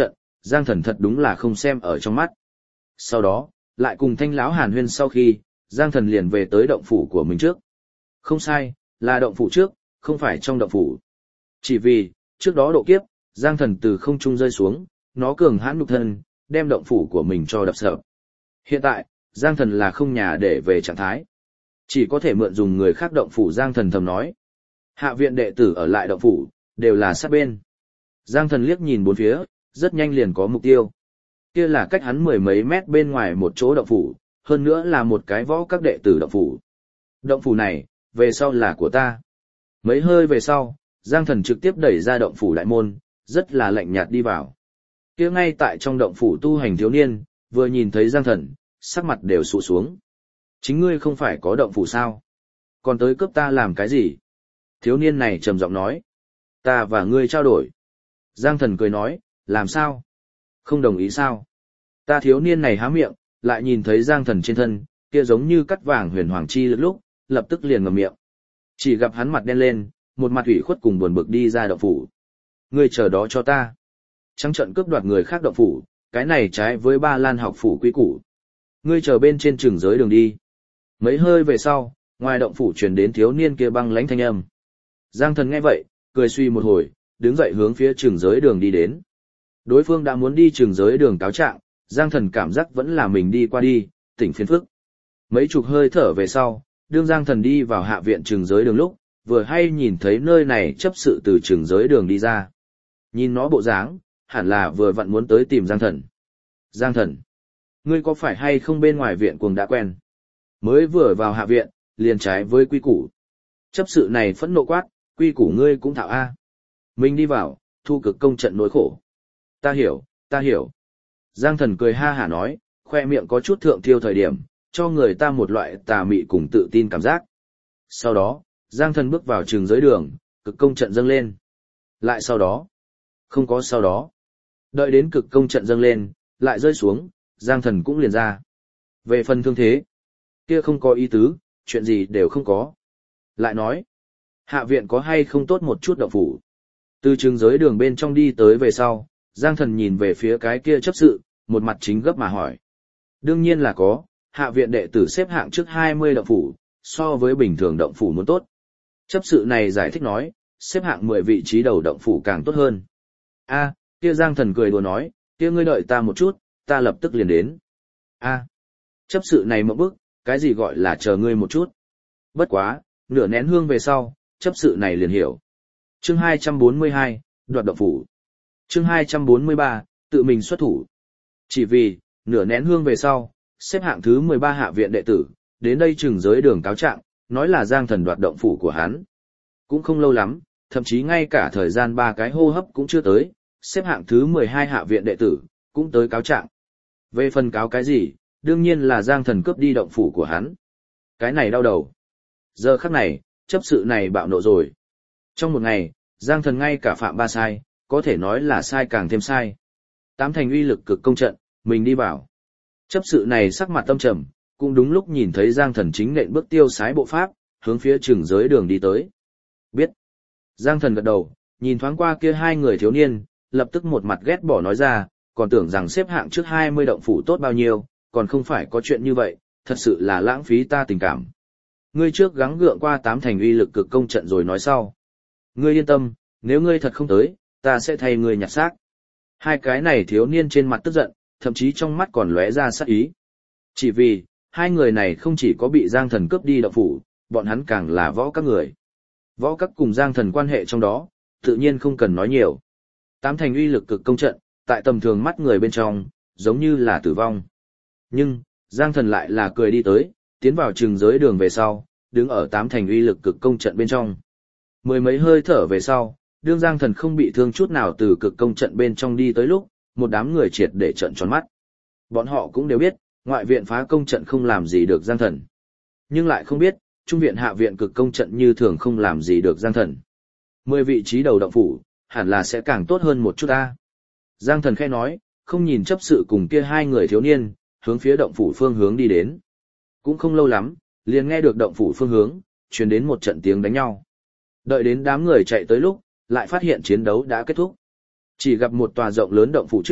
S1: Giang Thần thật đúng là không xem ở trong mắt. Sau đó, lại cùng Thanh lão hàn huyên sau khi, Giang Thần liền về tới động phủ của mình trước. Không sai, là động phủ trước, không phải trong động phủ. Chỉ vì, trước đó độ kiếp, Giang Thần từ không trung rơi xuống, nó cường hãn nhục thân, đem động phủ của mình cho đập sập. Hiện tại, Giang Thần là không nhà để về trạng thái. Chỉ có thể mượn dùng người khác động phủ. Giang Thần thầm nói. Hạ viện đệ tử ở lại động phủ, đều là sát bên. Giang Thần liếc nhìn bốn phía, rất nhanh liền có mục tiêu. Kia là cách hắn mười mấy mét bên ngoài một chỗ động phủ, hơn nữa là một cái võ các đệ tử động phủ. Động phủ này, về sau là của ta. Mấy hơi về sau, Giang Thần trực tiếp đẩy ra động phủ đại môn, rất là lạnh nhạt đi vào. Kia ngay tại trong động phủ tu hành thiếu niên, vừa nhìn thấy Giang Thần, sắc mặt đều sụ xuống. Chính ngươi không phải có động phủ sao? Còn tới cướp ta làm cái gì? Thiếu niên này trầm giọng nói. Ta và ngươi trao đổi. Giang Thần cười nói, làm sao? Không đồng ý sao? Ta thiếu niên này há miệng, lại nhìn thấy Giang Thần trên thân, kia giống như cắt vàng huyền hoàng chi lúc, lập tức liền ngậm miệng. Chỉ gặp hắn mặt đen lên, một mặt ủy khuất cùng buồn bực đi ra động phủ. Ngươi chờ đó cho ta. Trắng trợn cướp đoạt người khác động phủ, cái này trái với Ba Lan học phủ quy củ. Ngươi chờ bên trên chừng giới đường đi. Mấy hơi về sau, ngoài động phủ truyền đến thiếu niên kia băng lãnh thanh âm. Giang Thần nghe vậy, cười suy một hồi, đứng dậy hướng phía chừng giới đường đi đến. Đối phương đã muốn đi chừng giới đường cáo trạng, Giang Thần cảm giác vẫn là mình đi qua đi, tỉnh phiền phức. Mấy chục hơi thở về sau, đương Giang Thần đi vào hạ viện chừng giới đường lúc, vừa hay nhìn thấy nơi này chấp sự từ chừng giới đường đi ra. Nhìn nó bộ dáng, hẳn là vừa vặn muốn tới tìm Giang Thần. Giang Thần, ngươi có phải hay không bên ngoài viện cuồng đã quen? Mới vừa vào hạ viện, liền trái với quy củ. Chấp sự này phẫn nộ quát, quy củ ngươi cũng thạo a. Mình đi vào, thu cực công trận nỗi khổ. Ta hiểu, ta hiểu. Giang Thần cười ha hả nói, khoe miệng có chút thượng thiêu thời điểm, cho người ta một loại tà mị cùng tự tin cảm giác. Sau đó, Giang Thần bước vào trường giới đường, cực công trận dâng lên. Lại sau đó, không có sau đó. Đợi đến cực công trận dâng lên, lại rơi xuống, Giang Thần cũng liền ra. Về phần thương thế, kia không có ý tứ, chuyện gì đều không có. Lại nói, hạ viện có hay không tốt một chút động phủ. Từ trường giới đường bên trong đi tới về sau, Giang Thần nhìn về phía cái kia chấp sự, một mặt chính gấp mà hỏi. Đương nhiên là có, hạ viện đệ tử xếp hạng trước 20 động phủ, so với bình thường động phủ muốn tốt. Chấp sự này giải thích nói, xếp hạng 10 vị trí đầu động phủ càng tốt hơn. A, kia Giang Thần cười đùa nói, kia ngươi đợi ta một chút, ta lập tức liền đến. A, chấp sự này mộng bức, cái gì gọi là chờ ngươi một chút. Bất quá, nửa nén hương về sau, chấp sự này liền hiểu. Chương 242, đoạt động phủ. Chương 243, tự mình xuất thủ. Chỉ vì, nửa nén hương về sau, xếp hạng thứ 13 hạ viện đệ tử, đến đây chừng giới đường cáo trạng, nói là Giang Thần đoạt động phủ của hắn. Cũng không lâu lắm, thậm chí ngay cả thời gian 3 cái hô hấp cũng chưa tới, xếp hạng thứ 12 hạ viện đệ tử, cũng tới cáo trạng. Về phần cáo cái gì, đương nhiên là Giang Thần cướp đi động phủ của hắn. Cái này đau đầu. Giờ khắc này, chấp sự này bạo nộ rồi. Trong một ngày, Giang Thần ngay cả phạm 3 sai, có thể nói là sai càng thêm sai. 8 thành uy lực cực công trận, mình đi vào. Chấp sự này sắc mặt tâm trầm, cũng đúng lúc nhìn thấy Giang Thần chính nện bước tiêu sái bộ pháp, hướng phía chừng giới đường đi tới. Biết. Giang Thần gật đầu, nhìn thoáng qua kia hai người thiếu niên, lập tức một mặt ghét bỏ nói ra, còn tưởng rằng xếp hạng trước 20 động phủ tốt bao nhiêu, còn không phải có chuyện như vậy, thật sự là lãng phí ta tình cảm. Ngươi trước gắng gượng qua 8 thành uy lực cực công trận rồi nói sau. Ngươi yên tâm, nếu ngươi thật không tới, ta sẽ thay ngươi nhặt xác. Hai cái này thiếu niên trên mặt tức giận, thậm chí trong mắt còn lóe ra sát ý. Chỉ vì, hai người này không chỉ có bị Giang Thần cướp đi động phủ, bọn hắn càng là võ các người. Võ các cùng Giang Thần quan hệ trong đó, tự nhiên không cần nói nhiều. 8 thành uy lực cực công trận, tại tầm thường mắt người bên trong, giống như là tử vong. Nhưng, Giang Thần lại là cười đi tới, tiến vào chừng giới đường về sau, đứng ở 8 thành uy lực cực công trận bên trong. Mười mấy hơi thở về sau, đương Giang Thần không bị thương chút nào từ cực công trận bên trong đi tới lúc, một đám người triệt để trợn tròn mắt. Bọn họ cũng đều biết, ngoại viện phá công trận không làm gì được Giang Thần. Nhưng lại không biết, trung viện hạ viện cực công trận như thường không làm gì được Giang Thần. 10 vị trí đầu động phủ, hẳn là sẽ càng tốt hơn một chút ta. Giang Thần khẽ nói, không nhìn chấp sự cùng kia hai người thiếu niên, hướng phía động phủ phương hướng đi đến. Cũng không lâu lắm, liền nghe được động phủ phương hướng, truyền đến một trận tiếng đánh nhau. Đợi đến đám người chạy tới lúc, lại phát hiện chiến đấu đã kết thúc. Chỉ gặp một tòa rộng lớn động phủ trước,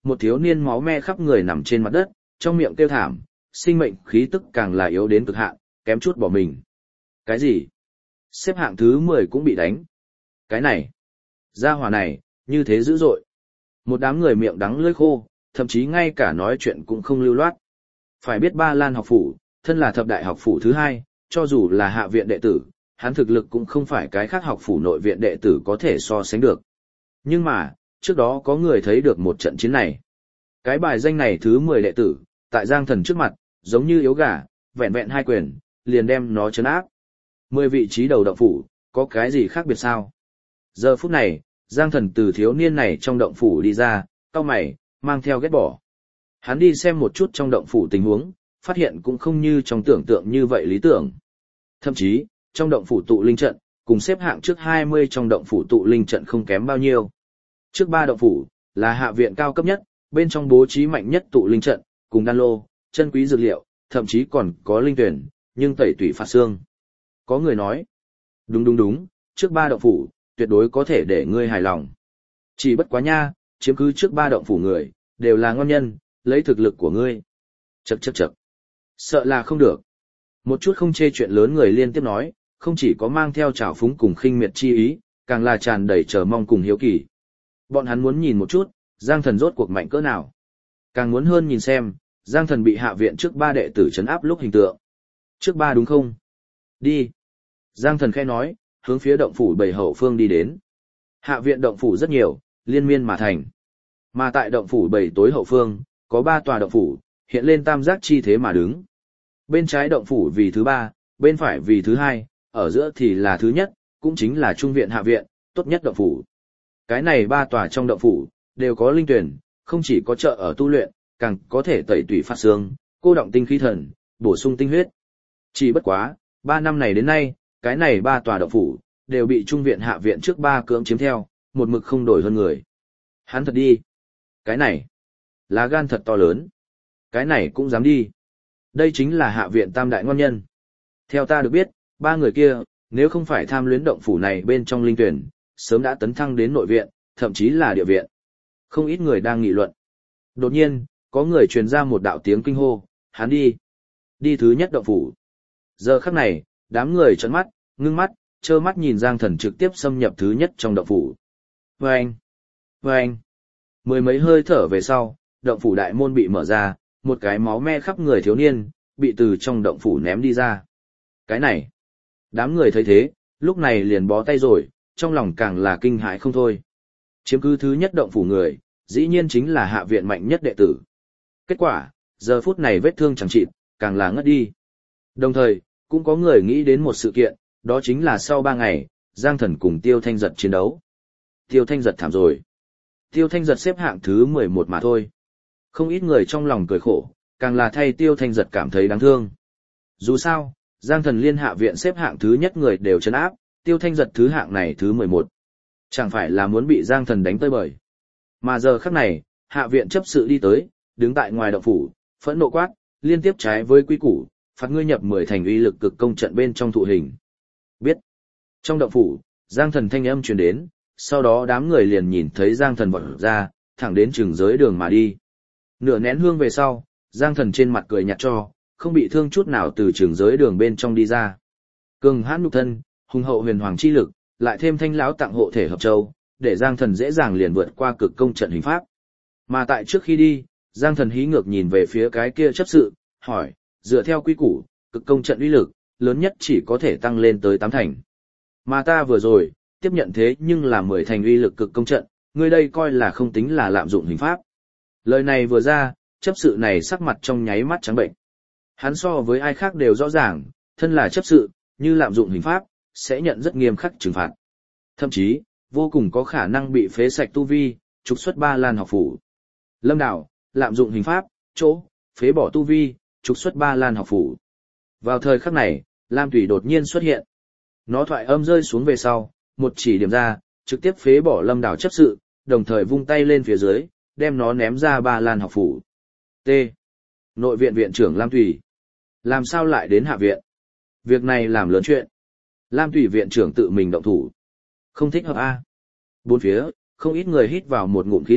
S1: một thiếu niên máu me khắp người nằm trên mặt đất, trong miệng kêu thảm, sinh mệnh khí tức càng là yếu đến cực hạn, kém chút bỏ mình. Cái gì? Xếp hạng thứ 10 cũng bị đánh. Cái này, gia hỏa này, như thế dữ dội. Một đám người miệng đắng lưỡi khô, thậm chí ngay cả nói chuyện cũng không lưu loát. Phải biết Ba Lan học phủ, thân là thập đại học phủ thứ 2, cho dù là hạ viện đệ tử, hắn thực lực cũng không phải cái khác học phủ nội viện đệ tử có thể so sánh được. Nhưng mà, trước đó có người thấy được một trận chiến này. Cái bài danh này thứ 10 đệ tử, tại Giang Thần trước mặt, giống như yếu gà, vẹn vẹn 2 quyền, liền đem nó trấn áp. 10 vị trí đầu động phủ, có cái gì khác biệt sao? Giờ phút này, Giang Thần từ thiếu niên này trong động phủ đi ra, cau mày, mang theo ghét bỏ. Hắn đi xem một chút trong động phủ tình huống, phát hiện cũng không như trong tưởng tượng như vậy lý tưởng. Thậm chí, trong động phủ tụ linh trận, cùng xếp hạng trước 20 trong động phủ tụ linh trận không kém bao nhiêu. Trước 3 động phủ, là hạ viện cao cấp nhất, bên trong bố trí mạnh nhất tụ linh trận, cùng đan lô, chân quý dược liệu, thậm chí còn có linh tuyển, nhưng tẩy tủy phạt xương. Có người nói, đúng, trước 3 động phủ, tuyệt đối có thể để ngươi hài lòng. Chỉ bất quá nha, chiếm cứ trước 3 động phủ người, đều là ngon nhân, lấy thực lực của ngươi. Chậc. Sợ là không được. Một chút không chê chuyện lớn người liên tiếp nói, không chỉ có mang theo trào phúng cùng khinh miệt chi ý, càng là tràn đầy chờ mong cùng hiếu kỳ. Bọn hắn muốn nhìn một chút, Giang Thần rốt cuộc mạnh cỡ nào. Càng muốn hơn nhìn xem, Giang Thần bị hạ viện trước 3 đệ tử trấn áp lúc hình tượng. Trước 3 đúng không? Đi. Giang Thần khẽ nói, hướng phía động phủ 7 hậu phương đi đến. Hạ viện động phủ rất nhiều, liên miên mà thành. Mà tại động phủ 7 tối hậu phương, có 3 tòa động phủ, hiện lên tam giác chi thế mà đứng. Bên trái động phủ vì thứ 3, bên phải vì thứ 2, ở giữa thì là thứ nhất, cũng chính là trung viện hạ viện, tốt nhất động phủ. Cái này 3 tòa trong động phủ, đều có linh tuyển, không chỉ có trợ ở tu luyện, càng có thể tẩy tủy phát xương, cô động tinh khí thần, bổ sung tinh huyết. Chỉ bất quá, 3 năm này đến nay, cái này 3 tòa động phủ, đều bị trung viện hạ viện trước 3 cưỡng chiếm theo, một mực không đổi hơn người. Hắn thật đi. Cái này, lá gan thật to lớn. Cái này cũng dám đi. Đây chính là hạ viện tam đại ngon nhân. Theo ta được biết, 3 người kia, nếu không phải tham luyến động phủ này bên trong linh tuyển, sớm đã tấn thăng đến nội viện, thậm chí là địa viện. Không ít người đang nghị luận. Đột nhiên, có người truyền ra một đạo tiếng kinh hô, hắn đi. Đi thứ nhất động phủ. Giờ khắc này, đám người trợn mắt, ngưng mắt, trơ mắt nhìn Giang Thần trực tiếp xâm nhập thứ nhất trong động phủ. Vâng! Mười mấy hơi thở về sau, động phủ đại môn bị mở ra, một cái máu me khắp người thiếu niên, bị từ trong động phủ ném đi ra. Cái này! Đám người thấy thế, lúc này liền bó tay rồi, trong lòng càng là kinh hãi không thôi. Chiếm cứ thứ nhất động phủ người, dĩ nhiên chính là hạ viện mạnh nhất đệ tử. Kết quả, giờ phút này vết thương chẳng chịt, càng là ngất đi. Đồng thời, cũng có người nghĩ đến một sự kiện, đó chính là sau 3 ngày, Giang Thần cùng Tiêu Thanh Giật chiến đấu. Tiêu Thanh Giật thảm rồi. Tiêu Thanh Giật xếp hạng thứ 11 mà thôi. Không ít người trong lòng cười khổ, càng là thay Tiêu Thanh Giật cảm thấy đáng thương. Dù sao, Giang Thần liên hạ viện xếp hạng thứ nhất người đều trấn áp, Tiêu Thanh Giật thứ hạng này thứ 11. Chẳng phải là muốn bị Giang Thần đánh tơi bời. Mà giờ khắc này, hạ viện chấp sự đi tới, đứng tại ngoài động phủ, phẫn nộ quát, liên tiếp trái với quy củ, phạt ngươi nhập 10 thành uy lực cực công trận bên trong thụ hình. Biết. Trong động phủ, Giang Thần thanh âm truyền đến, sau đó đám người liền nhìn thấy Giang Thần vọt ra, thẳng đến trường giới đường mà đi. Nửa nén hương về sau, Giang Thần trên mặt cười nhạt cho, không bị thương chút nào từ trường giới đường bên trong đi ra. Cường hãn nhục thân, hùng hậu huyền hoàng chi lực, lại thêm thanh lão tặng hộ thể hợp châu, để Giang Thần dễ dàng liền vượt qua cực công trận hình pháp. Mà tại trước khi đi, Giang Thần hí ngược nhìn về phía cái kia chấp sự, hỏi, dựa theo quy củ, cực công trận uy lực, lớn nhất chỉ có thể tăng lên tới 8 thành. Mà ta vừa rồi, tiếp nhận thế nhưng là 10 thành uy lực cực công trận, người đây coi là không tính là lạm dụng hình pháp. Lời này vừa ra, chấp sự này sắc mặt trong nháy mắt trắng bệnh. Hắn so với ai khác đều rõ ràng, thân là chấp sự, như lạm dụng hình pháp, sẽ nhận rất nghiêm khắc trừng phạt. Thậm chí, vô cùng có khả năng bị phế sạch tu vi, trục xuất Ba Lan học phủ. Lâm Đảo, lạm dụng hình pháp, chỗ, phế bỏ tu vi, trục xuất Ba Lan học phủ. Vào thời khắc này, Lam Thủy đột nhiên xuất hiện. Nó thoại âm rơi xuống về sau, một chỉ điểm ra, trực tiếp phế bỏ Lâm Đảo chấp sự, đồng thời vung tay lên phía dưới, đem nó ném ra Ba Lan học phủ. T. Nội viện viện trưởng Lam Thủy. Làm sao lại đến hạ viện? Việc này làm lớn chuyện. Lam Thủy viện trưởng tự mình động thủ. Không thích hợp a. Bốn phía, không ít người hít vào một ngụm khí lạnh,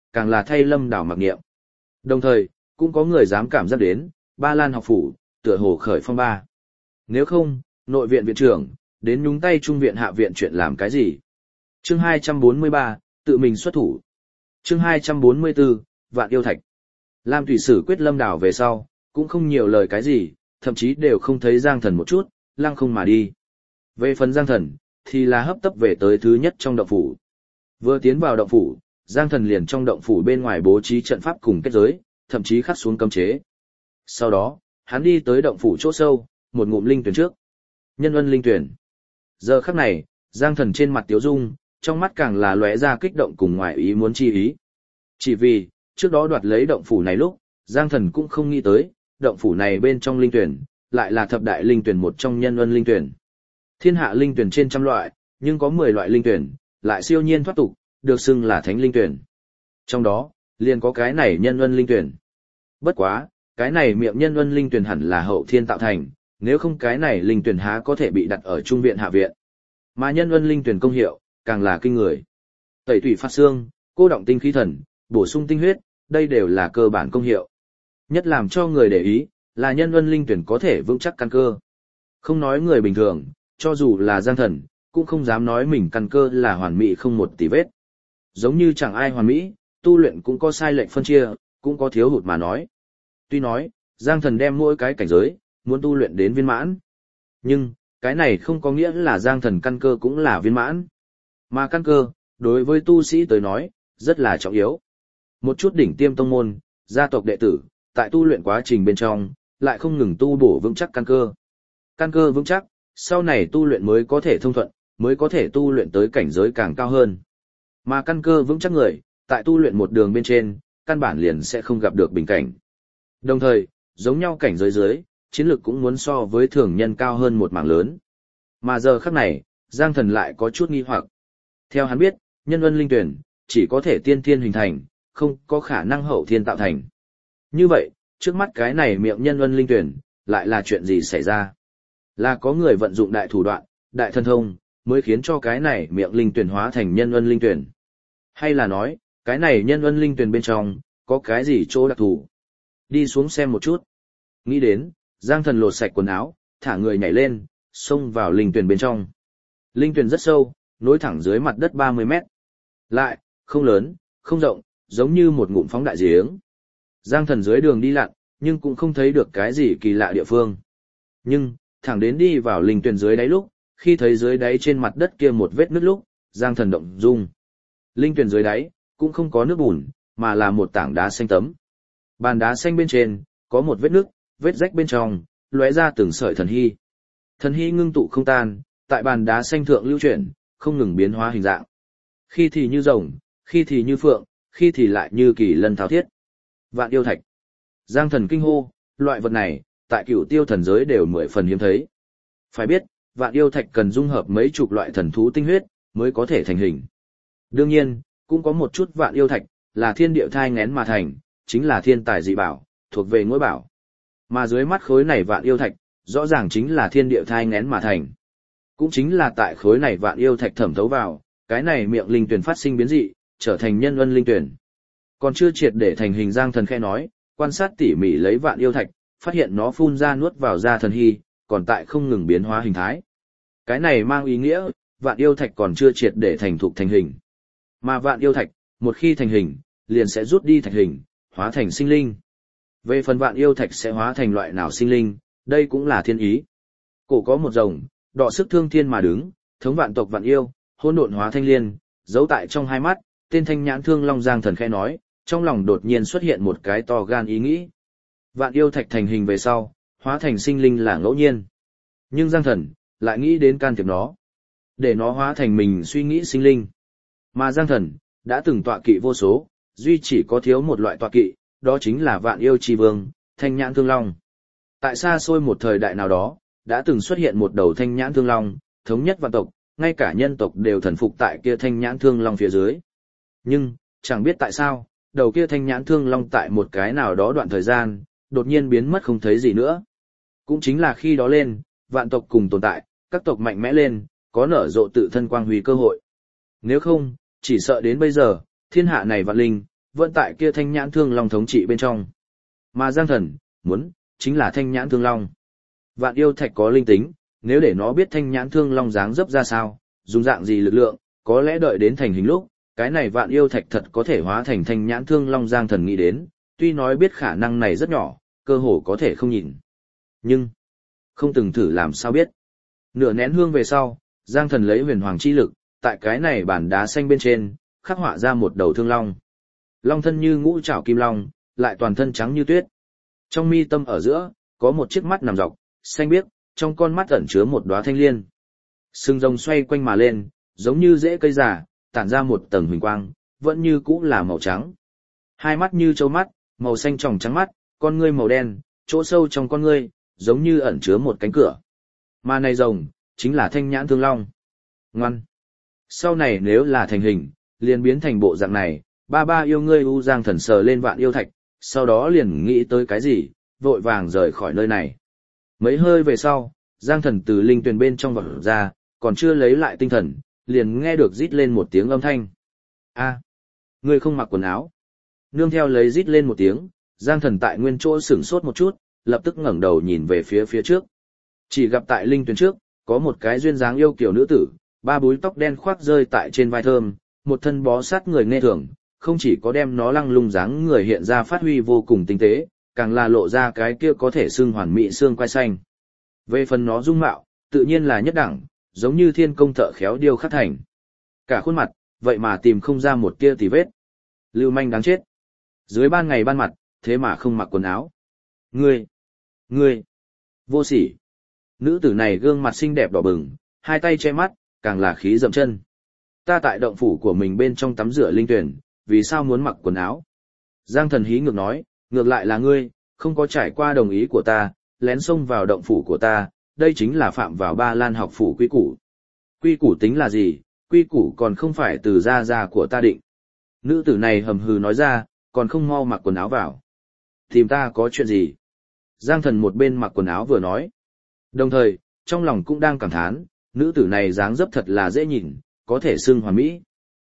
S1: càng là thay Lâm Đảo mặc niệm. Đồng thời, cũng có người dám cảm giác đến, Ba Lan học phủ, tựa hồ khởi phong ba. Nếu không, nội viện viện trưởng, đến nhúng tay trung viện hạ viện chuyện làm cái gì? Chương 243, tự mình xuất thủ. Chương 244, Vạn Yêu Thạch. Lam Thủy Sử quyết Lâm Đảo về sau, cũng không nhiều lời cái gì, thậm chí đều không thấy Giang Thần một chút, lăng không mà đi. Về phần Giang Thần, thì là hấp tấp về tới thứ nhất trong động phủ. Vừa tiến vào động phủ, Giang Thần liền trong động phủ bên ngoài bố trí trận pháp cùng kết giới, thậm chí khắc xuống cấm chế. Sau đó, hắn đi tới động phủ chỗ sâu, một ngụm linh tuyển trước. Nhân ân linh tuyển. Giờ khắc này, Giang Thần trên mặt tiếu dung, trong mắt càng là lóe ra kích động cùng ngoài ý muốn chi ý. Chỉ vì, trước đó đoạt lấy động phủ này lúc, Giang Thần cũng không nghĩ tới, động phủ này bên trong linh tuyển, lại là thập đại linh tuyển một trong nhân ân linh tuyển. Thiên hạ linh tuyển trên trăm loại, nhưng có 10 loại linh tuyển, lại siêu nhiên thoát tục, được xưng là thánh linh tuyển. Trong đó, liền có cái này nhân ân linh tuyển. Bất quá, cái này miệng nhân ân linh tuyển hẳn là hậu thiên tạo thành, nếu không cái này linh tuyển há có thể bị đặt ở trung viện hạ viện. Mà nhân ân linh tuyển công hiệu, càng là kinh người. Tẩy thủy phát xương, cô động tinh khí thần, bổ sung tinh huyết, đây đều là cơ bản công hiệu. Nhất làm cho người để ý, là nhân ân linh tuyển có thể vững chắc căn cơ. Không nói người bình thường, cho dù là Giang Thần, cũng không dám nói mình căn cơ là hoàn mỹ không một tì vết. Giống như chẳng ai hoàn mỹ, tu luyện cũng có sai lệch phân chia, cũng có thiếu hụt mà nói. Tuy nói, Giang Thần đem mỗi cái cảnh giới, muốn tu luyện đến viên mãn. Nhưng, cái này không có nghĩa là Giang Thần căn cơ cũng là viên mãn. Mà căn cơ, đối với tu sĩ tới nói, rất là trọng yếu. Một chút đỉnh tiêm tông môn, gia tộc đệ tử, tại tu luyện quá trình bên trong, lại không ngừng tu bổ vững chắc căn cơ. Căn cơ vững chắc, sau này tu luyện mới có thể thông thuận, mới có thể tu luyện tới cảnh giới càng cao hơn. Mà căn cơ vững chắc người, tại tu luyện một đường bên trên, căn bản liền sẽ không gặp được bình cảnh. Đồng thời, giống nhau cảnh giới dưới, chiến lược cũng muốn so với thường nhân cao hơn một mảng lớn. Mà giờ khắc này, Giang Thần lại có chút nghi hoặc. Theo hắn biết, nhân ân linh tuyển, chỉ có thể tiên thiên hình thành, không có khả năng hậu thiên tạo thành. Như vậy, trước mắt cái này miệng nhân ân linh tuyển, lại là chuyện gì xảy ra? Là có người vận dụng đại thủ đoạn, đại thần thông, mới khiến cho cái này miệng linh tuyển hóa thành nhân ân linh tuyển. Hay là nói, cái này nhân ân linh tuyển bên trong, có cái gì chỗ đặc thù? Đi xuống xem một chút. Nghĩ đến, Giang Thần lột sạch quần áo, thả người nhảy lên, xông vào linh tuyển bên trong. Linh tuyển rất sâu, nối thẳng dưới mặt đất 30 mét. Lại, không lớn, không rộng, giống như một ngụm phóng đại giếng. Giang Thần dưới đường đi lặn, nhưng cũng không thấy được cái gì kỳ lạ địa phương. Nhưng, thẳng đến đi vào linh tuyển dưới đáy lúc, khi thấy dưới đáy trên mặt đất kia một vết nứt lúc, Giang Thần động dung. Linh tuyển dưới đáy, cũng không có nước bùn, mà là một tảng đá xanh tấm. Bàn đá xanh bên trên, có một vết nứt, vết rách bên trong, lóe ra từng sợi thần hy. Thần hy ngưng tụ không tan, tại bàn đá xanh thượng lưu chuyển, không ngừng biến hóa hình dạng. Khi thì như rồng, khi thì như phượng, khi thì lại như kỳ lân tháo thiết. Vạn yêu thạch. Giang Thần kinh hô, loại vật này, tại Cửu Tiêu thần giới đều 10 phần hiếm thấy. Phải biết, vạn yêu thạch cần dung hợp mấy chục loại thần thú tinh huyết, mới có thể thành hình. Đương nhiên, cũng có một chút vạn yêu thạch, là thiên địa thai nghén mà thành, chính là thiên tài dị bảo, thuộc về ngôi bảo. Mà dưới mắt khối này vạn yêu thạch, rõ ràng chính là thiên địa thai nghén mà thành. Cũng chính là tại khối này vạn yêu thạch thẩm thấu vào, cái này miệng linh tuyển phát sinh biến dị, trở thành nhân ân linh tuyển. Còn chưa triệt để thành hình, Giang Thần khẽ nói, quan sát tỉ mỉ lấy vạn yêu thạch, phát hiện nó phun ra nuốt vào ra thần hy, còn tại không ngừng biến hóa hình thái. Cái này mang ý nghĩa, vạn yêu thạch còn chưa triệt để thành thục thành hình. Mà vạn yêu thạch, một khi thành hình, liền sẽ rút đi thạch hình, hóa thành sinh linh. Về phần vạn yêu thạch sẽ hóa thành loại nào sinh linh, đây cũng là thiên ý. Cổ có một rồng, đọ sức thương thiên mà đứng, thống vạn tộc vạn yêu, hỗn độn hóa thanh liên, giấu tại trong hai mắt, tên thanh nhãn thương long. Giang Thần khẽ nói, trong lòng đột nhiên xuất hiện một cái to gan ý nghĩ. Vạn yêu thạch thành hình về sau, hóa thành sinh linh là ngẫu nhiên. Nhưng Giang Thần lại nghĩ đến can thiệp nó, để nó hóa thành mình suy nghĩ sinh linh. Mà Giang Thần đã từng tọa kỵ vô số, duy chỉ có thiếu một loại tọa kỵ, đó chính là vạn yêu chi vương, thanh nhãn thương long. Tại xa xôi một thời đại nào đó, đã từng xuất hiện một đầu thanh nhãn thương long, thống nhất vạn tộc, ngay cả nhân tộc đều thần phục tại kia thanh nhãn thương long phía dưới. Nhưng, chẳng biết tại sao, đầu kia thanh nhãn thương long tại một cái nào đó đoạn thời gian, đột nhiên biến mất không thấy gì nữa. Cũng chính là khi đó lên, vạn tộc cùng tồn tại, các tộc mạnh mẽ lên, có nở rộ tự thân quang huy cơ hội. Nếu không, chỉ sợ đến bây giờ, thiên hạ này vạn linh, vẫn tại kia Thanh Nhãn Thương Long thống trị bên trong. Mà Giang Thần, muốn, chính là Thanh Nhãn Thương Long. Vạn yêu thạch có linh tính, nếu để nó biết Thanh Nhãn Thương Long dáng dấp ra sao, dùng dạng gì lực lượng, có lẽ đợi đến thành hình lúc, cái này vạn yêu thạch thật có thể hóa thành Thanh Nhãn Thương Long. Giang Thần nghĩ đến, tuy nói biết khả năng này rất nhỏ, cơ hồ có thể không nhìn. Nhưng, không từng thử làm sao biết. Nửa nén hương về sau, Giang Thần lấy huyền hoàng chi lực, tại cái này bản đá xanh bên trên, khắc họa ra một đầu thương long. Long thân như ngũ trảo kim long, lại toàn thân trắng như tuyết. Trong mi tâm ở giữa, có một chiếc mắt nằm dọc, xanh biếc, trong con mắt ẩn chứa một đóa thanh liên. Sừng rồng xoay quanh mà lên, giống như rễ cây già, tản ra một tầng huỳnh quang, vẫn như cũ là màu trắng. Hai mắt như trâu mắt, màu xanh tròng trắng mắt, con ngươi màu đen, chỗ sâu trong con ngươi, giống như ẩn chứa một cánh cửa. Mà này rồng, chính là Thanh Nhãn Thương Long. Ngoan! Sau này nếu là thành hình, liền biến thành bộ dạng này, ba ba yêu ngươi. U Giang Thần sờ lên vạn yêu thạch, sau đó liền nghĩ tới cái gì, vội vàng rời khỏi nơi này. Mấy hơi về sau, Giang Thần từ linh tuyền bên trong vọt ra, còn chưa lấy lại tinh thần, liền nghe được rít lên một tiếng âm thanh. A, ngươi không mặc quần áo. Nương theo lấy rít lên một tiếng, Giang Thần tại nguyên chỗ sửng sốt một chút, lập tức ngẩng đầu nhìn về phía trước. Chỉ gặp tại linh tuyền trước, có một cái duyên dáng yêu kiều nữ tử, ba búi tóc đen khoác rơi tại trên vai thơm, một thân bó sát người nghe thường, không chỉ có đem nó lăng lung dáng người hiện ra phát huy vô cùng tinh tế, càng là lộ ra cái kia có thể xưng hoàn mỹ xương quai xanh. Về phần nó dung mạo, tự nhiên là nhất đẳng, giống như thiên công thợ khéo điêu khắc thành. Cả khuôn mặt, vậy mà tìm không ra một tia tì vết. Lưu manh đáng chết. Dưới ban ngày ban mặt, thế mà không mặc quần áo. Ngươi, vô sỉ. Nữ tử này gương mặt xinh đẹp đỏ bừng, hai tay che mắt, càng là khí dậm chân. Ta tại động phủ của mình bên trong tắm rửa linh tuyển, vì sao muốn mặc quần áo? Giang Thần hí ngược nói, ngược lại là ngươi, không có trải qua đồng ý của ta, lén xông vào động phủ của ta, đây chính là phạm vào Ba Lan học phủ quy củ. Quy củ tính là gì, quy củ còn không phải từ gia của ta định. Nữ tử này hầm hừ nói ra, còn không mau mặc quần áo vào. Tìm ta có chuyện gì? Giang Thần một bên mặc quần áo vừa nói. Đồng thời, trong lòng cũng đang cảm thán, nữ tử này dáng dấp thật là dễ nhìn, có thể xưng hoàn mỹ.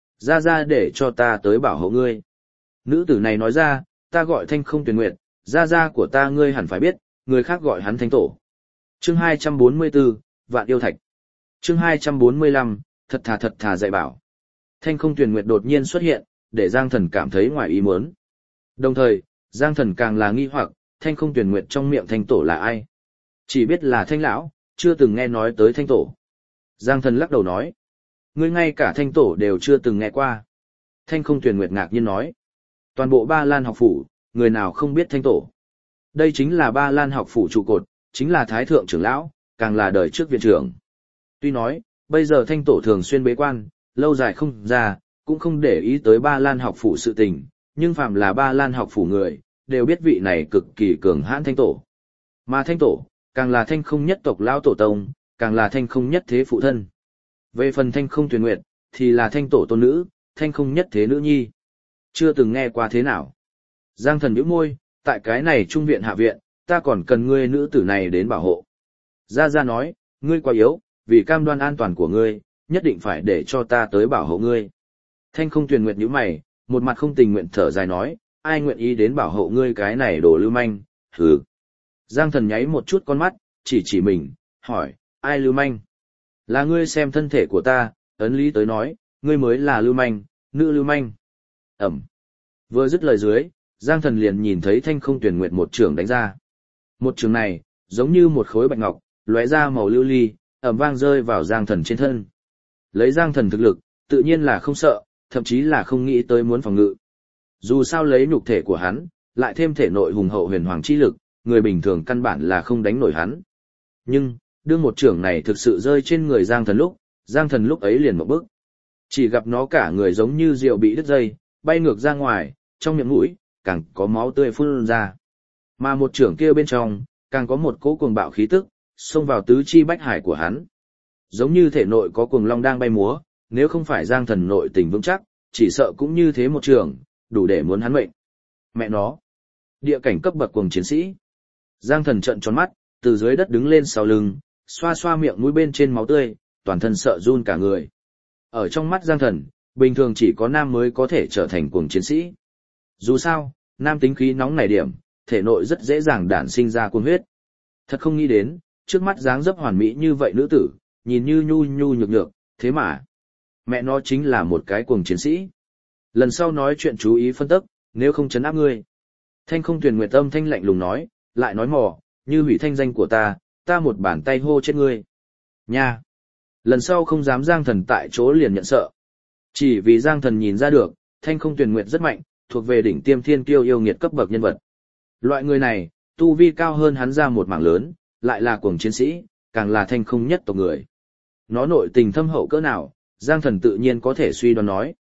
S1: Ra để cho ta tới bảo hộ ngươi. Nữ tử này nói ra, ta gọi Thanh Không Tuyền Nguyệt, ra của ta ngươi hẳn phải biết, người khác gọi hắn Thanh Tổ. Chương 244, Vạn Yêu Thạch. Chương 245, thật thà dạy bảo. Thanh Không Tuyền Nguyệt đột nhiên xuất hiện, để Giang Thần cảm thấy ngoài ý muốn. Đồng thời, Giang Thần càng là nghi hoặc, Thanh Không Tuyền Nguyệt trong miệng Thanh Tổ là ai? Chỉ biết là Thanh Lão, chưa từng nghe nói tới Thanh Tổ. Giang Thần lắc đầu nói, ngươi ngay cả Thanh Tổ đều chưa từng nghe qua. Thanh Không Tuyền Nguyệt ngạc nhiên nói, toàn bộ Ba Lan học phủ, người nào không biết Thanh Tổ. Đây chính là Ba Lan học phủ trụ cột, chính là Thái Thượng trưởng lão, càng là đời trước viện trưởng. Tuy nói, bây giờ Thanh Tổ thường xuyên bế quan, lâu dài không ra, cũng không để ý tới Ba Lan học phủ sự tình, nhưng phàm là Ba Lan học phủ người, đều biết vị này cực kỳ cường hãn Thanh Tổ. Mà Thanh Tổ, càng là Thanh Không nhất tộc lão tổ tông, càng là Thanh Không nhất thế phụ thân. Về phần Thanh Không Tuyền Nguyệt, thì là Thanh Tổ tôn nữ, Thanh Không nhất thế nữ nhi. Chưa từng nghe qua thế nào. Giang Thần nhíu môi, tại cái này trung viện hạ viện, ta còn cần ngươi nữ tử này đến bảo hộ. Gia nói, ngươi quá yếu, vì cam đoan an toàn của ngươi, nhất định phải để cho ta tới bảo hộ ngươi. Thanh Không Tuyền Nguyệt nhíu mày, một mặt không tình nguyện thở dài nói, ai nguyện ý đến bảo hộ ngươi cái này đồ lưu manh, hừ. Giang Thần nháy một chút con mắt, chỉ mình, hỏi, ai lưu manh? Là ngươi xem thân thể của ta, ấn lý tới nói, ngươi mới là lưu manh, nữ lưu manh. Ẩm. Vừa dứt lời dưới, Giang Thần liền nhìn thấy Thanh Không Tuyền Nguyệt một trường đánh ra. Một trường này, giống như một khối bạch ngọc, lóe ra màu lưu ly, ầm vang rơi vào Giang Thần trên thân. Lấy Giang Thần thực lực, tự nhiên là không sợ, thậm chí là không nghĩ tới muốn phòng ngự. Dù sao lấy nhục thể của hắn, lại thêm thể nội hùng hậu huyền hoàng chi lực, người bình thường căn bản là không đánh nổi hắn. Nhưng, đương một trường này thực sự rơi trên người Giang Thần lúc ấy liền một bước. Chỉ gặp nó cả người giống như rượu bị đứt dây, bay ngược ra ngoài, trong miệng mũi, càng có máu tươi phun ra. Mà một trường kia bên trong, càng có một cỗ cuồng bạo khí tức, xông vào tứ chi bách hải của hắn. Giống như thể nội có cuồng long đang bay múa, nếu không phải Giang Thần nội tình vững chắc, chỉ sợ cũng như thế một trường, đủ để muốn hắn mệnh. Mẹ nó, địa cảnh cấp bậc cuồng chiến sĩ. Giang Thần trợn tròn mắt, từ dưới đất đứng lên sau lưng, xoa xoa miệng mũi bên trên máu tươi, toàn thân sợ run cả người. Ở trong mắt Giang Thần, bình thường chỉ có nam mới có thể trở thành cuồng chiến sĩ. Dù sao, nam tính khí nóng này điểm, thể nội rất dễ dàng đản sinh ra cuồng huyết. Thật không nghĩ đến, trước mắt dáng dấp hoàn mỹ như vậy nữ tử, nhìn như nhu nhu nhược nhược, thế mà, mẹ nó chính là một cái cuồng chiến sĩ. Lần sau nói chuyện chú ý phân tích, nếu không chấn áp ngươi. Thanh Không Tuyền Nguyệt âm thanh lạnh lùng nói, lại nói mò, như hủy thanh danh của ta một bàn tay hô chết ngươi. Nha! Lần sau không dám Giang Thần tại chỗ liền nhận sợ. Chỉ vì Giang Thần nhìn ra được, Thanh Không Tuyền Nguyệt rất mạnh, thuộc về đỉnh tiêm thiên kiêu yêu nghiệt cấp bậc nhân vật. Loại người này, tu vi cao hơn hắn ra một mảng lớn, lại là cuồng chiến sĩ, càng là thanh không nhất tộc người. Nó nội tình thâm hậu cỡ nào, Giang Thần tự nhiên có thể suy đoán nói.